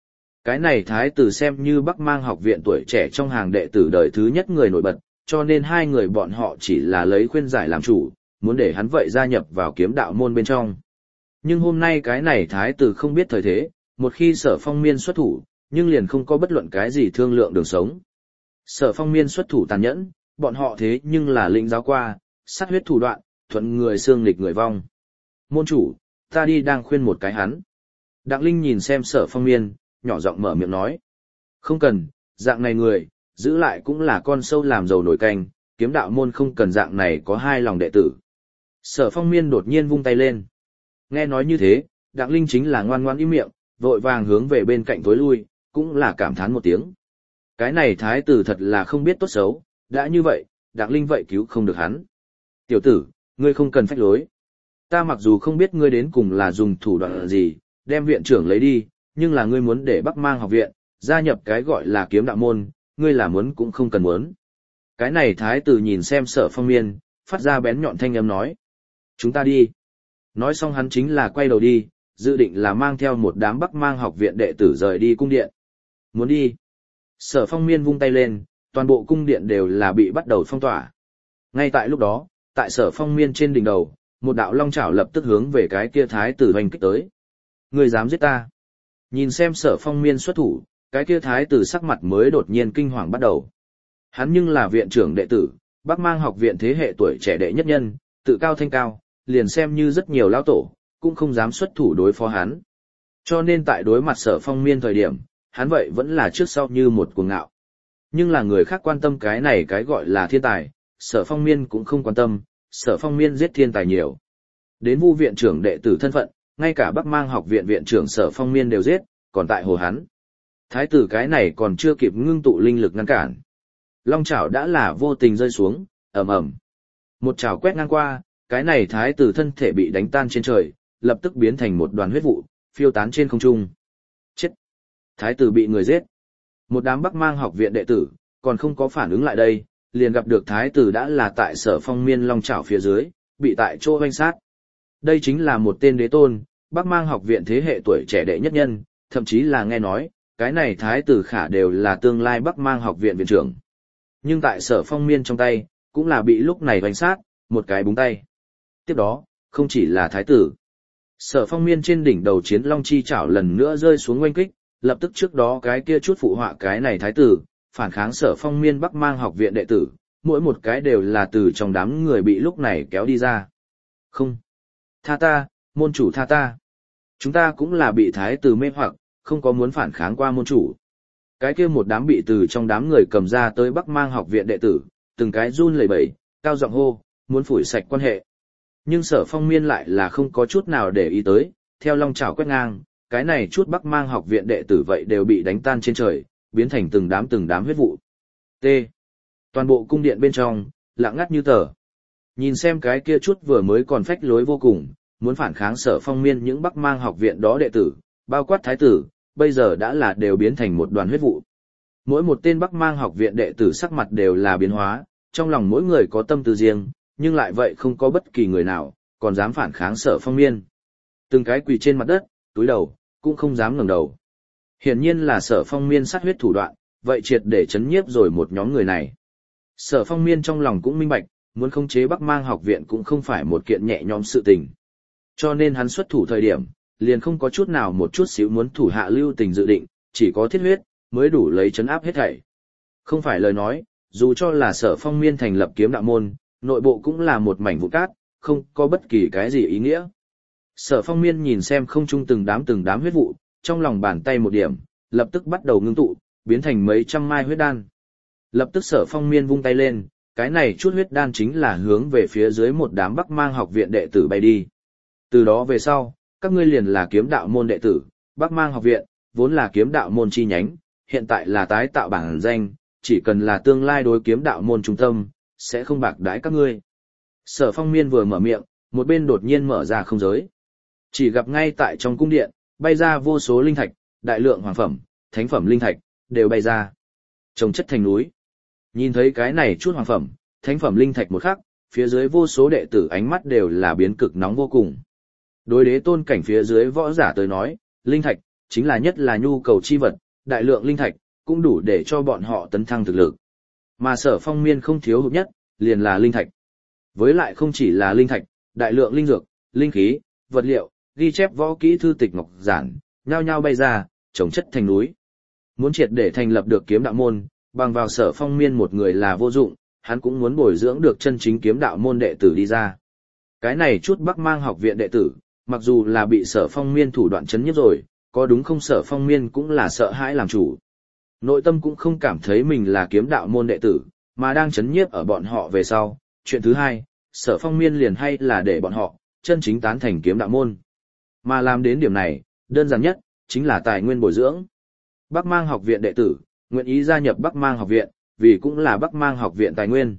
Cái này thái tử xem như Bắc Mang học viện tuổi trẻ trong hàng đệ tử đời thứ nhất người nổi bật, cho nên hai người bọn họ chỉ là lấy khuyên giải làm chủ, muốn để hắn vậy gia nhập vào kiếm đạo môn bên trong. Nhưng hôm nay cái này thái tử không biết thời thế, một khi Sở Phong Miên xuất thủ, nhưng liền không có bất luận cái gì thương lượng đường sống. Sở Phong Miên xuất thủ tàn nhẫn, bọn họ thế nhưng là lĩnh giáo qua, sát huyết thủ đoạn, thuận người xương nghịch người vong. Môn chủ, ta đi đang khuyên một cái hắn. Đặng Linh nhìn xem Sở Phong Miên, nhỏ giọng mở miệng nói. Không cần, dạng này người, giữ lại cũng là con sâu làm dầu nổi canh, kiếm đạo môn không cần dạng này có hai lòng đệ tử. Sở Phong Miên đột nhiên vung tay lên. Nghe nói như thế, Đặng Linh chính là ngoan ngoan im miệng, vội vàng hướng về bên cạnh tối lui, cũng là cảm thán một tiếng. Cái này thái tử thật là không biết tốt xấu, đã như vậy, Đặng Linh vậy cứu không được hắn. Tiểu tử, ngươi không cần phách lối. Ta mặc dù không biết ngươi đến cùng là dùng thủ đoạn gì, đem viện trưởng lấy đi, nhưng là ngươi muốn để Bắc Mang học viện, gia nhập cái gọi là kiếm đạo môn, ngươi là muốn cũng không cần muốn. Cái này thái tử nhìn xem Sở Phong Miên, phát ra bén nhọn thanh âm nói. Chúng ta đi. Nói xong hắn chính là quay đầu đi, dự định là mang theo một đám Bắc Mang học viện đệ tử rời đi cung điện. Muốn đi. Sở Phong Miên vung tay lên, toàn bộ cung điện đều là bị bắt đầu phong tỏa. Ngay tại lúc đó, tại Sở Phong Miên trên đỉnh đầu, một đạo long chảo lập tức hướng về cái kia thái tử hoành kích tới. Ngươi dám giết ta? Nhìn xem Sở Phong Miên xuất thủ, cái kia thái tử sắc mặt mới đột nhiên kinh hoàng bắt đầu. Hắn nhưng là viện trưởng đệ tử, Bắc Mang học viện thế hệ tuổi trẻ đệ nhất nhân, tự cao thanh cao, liền xem như rất nhiều lão tổ, cũng không dám xuất thủ đối phó hắn. Cho nên tại đối mặt Sở Phong Miên thời điểm, hắn vậy vẫn là trước sau như một cuồng ngạo. Nhưng là người khác quan tâm cái này cái gọi là thiên tài, Sở Phong Miên cũng không quan tâm, Sở Phong Miên giết thiên tài nhiều. Đến Vu viện trưởng đệ tử thân phận, ngay cả Bắc Mang học viện viện trưởng Sở Phong Miên đều giết, còn tại hồ hắn. Thái tử cái này còn chưa kịp ngưng tụ linh lực ngăn cản. Long chảo đã là vô tình rơi xuống, ầm ầm. Một chảo quét ngang qua, cái này thái tử thân thể bị đánh tan trên trời, lập tức biến thành một đoàn huyết vụ, phiêu tán trên không trung. Chết! Thái tử bị người giết. Một đám Bắc Mang học viện đệ tử, còn không có phản ứng lại đây, liền gặp được thái tử đã là tại Sở Phong Miên long chảo phía dưới, bị tại chỗ hoanh sát. Đây chính là một tên đế tôn, Bắc Mang học viện thế hệ tuổi trẻ đệ nhất nhân, thậm chí là nghe nói, cái này thái tử khả đều là tương lai Bắc Mang học viện viện trưởng. Nhưng tại Sở Phong Miên trong tay, cũng là bị lúc này hoanh sát, một cái búng tay. Tiếp đó, không chỉ là thái tử. Sở Phong Miên trên đỉnh đầu chiến long chi chảo lần nữa rơi xuống oanh kích, lập tức trước đó cái kia chút phụ họa cái này thái tử, phản kháng Sở Phong Miên Bắc Mang học viện đệ tử, mỗi một cái đều là từ trong đám người bị lúc này kéo đi ra. Không. Tha ta, môn chủ tha ta. Chúng ta cũng là bị thái tử mê hoặc, không có muốn phản kháng qua môn chủ. Cái kia một đám bị từ trong đám người cầm ra tới Bắc Mang học viện đệ tử, từng cái run lẩy bẩy, cao giọng hô, muốn phủi sạch quan hệ. Nhưng Sở Phong Miên lại là không có chút nào để ý tới, theo long chảo quét ngang, cái này chút Bắc Mang học viện đệ tử vậy đều bị đánh tan trên trời, biến thành từng đám từng đám huyết vụ. T. Toàn bộ cung điện bên trong, lặng ngắt như tờ. Nhìn xem cái kia chút vừa mới còn phách lối vô cùng, muốn phản kháng Sở Phong Miên những Bắc Mang học viện đó đệ tử, bao quát thái tử, bây giờ đã là đều biến thành một đoàn huyết vụ. Mỗi một tên Bắc Mang học viện đệ tử sắc mặt đều là biến hóa, trong lòng mỗi người có tâm tư riêng, nhưng lại vậy không có bất kỳ người nào, còn dám phản kháng Sở Phong Miên. Từng cái quỳ trên mặt đất, túi đầu, cũng không dám ngẩng đầu. Hiển nhiên là Sở Phong Miên sát huyết thủ đoạn, vậy triệt để chấn nhiếp rồi một nhóm người này. Sở Phong Miên trong lòng cũng minh bạch, muốn khống chế Bắc Mang học viện cũng không phải một kiện nhẹ nhõm sự tình. Cho nên hắn xuất thủ thời điểm, liền không có chút nào một chút xíu muốn thủ hạ lưu tình dự định, chỉ có thiết huyết, mới đủ lấy chấn áp hết thảy. Không phải lời nói, dù cho là Sở Phong Miên thành lập kiếm đạo môn, nội bộ cũng là một mảnh vụn cát, không có bất kỳ cái gì ý nghĩa. Sở Phong Miên nhìn xem không trung từng đám từng đám huyết vụ, trong lòng bàn tay một điểm, lập tức bắt đầu ngưng tụ, biến thành mấy trăm mai huyết đan. Lập tức Sở Phong Miên vung tay lên, cái này chút huyết đan chính là hướng về phía dưới một đám Bắc Mang học viện đệ tử bay đi. Từ đó về sau, các ngươi liền là kiếm đạo môn đệ tử, Bắc Mang học viện, vốn là kiếm đạo môn chi nhánh, hiện tại là tái tạo bản danh, chỉ cần là tương lai đối kiếm đạo môn trung tâm, sẽ không bạc đãi các ngươi. Sở Phong Miên vừa mở miệng, một bên đột nhiên mở ra không giới. Chỉ gặp ngay tại trong cung điện, bay ra vô số linh thạch, đại lượng hoàng phẩm, thánh phẩm linh thạch, đều bay ra. Trồng chất thành núi. Nhìn thấy cái này chút hoàng phẩm, thánh phẩm linh thạch một khắc, phía dưới vô số đệ tử ánh mắt đều là biến cực nóng vô cùng. Đối đế tôn cảnh phía dưới võ giả tới nói, linh thạch, chính là nhất là nhu cầu chi vật, đại lượng linh thạch, cũng đủ để cho bọn họ tấn thăng thực lực. Mà Sở Phong Miên không thiếu hụt nhất, liền là linh thạch. Với lại không chỉ là linh thạch, đại lượng linh dược, linh khí, vật liệu, ghi chép võ kỹ thư tịch ngọc giản, nhao nhao bay ra, trồng chất thành núi. Muốn triệt để thành lập được kiếm đạo môn, bằng vào Sở Phong Miên một người là vô dụng, hắn cũng muốn bồi dưỡng được chân chính kiếm đạo môn đệ tử đi ra. Cái này chút Bắc Mang học viện đệ tử, mặc dù là bị Sở Phong Miên thủ đoạn chấn nhiếp rồi, có đúng không Sở Phong Miên cũng là sợ hãi làm chủ. Nội tâm cũng không cảm thấy mình là kiếm đạo môn đệ tử, mà đang chấn nhiếp ở bọn họ về sau. Chuyện thứ hai, Sở Phong Miên liền hay là để bọn họ chân chính tán thành kiếm đạo môn. Mà làm đến điểm này, đơn giản nhất, chính là tài nguyên bồi dưỡng. Bắc Mang học viện đệ tử, nguyện ý gia nhập Bắc Mang học viện, vì cũng là Bắc Mang học viện tài nguyên.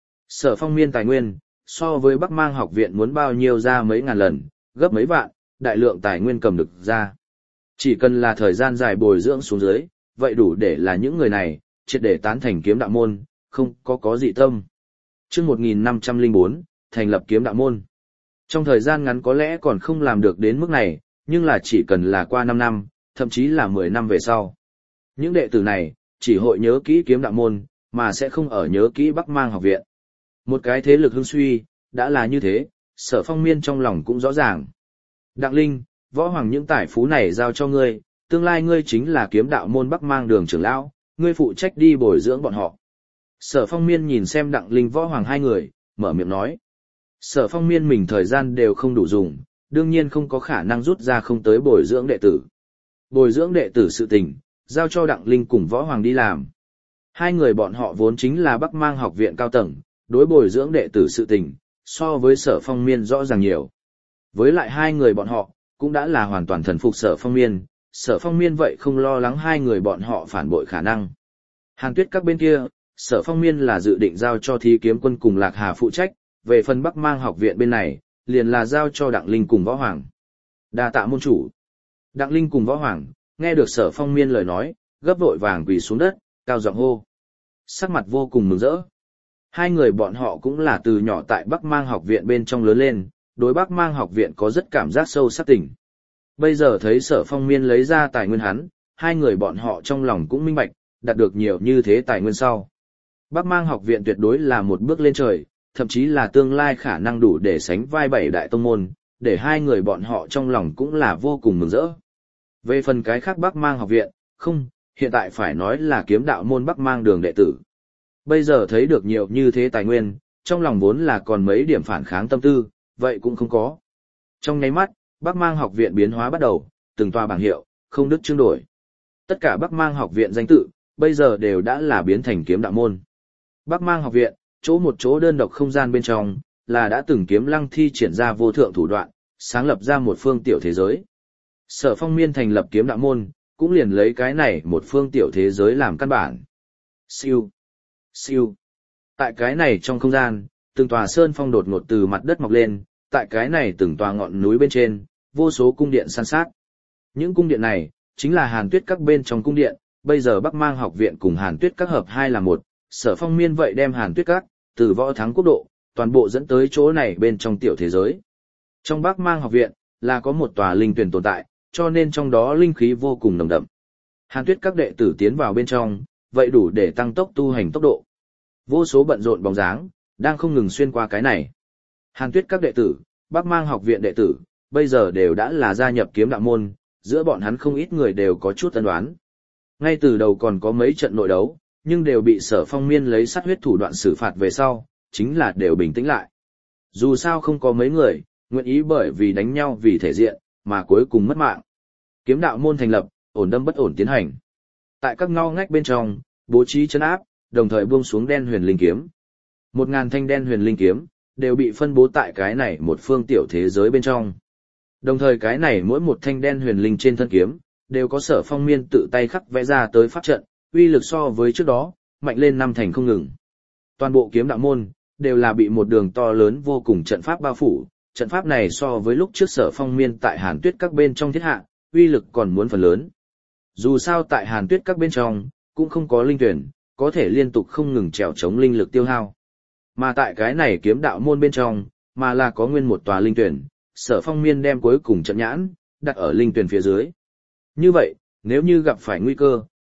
Sở Phong Miên tài nguyên, so với Bắc Mang học viện muốn bao nhiêu ra mấy ngàn lần, gấp mấy vạn, đại lượng tài nguyên cầm được ra. Chỉ cần là thời gian dài bồi dưỡng xuống dưới, vậy đủ để là những người này, triệt để tán thành kiếm đạo môn, không có có dị tâm. Chương một nghìn năm trăm lẻ bốn, thành lập kiếm đạo môn. Trong thời gian ngắn có lẽ còn không làm được đến mức này, nhưng là chỉ cần là qua năm năm, thậm chí là mười năm về sau. Những đệ tử này, chỉ hội nhớ kỹ kiếm đạo môn, mà sẽ không ở nhớ kỹ Bắc Mang học viện. Một cái thế lực hưng suy, đã là như thế, Sở Phong Miên trong lòng cũng rõ ràng. Đặng Linh, Võ Hoàng những tài phú này giao cho ngươi, tương lai ngươi chính là kiếm đạo môn Bắc Mang đường trưởng lão, ngươi phụ trách đi bồi dưỡng bọn họ. Sở Phong Miên nhìn xem Đặng Linh Võ Hoàng hai người, mở miệng nói. Sở Phong Miên mình thời gian đều không đủ dùng, đương nhiên không có khả năng rút ra không tới bồi dưỡng đệ tử. Bồi dưỡng đệ tử sự tình, giao cho Đặng Linh cùng Võ Hoàng đi làm. Hai người bọn họ vốn chính là Bắc Mang học viện cao tầng, đối bồi dưỡng đệ tử sự tình, so với Sở Phong Miên rõ ràng nhiều. Với lại hai người bọn họ, cũng đã là hoàn toàn thần phục Sở Phong Miên, Sở Phong Miên vậy không lo lắng hai người bọn họ phản bội khả năng. Hàn Tuyết các bên kia, Sở Phong Miên là dự định giao cho Thí Kiếm Quân cùng Lạc Hà phụ trách, về phần Bắc Mang học viện bên này, liền là giao cho Đặng Linh cùng Võ Hoàng. Đa tạ môn chủ. Đặng Linh cùng Võ Hoàng, nghe được Sở Phong Miên lời nói, gấp vội vàng quỳ xuống đất, cao giọng hô. Sắc mặt vô cùng mừng rỡ. Hai người bọn họ cũng là từ nhỏ tại Bắc Mang học viện bên trong lớn lên, đối Bắc Mang học viện có rất cảm giác sâu sắc tình. Bây giờ thấy Sở Phong Miên lấy ra tài nguyên hắn, hai người bọn họ trong lòng cũng minh bạch, đạt được nhiều như thế tài nguyên sau. Bắc Mang học viện tuyệt đối là một bước lên trời, thậm chí là tương lai khả năng đủ để sánh vai bảy đại tông môn, để hai người bọn họ trong lòng cũng là vô cùng mừng rỡ. Về phần cái khác Bắc Mang học viện, không, hiện tại phải nói là kiếm đạo môn Bắc Mang đường đệ tử. Bây giờ thấy được nhiều như thế tài nguyên, trong lòng vốn là còn mấy điểm phản kháng tâm tư, vậy cũng không có. Trong nháy mắt, Bắc Mang học viện biến hóa bắt đầu, từng tòa bảng hiệu, không đứt chương đổi. Tất cả Bắc Mang học viện danh tự, bây giờ đều đã là biến thành kiếm đạo môn. Bắc Mang học viện, chỗ một chỗ đơn độc không gian bên trong, là đã từng kiếm lăng thi triển ra vô thượng thủ đoạn, sáng lập ra một phương tiểu thế giới. Sở Phong Miên thành lập kiếm đạo môn, cũng liền lấy cái này một phương tiểu thế giới làm căn bản. Siêu, siêu. Tại cái này trong không gian, từng tòa sơn phong đột ngột từ mặt đất mọc lên, tại cái này từng tòa ngọn núi bên trên, vô số cung điện san sát. Những cung điện này, chính là Hàn Tuyết các bên trong cung điện, bây giờ Bắc Mang học viện cùng Hàn Tuyết các hợp hai là một, Sở Phong Miên vậy đem Hàn Tuyết các, từ Võ Thắng quốc độ, toàn bộ dẫn tới chỗ này bên trong tiểu thế giới. Trong Bắc Mang học viện, là có một tòa linh tuyển tồn tại, cho nên trong đó linh khí vô cùng nồng đậm. Hàn Tuyết các đệ tử tiến vào bên trong, vậy đủ để tăng tốc tu hành tốc độ. Vô số bận rộn bóng dáng, đang không ngừng xuyên qua cái này. Hàn Tuyết các đệ tử, Bắc Mang học viện đệ tử, bây giờ đều đã là gia nhập kiếm đạo môn, giữa bọn hắn không ít người đều có chút ân đoán. Ngay từ đầu còn có mấy trận nội đấu, nhưng đều bị Sở Phong Miên lấy sát huyết thủ đoạn xử phạt về sau, chính là đều bình tĩnh lại. Dù sao không có mấy người, nguyện ý bởi vì đánh nhau vì thể diện, mà cuối cùng mất mạng. Kiếm đạo môn thành lập, ổn đâm bất ổn tiến hành. Tại các ngõ ngách bên trong, bố trí trấn áp, đồng thời buông xuống đen huyền linh kiếm. Một ngàn thanh đen huyền linh kiếm, đều bị phân bố tại cái này một phương tiểu thế giới bên trong. Đồng thời cái này mỗi một thanh đen huyền linh trên thân kiếm, đều có Sở Phong Miên tự tay khắc vẽ ra tới pháp trận, uy lực so với trước đó, mạnh lên năm thành không ngừng. Toàn bộ kiếm đạo môn, đều là bị một đường to lớn vô cùng trận pháp bao phủ, trận pháp này so với lúc trước Sở Phong Miên tại Hàn Tuyết các bên trong thiết hạ, uy lực còn muốn phần lớn. Dù sao tại Hàn Tuyết các bên trong, cũng không có linh tuyển, có thể liên tục không ngừng trèo chống linh lực tiêu hao. Mà tại cái này kiếm đạo môn bên trong, mà là có nguyên một tòa linh tuyển, Sở Phong Miên đem cuối cùng trận nhãn, đặt ở linh tuyển phía dưới. Như vậy, nếu như gặp phải nguy cơ,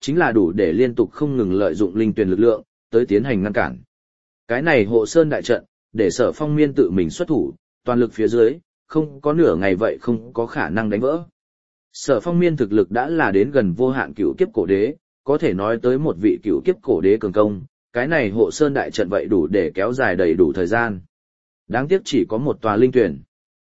chính là đủ để liên tục không ngừng lợi dụng linh tuyển lực lượng, tới tiến hành ngăn cản. Cái này hộ sơn đại trận, để Sở Phong Miên tự mình xuất thủ, toàn lực phía dưới, không có nửa ngày vậy không có khả năng đánh vỡ. Sở Phong Miên thực lực đã là đến gần vô hạn cửu kiếp cổ đế, có thể nói tới một vị cửu kiếp cổ đế cường công, cái này hộ sơn đại trận vậy đủ để kéo dài đầy đủ thời gian. Đáng tiếc chỉ có một tòa linh tuyển.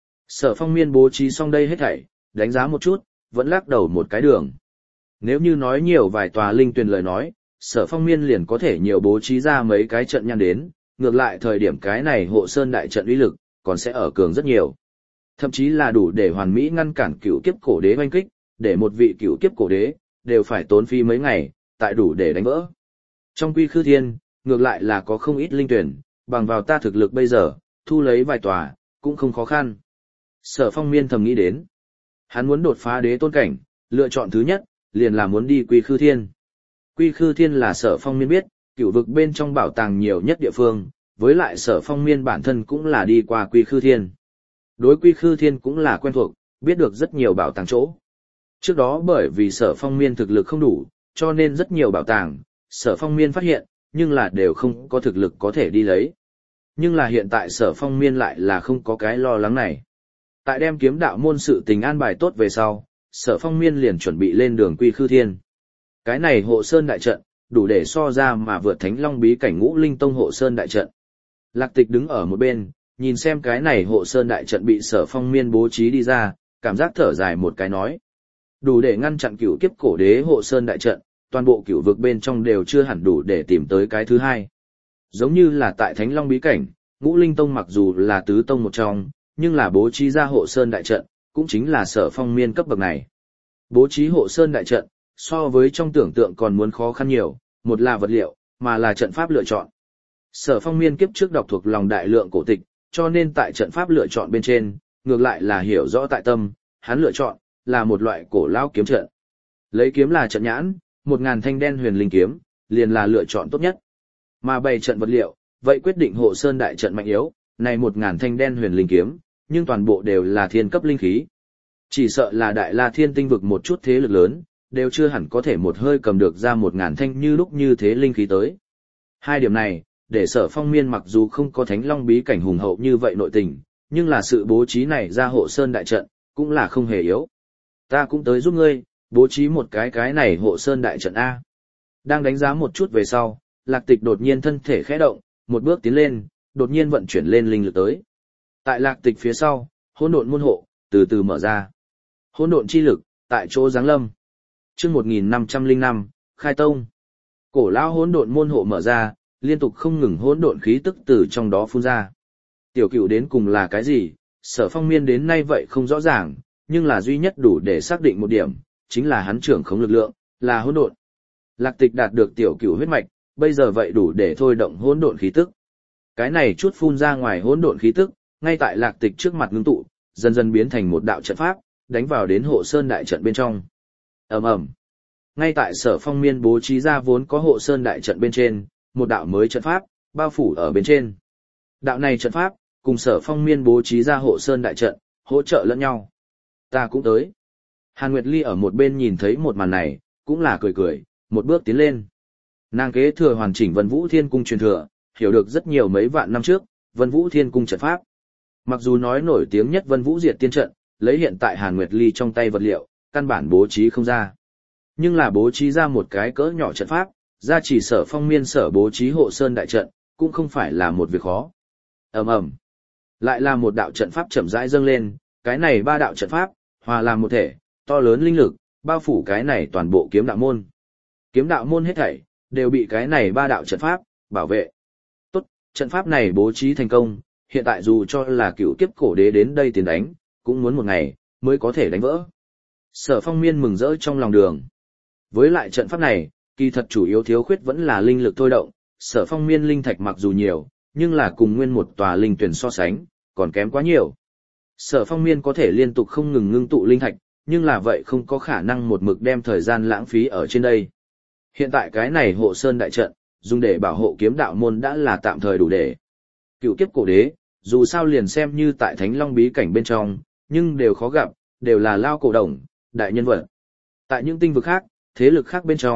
Sở Phong Miên bố trí xong đây hết thảy, đánh giá một chút, vẫn lắc đầu một cái đường. Nếu như nói nhiều vài tòa linh tuyển lời nói, Sở Phong Miên liền có thể nhiều bố trí ra mấy cái trận nhan đến, ngược lại thời điểm cái này hộ sơn đại trận uy lực, còn sẽ ở cường rất nhiều. Thậm chí là đủ để hoàn mỹ ngăn cản cửu kiếp cổ đế oanh kích, để một vị cửu kiếp cổ đế, đều phải tốn phí mấy ngày, tại đủ để đánh vỡ. Trong Quy Khư Thiên, ngược lại là có không ít linh tuyển, bằng vào ta thực lực bây giờ, thu lấy vài tòa, cũng không khó khăn. Sở Phong Miên thầm nghĩ đến. Hắn muốn đột phá đế tôn cảnh, lựa chọn thứ nhất, liền là muốn đi Quy Khư Thiên. Quy Khư Thiên là Sở Phong Miên biết, cửu vực bên trong bảo tàng nhiều nhất địa phương, với lại Sở Phong Miên bản thân cũng là đi qua Quy Khư Thiên. Đối Quy Khư Thiên cũng là quen thuộc, biết được rất nhiều bảo tàng chỗ. Trước đó bởi vì Sở Phong Miên thực lực không đủ, cho nên rất nhiều bảo tàng, Sở Phong Miên phát hiện, nhưng là đều không có thực lực có thể đi lấy. Nhưng là hiện tại Sở Phong Miên lại là không có cái lo lắng này. Tại đem kiếm đạo môn sự tình an bài tốt về sau, Sở Phong Miên liền chuẩn bị lên đường Quy Khư Thiên. Cái này hộ sơn đại trận, đủ để so ra mà vượt Thánh Long bí cảnh Ngũ Linh Tông hộ sơn đại trận. Lạc Tịch đứng ở một bên, nhìn xem cái này hộ sơn đại trận bị Sở Phong Miên bố trí đi ra, cảm giác thở dài một cái nói. Đủ để ngăn chặn cửu kiếp cổ đế hộ sơn đại trận, toàn bộ cửu vực bên trong đều chưa hẳn đủ để tìm tới cái thứ hai. Giống như là tại Thánh Long bí cảnh, Ngũ Linh Tông mặc dù là tứ tông một trong, nhưng là bố trí ra hộ sơn đại trận, cũng chính là Sở Phong Miên cấp bậc này. Bố trí hộ sơn đại trận, so với trong tưởng tượng còn muốn khó khăn nhiều, một là vật liệu, mà là trận pháp lựa chọn. Sở Phong Miên kiếp trước đọc thuộc lòng đại lượng cổ tịch, cho nên tại trận pháp lựa chọn bên trên, ngược lại là hiểu rõ tại tâm, hắn lựa chọn là một loại cổ lao kiếm trận. Lấy kiếm là trận nhãn, một ngàn thanh đen huyền linh kiếm, liền là lựa chọn tốt nhất. Mà bày trận vật liệu, vậy quyết định hộ sơn đại trận mạnh yếu, này một ngàn thanh đen huyền linh kiếm, nhưng toàn bộ đều là thiên cấp linh khí. Chỉ sợ là Đại La Thiên tinh vực một chút thế lực lớn, đều chưa hẳn có thể một hơi cầm được ra một ngàn thanh như lúc như thế linh khí tới. Hai điểm này, để Sở Phong Miên mặc dù không có Thánh Long bí cảnh hùng hậu như vậy nội tình, nhưng là sự bố trí này ra hộ sơn đại trận, cũng là không hề yếu. Ta cũng tới giúp ngươi, bố trí một cái cái này hộ sơn đại trận A. Đang đánh giá một chút về sau, Lạc Tịch đột nhiên thân thể khẽ động, một bước tiến lên, đột nhiên vận chuyển lên linh lực tới. Tại Lạc Tịch phía sau, hỗn độn môn hộ, từ từ mở ra. Hỗn độn chi lực, tại chỗ giáng lâm. Chương một nghìn năm trăm lẻ năm, khai tông. Cổ lão hỗn độn môn hộ mở ra, liên tục không ngừng hỗn độn khí tức từ trong đó phun ra. Tiểu Cửu đến cùng là cái gì, Sở Phong Miên đến nay vậy không rõ ràng, nhưng là duy nhất đủ để xác định một điểm, chính là hắn trưởng khống lực lượng, là hỗn độn. Lạc Tịch đạt được Tiểu Cửu huyết mạch, bây giờ vậy đủ để thôi động hỗn độn khí tức. Cái này chút phun ra ngoài hỗn độn khí tức, ngay tại Lạc Tịch trước mặt ngưng tụ, dần dần biến thành một đạo trận pháp, đánh vào đến hộ sơn đại trận bên trong. Ầm ầm. Ngay tại Sở Phong Miên bố trí ra vốn có hộ sơn đại trận bên trên, một đạo mới trận pháp bao phủ ở bên trên. Đạo này trận pháp cùng Sở Phong Miên bố trí ra hộ sơn đại trận, hỗ trợ lẫn nhau. Ta cũng tới. Hàn Nguyệt Ly ở một bên nhìn thấy một màn này, cũng là cười cười, một bước tiến lên. Nàng kế thừa hoàn chỉnh Vân Vũ Thiên Cung truyền thừa, hiểu được rất nhiều mấy vạn năm trước, Vân Vũ Thiên Cung trận pháp. Mặc dù nói nổi tiếng nhất Vân Vũ Diệt Tiên trận, lấy hiện tại Hàn Nguyệt Ly trong tay vật liệu, căn bản bố trí không ra. Nhưng là bố trí ra một cái cỡ nhỏ trận pháp, ra chỉ Sở Phong Miên sở bố trí hộ sơn đại trận, cũng không phải là một việc khó. Ầm ầm. Lại là một đạo trận pháp chậm rãi dâng lên, cái này ba đạo trận pháp, hòa làm một thể, to lớn linh lực, bao phủ cái này toàn bộ kiếm đạo môn. Kiếm đạo môn hết thảy, đều bị cái này ba đạo trận pháp, bảo vệ. Tốt, trận pháp này bố trí thành công, hiện tại dù cho là cựu kiếp cổ đế đến đây tiền đánh, cũng muốn một ngày, mới có thể đánh vỡ. Sở Phong Miên mừng rỡ trong lòng đường. Với lại trận pháp này, kỳ thật chủ yếu thiếu khuyết vẫn là linh lực thôi động, Sở Phong Miên linh thạch mặc dù nhiều, nhưng là cùng nguyên một tòa linh tuyển so sánh, còn kém quá nhiều. Sở Phong Miên có thể liên tục không ngừng ngưng tụ linh thạch, nhưng là vậy không có khả năng một mực đem thời gian lãng phí ở trên đây. Hiện tại cái này hộ sơn đại trận, dùng để bảo hộ kiếm đạo môn đã là tạm thời đủ để. Cựu kiếp cổ đế, dù sao liền xem như tại Thánh Long bí cảnh bên trong, nhưng đều khó gặp, đều là lao cổ đồng, đại nhân vật. Tại những tinh vực khác, thế lực khác bên trong,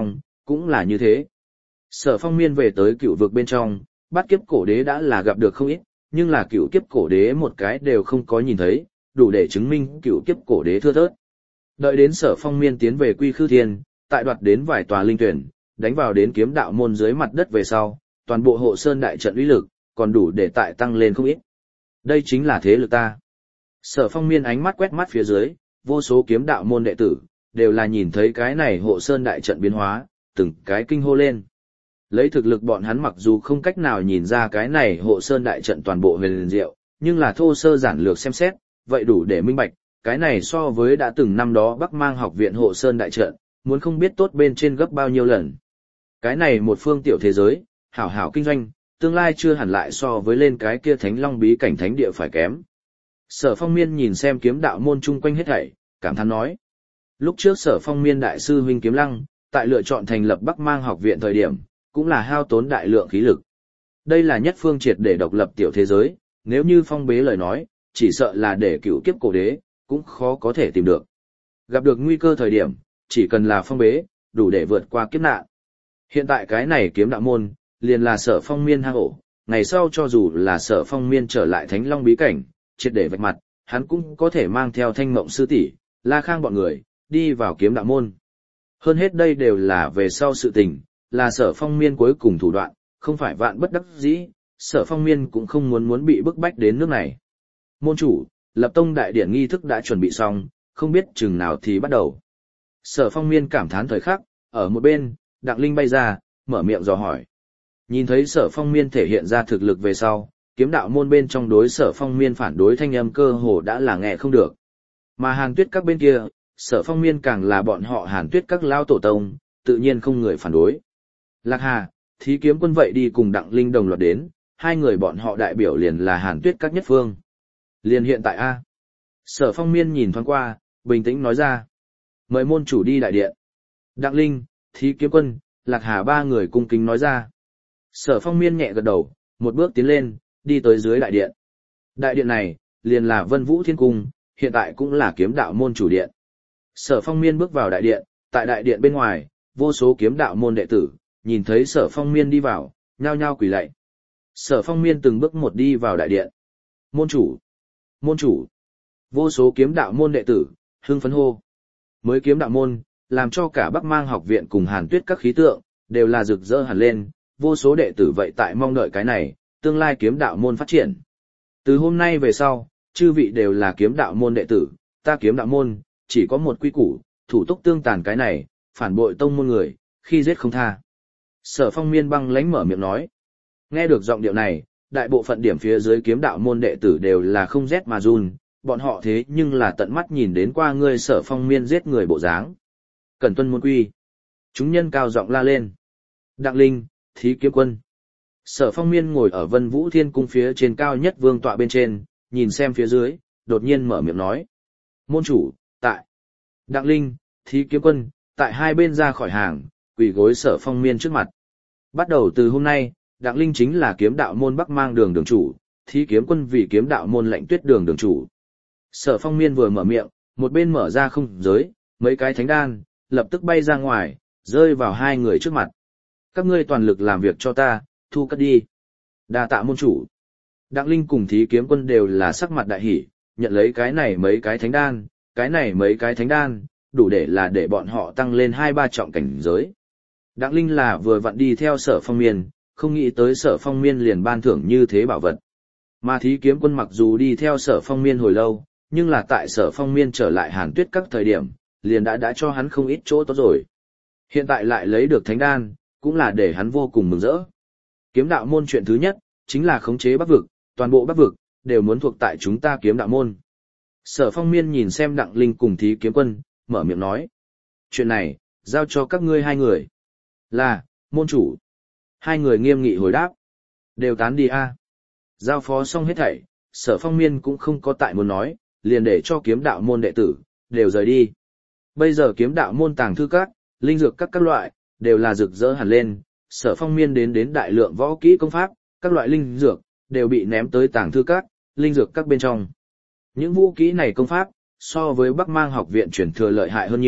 cũng là như thế. Sở Phong Miên về tới cựu vực bên trong, bát kiếp cổ đế đã là gặp được không ít, nhưng là cựu kiếp cổ đế một cái đều không có nhìn thấy, đủ để chứng minh cựu kiếp cổ đế thưa thớt. Đợi đến Sở Phong Miên tiến về Quy Khư Thiên, tại đoạt đến vài tòa linh tuyển, đánh vào đến kiếm đạo môn dưới mặt đất về sau, toàn bộ hộ sơn đại trận uy lực, còn đủ để tại tăng lên không ít. Đây chính là thế lực ta. Sở Phong Miên ánh mắt quét mắt phía dưới, vô số kiếm đạo môn đệ tử, đều là nhìn thấy cái này hộ sơn đại trận biến hóa, từng cái kinh hô lên. Lấy thực lực bọn hắn mặc dù không cách nào nhìn ra cái này hộ sơn đại trận toàn bộ huyền liền diệu, nhưng là thô sơ giản lược xem xét, vậy đủ để minh bạch, cái này so với đã từng năm đó Bắc Mang học viện hộ sơn đại trận, muốn không biết tốt bên trên gấp bao nhiêu lần. Cái này một phương tiểu thế giới, hảo hảo kinh doanh, tương lai chưa hẳn lại so với lên cái kia Thánh Long bí cảnh thánh địa phải kém. Sở Phong Miên nhìn xem kiếm đạo môn chung quanh hết thảy, cảm thán nói. Lúc trước Sở Phong Miên đại sư huynh Kiếm Lăng, tại lựa chọn thành lập Bắc Mang học viện thời điểm, cũng là hao tốn đại lượng khí lực. Đây là nhất phương triệt để độc lập tiểu thế giới, nếu như phong bế lời nói, chỉ sợ là để cựu kiếp cổ đế, cũng khó có thể tìm được. Gặp được nguy cơ thời điểm, chỉ cần là phong bế, đủ để vượt qua kiếp nạn. Hiện tại cái này kiếm đạo môn, liền là Sở Phong Miên hang ổ, ngày sau cho dù là Sở Phong Miên trở lại Thánh Long bí cảnh, triệt để vạch mặt, hắn cũng có thể mang theo Thanh Mộng sư tỷ, La Khang bọn người, đi vào kiếm đạo môn. Hơn hết đây đều là về sau sự tình, là Sở Phong Miên cuối cùng thủ đoạn, không phải vạn bất đắc dĩ, Sở Phong Miên cũng không muốn muốn bị bức bách đến nước này. Môn chủ, lập tông đại điển nghi thức đã chuẩn bị xong, không biết chừng nào thì bắt đầu. Sở Phong Miên cảm thán thời khắc, ở một bên, Đặng Linh bay ra, mở miệng dò hỏi. Nhìn thấy Sở Phong Miên thể hiện ra thực lực về sau, kiếm đạo môn bên trong đối Sở Phong Miên phản đối thanh âm cơ hồ đã là nghe không được. Mà Hàn Tuyết các bên kia, Sở Phong Miên càng là bọn họ Hàn Tuyết các lao tổ tông, tự nhiên không người phản đối. Lạc Hà, Thí Kiếm Quân vậy đi cùng Đặng Linh đồng loạt đến, hai người bọn họ đại biểu liền là Hàn Tuyết các nhất phương. Liền hiện tại a. Sở Phong Miên nhìn thoáng qua, bình tĩnh nói ra. Mời môn chủ đi đại điện. Đặng Linh, Thí Kiếm Quân, Lạc Hà ba người cung kính nói ra. Sở Phong Miên nhẹ gật đầu, một bước tiến lên, đi tới dưới đại điện. Đại điện này, liền là Vân Vũ Thiên Cung, hiện tại cũng là kiếm đạo môn chủ điện. Sở Phong Miên bước vào đại điện, tại đại điện bên ngoài, vô số kiếm đạo môn đệ tử, nhìn thấy Sở Phong Miên đi vào, nhao nhao quỳ lạy. Sở Phong Miên từng bước một đi vào đại điện. Môn chủ! Môn chủ! Vô số kiếm đạo môn đệ tử, hưng phấn hô. Mới kiếm đạo môn, làm cho cả Bắc Mang học viện cùng Hàn Tuyết các khí tượng, đều là rực rỡ hẳn lên, vô số đệ tử vậy tại mong đợi cái này, tương lai kiếm đạo môn phát triển. Từ hôm nay về sau, chư vị đều là kiếm đạo môn đệ tử, ta kiếm đạo môn, chỉ có một quy củ, thủ túc tương tàn cái này, phản bội tông môn người, khi giết không tha. Sở Phong Miên băng lãnh mở miệng nói. Nghe được giọng điệu này, đại bộ phận điểm phía dưới kiếm đạo môn đệ tử đều là không rét mà run, bọn họ thế nhưng là tận mắt nhìn đến qua ngươi Sở Phong Miên giết người bộ dáng. Cẩn tuân môn quy. Chúng nhân cao giọng la lên. Đặng Linh, Thí Kiếm Quân. Sở Phong Miên ngồi ở Vân Vũ Thiên Cung phía trên cao nhất vương tọa bên trên, nhìn xem phía dưới, đột nhiên mở miệng nói. Môn chủ, tại. Đặng Linh, Thí Kiếm Quân, tại hai bên ra khỏi hàng, quỳ gối Sở Phong Miên trước mặt. Bắt đầu từ hôm nay, Đặng Linh chính là kiếm đạo môn Bắc Mang đường đường chủ, Thí Kiếm Quân vì kiếm đạo môn Lạnh Tuyết đường đường chủ. Sở Phong Miên vừa mở miệng, một bên mở ra không giới, mấy cái thánh đan, lập tức bay ra ngoài, rơi vào hai người trước mặt. Các ngươi toàn lực làm việc cho ta, thu cất đi. Đa tạ môn chủ. Đặng Linh cùng Thí Kiếm Quân đều là sắc mặt đại hỉ, nhận lấy cái này mấy cái thánh đan, cái này mấy cái thánh đan, đủ để là để bọn họ tăng lên hai ba trọng cảnh giới. Đặng Linh là vừa vặn đi theo Sở Phong Miên, không nghĩ tới Sở Phong Miên liền ban thưởng như thế bảo vật. Mà Thí Kiếm Quân mặc dù đi theo Sở Phong Miên hồi lâu, nhưng là tại Sở Phong Miên trở lại Hàn Tuyết các thời điểm, liền đã đã cho hắn không ít chỗ tốt rồi. Hiện tại lại lấy được thánh đan, cũng là để hắn vô cùng mừng rỡ. Kiếm đạo môn chuyện thứ nhất, chính là khống chế Bắc vực, toàn bộ Bắc vực, đều muốn thuộc tại chúng ta kiếm đạo môn. Sở Phong Miên nhìn xem Đặng Linh cùng Thí Kiếm Quân, mở miệng nói. Chuyện này, giao cho các ngươi hai người. Là, môn chủ. Hai người nghiêm nghị hồi đáp. Đều tán đi a. Giao phó xong hết thảy, Sở Phong Miên cũng không có tại muốn nói, liền để cho kiếm đạo môn đệ tử, đều rời đi. Bây giờ kiếm đạo môn tàng thư các, linh dược các các loại, đều là rực rỡ hẳn lên, Sở Phong Miên đến đến đại lượng võ kỹ công pháp, các loại linh dược, đều bị ném tới tàng thư các, linh dược các bên trong. Những vũ kỹ này công pháp, so với Bắc Mang học viện truyền thừa lợi hại hơn nhiều,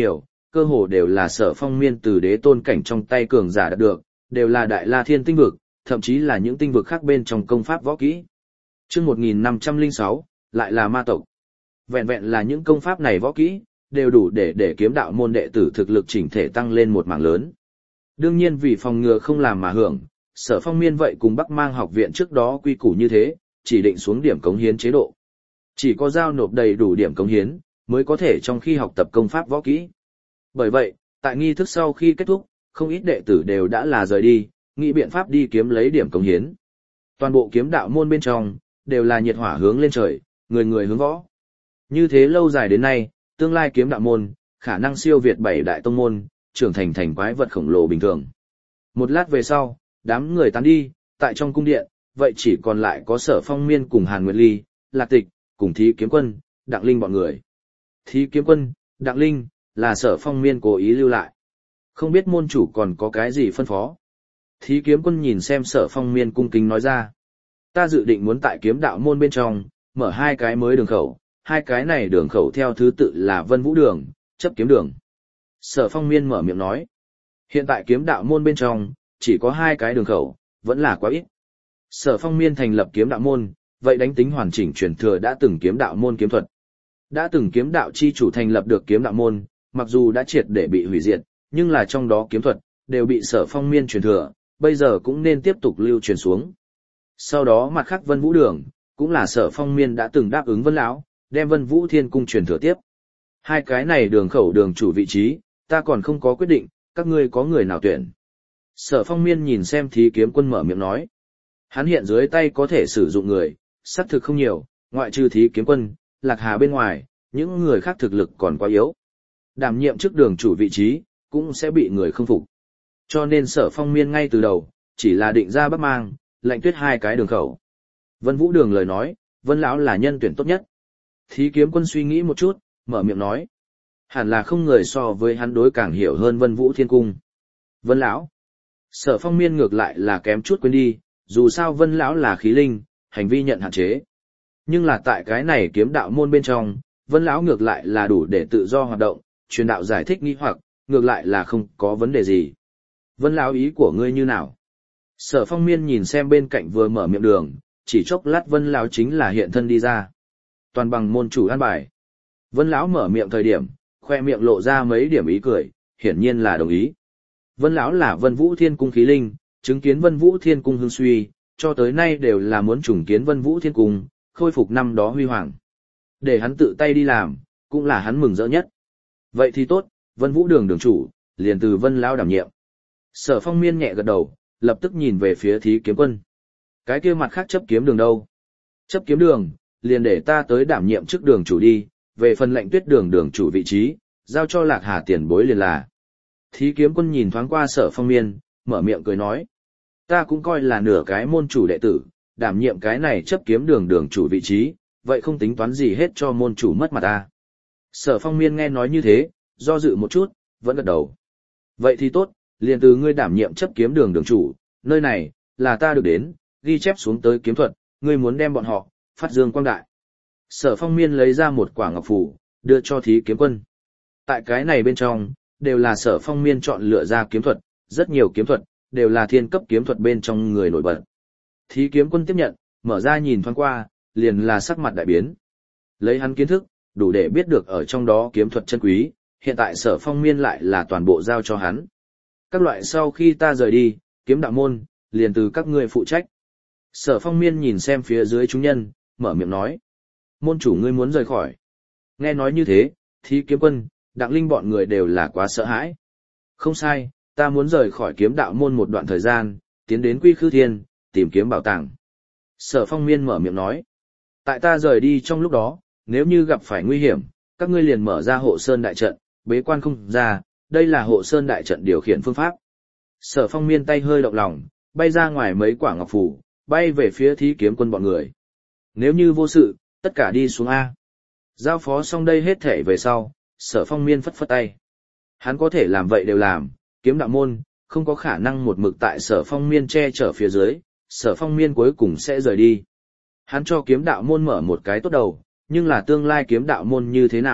cơ hồ đều là Sở Phong Miên từ đế tôn cảnh trong tay cường giả đạt được, đều là đại la thiên tinh vực, thậm chí là những tinh vực khác bên trong công pháp võ kỹ. Chương một nghìn năm trăm lẻ sáu, lại là ma tộc. Vẹn vẹn là những công pháp này võ kỹ, đều đủ để để kiếm đạo môn đệ tử thực lực chỉnh thể tăng lên một mảng lớn. Đương nhiên vì phòng ngừa không làm mà hưởng, Sở Phong Miên vậy cùng Bắc Mang học viện trước đó quy củ như thế, chỉ định xuống điểm cống hiến chế độ. Chỉ có giao nộp đầy đủ điểm cống hiến, mới có thể trong khi học tập công pháp võ kỹ. Bởi vậy, tại nghi thức sau khi kết thúc, không ít đệ tử đều đã là rời đi, nghĩ biện pháp đi kiếm lấy điểm cống hiến. Toàn bộ kiếm đạo môn bên trong, đều là nhiệt hỏa hướng lên trời, người người hướng võ. Như thế lâu dài đến nay, tương lai kiếm đạo môn, khả năng siêu việt bảy đại tông môn, trưởng thành thành quái vật khổng lồ bình thường. Một lát về sau, đám người tán đi, tại trong cung điện, vậy chỉ còn lại có Sở Phong Miên cùng Hàn Nguyệt Ly, Lạc Tịch, cùng Thí Kiếm Quân, Đặng Linh bọn người. Thí Kiếm Quân, Đặng Linh, là Sở Phong Miên cố ý lưu lại. Không biết môn chủ còn có cái gì phân phó. Thí Kiếm Quân nhìn xem Sở Phong Miên cung kính nói ra. Ta dự định muốn tại kiếm đạo môn bên trong, mở hai cái mới đường khẩu, hai cái này đường khẩu theo thứ tự là Vân Vũ Đường, Chấp Kiếm Đường. Sở Phong Miên mở miệng nói. Hiện tại kiếm đạo môn bên trong, chỉ có hai cái đường khẩu, vẫn là quá ít. Sở Phong Miên thành lập kiếm đạo môn, vậy đánh tính hoàn chỉnh truyền thừa đã từng kiếm đạo môn kiếm thuật. Đã từng kiếm đạo chi chủ thành lập được kiếm đạo môn, mặc dù đã triệt để bị hủy diệt, nhưng là trong đó kiếm thuật, đều bị Sở Phong Miên truyền thừa, bây giờ cũng nên tiếp tục lưu truyền xuống. Sau đó mặt khác Vân Vũ Đường, cũng là Sở Phong Miên đã từng đáp ứng Vân Lão, đem Vân Vũ Thiên Cung truyền thừa tiếp. Hai cái này đường khẩu đường chủ vị trí, ta còn không có quyết định, các ngươi có người nào tuyển. Sở Phong Miên nhìn xem Thí Kiếm Quân mở miệng nói. Hắn hiện dưới tay có thể sử dụng người, xác thực không nhiều, ngoại trừ Thí Kiếm Quân, Lạc Hà bên ngoài, những người khác thực lực còn quá yếu. Đảm nhiệm chức đường chủ vị trí, cũng sẽ bị người không phục. Cho nên Sở Phong Miên ngay từ đầu, chỉ là định ra Bắc Mang, Lạnh Tuyết hai cái đường khẩu. Vân Vũ Đường lời nói, Vân Lão là nhân tuyển tốt nhất. Thí Kiếm Quân suy nghĩ một chút, mở miệng nói. Hẳn là không người so với hắn đối càng hiểu hơn Vân Vũ Thiên Cung. Vân Lão. Sở Phong Miên ngược lại là kém chút quên đi, dù sao Vân Lão là khí linh, hành vi nhận hạn chế. Nhưng là tại cái này kiếm đạo môn bên trong, Vân Lão ngược lại là đủ để tự do hoạt động, truyền đạo giải thích nghi hoặc, ngược lại là không có vấn đề gì. Vân Lão ý của ngươi như nào? Sở Phong Miên nhìn xem bên cạnh vừa mở miệng đường, chỉ chốc lát Vân Lão chính là hiện thân đi ra. Toàn bằng môn chủ an bài. Vân Lão mở miệng thời điểm, khoe miệng lộ ra mấy điểm ý cười, hiển nhiên là đồng ý. Vân Lão là Vân Vũ Thiên Cung khí linh, chứng kiến Vân Vũ Thiên Cung hưng suy, cho tới nay đều là muốn trùng kiến Vân Vũ Thiên Cung, khôi phục năm đó huy hoàng. Để hắn tự tay đi làm, cũng là hắn mừng rỡ nhất. Vậy thì tốt, Vân Vũ Đường đường chủ, liền từ Vân Lão đảm nhiệm. Sở Phong Miên nhẹ gật đầu, lập tức nhìn về phía Thí Kiếm Quân. Cái kia mặt khác Chấp Kiếm Đường đâu? Chấp Kiếm Đường, liền để ta tới đảm nhiệm chức đường chủ đi, về phần Lạnh Tuyết Đường đường chủ vị trí, giao cho Lạc Hà tiền bối liền là. Thí Kiếm Quân nhìn thoáng qua Sở Phong Miên, mở miệng cười nói. Ta cũng coi là nửa cái môn chủ đệ tử, đảm nhiệm cái này Chấp Kiếm Đường đường chủ vị trí, vậy không tính toán gì hết cho môn chủ mất mặt ta. Sở Phong Miên nghe nói như thế, do dự một chút, vẫn gật đầu. Vậy thì tốt, liền từ ngươi đảm nhiệm Chấp Kiếm Đường đường chủ, nơi này, là ta được đến, ghi chép xuống tới kiếm thuật, ngươi muốn đem bọn họ, phát dương quang đại. Sở Phong Miên lấy ra một quả ngọc phù, đưa cho Thí Kiếm Quân. Tại cái này bên trong, đều là Sở Phong Miên chọn lựa ra kiếm thuật, rất nhiều kiếm thuật, đều là thiên cấp kiếm thuật bên trong người nổi bật. Thí Kiếm Quân tiếp nhận, mở ra nhìn thoáng qua, liền là sắc mặt đại biến. Lấy hắn kiến thức, đủ để biết được ở trong đó kiếm thuật chân quý, hiện tại Sở Phong Miên lại là toàn bộ giao cho hắn. Các loại sau khi ta rời đi, kiếm đạo môn, liền từ các ngươi phụ trách. Sở Phong Miên nhìn xem phía dưới chúng nhân, mở miệng nói. Môn chủ ngươi muốn rời khỏi. Nghe nói như thế, Thí Kiếm Quân, Đặng Linh bọn người đều là quá sợ hãi. Không sai, ta muốn rời khỏi kiếm đạo môn một đoạn thời gian, tiến đến Quy Khư Thiên, tìm kiếm bảo tàng. Sở Phong Miên mở miệng nói. Tại ta rời đi trong lúc đó, nếu như gặp phải nguy hiểm, các ngươi liền mở ra hộ sơn đại trận, bế quan không ra, đây là hộ sơn đại trận điều khiển phương pháp. Sở Phong Miên tay hơi động lòng, bay ra ngoài mấy quả ngọc phù, bay về phía Thí Kiếm Quân bọn người. Nếu như vô sự, tất cả đi xuống A. Giao phó xong đây hết thể về sau, Sở Phong Miên phất phất tay. Hắn có thể làm vậy đều làm, kiếm đạo môn, không có khả năng một mực tại Sở Phong Miên che chở phía dưới, Sở Phong Miên cuối cùng sẽ rời đi. Hắn cho kiếm đạo môn mở một cái tốt đầu, nhưng là tương lai kiếm đạo môn như thế nào,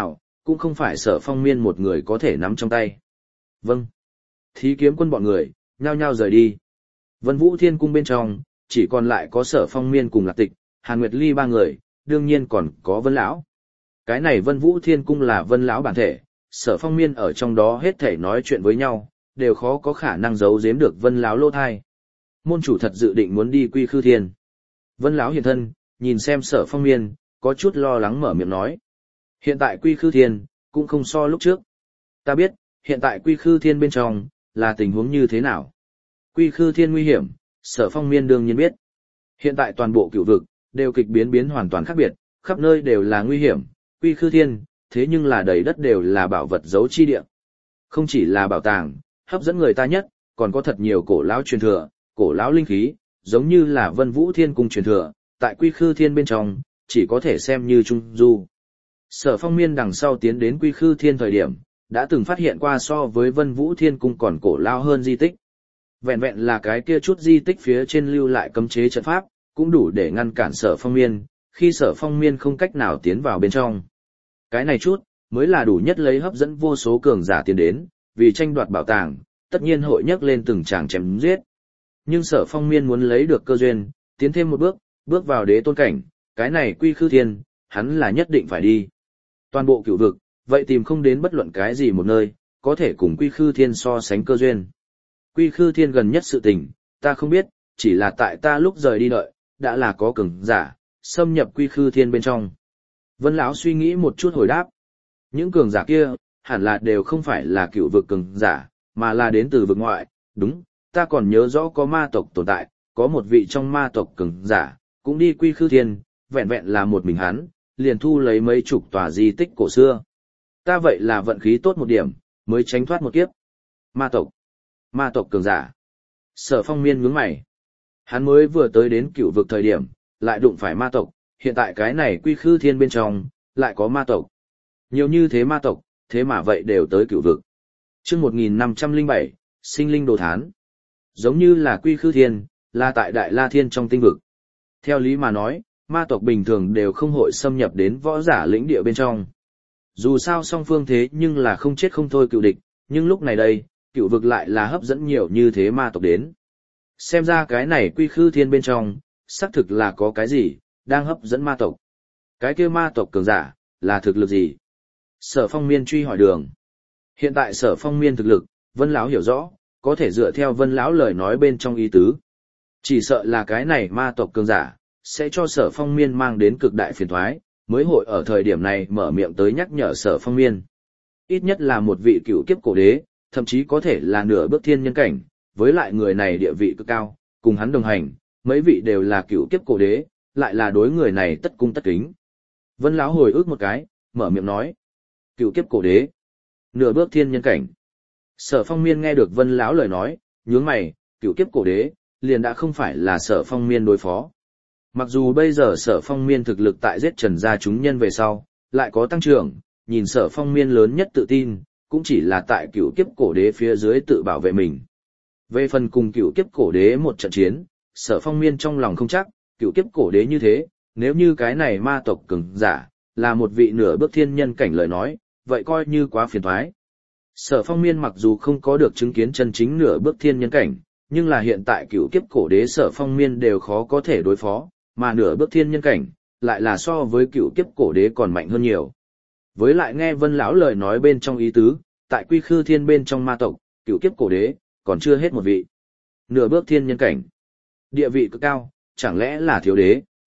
cũng không phải Sở Phong Miên một người có thể nắm trong tay. Vâng. Thí kiếm quân bọn người, nhao nhao rời đi. Vân Vũ Thiên Cung bên trong, chỉ còn lại có Sở Phong Miên cùng Lạc Tịch, Hàn Nguyệt Ly ba người, đương nhiên còn có Vân Lão. Cái này Vân Vũ Thiên Cung là Vân Lão bản thể, Sở Phong Miên ở trong đó hết thảy nói chuyện với nhau, đều khó có khả năng giấu giếm được Vân Lão lỗ thai. Môn chủ thật dự định muốn đi Quy Khư Thiên. Vân Lão hiện thân, nhìn xem Sở Phong Miên, có chút lo lắng mở miệng nói. Hiện tại Quy Khư Thiên, cũng không so lúc trước. Ta biết, hiện tại Quy Khư Thiên bên trong, là tình huống như thế nào. Quy Khư Thiên nguy hiểm, Sở Phong Miên đương nhiên biết. Hiện tại toàn bộ cửu vực, đều kịch biến biến hoàn toàn khác biệt, khắp nơi đều là nguy hiểm, Quy Khư Thiên, thế nhưng là đầy đất đều là bảo vật giấu chi địa. Không chỉ là bảo tàng, hấp dẫn người ta nhất, còn có thật nhiều cổ lão truyền thừa, cổ lão linh khí, giống như là Vân Vũ Thiên Cung truyền thừa, tại Quy Khư Thiên bên trong, chỉ có thể xem như trung du. Sở Phong Miên đằng sau tiến đến Quy Khư Thiên thời điểm, đã từng phát hiện qua so với Vân Vũ Thiên Cung còn cổ lão hơn di tích. Vẹn vẹn là cái kia chút di tích phía trên lưu lại cấm chế trận pháp, cũng đủ để ngăn cản Sở Phong Miên, khi Sở Phong Miên không cách nào tiến vào bên trong. Cái này chút, mới là đủ nhất lấy hấp dẫn vô số cường giả tiến đến, vì tranh đoạt bảo tàng, tất nhiên hội nhấc lên từng tràng chém giết. Nhưng Sở Phong Miên muốn lấy được cơ duyên, tiến thêm một bước, bước vào đế tôn cảnh, cái này Quy Khư Thiên, hắn là nhất định phải đi. Toàn bộ cửu vực, vậy tìm không đến bất luận cái gì một nơi, có thể cùng Quy Khư Thiên so sánh cơ duyên. Quy Khư Thiên gần nhất sự tình, ta không biết, chỉ là tại ta lúc rời đi đợi, đã là có cường giả, xâm nhập Quy Khư Thiên bên trong. Vân Lão suy nghĩ một chút hồi đáp. Những cường giả kia, hẳn là đều không phải là cựu vực cường giả, mà là đến từ vực ngoại, đúng, ta còn nhớ rõ có ma tộc tồn tại, có một vị trong ma tộc cường giả, cũng đi Quy Khư Thiên, vẹn vẹn là một mình hắn, liền thu lấy mấy chục tòa di tích cổ xưa. Ta vậy là vận khí tốt một điểm, mới tránh thoát một kiếp. Ma tộc, ma tộc cường giả. Sở Phong Miên nhướng mày. Hắn mới vừa tới đến cựu vực thời điểm, lại đụng phải ma tộc, hiện tại cái này Quy Khư Thiên bên trong, lại có ma tộc. Nhiều như thế ma tộc, thế mà vậy đều tới cựu vực. Chương một nghìn năm trăm lẻ bảy, sinh linh đồ thán. Giống như là Quy Khư Thiên, là tại Đại La Thiên trong tinh vực. Theo lý mà nói, ma tộc bình thường đều không hội xâm nhập đến võ giả lĩnh địa bên trong. Dù sao song phương thế nhưng là không chết không thôi cựu địch, nhưng lúc này đây, cựu vực lại là hấp dẫn nhiều như thế ma tộc đến. Xem ra cái này Quy Khư Thiên bên trong, xác thực là có cái gì, đang hấp dẫn ma tộc. Cái kia ma tộc cường giả, là thực lực gì? Sở Phong Miên truy hỏi đường. Hiện tại Sở Phong Miên thực lực, Vân Lão hiểu rõ, có thể dựa theo Vân Lão lời nói bên trong ý tứ. Chỉ sợ là cái này ma tộc cường giả, sẽ cho Sở Phong Miên mang đến cực đại phiền toái, mới hội ở thời điểm này mở miệng tới nhắc nhở Sở Phong Miên. Ít nhất là một vị cựu kiếp cổ đế, thậm chí có thể là nửa bước thiên nhân cảnh, với lại người này địa vị cực cao, cùng hắn đồng hành, mấy vị đều là cựu kiếp cổ đế, lại là đối người này tất cung tất kính. Vân Lão hồi ức một cái, mở miệng nói. Cựu kiếp cổ đế, nửa bước thiên nhân cảnh. Sở Phong Miên nghe được Vân Lão lời nói, nhướng mày, cựu kiếp cổ đế, liền đã không phải là Sở Phong Miên đối phó. Mặc dù bây giờ Sở Phong Miên thực lực tại giết Trần gia chúng nhân về sau, lại có tăng trưởng, nhìn Sở Phong Miên lớn nhất tự tin, cũng chỉ là tại cựu kiếp cổ đế phía dưới tự bảo vệ mình. Về phần cùng cựu kiếp cổ đế một trận chiến, Sở Phong Miên trong lòng không chắc, cựu kiếp cổ đế như thế, nếu như cái này ma tộc cường giả, là một vị nửa bước thiên nhân cảnh lời nói, vậy coi như quá phiền toái. Sở Phong Miên mặc dù không có được chứng kiến chân chính nửa bước thiên nhân cảnh, nhưng là hiện tại cựu kiếp cổ đế Sở Phong Miên đều khó có thể đối phó, mà nửa bước thiên nhân cảnh, lại là so với cựu kiếp cổ đế còn mạnh hơn nhiều. Với lại nghe Vân Lão lời nói bên trong ý tứ, tại Quy Khư Thiên bên trong ma tộc, cựu kiếp cổ đế, còn chưa hết một vị. Nửa bước thiên nhân cảnh, địa vị cực cao, chẳng lẽ là thiếu đế?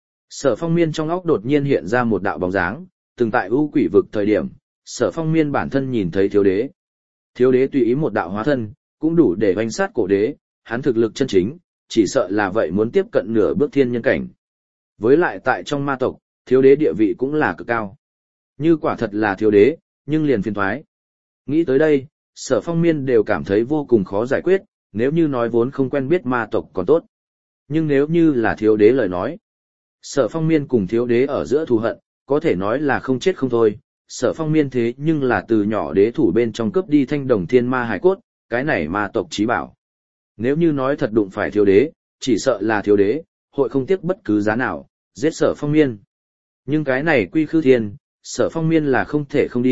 Sở Phong Miên trong óc đột nhiên hiện ra một đạo bóng dáng, từng tại ưu quỷ vực thời điểm, Sở Phong Miên bản thân nhìn thấy thiếu đế. Thiếu đế tùy ý một đạo hóa thân, cũng đủ để oanh sát cổ đế, hắn thực lực chân chính, chỉ sợ là vậy muốn tiếp cận nửa bước thiên nhân cảnh. Với lại tại trong ma tộc, thiếu đế địa vị cũng là cực cao. Như quả thật là thiếu đế, nhưng liền phiền thoái. Nghĩ tới đây, Sở Phong Miên đều cảm thấy vô cùng khó giải quyết, nếu như nói vốn không quen biết ma tộc còn tốt. Nhưng nếu như là thiếu đế lời nói, Sở Phong Miên cùng thiếu đế ở giữa thù hận, có thể nói là không chết không thôi. Sở Phong Miên thế nhưng là từ nhỏ đế thủ bên trong cướp đi thanh đồng thiên ma hải cốt, cái này ma tộc chí bảo. Nếu như nói thật đụng phải thiếu đế, chỉ sợ là thiếu đế, hội không tiếc bất cứ giá nào, giết Sở Phong Miên. Nhưng cái này Quy Khư Thiên, Sở Phong Miên là không thể không đi,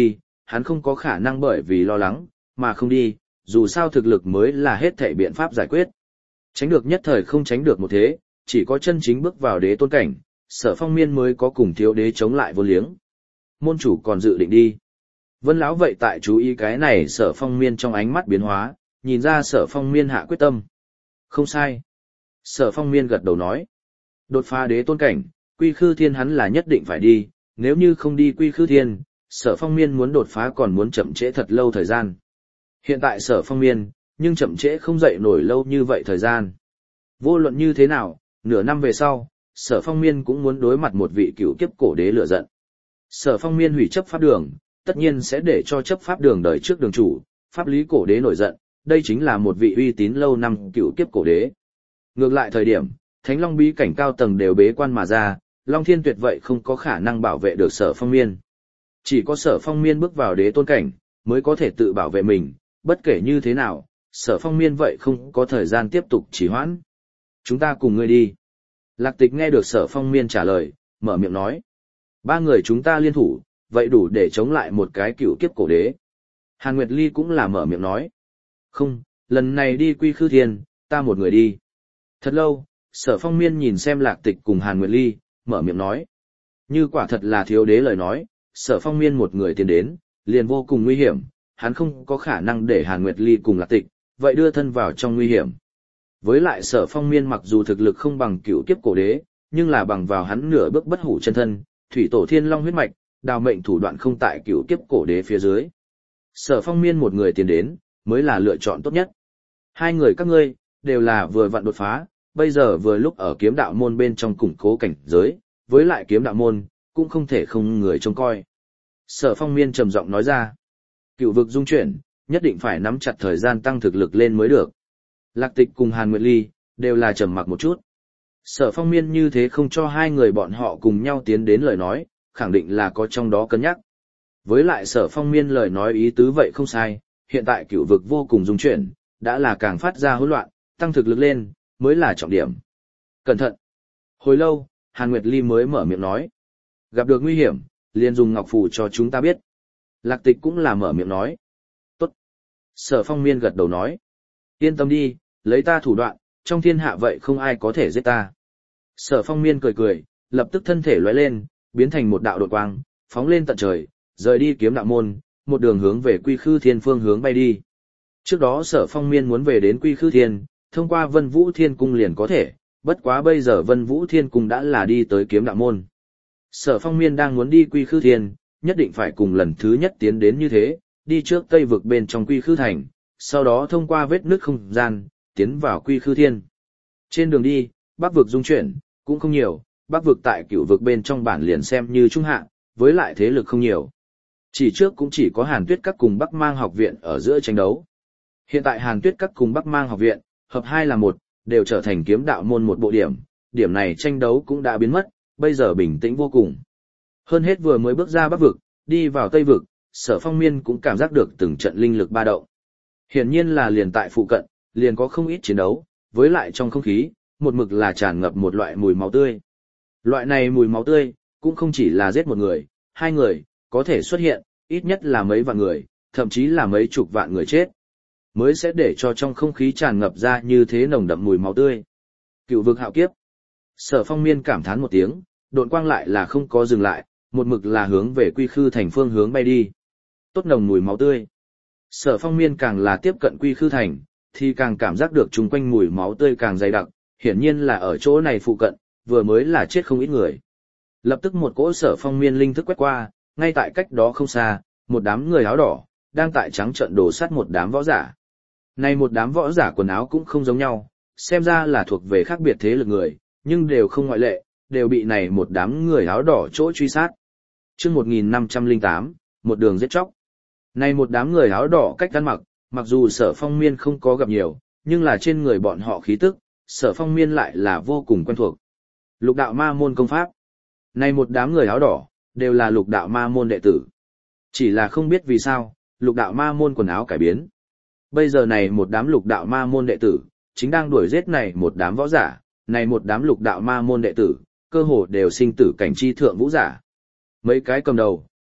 hắn không có khả năng bởi vì lo lắng, mà không đi, dù sao thực lực mới là hết thảy biện pháp giải quyết. Tránh được nhất thời không tránh được một thế, chỉ có chân chính bước vào đế tôn cảnh, Sở Phong Miên mới có cùng thiếu đế chống lại vô liếng. Môn chủ còn dự định đi. Vân lão vậy tại chú ý cái này Sở Phong Miên trong ánh mắt biến hóa, nhìn ra Sở Phong Miên hạ quyết tâm. Không sai. Sở Phong Miên gật đầu nói. Đột phá đế tôn cảnh, Quy Khư Thiên hắn là nhất định phải đi, nếu như không đi Quy Khư Thiên, Sở Phong Miên muốn đột phá còn muốn chậm trễ thật lâu thời gian. Hiện tại Sở Phong Miên, nhưng chậm trễ không dậy nổi lâu như vậy thời gian. Vô luận như thế nào, nửa năm về sau, Sở Phong Miên cũng muốn đối mặt một vị cựu kiếp cổ đế lửa giận. Sở Phong Miên hủy chấp pháp đường, tất nhiên sẽ để cho chấp pháp đường đời trước đường chủ, pháp lý cổ đế nổi giận, đây chính là một vị uy tín lâu năm cựu kiếp cổ đế. Ngược lại thời điểm, Thánh Long bí cảnh cao tầng đều bế quan mà ra, Long Thiên Tuyệt vậy không có khả năng bảo vệ được Sở Phong Miên. Chỉ có Sở Phong Miên bước vào đế tôn cảnh, mới có thể tự bảo vệ mình, bất kể như thế nào, Sở Phong Miên vậy không có thời gian tiếp tục trì hoãn. Chúng ta cùng ngươi đi. Lạc Tịch nghe được Sở Phong Miên trả lời, mở miệng nói. Ba người chúng ta liên thủ, vậy đủ để chống lại một cái cựu kiếp cổ đế. Hàn Nguyệt Ly cũng là mở miệng nói. Không, lần này đi Quy Khư Thiên, ta một người đi. Thật lâu, Sở Phong Miên nhìn xem Lạc Tịch cùng Hàn Nguyệt Ly, mở miệng nói. Như quả thật là thiếu đế lời nói, Sở Phong Miên một người tiến đến, liền vô cùng nguy hiểm, hắn không có khả năng để Hàn Nguyệt Ly cùng Lạc Tịch, vậy đưa thân vào trong nguy hiểm. Với lại Sở Phong Miên mặc dù thực lực không bằng cựu kiếp cổ đế, nhưng là bằng vào hắn nửa bước bất hủ chân thân, thủy tổ thiên long huyết mạch, đào mệnh thủ đoạn không tại cựu kiếp cổ đế phía dưới. Sở Phong Miên một người tiến đến, mới là lựa chọn tốt nhất. Hai người các ngươi, đều là vừa vặn đột phá, bây giờ vừa lúc ở kiếm đạo môn bên trong củng cố cảnh giới, với lại kiếm đạo môn, cũng không thể không người trông coi. Sở Phong Miên trầm giọng nói ra, cựu vực dung chuyển, nhất định phải nắm chặt thời gian tăng thực lực lên mới được. Lạc Tịch cùng Hàn Nguyệt Ly, đều là trầm mặc một chút. Sở Phong Miên như thế không cho hai người bọn họ cùng nhau tiến đến lời nói, khẳng định là có trong đó cân nhắc. Với lại Sở Phong Miên lời nói ý tứ vậy không sai, hiện tại cựu vực vô cùng dung chuyển, đã là càng phát ra hỗn loạn, tăng thực lực lên, mới là trọng điểm. Cẩn thận! Hồi lâu, Hàn Nguyệt Ly mới mở miệng nói. Gặp được nguy hiểm, liền dùng ngọc phù cho chúng ta biết. Lạc Tịch cũng là mở miệng nói. Tốt! Sở Phong Miên gật đầu nói. Yên tâm đi, lấy ta thủ đoạn, trong thiên hạ vậy không ai có thể giết ta. Sở Phong Miên cười cười, lập tức thân thể lóe lên, biến thành một đạo đột quang, phóng lên tận trời, rời đi kiếm đạo môn, một đường hướng về Quy Khư Thiên phương hướng bay đi. Trước đó Sở Phong Miên muốn về đến Quy Khư Thiên, thông qua Vân Vũ Thiên Cung liền có thể, bất quá bây giờ Vân Vũ Thiên Cung đã là đi tới kiếm đạo môn. Sở Phong Miên đang muốn đi Quy Khư Thiên, nhất định phải cùng lần thứ nhất tiến đến như thế, đi trước Tây vực bên trong Quy Khư Thành, sau đó thông qua vết nứt không gian, tiến vào Quy Khư Thiên. Trên đường đi, Bắc vực dung chuyển, cũng không nhiều, Bắc vực tại cửu vực bên trong bản liền xem như trung hạ, với lại thế lực không nhiều. Chỉ trước cũng chỉ có Hàn Tuyết Các cùng Bắc Mang học viện ở giữa tranh đấu. Hiện tại Hàn Tuyết Các cùng Bắc Mang học viện, hợp hai là một, đều trở thành kiếm đạo môn một bộ điểm, điểm này tranh đấu cũng đã biến mất, bây giờ bình tĩnh vô cùng. Hơn hết vừa mới bước ra Bắc vực, đi vào Tây vực, Sở Phong Miên cũng cảm giác được từng trận linh lực ba động. Hiển nhiên là liền tại phụ cận, liền có không ít chiến đấu, với lại trong không khí, một mực là tràn ngập một loại mùi máu tươi. Loại này mùi máu tươi, cũng không chỉ là giết một người, hai người, có thể xuất hiện, ít nhất là mấy vạn người, thậm chí là mấy chục vạn người chết. Mới sẽ để cho trong không khí tràn ngập ra như thế nồng đậm mùi máu tươi. Cựu vực hạo kiếp. Sở Phong Miên cảm thán một tiếng, độn quang lại là không có dừng lại, một mực là hướng về Quy Khư Thành phương hướng bay đi. Tốt nồng mùi máu tươi. Sở Phong Miên càng là tiếp cận Quy Khư Thành, thì càng cảm giác được chung quanh mùi máu tươi càng dày đặc, hiển nhiên là ở chỗ này phụ cận, vừa mới là chết không ít người. Lập tức một cỗ Sở Phong Miên linh thức quét qua, ngay tại cách đó không xa, một đám người áo đỏ, đang tại trắng trợn đổ sát một đám võ giả. Này một đám võ giả quần áo cũng không giống nhau, xem ra là thuộc về khác biệt thế lực người, nhưng đều không ngoại lệ, đều bị này một đám người áo đỏ chỗ truy sát. Chương một nghìn năm trăm lẻ tám, một đường giết chóc. Này một đám người áo đỏ cách ăn mặc, mặc dù Sở Phong Miên không có gặp nhiều, nhưng là trên người bọn họ khí tức, Sở Phong Miên lại là vô cùng quen thuộc. Lục đạo ma môn công pháp. Này một đám người áo đỏ, đều là lục đạo ma môn đệ tử. Chỉ là không biết vì sao, lục đạo ma môn quần áo cải biến. Bây giờ này một đám lục đạo ma môn đệ tử, chính đang đuổi giết này một đám võ giả, này một đám lục đạo ma môn đệ tử, cơ hồ đều sinh tử cảnh chi thượng vũ giả. Mấy cái cầm đầu,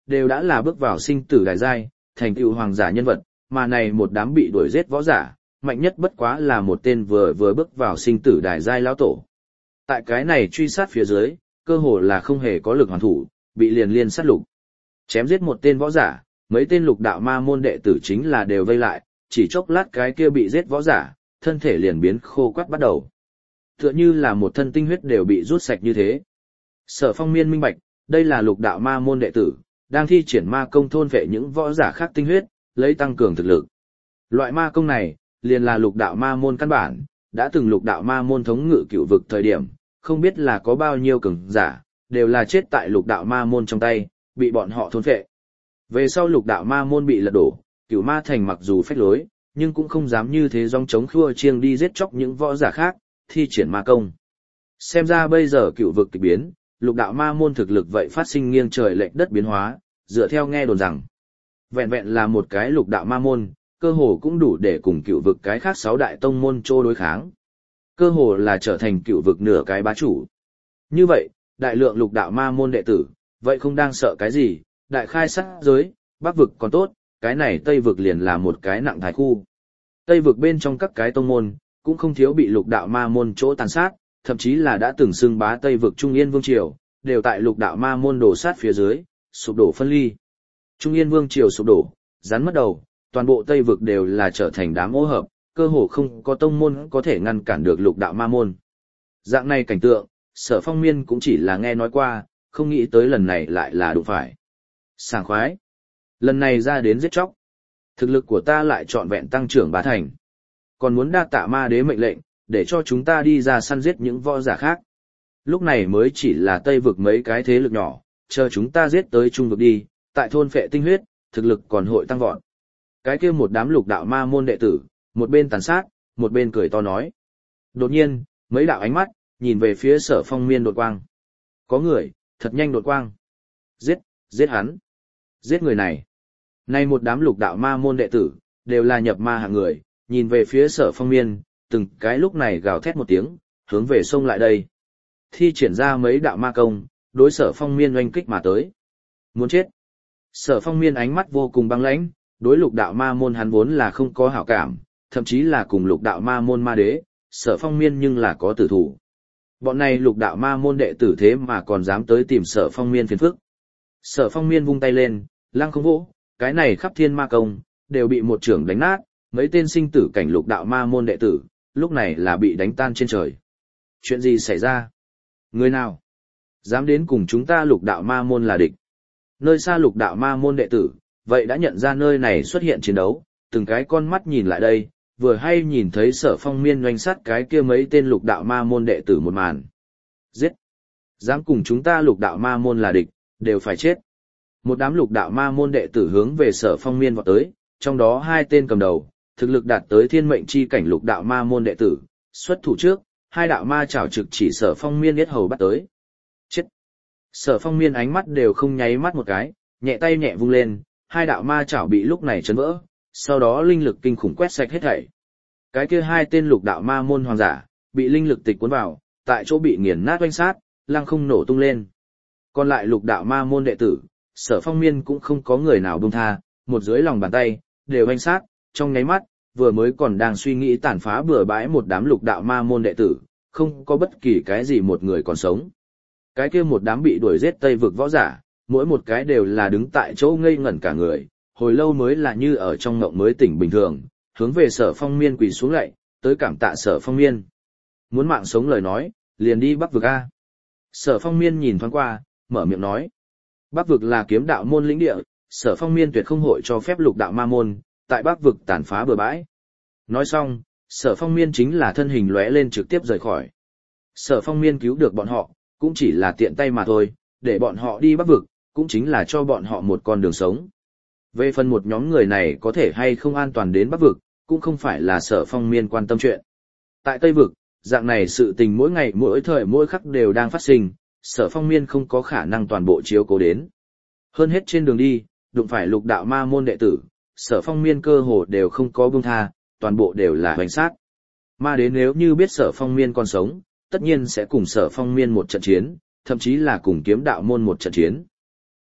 đều đã là bước vào sinh tử đài giai, thành tựu hoàng giả nhân vật, mà này một đám bị đuổi giết võ giả, mạnh nhất bất quá là một tên vừa vừa bước vào sinh tử đài giai lão tổ. Tại cái này truy sát phía dưới, cơ hồ là không hề có lực hoàn thủ, bị liền liên sát lục. Chém giết một tên võ giả, mấy tên lục đạo ma môn đệ tử chính là đều vây lại, chỉ chốc lát cái kia bị giết võ giả, thân thể liền biến khô quắt bắt đầu. Tựa như là một thân tinh huyết đều bị rút sạch như thế. Sở Phong Miên minh bạch, đây là lục đạo ma môn đệ tử, đang thi triển ma công thôn vệ những võ giả khác tinh huyết, lấy tăng cường thực lực. Loại ma công này, liền là lục đạo ma môn căn bản, đã từng lục đạo ma môn thống ngự cựu vực thời điểm, không biết là có bao nhiêu cường giả, đều là chết tại lục đạo ma môn trong tay, bị bọn họ thôn vệ. Về sau lục đạo ma môn bị lật đổ, cửu ma thành mặc dù phách lối, nhưng cũng không dám như thế dòng chống khua chiêng đi giết chóc những võ giả khác, thi triển ma công. Xem ra bây giờ cựu vực kịch biến, lục đạo ma môn thực lực vậy phát sinh nghiêng trời lệch đất biến hóa, dựa theo nghe đồn rằng, vẹn vẹn là một cái lục đạo ma môn, cơ hồ cũng đủ để cùng cựu vực cái khác sáu đại tông môn chô đối kháng. Cơ hồ là trở thành cựu vực nửa cái bá chủ. Như vậy, đại lượng lục đạo ma môn đệ tử, vậy không đang sợ cái gì, đại khai sát giới, bắc vực còn tốt, cái này tây vực liền là một cái nặng thái khu. Tây vực bên trong các cái tông môn, cũng không thiếu bị lục đạo ma môn chỗ tàn sát, thậm chí là đã từng xưng bá Tây vực Trung Yên Vương Triều, đều tại lục đạo ma môn đổ sát phía dưới, sụp đổ phân ly. Trung Yên Vương Triều sụp đổ, rắn mất đầu, toàn bộ Tây vực đều là trở thành đám ô hợp, cơ hồ không có tông môn có thể ngăn cản được lục đạo ma môn. Dạng này cảnh tượng, Sở Phong Miên cũng chỉ là nghe nói qua, không nghĩ tới lần này lại là đụng phải. Sảng khoái. Lần này ra đến giết chóc. Thực lực của ta lại trọn vẹn tăng trưởng bá thành. Còn muốn đa tạ ma đế mệnh lệnh, để cho chúng ta đi ra săn giết những võ giả khác. Lúc này mới chỉ là Tây vực mấy cái thế lực nhỏ, chờ chúng ta giết tới Trung vực đi, tại thôn phệ tinh huyết, thực lực còn hội tăng vọt. Cái kia một đám lục đạo ma môn đệ tử, một bên tàn sát, một bên cười to nói. Đột nhiên, mấy đạo ánh mắt, nhìn về phía Sở Phong Miên đột quang. Có người, thật nhanh đột quang. Giết, giết hắn. Giết người này. Nay một đám lục đạo ma môn đệ tử, đều là nhập ma hạng người, nhìn về phía Sở Phong Miên, từng cái lúc này gào thét một tiếng, hướng về sông lại đây. Thi triển ra mấy đạo ma công, đối Sở Phong Miên oanh kích mà tới. Muốn chết. Sở Phong Miên ánh mắt vô cùng băng lãnh, đối lục đạo ma môn hắn vốn là không có hảo cảm, thậm chí là cùng lục đạo ma môn ma đế, Sở Phong Miên nhưng là có tử thủ. Bọn này lục đạo ma môn đệ tử thế mà còn dám tới tìm Sở Phong Miên phiền phức. Sở Phong Miên vung tay lên, lăng không vỗ, cái này khắp thiên ma công, đều bị một trưởng đánh nát, mấy tên sinh tử cảnh lục đạo ma môn đệ tử, lúc này là bị đánh tan trên trời. Chuyện gì xảy ra? Người nào? Dám đến cùng chúng ta lục đạo ma môn là địch. Nơi xa lục đạo ma môn đệ tử, vậy đã nhận ra nơi này xuất hiện chiến đấu, từng cái con mắt nhìn lại đây, vừa hay nhìn thấy Sở Phong Miên doanh sát cái kia mấy tên lục đạo ma môn đệ tử một màn. Giết! Dám cùng chúng ta lục đạo ma môn là địch, đều phải chết. Một đám lục đạo ma môn đệ tử hướng về Sở Phong Miên vọt tới, trong đó hai tên cầm đầu, thực lực đạt tới thiên mệnh chi cảnh lục đạo ma môn đệ tử, xuất thủ trước, hai đạo ma chảo trực chỉ Sở Phong Miên yết hầu bắt tới. Chết! Sở Phong Miên ánh mắt đều không nháy mắt một cái, nhẹ tay nhẹ vung lên, hai đạo ma chảo bị lúc này chấn vỡ, sau đó linh lực kinh khủng quét sạch hết thảy. Cái kia hai tên lục đạo ma môn hoàng giả, bị linh lực tịch cuốn vào, tại chỗ bị nghiền nát oanh sát, lăng không nổ tung lên. Còn lại lục đạo ma môn đệ tử, Sở Phong Miên cũng không có người nào buông tha, một dưới lòng bàn tay, đều oanh sát, trong nháy mắt, vừa mới còn đang suy nghĩ tàn phá bừa bãi một đám lục đạo ma môn đệ tử, không có bất kỳ cái gì một người còn sống. Cái kia một đám bị đuổi giết Tây vực võ giả, mỗi một cái đều là đứng tại chỗ ngây ngẩn cả người, hồi lâu mới là như ở trong ngộng mới tỉnh bình thường, hướng về Sở Phong Miên quỳ xuống lạy, tới cảm tạ Sở Phong Miên. Muốn mạng sống lời nói, liền đi Bắc vực a. Sở Phong Miên nhìn thoáng qua, mở miệng nói. Bắc vực là kiếm đạo môn lĩnh địa, Sở Phong Miên tuyệt không hội cho phép lục đạo ma môn, tại Bắc vực tàn phá bừa bãi. Nói xong, Sở Phong Miên chính là thân hình lóe lên trực tiếp rời khỏi. Sở Phong Miên cứu được bọn họ, cũng chỉ là tiện tay mà thôi, để bọn họ đi Bắc vực, cũng chính là cho bọn họ một con đường sống. Về phần một nhóm người này có thể hay không an toàn đến Bắc vực, cũng không phải là Sở Phong Miên quan tâm chuyện. Tại Tây vực, dạng này sự tình mỗi ngày mỗi thời mỗi khắc đều đang phát sinh, Sở Phong Miên không có khả năng toàn bộ chiếu cố đến. Hơn hết trên đường đi, đụng phải lục đạo ma môn đệ tử, Sở Phong Miên cơ hồ đều không có buông tha, toàn bộ đều là hoành sát. Ma đế nếu như biết Sở Phong Miên còn sống, tất nhiên sẽ cùng Sở Phong Miên một trận chiến, thậm chí là cùng kiếm đạo môn một trận chiến.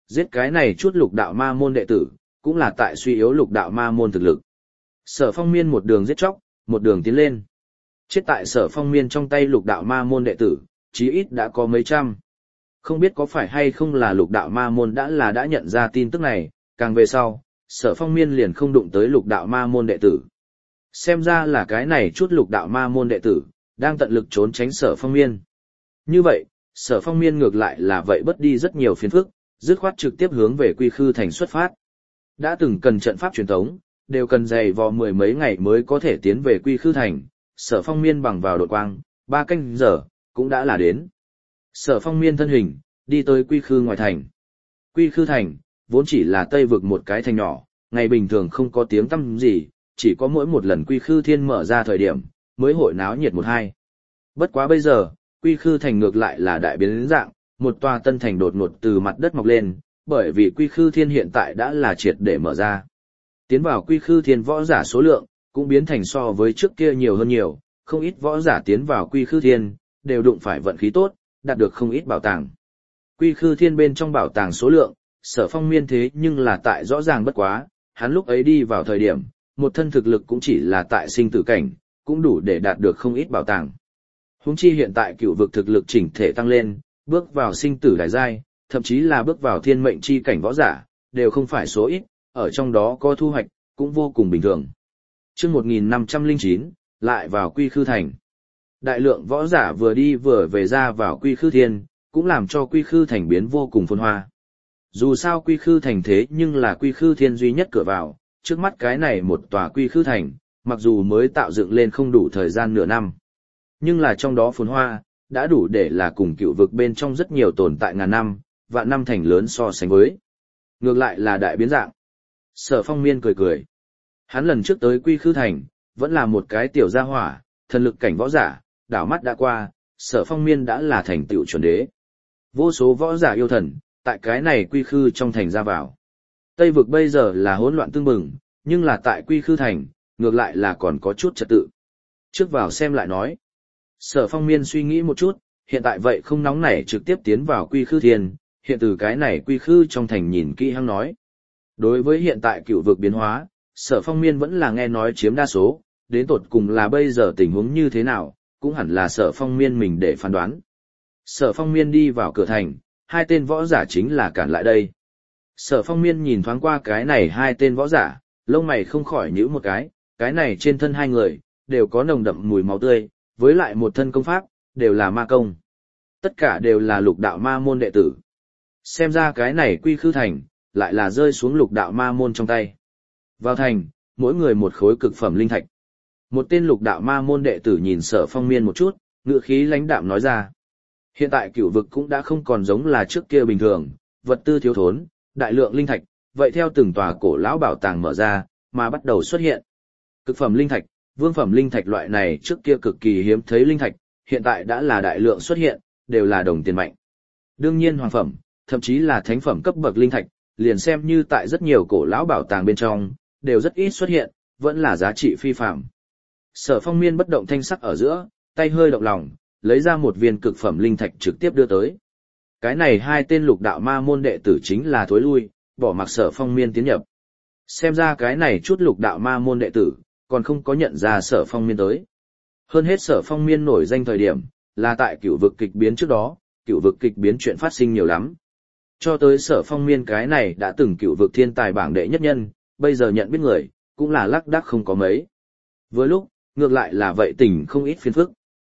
Giết cái này chút lục đạo ma môn đệ tử, cũng là tại suy yếu lục đạo ma môn thực lực. Sở Phong Miên một đường giết chóc, một đường tiến lên. Chết tại Sở Phong Miên trong tay lục đạo ma môn đệ tử, chí ít đã có mấy trăm. Không biết có phải hay không là lục đạo ma môn đã là đã nhận ra tin tức này, càng về sau, Sở Phong Miên liền không đụng tới lục đạo ma môn đệ tử. Xem ra là cái này chút lục đạo ma môn đệ tử, đang tận lực trốn tránh Sở Phong Miên. Như vậy, Sở Phong Miên ngược lại là vậy bất đi rất nhiều phiền phức, dứt khoát trực tiếp hướng về Quy Khư Thành xuất phát. Đã từng cần trận pháp truyền thống, đều cần dày vò mười mấy ngày mới có thể tiến về Quy Khư Thành, Sở Phong Miên bằng vào đột quang, ba canh giờ, cũng đã là đến. Sở Phong Miên thân hình, đi tới Quy Khư ngoài thành. Quy Khư Thành, vốn chỉ là Tây vực một cái thành nhỏ, ngày bình thường không có tiếng tăm gì, chỉ có mỗi một lần Quy Khư Thiên mở ra thời điểm, mới hội náo nhiệt một hai. Bất quá bây giờ, Quy Khư Thành ngược lại là đại biến dạng, một tòa tân thành đột ngột từ mặt đất mọc lên, bởi vì Quy Khư Thiên hiện tại đã là triệt để mở ra. Tiến vào Quy Khư Thiên võ giả số lượng, cũng biến thành so với trước kia nhiều hơn nhiều, không ít võ giả tiến vào Quy Khư Thiên, đều đụng phải vận khí tốt, đạt được không ít bảo tàng. Quy Khư Thiên bên trong bảo tàng số lượng, Sở Phong Miên thế nhưng là tại rõ ràng bất quá, hắn lúc ấy đi vào thời điểm, một thân thực lực cũng chỉ là tại sinh tử cảnh, cũng đủ để đạt được không ít bảo tàng. Huống chi hiện tại cựu vực thực lực chỉnh thể tăng lên, bước vào sinh tử đại giai, thậm chí là bước vào thiên mệnh chi cảnh võ giả, đều không phải số ít, ở trong đó có thu hoạch, cũng vô cùng bình thường. Chương một nghìn năm trăm lẻ chín, lại vào Quy Khư Thành. Đại lượng võ giả vừa đi vừa về ra vào Quy Khư Thiên, cũng làm cho Quy Khư Thành biến vô cùng phồn hoa. Dù sao Quy Khư Thành thế nhưng là Quy Khư Thiên duy nhất cửa vào, trước mắt cái này một tòa Quy Khư Thành, mặc dù mới tạo dựng lên không đủ thời gian nửa năm, nhưng là trong đó phồn hoa, đã đủ để là cùng cựu vực bên trong rất nhiều tồn tại ngàn năm, vạn năm thành lớn so sánh với. Ngược lại là đại biến dạng. Sở Phong Miên cười cười. Hắn lần trước tới Quy Khư Thành, vẫn là một cái tiểu gia hỏa, thần lực cảnh võ giả, đảo mắt đã qua, Sở Phong Miên đã là thành tựu chuẩn đế. Vô số võ giả yêu thần, tại cái này Quy Khư trong thành ra vào. Tây vực bây giờ là hỗn loạn tương bừng, nhưng là tại Quy Khư Thành, ngược lại là còn có chút trật tự. Trước vào xem lại nói. Sở Phong Miên suy nghĩ một chút, hiện tại vậy không nóng nảy trực tiếp tiến vào Quy Khư Thiên, hiện từ cái này Quy Khư trong thành nhìn kỹ hăng nói. Đối với hiện tại cựu vực biến hóa, Sở Phong Miên vẫn là nghe nói chiếm đa số, đến tột cùng là bây giờ tình huống như thế nào, cũng hẳn là Sở Phong Miên mình để phán đoán. Sở Phong Miên đi vào cửa thành, hai tên võ giả chính là cản lại đây. Sở Phong Miên nhìn thoáng qua cái này hai tên võ giả, lông mày không khỏi nhíu một cái, cái này trên thân hai người, đều có nồng đậm mùi máu tươi, với lại một thân công pháp, đều là ma công. Tất cả đều là lục đạo ma môn đệ tử. Xem ra cái này Quy Khư Thành, lại là rơi xuống lục đạo ma môn trong tay. Vào thành, mỗi người một khối cực phẩm linh thạch. Một tên lục đạo ma môn đệ tử nhìn Sở Phong Miên một chút, ngựa khí lãnh đạm nói ra. Hiện tại cửu vực cũng đã không còn giống là trước kia bình thường, vật tư thiếu thốn, đại lượng linh thạch, vậy theo từng tòa cổ lão bảo tàng mở ra, mà bắt đầu xuất hiện. Cực phẩm linh thạch, vương phẩm linh thạch loại này trước kia cực kỳ hiếm thấy linh thạch, hiện tại đã là đại lượng xuất hiện, đều là đồng tiền mạnh. Đương nhiên hoàng phẩm, thậm chí là thánh phẩm cấp bậc linh thạch, liền xem như tại rất nhiều cổ lão bảo tàng bên trong, đều rất ít xuất hiện, vẫn là giá trị phi phàm. Sở Phong Miên bất động thanh sắc ở giữa, tay hơi động lòng, lấy ra một viên cực phẩm linh thạch trực tiếp đưa tới. Cái này hai tên lục đạo ma môn đệ tử chính là thối lui, bỏ mặc Sở Phong Miên tiến nhập. Xem ra cái này chút lục đạo ma môn đệ tử, còn không có nhận ra Sở Phong Miên tới. Hơn hết Sở Phong Miên nổi danh thời điểm, là tại cửu vực kịch biến trước đó, cửu vực kịch biến chuyện phát sinh nhiều lắm. Cho tới Sở Phong Miên cái này đã từng cửu vực thiên tài bảng đệ nhất nhân, bây giờ nhận biết người, cũng là lác đác không có mấy. Với lúc, ngược lại là vậy tình không ít phiền phức.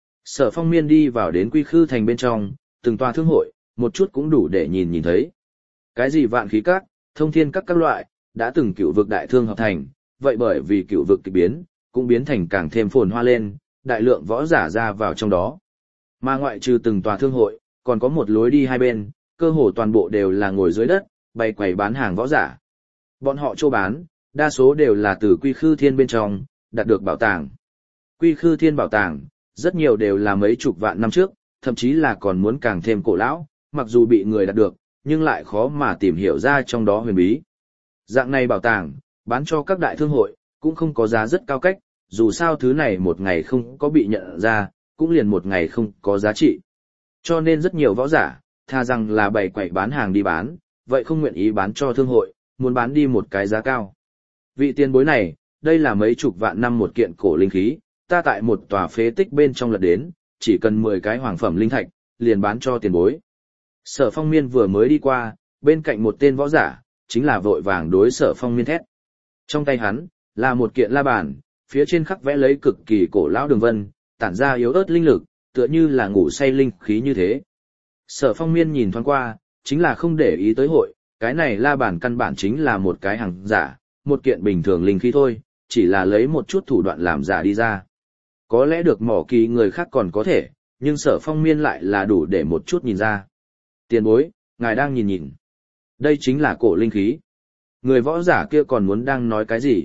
Sở Phong Miên đi vào đến Quy Khư Thành bên trong, từng tòa thương hội, một chút cũng đủ để nhìn nhìn thấy. Cái gì vạn khí các, thông thiên các các loại, đã từng cửu vực đại thương hợp thành, vậy bởi vì cửu vực kịch biến, cũng biến thành càng thêm phồn hoa lên, đại lượng võ giả ra vào trong đó. Mà ngoại trừ từng tòa thương hội, còn có một lối đi hai bên, cơ hồ toàn bộ đều là ngồi dưới đất, bày quầy bán hàng võ giả. Bọn họ chỗ bán, đa số đều là từ Quy Khư Thiên bên trong, đạt được bảo tàng. Quy Khư Thiên bảo tàng, rất nhiều đều là mấy chục vạn năm trước, thậm chí là còn muốn càng thêm cổ lão, mặc dù bị người đạt được, nhưng lại khó mà tìm hiểu ra trong đó huyền bí. Dạng này bảo tàng, bán cho các đại thương hội, cũng không có giá rất cao cách, dù sao thứ này một ngày không có bị nhận ra, cũng liền một ngày không có giá trị. Cho nên rất nhiều võ giả, tha rằng là bày quậy bán hàng đi bán, vậy không nguyện ý bán cho thương hội, muốn bán đi một cái giá cao. Vị tiền bối này, đây là mấy chục vạn năm một kiện cổ linh khí, ta tại một tòa phế tích bên trong lật đến, chỉ cần mười cái hoàng phẩm linh thạch, liền bán cho tiền bối. Sở Phong Miên vừa mới đi qua, bên cạnh một tên võ giả, chính là vội vàng đối Sở Phong Miên thét. Trong tay hắn, là một kiện la bàn, phía trên khắc vẽ lấy cực kỳ cổ lão đường vân, tản ra yếu ớt linh lực, tựa như là ngủ say linh khí như thế. Sở Phong Miên nhìn thoáng qua, chính là không để ý tới hội, cái này la bàn căn bản chính là một cái hàng giả, một kiện bình thường linh khí thôi, chỉ là lấy một chút thủ đoạn làm giả đi ra. Có lẽ được mỏ kỳ người khác còn có thể, nhưng Sở Phong Miên lại là đủ để một chút nhìn ra. Tiền bối, ngài đang nhìn nhìn. Đây chính là cổ linh khí. Người võ giả kia còn muốn đang nói cái gì?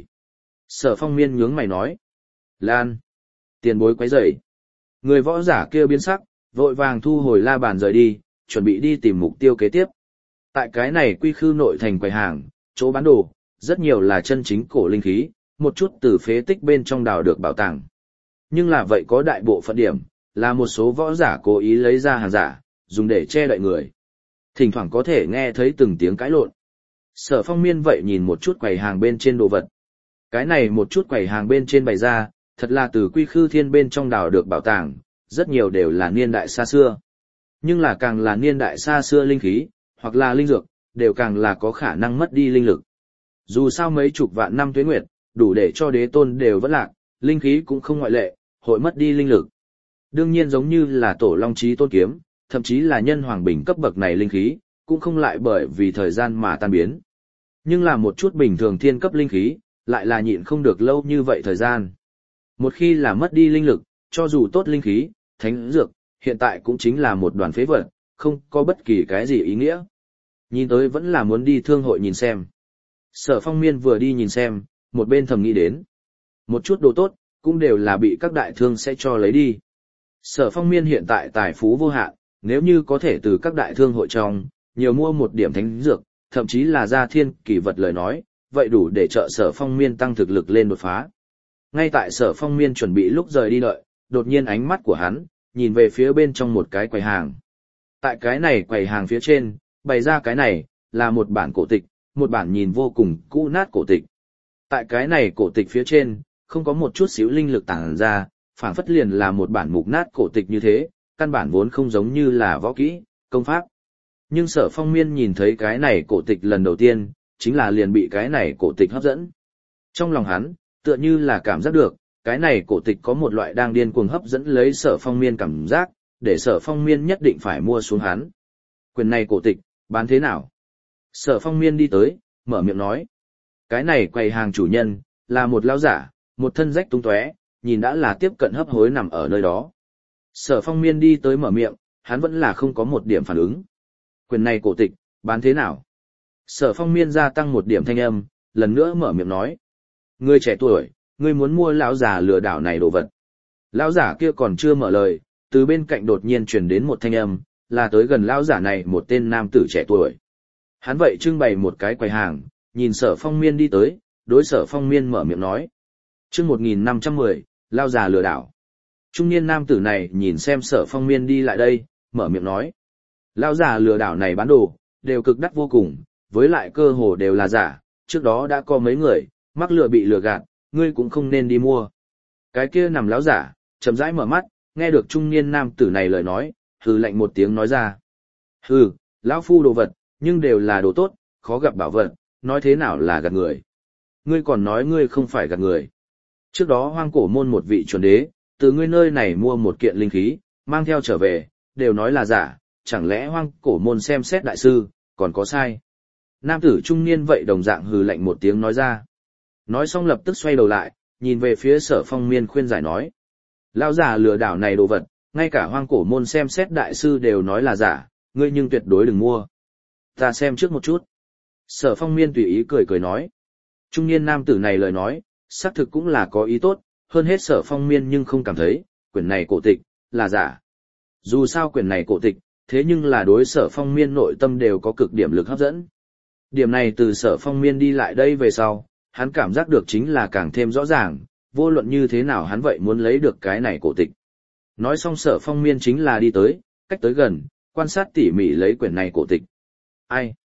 Sở Phong Miên nhướng mày nói. Lan. Tiền bối quấy rầy. Người võ giả kia biến sắc, vội vàng thu hồi la bàn rời đi, chuẩn bị đi tìm mục tiêu kế tiếp. Tại cái này quy khư nội thành quầy hàng, chỗ bán đồ, rất nhiều là chân chính cổ linh khí, một chút từ phế tích bên trong đào được bảo tàng. Nhưng là vậy có đại bộ phận điểm, là một số võ giả cố ý lấy ra hàng giả, dùng để che đậy người. Thỉnh thoảng có thể nghe thấy từng tiếng cãi lộn. Sở Phong Miên vậy nhìn một chút quầy hàng bên trên đồ vật. Cái này một chút quầy hàng bên trên bày ra, thật là từ quy khư thiên bên trong đào được bảo tàng, rất nhiều đều là niên đại xa xưa. Nhưng là càng là niên đại xa xưa linh khí, hoặc là linh dược, đều càng là có khả năng mất đi linh lực. Dù sao mấy chục vạn năm tuế nguyệt, đủ để cho đế tôn đều vẫn lạc, linh khí cũng không ngoại lệ, hội mất đi linh lực. Đương nhiên giống như là tổ long chí tôn kiếm, thậm chí là nhân hoàng bình cấp bậc này linh khí, cũng không lại bởi vì thời gian mà tan biến. Nhưng là một chút bình thường thiên cấp linh khí, lại là nhịn không được lâu như vậy thời gian. Một khi là mất đi linh lực, cho dù tốt linh khí, thánh dược, hiện tại cũng chính là một đoàn phế vật, không có bất kỳ cái gì ý nghĩa. Nhìn tới vẫn là muốn đi thương hội nhìn xem. Sở Phong Miên vừa đi nhìn xem, một bên thầm nghĩ đến. Một chút đồ tốt, cũng đều là bị các đại thương sẽ cho lấy đi. Sở Phong Miên hiện tại tài phú vô hạn, nếu như có thể từ các đại thương hội trong, nhiều mua một điểm thánh dược, thậm chí là gia thiên kỳ vật lời nói, vậy đủ để trợ Sở Phong Miên tăng thực lực lên đột phá. Ngay tại Sở Phong Miên chuẩn bị lúc rời đi đợi, đột nhiên ánh mắt của hắn, nhìn về phía bên trong một cái quầy hàng. Tại cái này quầy hàng phía trên, bày ra cái này, là một bản cổ tịch, một bản nhìn vô cùng cũ nát cổ tịch. Tại cái này cổ tịch phía trên, không có một chút xíu linh lực tản ra, phảng phất liền là một bản mục nát cổ tịch như thế, căn bản vốn không giống như là võ kỹ, công pháp. Nhưng Sở Phong Miên nhìn thấy cái này cổ tịch lần đầu tiên, chính là liền bị cái này cổ tịch hấp dẫn. Trong lòng hắn, tựa như là cảm giác được, cái này cổ tịch có một loại đang điên cuồng hấp dẫn lấy Sở Phong Miên cảm giác, để Sở Phong Miên nhất định phải mua xuống hắn. Quyền này cổ tịch, bán thế nào? Sở Phong Miên đi tới, mở miệng nói. Cái này quầy hàng chủ nhân, là một lão giả, một thân rách tung tóe, nhìn đã là tiếp cận hấp hối nằm ở nơi đó. Sở Phong Miên đi tới mở miệng, hắn vẫn là không có một điểm phản ứng. Quyền này cổ tịch, bán thế nào? Sở Phong Miên gia tăng một điểm thanh âm, lần nữa mở miệng nói. Ngươi trẻ tuổi, ngươi muốn mua lão già lừa đảo này đồ vật. Lão giả kia còn chưa mở lời, từ bên cạnh đột nhiên truyền đến một thanh âm, là tới gần lão giả này một tên nam tử trẻ tuổi. Hắn vậy trưng bày một cái quầy hàng, nhìn Sở Phong Miên đi tới, đối Sở Phong Miên mở miệng nói. Chương một nghìn năm trăm mười, lão già lừa đảo. Trung niên nam tử này nhìn xem Sở Phong Miên đi lại đây, mở miệng nói. Lão già lừa đảo này bán đồ, đều cực đắt vô cùng, với lại cơ hồ đều là giả, trước đó đã có mấy người, mắc lừa bị lừa gạt, ngươi cũng không nên đi mua. Cái kia nằm lão giả, chậm rãi mở mắt, nghe được trung niên nam tử này lời nói, hừ lạnh một tiếng nói ra. Hừ, lão phu đồ vật, nhưng đều là đồ tốt, khó gặp bảo vật, nói thế nào là gạt người. Ngươi còn nói ngươi không phải gạt người. Trước đó hoang cổ môn một vị chuẩn đế, từ ngươi nơi này mua một kiện linh khí, mang theo trở về, đều nói là giả, chẳng lẽ hoang cổ môn xem xét đại sư, còn có sai. Nam tử trung niên vậy đồng dạng hừ lạnh một tiếng nói ra. Nói xong lập tức xoay đầu lại, nhìn về phía Sở Phong Miên khuyên giải nói. Lão già lừa đảo này đồ vật, ngay cả hoang cổ môn xem xét đại sư đều nói là giả, ngươi nhưng tuyệt đối đừng mua. Ta xem trước một chút. Sở Phong Miên tùy ý cười cười nói. Trung niên nam tử này lời nói, xác thực cũng là có ý tốt, hơn hết Sở Phong Miên nhưng không cảm thấy, quyển này cổ tịch, là giả. Dù sao quyển này cổ tịch, thế nhưng là đối Sở Phong Miên nội tâm đều có cực điểm lực hấp dẫn. Điểm này từ Sở Phong Miên đi lại đây về sau, hắn cảm giác được chính là càng thêm rõ ràng, vô luận như thế nào hắn vậy muốn lấy được cái này cổ tịch. Nói xong Sở Phong Miên chính là đi tới, cách tới gần, quan sát tỉ mỉ lấy quyển này cổ tịch. Ai?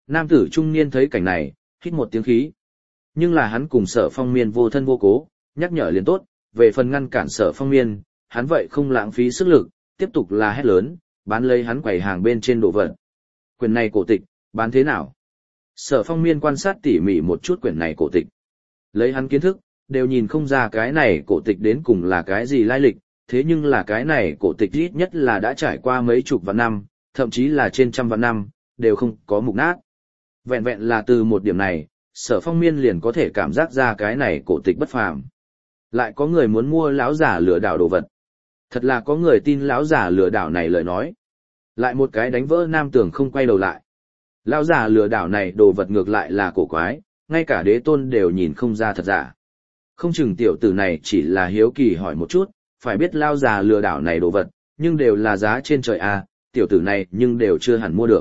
Nam tử trung niên thấy cảnh này, hít một tiếng khí. Nhưng là hắn cùng Sở Phong Miên vô thân vô cố, nhắc nhở liền tốt, về phần ngăn cản Sở Phong Miên, hắn vậy không lãng phí sức lực, tiếp tục là hét lớn, bán lấy hắn quầy hàng bên trên đồ vật. Quyển này cổ tịch, bán thế nào? Sở Phong Miên quan sát tỉ mỉ một chút quyển này cổ tịch. Lấy hắn kiến thức, đều nhìn không ra cái này cổ tịch đến cùng là cái gì lai lịch, thế nhưng là cái này cổ tịch ít nhất là đã trải qua mấy chục vạn năm, thậm chí là trên trăm vạn năm, đều không có mục nát. Vẹn vẹn là từ một điểm này, Sở Phong Miên liền có thể cảm giác ra cái này cổ tịch bất phàm. Lại có người muốn mua lão giả lừa đảo đồ vật. Thật là có người tin lão giả lừa đảo này lời nói. Lại một cái đánh vỡ nam tường không quay đầu lại. Lão giả lừa đảo này đồ vật ngược lại là cổ quái, ngay cả đế tôn đều nhìn không ra thật giả. Không chừng tiểu tử này chỉ là hiếu kỳ hỏi một chút, phải biết lão giả lừa đảo này đồ vật, nhưng đều là giá trên trời a, tiểu tử này nhưng đều chưa hẳn mua được.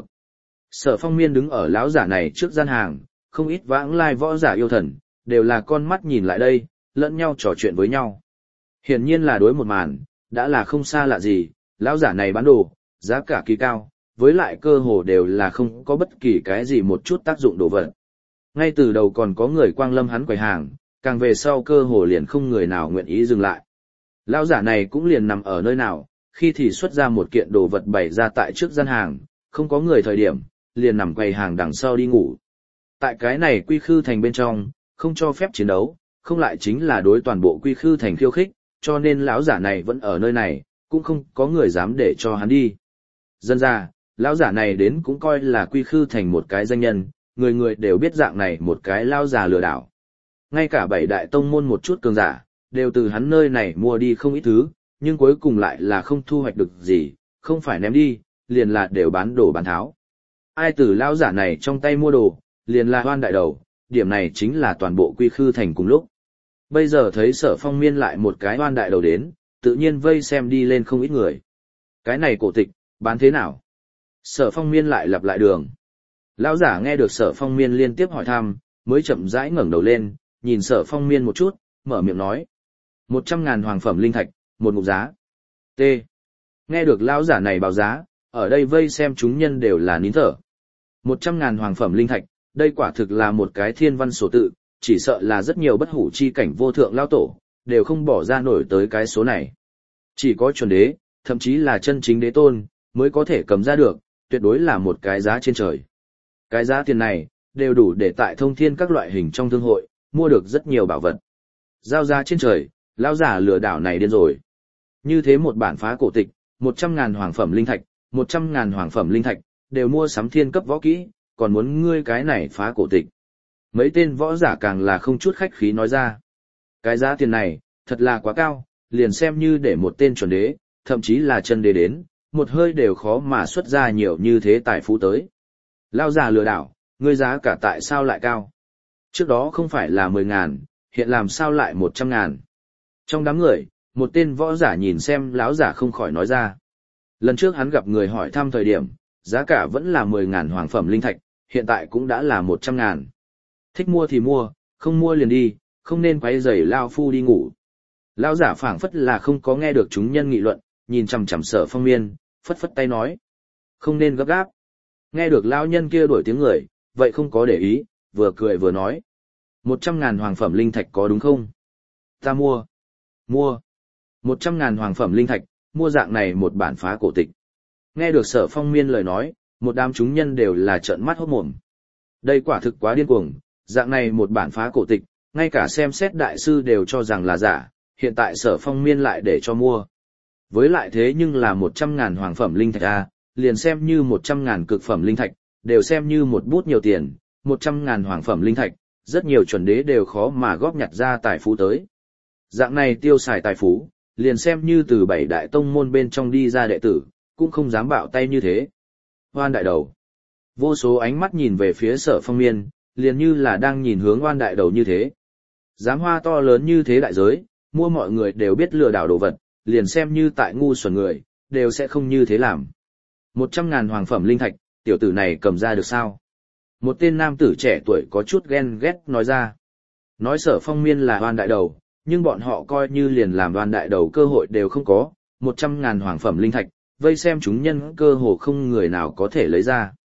Sở Phong Miên đứng ở lão giả này trước gian hàng, không ít vãng lai võ giả yêu thần, đều là con mắt nhìn lại đây, lẫn nhau trò chuyện với nhau. Hiển nhiên là đối một màn, đã là không xa lạ gì, lão giả này bán đồ, giá cả kỳ cao, với lại cơ hồ đều là không có bất kỳ cái gì một chút tác dụng đồ vật. Ngay từ đầu còn có người quang lâm hắn quầy hàng, càng về sau cơ hồ liền không người nào nguyện ý dừng lại. Lão giả này cũng liền nằm ở nơi nào, khi thì xuất ra một kiện đồ vật bày ra tại trước gian hàng, không có người thời điểm, liền nằm quầy hàng đằng sau đi ngủ. Tại cái này quy khư thành bên trong, không cho phép chiến đấu, không lại chính là đối toàn bộ quy khư thành khiêu khích, cho nên lão giả này vẫn ở nơi này, cũng không có người dám để cho hắn đi. Dân ra, lão giả này đến cũng coi là quy khư thành một cái danh nhân, người người đều biết dạng này một cái lão già lừa đảo. Ngay cả bảy đại tông môn một chút cường giả, đều từ hắn nơi này mua đi không ít thứ, nhưng cuối cùng lại là không thu hoạch được gì, không phải ném đi, liền là đều bán đồ bán tháo. Ai từ lão giả này trong tay mua đồ, liền là hoan đại đầu, điểm này chính là toàn bộ quy khư thành cùng lúc. Bây giờ thấy Sở Phong Miên lại một cái hoan đại đầu đến, tự nhiên vây xem đi lên không ít người. Cái này cổ tịch, bán thế nào? Sở Phong Miên lại lặp lại đường. Lão giả nghe được Sở Phong Miên liên tiếp hỏi thăm, mới chậm rãi ngẩng đầu lên, nhìn Sở Phong Miên một chút, mở miệng nói. Một trăm ngàn hoàng phẩm linh thạch, một ngục giá. T. Nghe được lão giả này báo giá, ở đây vây xem chúng nhân đều là nín thở. Một trăm ngàn hoàng phẩm linh thạch, đây quả thực là một cái thiên văn số tự, chỉ sợ là rất nhiều bất hủ chi cảnh vô thượng lao tổ, đều không bỏ ra nổi tới cái số này. Chỉ có chuẩn đế, thậm chí là chân chính đế tôn, mới có thể cầm ra được, tuyệt đối là một cái giá trên trời. Cái giá tiền này, đều đủ để tại thông thiên các loại hình trong thương hội, mua được rất nhiều bảo vật. Giao giá trên trời, lão giả lừa đảo này điên rồi. Như thế một bản phá cổ tịch, một trăm ngàn hoàng phẩm linh thạch, một trăm ngàn hoàng phẩm linh thạch, đều mua sắm thiên cấp võ kỹ, còn muốn ngươi cái này phá cổ tịch. Mấy tên võ giả càng là không chút khách khí nói ra. Cái giá tiền này, thật là quá cao, liền xem như để một tên chuẩn đế, thậm chí là chân đế đến, một hơi đều khó mà xuất ra nhiều như thế tài phú tới. Lao giả lừa đảo, ngươi giá cả tại sao lại cao? Trước đó không phải là mười ngàn, hiện làm sao lại một trăm ngàn? Trong đám người, một tên võ giả nhìn xem lão giả không khỏi nói ra. Lần trước hắn gặp người hỏi thăm thời điểm, giá cả vẫn là mười ngàn hoàng phẩm linh thạch, hiện tại cũng đã là một trăm ngàn. Thích mua thì mua, không mua liền đi, không nên quấy rầy lao phu đi ngủ. Lão giả phảng phất là không có nghe được chúng nhân nghị luận, nhìn chằm chằm Sở Phong Miên, phất phất tay nói. Không nên gấp gáp. Nghe được lão nhân kia đổi tiếng người, vậy không có để ý, vừa cười vừa nói. Một trăm ngàn hoàng phẩm linh thạch có đúng không? Ta mua. Mua. Một trăm ngàn hoàng phẩm linh thạch, mua dạng này một bản phá cổ tịch. Nghe được Sở Phong Miên lời nói, một đám chúng nhân đều là trợn mắt hốt mồm. Đây quả thực quá điên cuồng, dạng này một bản phá cổ tịch, ngay cả xem xét đại sư đều cho rằng là giả, hiện tại Sở Phong Miên lại để cho mua. Với lại thế nhưng là một trăm ngàn hoàng phẩm linh thạch a, liền xem như một trăm ngàn cực phẩm linh thạch, đều xem như một bút nhiều tiền, một trăm ngàn hoàng phẩm linh thạch, rất nhiều chuẩn đế đều khó mà góp nhặt ra tài phú tới. Dạng này tiêu xài tài phú, liền xem như từ bảy đại tông môn bên trong đi ra đệ tử, cũng không dám bạo tay như thế. Hoan đại đầu. Vô số ánh mắt nhìn về phía Sở Phong Miên, liền như là đang nhìn hướng oan đại đầu như thế. Dám hoa to lớn như thế đại giới, mua mọi người đều biết lừa đảo đồ vật, liền xem như tại ngu xuẩn người, đều sẽ không như thế làm. Một trăm ngàn hoàng phẩm linh thạch, tiểu tử này cầm ra được sao? Một tên nam tử trẻ tuổi có chút ghen ghét nói ra. Nói Sở Phong Miên là oan đại đầu, nhưng bọn họ coi như liền làm oan đại đầu cơ hội đều không có, một trăm ngàn hoàng phẩm linh thạch, vây xem chúng nhân cơ hồ không người nào có thể lấy ra.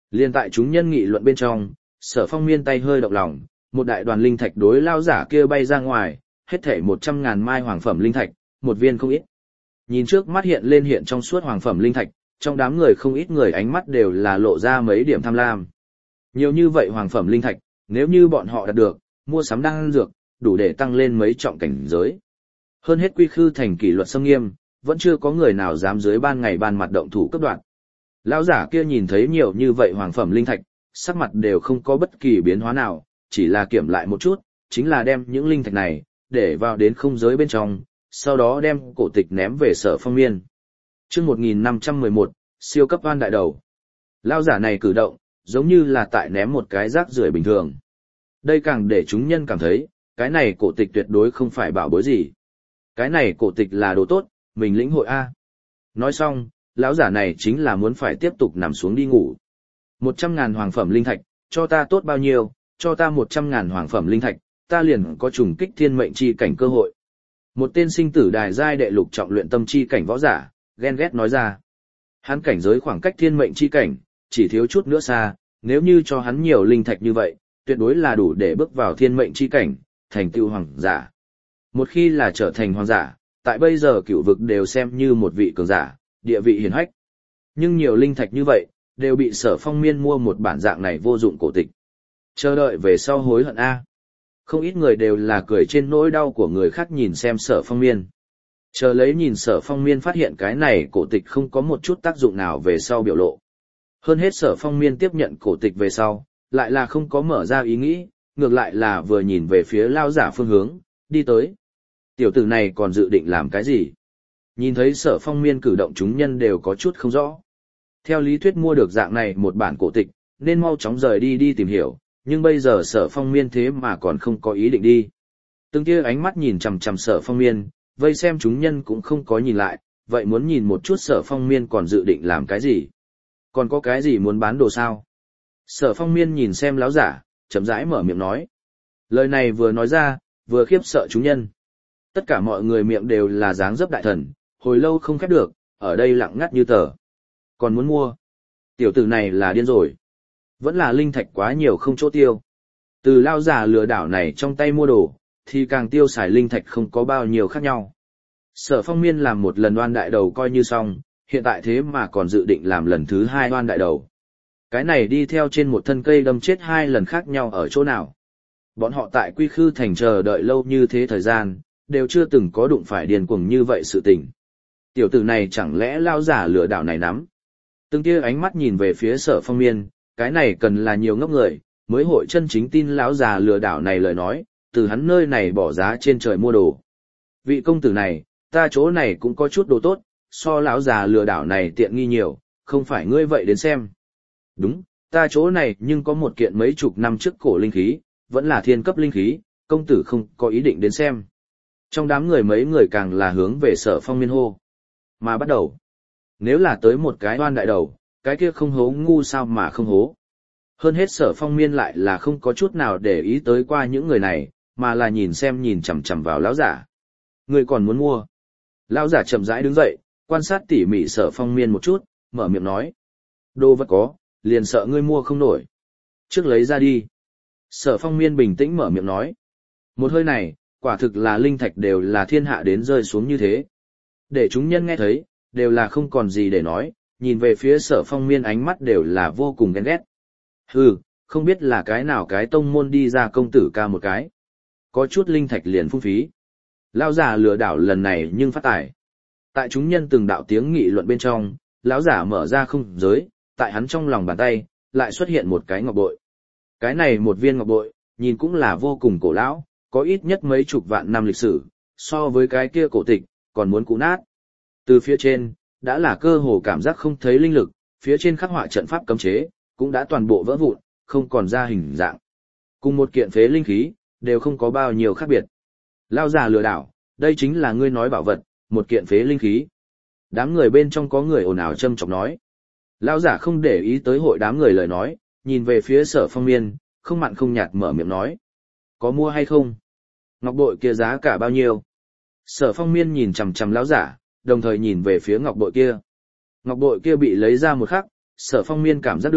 Liên tại chúng nhân nghị luận bên trong, Sở Phong Miên tay hơi động lòng, một đại đoàn linh thạch đối lao giả kia bay ra ngoài, hết thảy một trăm ngàn mai hoàng phẩm linh thạch, một viên không ít. Nhìn trước mắt hiện lên hiện trong suốt hoàng phẩm linh thạch, trong đám người không ít người ánh mắt đều là lộ ra mấy điểm tham lam. Nhiều như vậy hoàng phẩm linh thạch, nếu như bọn họ đạt được, mua sắm đan dược, đủ để tăng lên mấy trọng cảnh giới. Hơn hết Quy Khư thành kỷ luật xâm nghiêm, vẫn chưa có người nào dám dưới ban ngày ban mặt động thủ cấp đoạn. Lão giả kia nhìn thấy nhiều như vậy hoàng phẩm linh thạch, sắc mặt đều không có bất kỳ biến hóa nào, chỉ là kiểm lại một chút, chính là đem những linh thạch này, để vào đến không giới bên trong, sau đó đem cổ tịch ném về Sở Phong Miên. Chương một nghìn năm trăm mười một, siêu cấp oan đại đầu. Lão giả này cử động, giống như là tại ném một cái rác rưởi bình thường. Đây càng để chúng nhân cảm thấy, cái này cổ tịch tuyệt đối không phải bảo bối gì. Cái này cổ tịch là đồ tốt, mình lĩnh hội A. Nói xong, lão giả này chính là muốn phải tiếp tục nằm xuống đi ngủ. Một trăm ngàn hoàng phẩm linh thạch, cho ta tốt bao nhiêu, cho ta một trăm ngàn hoàng phẩm linh thạch, ta liền có trùng kích thiên mệnh chi cảnh cơ hội. Một tên sinh tử đài giai đệ lục trọng luyện tâm chi cảnh võ giả, ghen ghét nói ra. Hắn cảnh giới khoảng cách thiên mệnh chi cảnh, chỉ thiếu chút nữa xa, nếu như cho hắn nhiều linh thạch như vậy, tuyệt đối là đủ để bước vào thiên mệnh chi cảnh, thành tựu hoàng giả. Một khi là trở thành hoàng giả, tại bây giờ cửu vực đều xem như một vị cường giả, địa vị hiển hách. Nhưng nhiều linh thạch như vậy, đều bị Sở Phong Miên mua một bản dạng này vô dụng cổ tịch. Chờ đợi về sau hối hận A. Không ít người đều là cười trên nỗi đau của người khác nhìn xem Sở Phong Miên. Chờ lấy nhìn Sở Phong Miên phát hiện cái này cổ tịch không có một chút tác dụng nào về sau biểu lộ. Hơn hết Sở Phong Miên tiếp nhận cổ tịch về sau, lại là không có mở ra ý nghĩ, ngược lại là vừa nhìn về phía lao giả phương hướng, đi tới. Tiểu tử này còn dự định làm cái gì? Nhìn thấy Sở Phong Miên cử động chúng nhân đều có chút không rõ. Theo lý thuyết mua được dạng này một bản cổ tịch, nên mau chóng rời đi đi tìm hiểu, nhưng bây giờ Sở Phong Miên thế mà còn không có ý định đi. Từng kia ánh mắt nhìn chằm chằm Sở Phong Miên, vây xem chúng nhân cũng không có nhìn lại, vậy muốn nhìn một chút Sở Phong Miên còn dự định làm cái gì? Còn có cái gì muốn bán đồ sao? Sở Phong Miên nhìn xem láo giả, chậm rãi mở miệng nói. Lời này vừa nói ra, vừa khiếp sợ chúng nhân. Tất cả mọi người miệng đều là dáng dấp đại thần, hồi lâu không khép được, ở đây lặng ngắt như tờ. Còn muốn mua? Tiểu tử này là điên rồi. Vẫn là linh thạch quá nhiều không chỗ tiêu. Từ lao giả lừa đảo này trong tay mua đồ, thì càng tiêu xài linh thạch không có bao nhiêu khác nhau. Sở Phong Miên làm một lần oan đại đầu coi như xong, hiện tại thế mà còn dự định làm lần thứ hai oan đại đầu. Cái này đi theo trên một thân cây đâm chết hai lần khác nhau ở chỗ nào. Bọn họ tại Quy Khư thành chờ đợi lâu như thế thời gian, đều chưa từng có đụng phải điên cuồng như vậy sự tình. Tiểu tử này chẳng lẽ lao giả lừa đảo này nắm. Từng kia ánh mắt nhìn về phía Sở Phong Miên, cái này cần là nhiều ngốc người, mới hội chân chính tin lão già lừa đảo này lời nói, từ hắn nơi này bỏ giá trên trời mua đồ. Vị công tử này, ta chỗ này cũng có chút đồ tốt, so lão già lừa đảo này tiện nghi nhiều, không phải ngươi vậy đến xem. Đúng, ta chỗ này nhưng có một kiện mấy chục năm trước cổ linh khí, vẫn là thiên cấp linh khí, công tử không có ý định đến xem. Trong đám người mấy người càng là hướng về Sở Phong Miên hô. Mà bắt đầu, nếu là tới một cái oan đại đầu, cái kia không hố ngu sao mà không hố. Hơn hết Sở Phong Miên lại là không có chút nào để ý tới qua những người này, mà là nhìn xem nhìn chằm chằm vào lão giả. Người còn muốn mua? Lão giả chậm rãi đứng dậy, quan sát tỉ mỉ Sở Phong Miên một chút, mở miệng nói. Đồ vật có, liền sợ ngươi mua không nổi. Trước lấy ra đi. Sở Phong Miên bình tĩnh mở miệng nói. Một hơi này, quả thực là linh thạch đều là thiên hạ đến rơi xuống như thế. Để chúng nhân nghe thấy, đều là không còn gì để nói, nhìn về phía Sở Phong Miên ánh mắt đều là vô cùng ghen ghét. Hừ, không biết là cái nào cái tông môn đi ra công tử ca một cái. Có chút linh thạch liền phung phí. Lão giả lừa đảo lần này nhưng phát tài. Tại chúng nhân từng đạo tiếng nghị luận bên trong, lão giả mở ra không giới, tại hắn trong lòng bàn tay, lại xuất hiện một cái ngọc bội. Cái này một viên ngọc bội, nhìn cũng là vô cùng cổ lão, có ít nhất mấy chục vạn năm lịch sử, so với cái kia cổ tịch, còn muốn cũ nát. Từ phía trên, đã là cơ hồ cảm giác không thấy linh lực, phía trên khắc họa trận pháp cấm chế, cũng đã toàn bộ vỡ vụn, không còn ra hình dạng. Cùng một kiện phế linh khí, đều không có bao nhiêu khác biệt. Lao già lừa đảo, đây chính là ngươi nói bảo vật, một kiện phế linh khí. Đám người bên trong có người ồn ào châm chọc nói. Lao giả không để ý tới hội đám người lời nói, nhìn về phía Sở Phong Miên, không mặn không nhạt mở miệng nói. Có mua hay không? Ngọc bội kia giá cả bao nhiêu? Sở Phong Miên nhìn chằm chằm lão giả, đồng thời nhìn về phía ngọc bội kia. Ngọc bội kia bị lấy ra một khắc, Sở Phong Miên cảm giác được,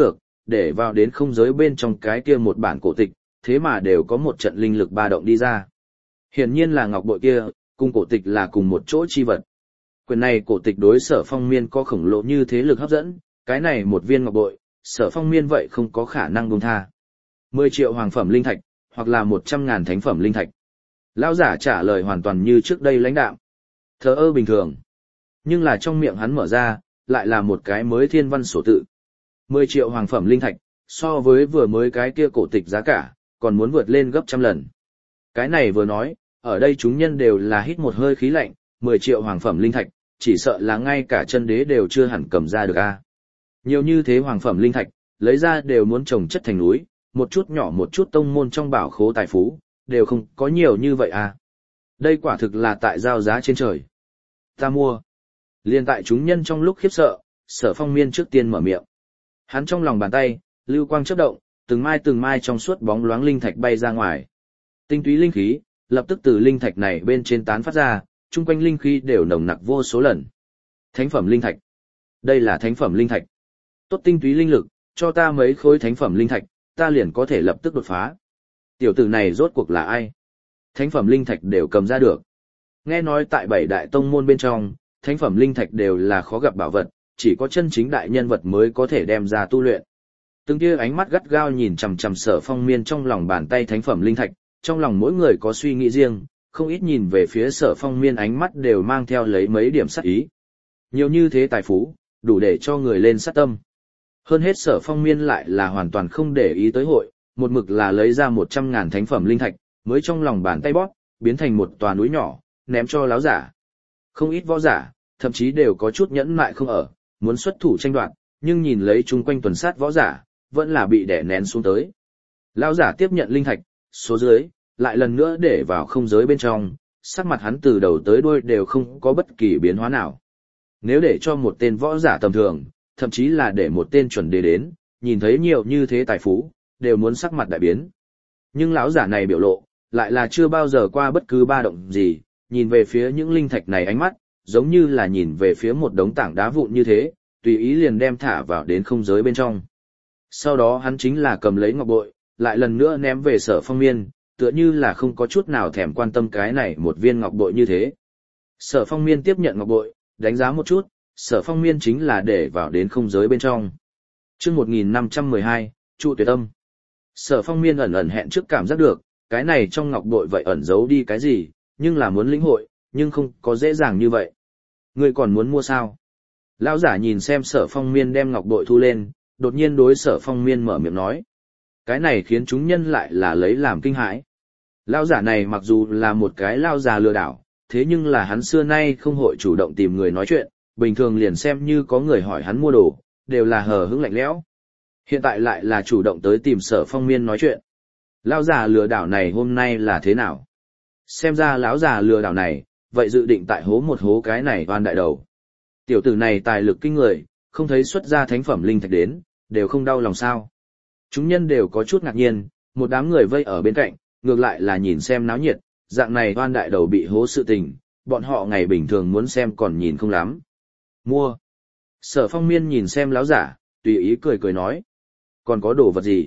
để vào đến không giới bên trong cái kia một bản cổ tịch, thế mà đều có một trận linh lực ba động đi ra. Hiển nhiên là ngọc bội kia, cùng cổ tịch là cùng một chỗ chi vật. Quyền này cổ tịch đối Sở Phong Miên có khổng lồ như thế lực hấp dẫn, cái này một viên ngọc bội, Sở Phong Miên vậy không có khả năng buông tha. mười triệu hoàng phẩm linh thạch, hoặc là một trăm ngàn thánh phẩm linh thạch. Lão giả trả lời hoàn toàn như trước đây lãnh đạm. Thờ ơ bình thường. Nhưng là trong miệng hắn mở ra, lại là một cái mới thiên văn sổ tự. mười triệu hoàng phẩm linh thạch, so với vừa mới cái kia cổ tịch giá cả, còn muốn vượt lên gấp trăm lần. Cái này vừa nói, ở đây chúng nhân đều là hít một hơi khí lạnh, mười triệu hoàng phẩm linh thạch, chỉ sợ là ngay cả chân đế đều chưa hẳn cầm ra được a. Nhiều như thế hoàng phẩm linh thạch, lấy ra đều muốn trồng chất thành núi, một chút nhỏ một chút tông môn trong bảo khố tài phú, đều không có nhiều như vậy à. Đây quả thực là tại giao giá trên trời. Ta mua. Liên tại chúng nhân trong lúc khiếp sợ, Sở Phong Miên trước tiên mở miệng. Hắn trong lòng bàn tay, lưu quang chớp động, từng mai từng mai trong suốt bóng loáng linh thạch bay ra ngoài. Tinh túy linh khí, lập tức từ linh thạch này bên trên tán phát ra, chung quanh linh khí đều nồng nặc vô số lần. Thánh phẩm linh thạch. Đây là thánh phẩm linh thạch. Tốt tinh túy linh lực, cho ta mấy khối thánh phẩm linh thạch, ta liền có thể lập tức đột phá. Tiểu tử này rốt cuộc là ai? Thánh phẩm linh thạch đều cầm ra được. Nghe nói tại bảy đại tông môn bên trong, thánh phẩm linh thạch đều là khó gặp bảo vật, chỉ có chân chính đại nhân vật mới có thể đem ra tu luyện. Từng kia ánh mắt gắt gao nhìn chằm chằm Sở Phong Miên trong lòng bàn tay thánh phẩm linh thạch, trong lòng mỗi người có suy nghĩ riêng, không ít nhìn về phía Sở Phong Miên ánh mắt đều mang theo lấy mấy điểm sát ý. Nhiều như thế tài phú, đủ để cho người lên sát tâm. Hơn hết Sở Phong Miên lại là hoàn toàn không để ý tới hội, một mực là lấy ra một trăm ngàn thánh phẩm linh thạch, mới trong lòng bàn tay bóp, biến thành một tòa núi nhỏ, ném cho láo giả. Không ít võ giả, thậm chí đều có chút nhẫn mại không ở, muốn xuất thủ tranh đoạt, nhưng nhìn lấy chung quanh tuần sát võ giả, vẫn là bị đè nén xuống tới. Lão giả tiếp nhận linh thạch, số dưới, lại lần nữa để vào không giới bên trong, sắc mặt hắn từ đầu tới đuôi đều không có bất kỳ biến hóa nào. Nếu để cho một tên võ giả tầm thường, thậm chí là để một tên chuẩn đế đến, nhìn thấy nhiều như thế tài phú, đều muốn sắc mặt đại biến. Nhưng lão giả này biểu lộ, lại là chưa bao giờ qua bất cứ ba động gì, nhìn về phía những linh thạch này ánh mắt, giống như là nhìn về phía một đống tảng đá vụn như thế, tùy ý liền đem thả vào đến không giới bên trong. Sau đó hắn chính là cầm lấy ngọc bội, lại lần nữa ném về Sở Phong Miên, tựa như là không có chút nào thèm quan tâm cái này một viên ngọc bội như thế. Sở Phong Miên tiếp nhận ngọc bội, đánh giá một chút, Sở Phong Miên chính là để vào đến không giới bên trong. Chương một nghìn năm trăm mười hai, Trụ Tuyệt Âm. Sở Phong Miên ẩn ẩn hẹn trước cảm giác được, cái này trong ngọc bội vậy ẩn giấu đi cái gì, nhưng là muốn lĩnh hội, nhưng không có dễ dàng như vậy. Ngươi còn muốn mua sao? Lão giả nhìn xem Sở Phong Miên đem ngọc bội thu lên, đột nhiên đối Sở Phong Miên mở miệng nói. Cái này khiến chúng nhân lại là lấy làm kinh hãi. Lão giả này mặc dù là một cái lão già lừa đảo, thế nhưng là hắn xưa nay không hội chủ động tìm người nói chuyện, bình thường liền xem như có người hỏi hắn mua đồ, đều là hờ hững lạnh lẽo. Hiện tại lại là chủ động tới tìm Sở Phong Miên nói chuyện. Lão già lừa đảo này hôm nay là thế nào? Xem ra lão già lừa đảo này, vậy dự định tại hố một hố cái này oan đại đầu. Tiểu tử này tài lực kinh người, không thấy xuất ra thánh phẩm linh thạch đến, đều không đau lòng sao. Chúng nhân đều có chút ngạc nhiên, một đám người vây ở bên cạnh, ngược lại là nhìn xem náo nhiệt, dạng này oan đại đầu bị hố sự tình, bọn họ ngày bình thường muốn xem còn nhìn không lắm. Mua. Sở Phong Miên nhìn xem lão giả, tùy ý cười cười nói. Còn có đồ vật gì?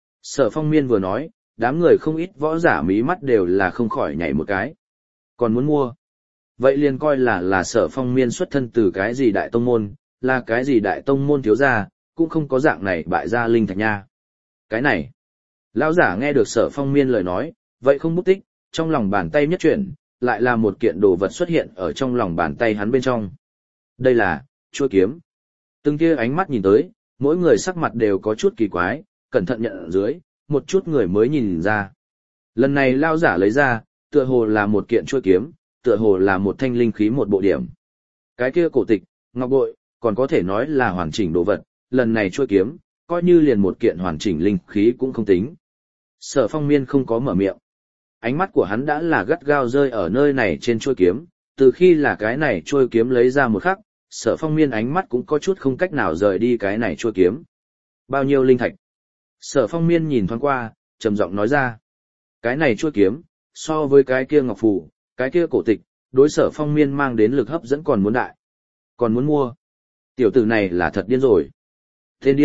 Sở Phong Miên vừa nói, đám người không ít võ giả mí mắt đều là không khỏi nhảy một cái. Còn muốn mua? Vậy liền coi là là Sở Phong Miên xuất thân từ cái gì đại tông môn, là cái gì đại tông môn thiếu gia, cũng không có dạng này bại ra linh thạch nha. Cái này, lão giả nghe được Sở Phong Miên lời nói, vậy không bút tích, trong lòng bàn tay nhất chuyển, lại là một kiện đồ vật xuất hiện ở trong lòng bàn tay hắn bên trong. Đây là chuôi kiếm. Từng kia ánh mắt nhìn tới, mỗi người sắc mặt đều có chút kỳ quái, cẩn thận nhận ở dưới, một chút người mới nhìn ra. Lần này lão giả lấy ra, tựa hồ là một kiện chuôi kiếm, tựa hồ là một thanh linh khí một bộ điểm. Cái kia cổ tịch, ngọc bội, còn có thể nói là hoàn chỉnh đồ vật, lần này chuôi kiếm, coi như liền một kiện hoàn chỉnh linh khí cũng không tính. Sở Phong Miên không có mở miệng. Ánh mắt của hắn đã là gắt gao rơi ở nơi này trên chuôi kiếm, từ khi là cái này chuôi kiếm lấy ra một khắc, Sở Phong Miên ánh mắt cũng có chút không cách nào rời đi cái này chuôi kiếm. Bao nhiêu linh thạch? Sở Phong Miên nhìn thoáng qua, trầm giọng nói ra. Cái này chuôi kiếm, so với cái kia ngọc phù, cái kia cổ tịch, đối Sở Phong Miên mang đến lực hấp dẫn còn muốn đại. Còn muốn mua. Tiểu tử này là thật điên rồi. Tên điên,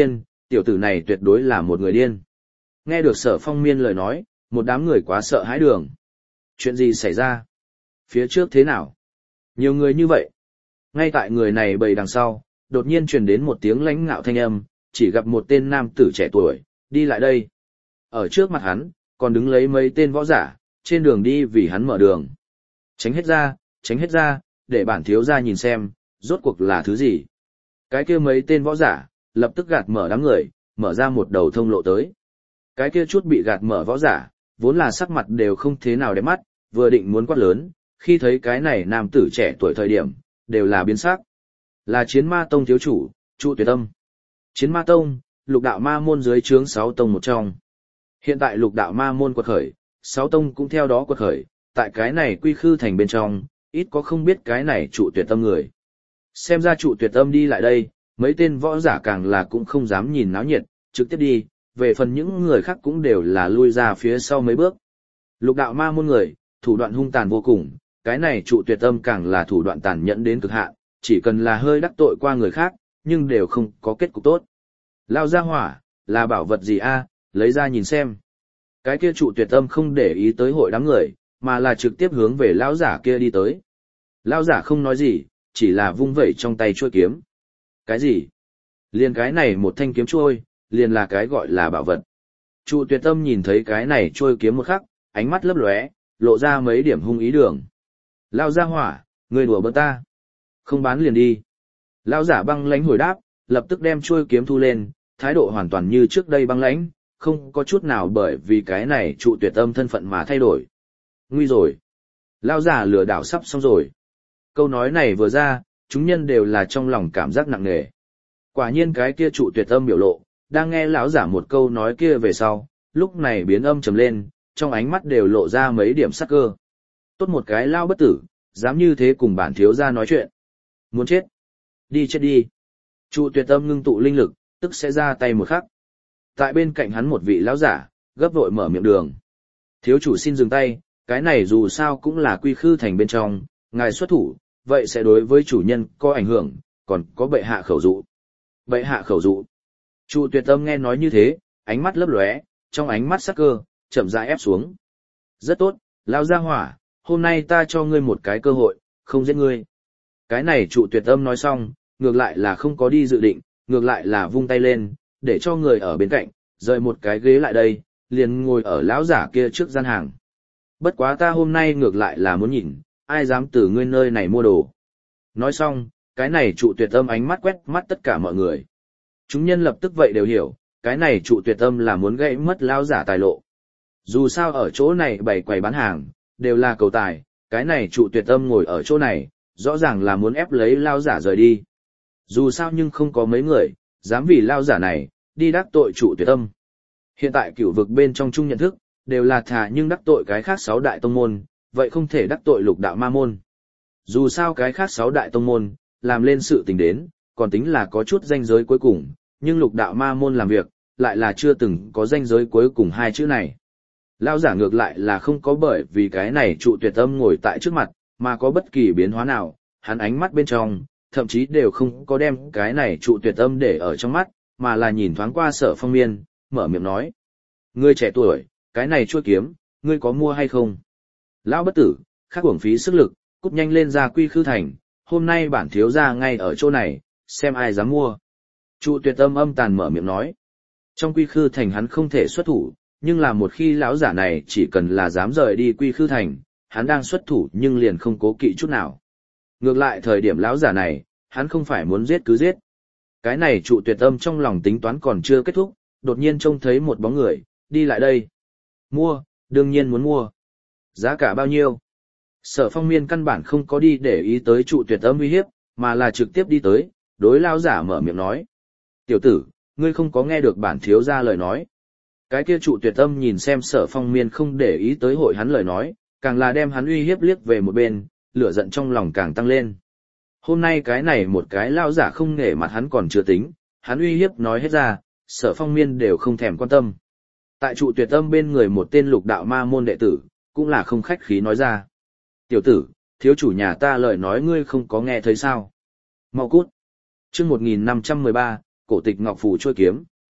tiểu tử này tuyệt đối là một người điên. Nghe được Sở Phong Miên lời nói, một đám người quá sợ hãi đường. Chuyện gì xảy ra? Phía trước thế nào? Nhiều người như vậy. Ngay tại người này bầy đằng sau, đột nhiên truyền đến một tiếng lãnh ngạo thanh âm, chỉ gặp một tên nam tử trẻ tuổi, đi lại đây. Ở trước mặt hắn, còn đứng lấy mấy tên võ giả, trên đường đi vì hắn mở đường. Tránh hết ra, tránh hết ra, để bản thiếu gia nhìn xem, rốt cuộc là thứ gì. Cái kia mấy tên võ giả, lập tức gạt mở đám người, mở ra một đầu thông lộ tới. Cái kia chút bị gạt mở võ giả, vốn là sắc mặt đều không thế nào đẹp mắt, vừa định muốn quát lớn, khi thấy cái này nam tử trẻ tuổi thời điểm, đều là biến sắc. Là Chiến Ma Tông thiếu chủ, Trụ Tuyệt Âm. Chiến Ma Tông, lục đạo ma môn dưới trướng sáu tông một trong. Hiện tại lục đạo ma môn quật khởi, sáu tông cũng theo đó quật khởi, tại cái này quy khư thành bên trong, ít có không biết cái này Trụ Tuyệt Âm người. Xem ra Trụ Tuyệt Âm đi lại đây, mấy tên võ giả càng là cũng không dám nhìn náo nhiệt, trực tiếp đi, về phần những người khác cũng đều là lui ra phía sau mấy bước. Lục đạo ma môn người, thủ đoạn hung tàn vô cùng, cái này Trụ Tuyệt Âm càng là thủ đoạn tàn nhẫn đến cực hạn, chỉ cần là hơi đắc tội qua người khác, nhưng đều không có kết cục tốt. Lao ra hỏa, là bảo vật gì a? Lấy ra nhìn xem. Cái kia Trụ Tuyệt Âm không để ý tới hội đám người, mà là trực tiếp hướng về lão giả kia đi tới. Lão giả không nói gì, chỉ là vung vẩy trong tay chuôi kiếm. Cái gì? Liền cái này một thanh kiếm chuôi, liền là cái gọi là bảo vật. Trụ Tuyệt Âm nhìn thấy cái này chuôi kiếm một khắc, ánh mắt lấp lóe, lộ ra mấy điểm hung ý đường. Lao ra hỏa, ngươi đùa bỡn ta. Không bán liền đi. Lão giả băng lãnh hồi đáp, lập tức đem chuôi kiếm thu lên, thái độ hoàn toàn như trước đây băng lãnh, không có chút nào bởi vì cái này Trụ Tuyệt Âm thân phận mà thay đổi. Nguy rồi. Lão giả lừa đảo sắp xong rồi. Câu nói này vừa ra, chúng nhân đều là trong lòng cảm giác nặng nề. Quả nhiên cái kia Trụ Tuyệt Âm biểu lộ, đang nghe lão giả một câu nói kia về sau, lúc này biến âm trầm lên, trong ánh mắt đều lộ ra mấy điểm sắc cơ. Tốt một cái lao bất tử, dám như thế cùng bản thiếu gia nói chuyện. Muốn chết? Đi chết đi. Trụ Tuyệt Âm ngưng tụ linh lực, tức sẽ ra tay một khắc. Tại bên cạnh hắn một vị lão giả, gấp vội mở miệng đường. Thiếu chủ xin dừng tay, cái này dù sao cũng là quy khư thành bên trong, ngài xuất thủ, vậy sẽ đối với chủ nhân có ảnh hưởng, còn có bệ hạ khẩu dụ. Bệ hạ khẩu dụ. Trụ Tuyệt Âm nghe nói như thế, ánh mắt lấp lóe, trong ánh mắt sắc cơ, chậm rãi ép xuống. Rất tốt, lão gia hỏa, hôm nay ta cho ngươi một cái cơ hội, không giết ngươi. Cái này Trụ Tuyệt Âm nói xong, ngược lại là không có đi dự định, ngược lại là vung tay lên, để cho người ở bên cạnh, rời một cái ghế lại đây, liền ngồi ở lão giả kia trước gian hàng. Bất quá ta hôm nay ngược lại là muốn nhìn, ai dám từ ngươi nơi này mua đồ. Nói xong, cái này Trụ Tuyệt Âm ánh mắt quét mắt tất cả mọi người. Chúng nhân lập tức vậy đều hiểu, cái này Trụ Tuyệt Âm là muốn gãy mất lão giả tài lộ. Dù sao ở chỗ này bày quầy bán hàng, đều là cầu tài, cái này Trụ Tuyệt Âm ngồi ở chỗ này, rõ ràng là muốn ép lấy lão giả rời đi. Dù sao nhưng không có mấy người, dám vì lão giả này, đi đắc tội Trụ Tuyệt Âm. Hiện tại cửu vực bên trong chung nhận thức, đều là thà nhưng đắc tội cái khác sáu đại tông môn, vậy không thể đắc tội lục đạo ma môn. Dù sao cái khác sáu đại tông môn, làm lên sự tình đến, còn tính là có chút danh giới cuối cùng, nhưng lục đạo ma môn làm việc, lại là chưa từng có danh giới cuối cùng hai chữ này. Lão giả ngược lại là không có bởi vì cái này Trụ Tuyệt Âm ngồi tại trước mặt, mà có bất kỳ biến hóa nào, hắn ánh mắt bên trong, thậm chí đều không có đem cái này Trụ Tuyệt Âm để ở trong mắt, mà là nhìn thoáng qua Sở Phong Miên, mở miệng nói. Ngươi trẻ tuổi, cái này chuôi kiếm, ngươi có mua hay không? Lão bất tử, khắc uổng phí sức lực, cút nhanh lên ra quy khư thành, hôm nay bản thiếu gia ngay ở chỗ này, xem ai dám mua. Trụ Tuyệt Âm âm tàn mở miệng nói. Trong quy khư thành hắn không thể xuất thủ, nhưng là một khi lão giả này chỉ cần là dám rời đi quy khư thành, hắn đang xuất thủ nhưng liền không cố kỵ chút nào. Ngược lại thời điểm lão giả này, hắn không phải muốn giết cứ giết. Cái này Trụ Tuyệt Âm trong lòng tính toán còn chưa kết thúc, đột nhiên trông thấy một bóng người, đi lại đây. Mua, đương nhiên muốn mua. Giá cả bao nhiêu? Sở Phong Miên căn bản không có đi để ý tới Trụ Tuyệt Âm uy hiếp, mà là trực tiếp đi tới, đối lão giả mở miệng nói. Tiểu tử, ngươi không có nghe được bản thiếu gia lời nói. Cái kia Trụ Tuyệt Âm nhìn xem Sở Phong Miên không để ý tới hội hắn lời nói, càng là đem hắn uy hiếp liếc về một bên, lửa giận trong lòng càng tăng lên. Hôm nay cái này một cái lão giả không nể mặt hắn còn chưa tính, hắn uy hiếp nói hết ra, Sở Phong Miên đều không thèm quan tâm. Tại Trụ Tuyệt Âm bên người một tên lục đạo ma môn đệ tử, cũng là không khách khí nói ra. Tiểu tử, thiếu chủ nhà ta lời nói ngươi không có nghe thấy sao? Mau cút. Chương một nghìn năm trăm mười ba, cổ tịch ngọc phù trôi kiếm.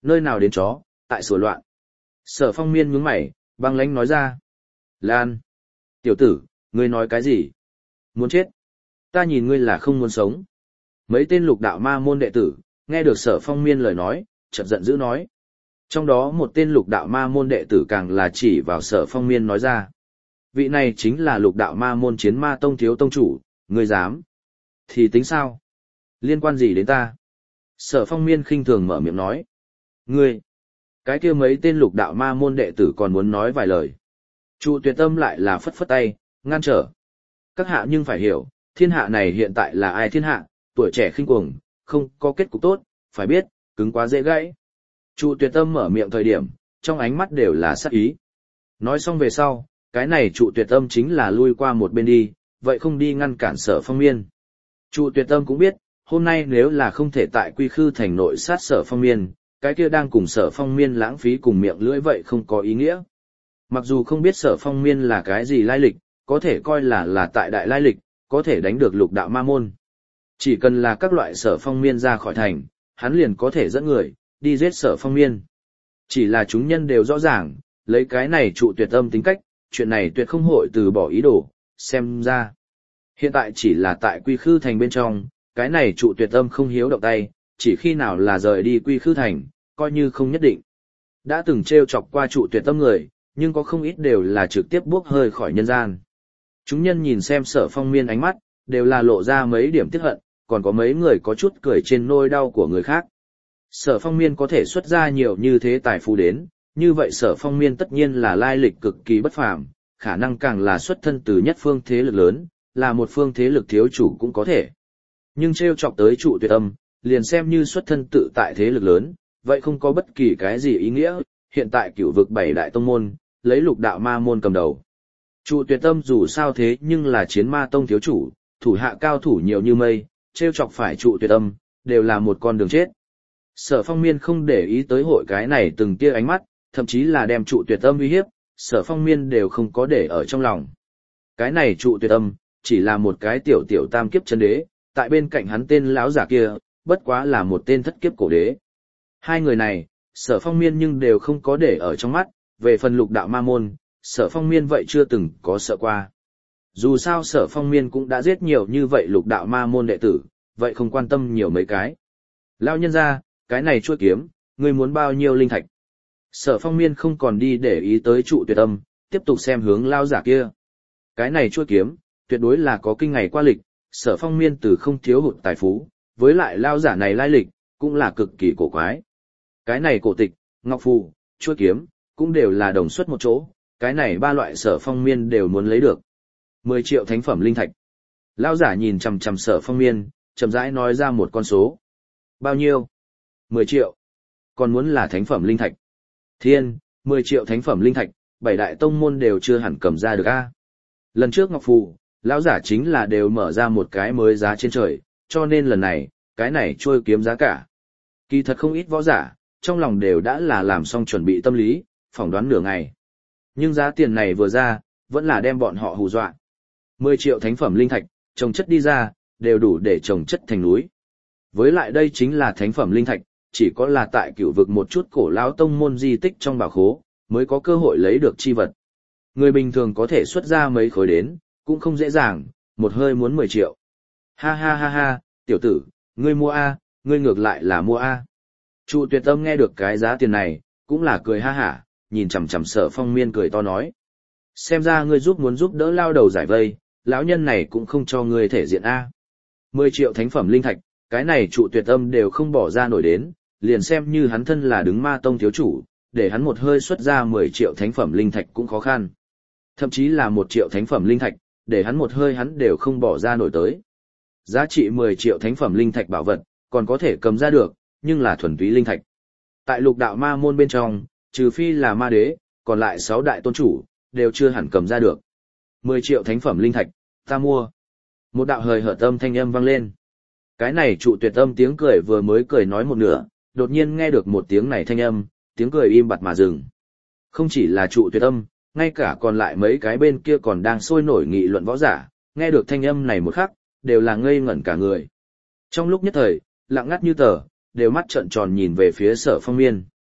nơi nào đến chó, tại sửa loạn. Sở Phong Miên nhướng mày, băng lãnh nói ra. Lan! Tiểu tử, ngươi nói cái gì? Muốn chết? Ta nhìn ngươi là không muốn sống. Mấy tên lục đạo ma môn đệ tử, nghe được Sở Phong Miên lời nói, chợt giận dữ nói. Trong đó một tên lục đạo ma môn đệ tử càng là chỉ vào Sở Phong Miên nói ra. Vị này chính là lục đạo ma môn chiến ma tông thiếu tông chủ, ngươi dám? Thì tính sao? Liên quan gì đến ta? Sở Phong Miên khinh thường mở miệng nói. Ngươi! Cái kia mấy tên lục đạo ma môn đệ tử còn muốn nói vài lời. Trụ Tuyệt Âm lại là phất phất tay, ngăn trở. Các hạ nhưng phải hiểu, thiên hạ này hiện tại là ai thiên hạ, tuổi trẻ khinh cuồng, không có kết cục tốt, phải biết, cứng quá dễ gãy. Trụ Tuyệt Âm mở miệng thời điểm, trong ánh mắt đều là sát ý. Nói xong về sau, cái này Trụ Tuyệt Âm chính là lui qua một bên đi, vậy không đi ngăn cản Sở Phong Miên. Trụ Tuyệt Âm cũng biết, hôm nay nếu là không thể tại Quy Khư thành nội sát Sở Phong Miên, cái kia đang cùng Sở Phong Miên lãng phí cùng miệng lưỡi vậy không có ý nghĩa. Mặc dù không biết Sở Phong Miên là cái gì lai lịch, có thể coi là là tại đại lai lịch, có thể đánh được lục đạo ma môn. Chỉ cần là các loại Sở Phong Miên ra khỏi thành, hắn liền có thể dẫn người, đi giết Sở Phong Miên. Chỉ là chúng nhân đều rõ ràng, lấy cái này Trụ Tuyệt Âm tính cách, chuyện này tuyệt không hội từ bỏ ý đồ, xem ra. Hiện tại chỉ là tại Quy Khư thành bên trong, cái này Trụ Tuyệt Âm không hiếu động tay, chỉ khi nào là rời đi Quy Khư thành, coi như không nhất định. Đã từng trêu chọc qua Trụ Tuyệt Âm người, nhưng có không ít đều là trực tiếp bước hơi khỏi nhân gian. Chúng nhân nhìn xem Sở Phong Miên ánh mắt, đều là lộ ra mấy điểm tiếc hận, còn có mấy người có chút cười trên nỗi đau của người khác. Sở Phong Miên có thể xuất ra nhiều như thế tài phú đến, như vậy Sở Phong Miên tất nhiên là lai lịch cực kỳ bất phàm, khả năng càng là xuất thân từ nhất phương thế lực lớn, là một phương thế lực thiếu chủ cũng có thể. Nhưng trêu chọc tới Trụ Tuyệt Âm, liền xem như xuất thân tự tại thế lực lớn, vậy không có bất kỳ cái gì ý nghĩa, hiện tại cửu vực bảy đại tông môn, lấy lục đạo ma môn cầm đầu. Trụ Tuyệt Âm dù sao thế nhưng là chiến ma tông thiếu chủ, thủ hạ cao thủ nhiều như mây, trêu chọc phải Trụ Tuyệt Âm, đều là một con đường chết. Sở Phong Miên không để ý tới hội cái này từng tia ánh mắt, thậm chí là đem Trụ Tuyệt Âm uy hiếp, Sở Phong Miên đều không có để ở trong lòng. Cái này Trụ Tuyệt Âm, chỉ là một cái tiểu tiểu tam kiếp chân đế, tại bên cạnh hắn tên lão giả kia, bất quá là một tên thất kiếp cổ đế. Hai người này, Sở Phong Miên nhưng đều không có để ở trong mắt, về phần lục đạo ma môn, Sở Phong Miên vậy chưa từng có sợ qua. Dù sao Sở Phong Miên cũng đã giết nhiều như vậy lục đạo ma môn đệ tử, vậy không quan tâm nhiều mấy cái. Lão nhân ra, cái này chuôi kiếm, ngươi muốn bao nhiêu linh thạch? Sở Phong Miên không còn đi để ý tới Trụ Tuyệt Âm, tiếp tục xem hướng lão giả kia. Cái này chuôi kiếm, tuyệt đối là có kinh ngày qua lịch, Sở Phong Miên từ không thiếu hụt tài phú, với lại lão giả này lai lịch, cũng là cực kỳ cổ quái. Cái này cổ tịch, ngọc phù, chuôi kiếm, cũng đều là đồng xuất một chỗ, cái này ba loại Sở Phong Miên đều muốn lấy được. mười triệu thánh phẩm linh thạch. Lão giả nhìn chằm chằm Sở Phong Miên, chậm rãi nói ra một con số. Bao nhiêu? mười triệu. Còn muốn là thánh phẩm linh thạch. Thiên, mười triệu thánh phẩm linh thạch, bảy đại tông môn đều chưa hẳn cầm ra được a. Lần trước ngọc phù, lão giả chính là đều mở ra một cái mới giá trên trời, cho nên lần này, cái này trôi kiếm giá cả. Kỳ thật không ít võ giả, trong lòng đều đã là làm xong chuẩn bị tâm lý, phỏng đoán nửa ngày. Nhưng giá tiền này vừa ra, vẫn là đem bọn họ hù dọa. mười triệu thánh phẩm linh thạch, trồng chất đi ra, đều đủ để trồng chất thành núi. Với lại đây chính là thánh phẩm linh thạch, chỉ có là tại cửu vực một chút cổ lão tông môn di tích trong bảo khố, mới có cơ hội lấy được chi vật. Người bình thường có thể xuất ra mấy khối đến, cũng không dễ dàng, một hơi muốn mười triệu. Ha ha ha ha, tiểu tử, ngươi mua A, ngươi ngược lại là mua A. Trụ Tuyệt Âm nghe được cái giá tiền này, cũng là cười ha hả, nhìn chằm chằm Sở Phong Miên cười to nói. Xem ra ngươi giúp muốn giúp đỡ lao đầu giải vây, lão nhân này cũng không cho ngươi thể diện A. mười triệu thánh phẩm linh thạch, cái này Trụ Tuyệt Âm đều không bỏ ra nổi đến, liền xem như hắn thân là đứng ma tông thiếu chủ, để hắn một hơi xuất ra mười triệu thánh phẩm linh thạch cũng khó khăn. Thậm chí là một triệu thánh phẩm linh thạch, để hắn một hơi hắn đều không bỏ ra nổi tới. Giá trị mười triệu thánh phẩm linh thạch bảo vật, còn có thể cầm ra được, nhưng là thuần túy linh thạch. Tại lục đạo ma môn bên trong, trừ phi là ma đế, còn lại sáu đại tôn chủ, đều chưa hẳn cầm ra được. mười triệu thánh phẩm linh thạch, ta mua. Một đạo hời hợt âm thanh âm vang lên. Cái này Trụ Tuyệt Âm tiếng cười vừa mới cười nói một nửa, đột nhiên nghe được một tiếng này thanh âm, tiếng cười im bặt mà dừng. Không chỉ là Trụ Tuyệt Âm, ngay cả còn lại mấy cái bên kia còn đang sôi nổi nghị luận võ giả, nghe được thanh âm này một khắc, đều là ngây ngẩn cả người. Trong lúc nhất thời, lặng ngắt như tờ, đều mắt trợn tròn nhìn về phía Sở Phong Miên.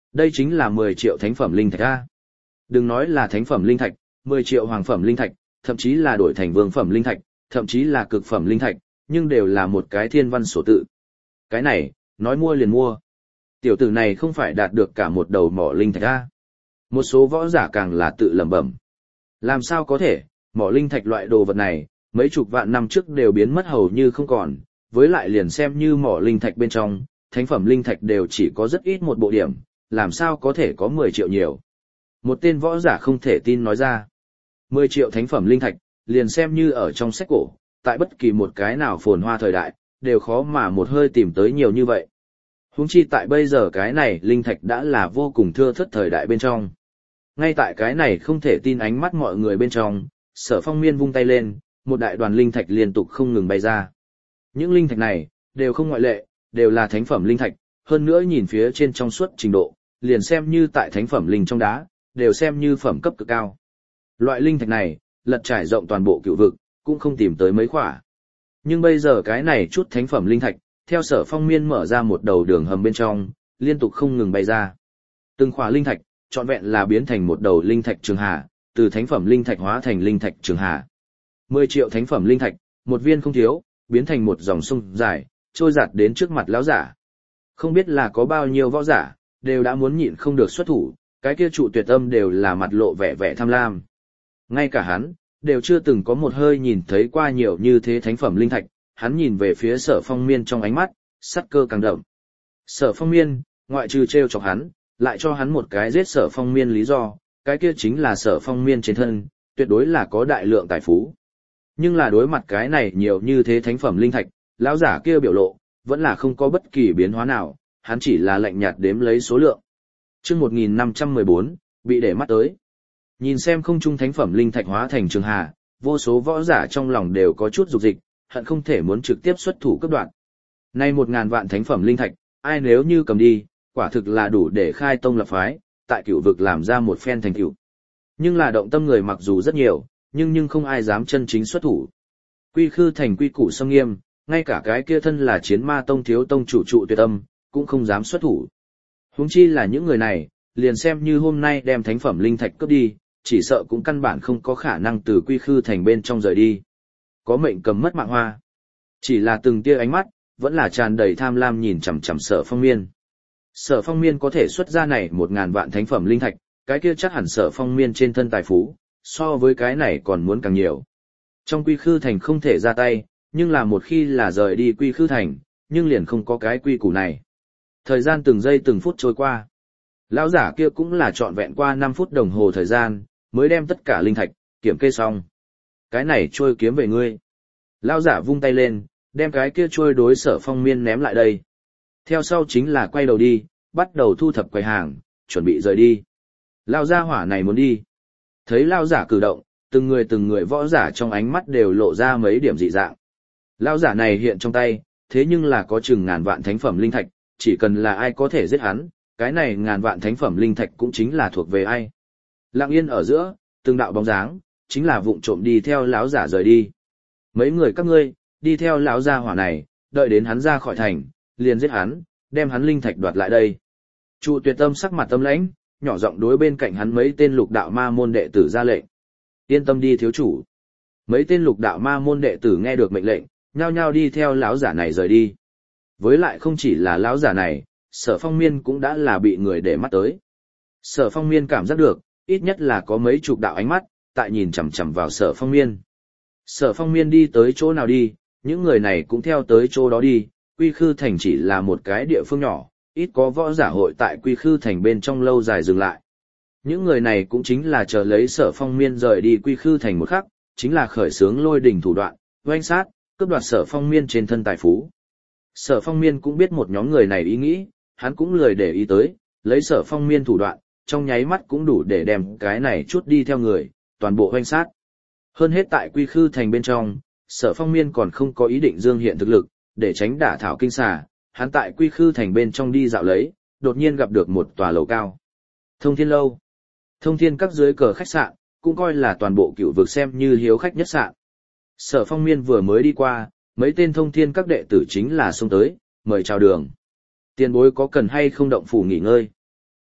Đây chính là mười triệu thánh phẩm linh thạch a. Đừng nói là thánh phẩm linh thạch, mười triệu hoàng phẩm linh thạch, thậm chí là đổi thành vương phẩm linh thạch, thậm chí là cực phẩm linh thạch, nhưng đều là một cái thiên văn sổ tự. Cái này, nói mua liền mua. Tiểu tử này không phải đạt được cả một đầu mỏ linh thạch a. Một số võ giả càng là tự lẩm bẩm. Làm sao có thể, mỏ linh thạch loại đồ vật này, mấy chục vạn năm trước đều biến mất hầu như không còn, với lại liền xem như mỏ linh thạch bên trong, thánh phẩm linh thạch đều chỉ có rất ít một bộ điểm, làm sao có thể có mười triệu nhiều. Một tên võ giả không thể tin nói ra. mười triệu thánh phẩm linh thạch, liền xem như ở trong sách cổ, tại bất kỳ một cái nào phồn hoa thời đại, đều khó mà một hơi tìm tới nhiều như vậy. Huống chi tại bây giờ cái này linh thạch đã là vô cùng thưa thớt thời đại bên trong. Ngay tại cái này không thể tin ánh mắt mọi người bên trong, Sở Phong Miên vung tay lên, một đại đoàn linh thạch liên tục không ngừng bay ra. Những linh thạch này, đều không ngoại lệ, đều là thánh phẩm linh thạch, hơn nữa nhìn phía trên trong suốt trình độ, liền xem như tại thánh phẩm linh trong đá, đều xem như phẩm cấp cực cao. Loại linh thạch này, lật trải rộng toàn bộ cựu vực, cũng không tìm tới mấy khỏa. Nhưng bây giờ cái này chút thánh phẩm linh thạch, theo Sở Phong Miên mở ra một đầu đường hầm bên trong, liên tục không ngừng bay ra. Từng khỏa linh thạch, trọn vẹn là biến thành một đầu linh thạch trường hà, từ thánh phẩm linh thạch hóa thành linh thạch trường hà. mười triệu thánh phẩm linh thạch, một viên không thiếu, biến thành một dòng sông dài, trôi giạt đến trước mặt lão giả. Không biết là có bao nhiêu võ giả, đều đã muốn nhịn không được xuất thủ, cái kia trụ tuyệt âm đều là mặt lộ vẻ vẻ tham lam. Ngay cả hắn, đều chưa từng có một hơi nhìn thấy qua nhiều như thế thánh phẩm linh thạch, hắn nhìn về phía Sở Phong Miên trong ánh mắt, sắt cơ càng đậm. Sở Phong Miên, ngoại trừ trêu chọc hắn, lại cho hắn một cái giết Sở Phong Miên lý do, cái kia chính là Sở Phong Miên trên thân, tuyệt đối là có đại lượng tài phú. Nhưng là đối mặt cái này nhiều như thế thánh phẩm linh thạch, lão giả kia biểu lộ, vẫn là không có bất kỳ biến hóa nào, hắn chỉ là lạnh nhạt đếm lấy số lượng. Chương một nghìn năm trăm mười bốn, bị để mắt tới. Nhìn xem không trung thánh phẩm linh thạch hóa thành trường hà, vô số võ giả trong lòng đều có chút dục dịch, hận không thể muốn trực tiếp xuất thủ cấp đoạn. Nay một ngàn vạn thánh phẩm linh thạch, ai nếu như cầm đi, quả thực là đủ để khai tông lập phái, tại cửu vực làm ra một phen thành tựu. Nhưng là động tâm người mặc dù rất nhiều, nhưng nhưng không ai dám chân chính xuất thủ. Quy Khư thành quy củ sâm nghiêm, ngay cả cái kia thân là Chiến Ma tông thiếu tông chủ trụ tuyệt âm, cũng không dám xuất thủ. Huống chi là những người này, liền xem như hôm nay đem thánh phẩm linh thạch cướp đi, chỉ sợ cũng căn bản không có khả năng từ Quy Khư thành bên trong rời đi. Có mệnh cầm mất mạng hoa. Chỉ là từng tia ánh mắt, vẫn là tràn đầy tham lam nhìn chằm chằm Sở Phong Miên. Sở Phong Miên có thể xuất ra này một ngàn vạn thánh phẩm linh thạch, cái kia chắc hẳn Sở Phong Miên trên thân tài phú, so với cái này còn muốn càng nhiều. Trong Quy Khư thành không thể ra tay, nhưng là một khi là rời đi Quy Khư thành, nhưng liền không có cái quy củ này. Thời gian từng giây từng phút trôi qua. Lão giả kia cũng là trọn vẹn qua năm phút đồng hồ thời gian, mới đem tất cả linh thạch kiểm kê xong. Cái này trôi kiếm về ngươi. Lão giả vung tay lên, đem cái kia trôi đối Sở Phong Miên ném lại đây. Theo sau chính là quay đầu đi, bắt đầu thu thập quầy hàng, chuẩn bị rời đi. Lão gia hỏa này muốn đi. Thấy lão giả cử động, từng người từng người võ giả trong ánh mắt đều lộ ra mấy điểm dị dạng. Lão giả này hiện trong tay, thế nhưng là có chừng ngàn vạn thánh phẩm linh thạch, chỉ cần là ai có thể giết hắn, cái này ngàn vạn thánh phẩm linh thạch cũng chính là thuộc về ai. Lặng yên ở giữa, từng đạo bóng dáng, chính là vụng trộm đi theo lão giả rời đi. Mấy người các ngươi, đi theo lão gia hỏa này, đợi đến hắn ra khỏi thành, liền giết hắn, đem hắn linh thạch đoạt lại đây. Trụ Tuyệt Tâm sắc mặt tâm lãnh, nhỏ giọng đối bên cạnh hắn mấy tên lục đạo ma môn đệ tử ra lệnh. Yên tâm đi thiếu chủ. Mấy tên lục đạo ma môn đệ tử nghe được mệnh lệnh, nhao nhao đi theo lão giả này rời đi. Với lại không chỉ là lão giả này, Sở Phong Miên cũng đã là bị người để mắt tới. Sở Phong Miên cảm giác được, ít nhất là có mấy chục đạo ánh mắt, tại nhìn chằm chằm vào Sở Phong Miên. Sở Phong Miên đi tới chỗ nào đi, những người này cũng theo tới chỗ đó đi, Quy Khư thành chỉ là một cái địa phương nhỏ, ít có võ giả hội tại Quy Khư thành bên trong lâu dài dừng lại. Những người này cũng chính là chờ lấy Sở Phong Miên rời đi Quy Khư thành một khắc, chính là khởi xướng lôi đỉnh thủ đoạn, oanh sát, cướp đoạt Sở Phong Miên trên thân tài phú. Sở Phong Miên cũng biết một nhóm người này ý nghĩ, hắn cũng lười để ý tới, lấy Sở Phong Miên thủ đoạn, trong nháy mắt cũng đủ để đem cái này chút đi theo người, toàn bộ oanh sát. Hơn hết tại Quy Khư thành bên trong, Sở Phong Miên còn không có ý định dương hiện thực lực, để tránh đả thảo kinh xà, hắn tại Quy Khư thành bên trong đi dạo lấy, đột nhiên gặp được một tòa lầu cao. Thông Thiên lâu. Thông Thiên các dưới cờ khách sạn, cũng coi là toàn bộ cựu vực xem như hiếu khách nhất sạn. Sở Phong Miên vừa mới đi qua, mấy tên Thông Thiên các đệ tử chính là xông tới, mời chào đường. Tiền bối có cần hay không động phủ nghỉ ngơi?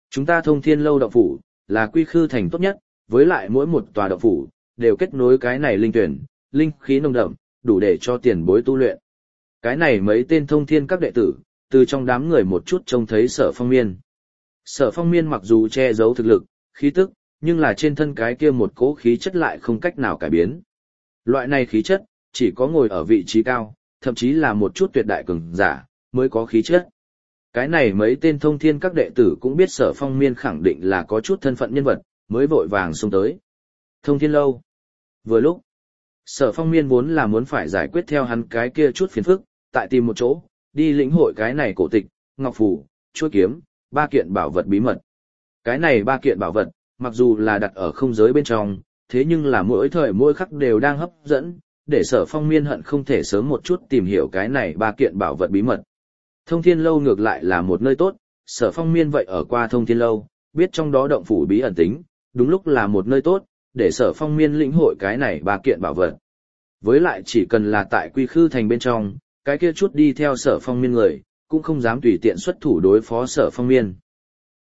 Chúng ta thông thiên lâu động phủ, là quy khư thành tốt nhất, với lại mỗi một tòa động phủ, đều kết nối cái này linh tuyển, linh khí nồng đậm, đủ để cho tiền bối tu luyện. Cái này mấy tên thông thiên các đệ tử, từ trong đám người một chút trông thấy Sở Phong Miên. Sở Phong Miên mặc dù che giấu thực lực, khí tức, nhưng là trên thân cái kia một cỗ khí chất lại không cách nào cải biến. Loại này khí chất, chỉ có ngồi ở vị trí cao, thậm chí là một chút tuyệt đại cường giả, mới có khí chất. Cái này mấy tên thông thiên các đệ tử cũng biết Sở Phong Miên khẳng định là có chút thân phận nhân vật, mới vội vàng xông tới. Thông thiên lâu. Vừa lúc, Sở Phong Miên vốn là muốn phải giải quyết theo hắn cái kia chút phiền phức, tại tìm một chỗ, đi lĩnh hội cái này cổ tịch, ngọc phù, chuôi kiếm, ba kiện bảo vật bí mật. Cái này ba kiện bảo vật, mặc dù là đặt ở không giới bên trong, thế nhưng là mỗi thời mỗi khắc đều đang hấp dẫn, để Sở Phong Miên hận không thể sớm một chút tìm hiểu cái này ba kiện bảo vật bí mật. Thông thiên lâu ngược lại là một nơi tốt, Sở Phong Miên vậy ở qua thông thiên lâu, biết trong đó động phủ bí ẩn tính, đúng lúc là một nơi tốt, để Sở Phong Miên lĩnh hội cái này ba kiện bảo vật. Với lại chỉ cần là tại quy khư thành bên trong, cái kia chút đi theo Sở Phong Miên người, cũng không dám tùy tiện xuất thủ đối phó Sở Phong Miên.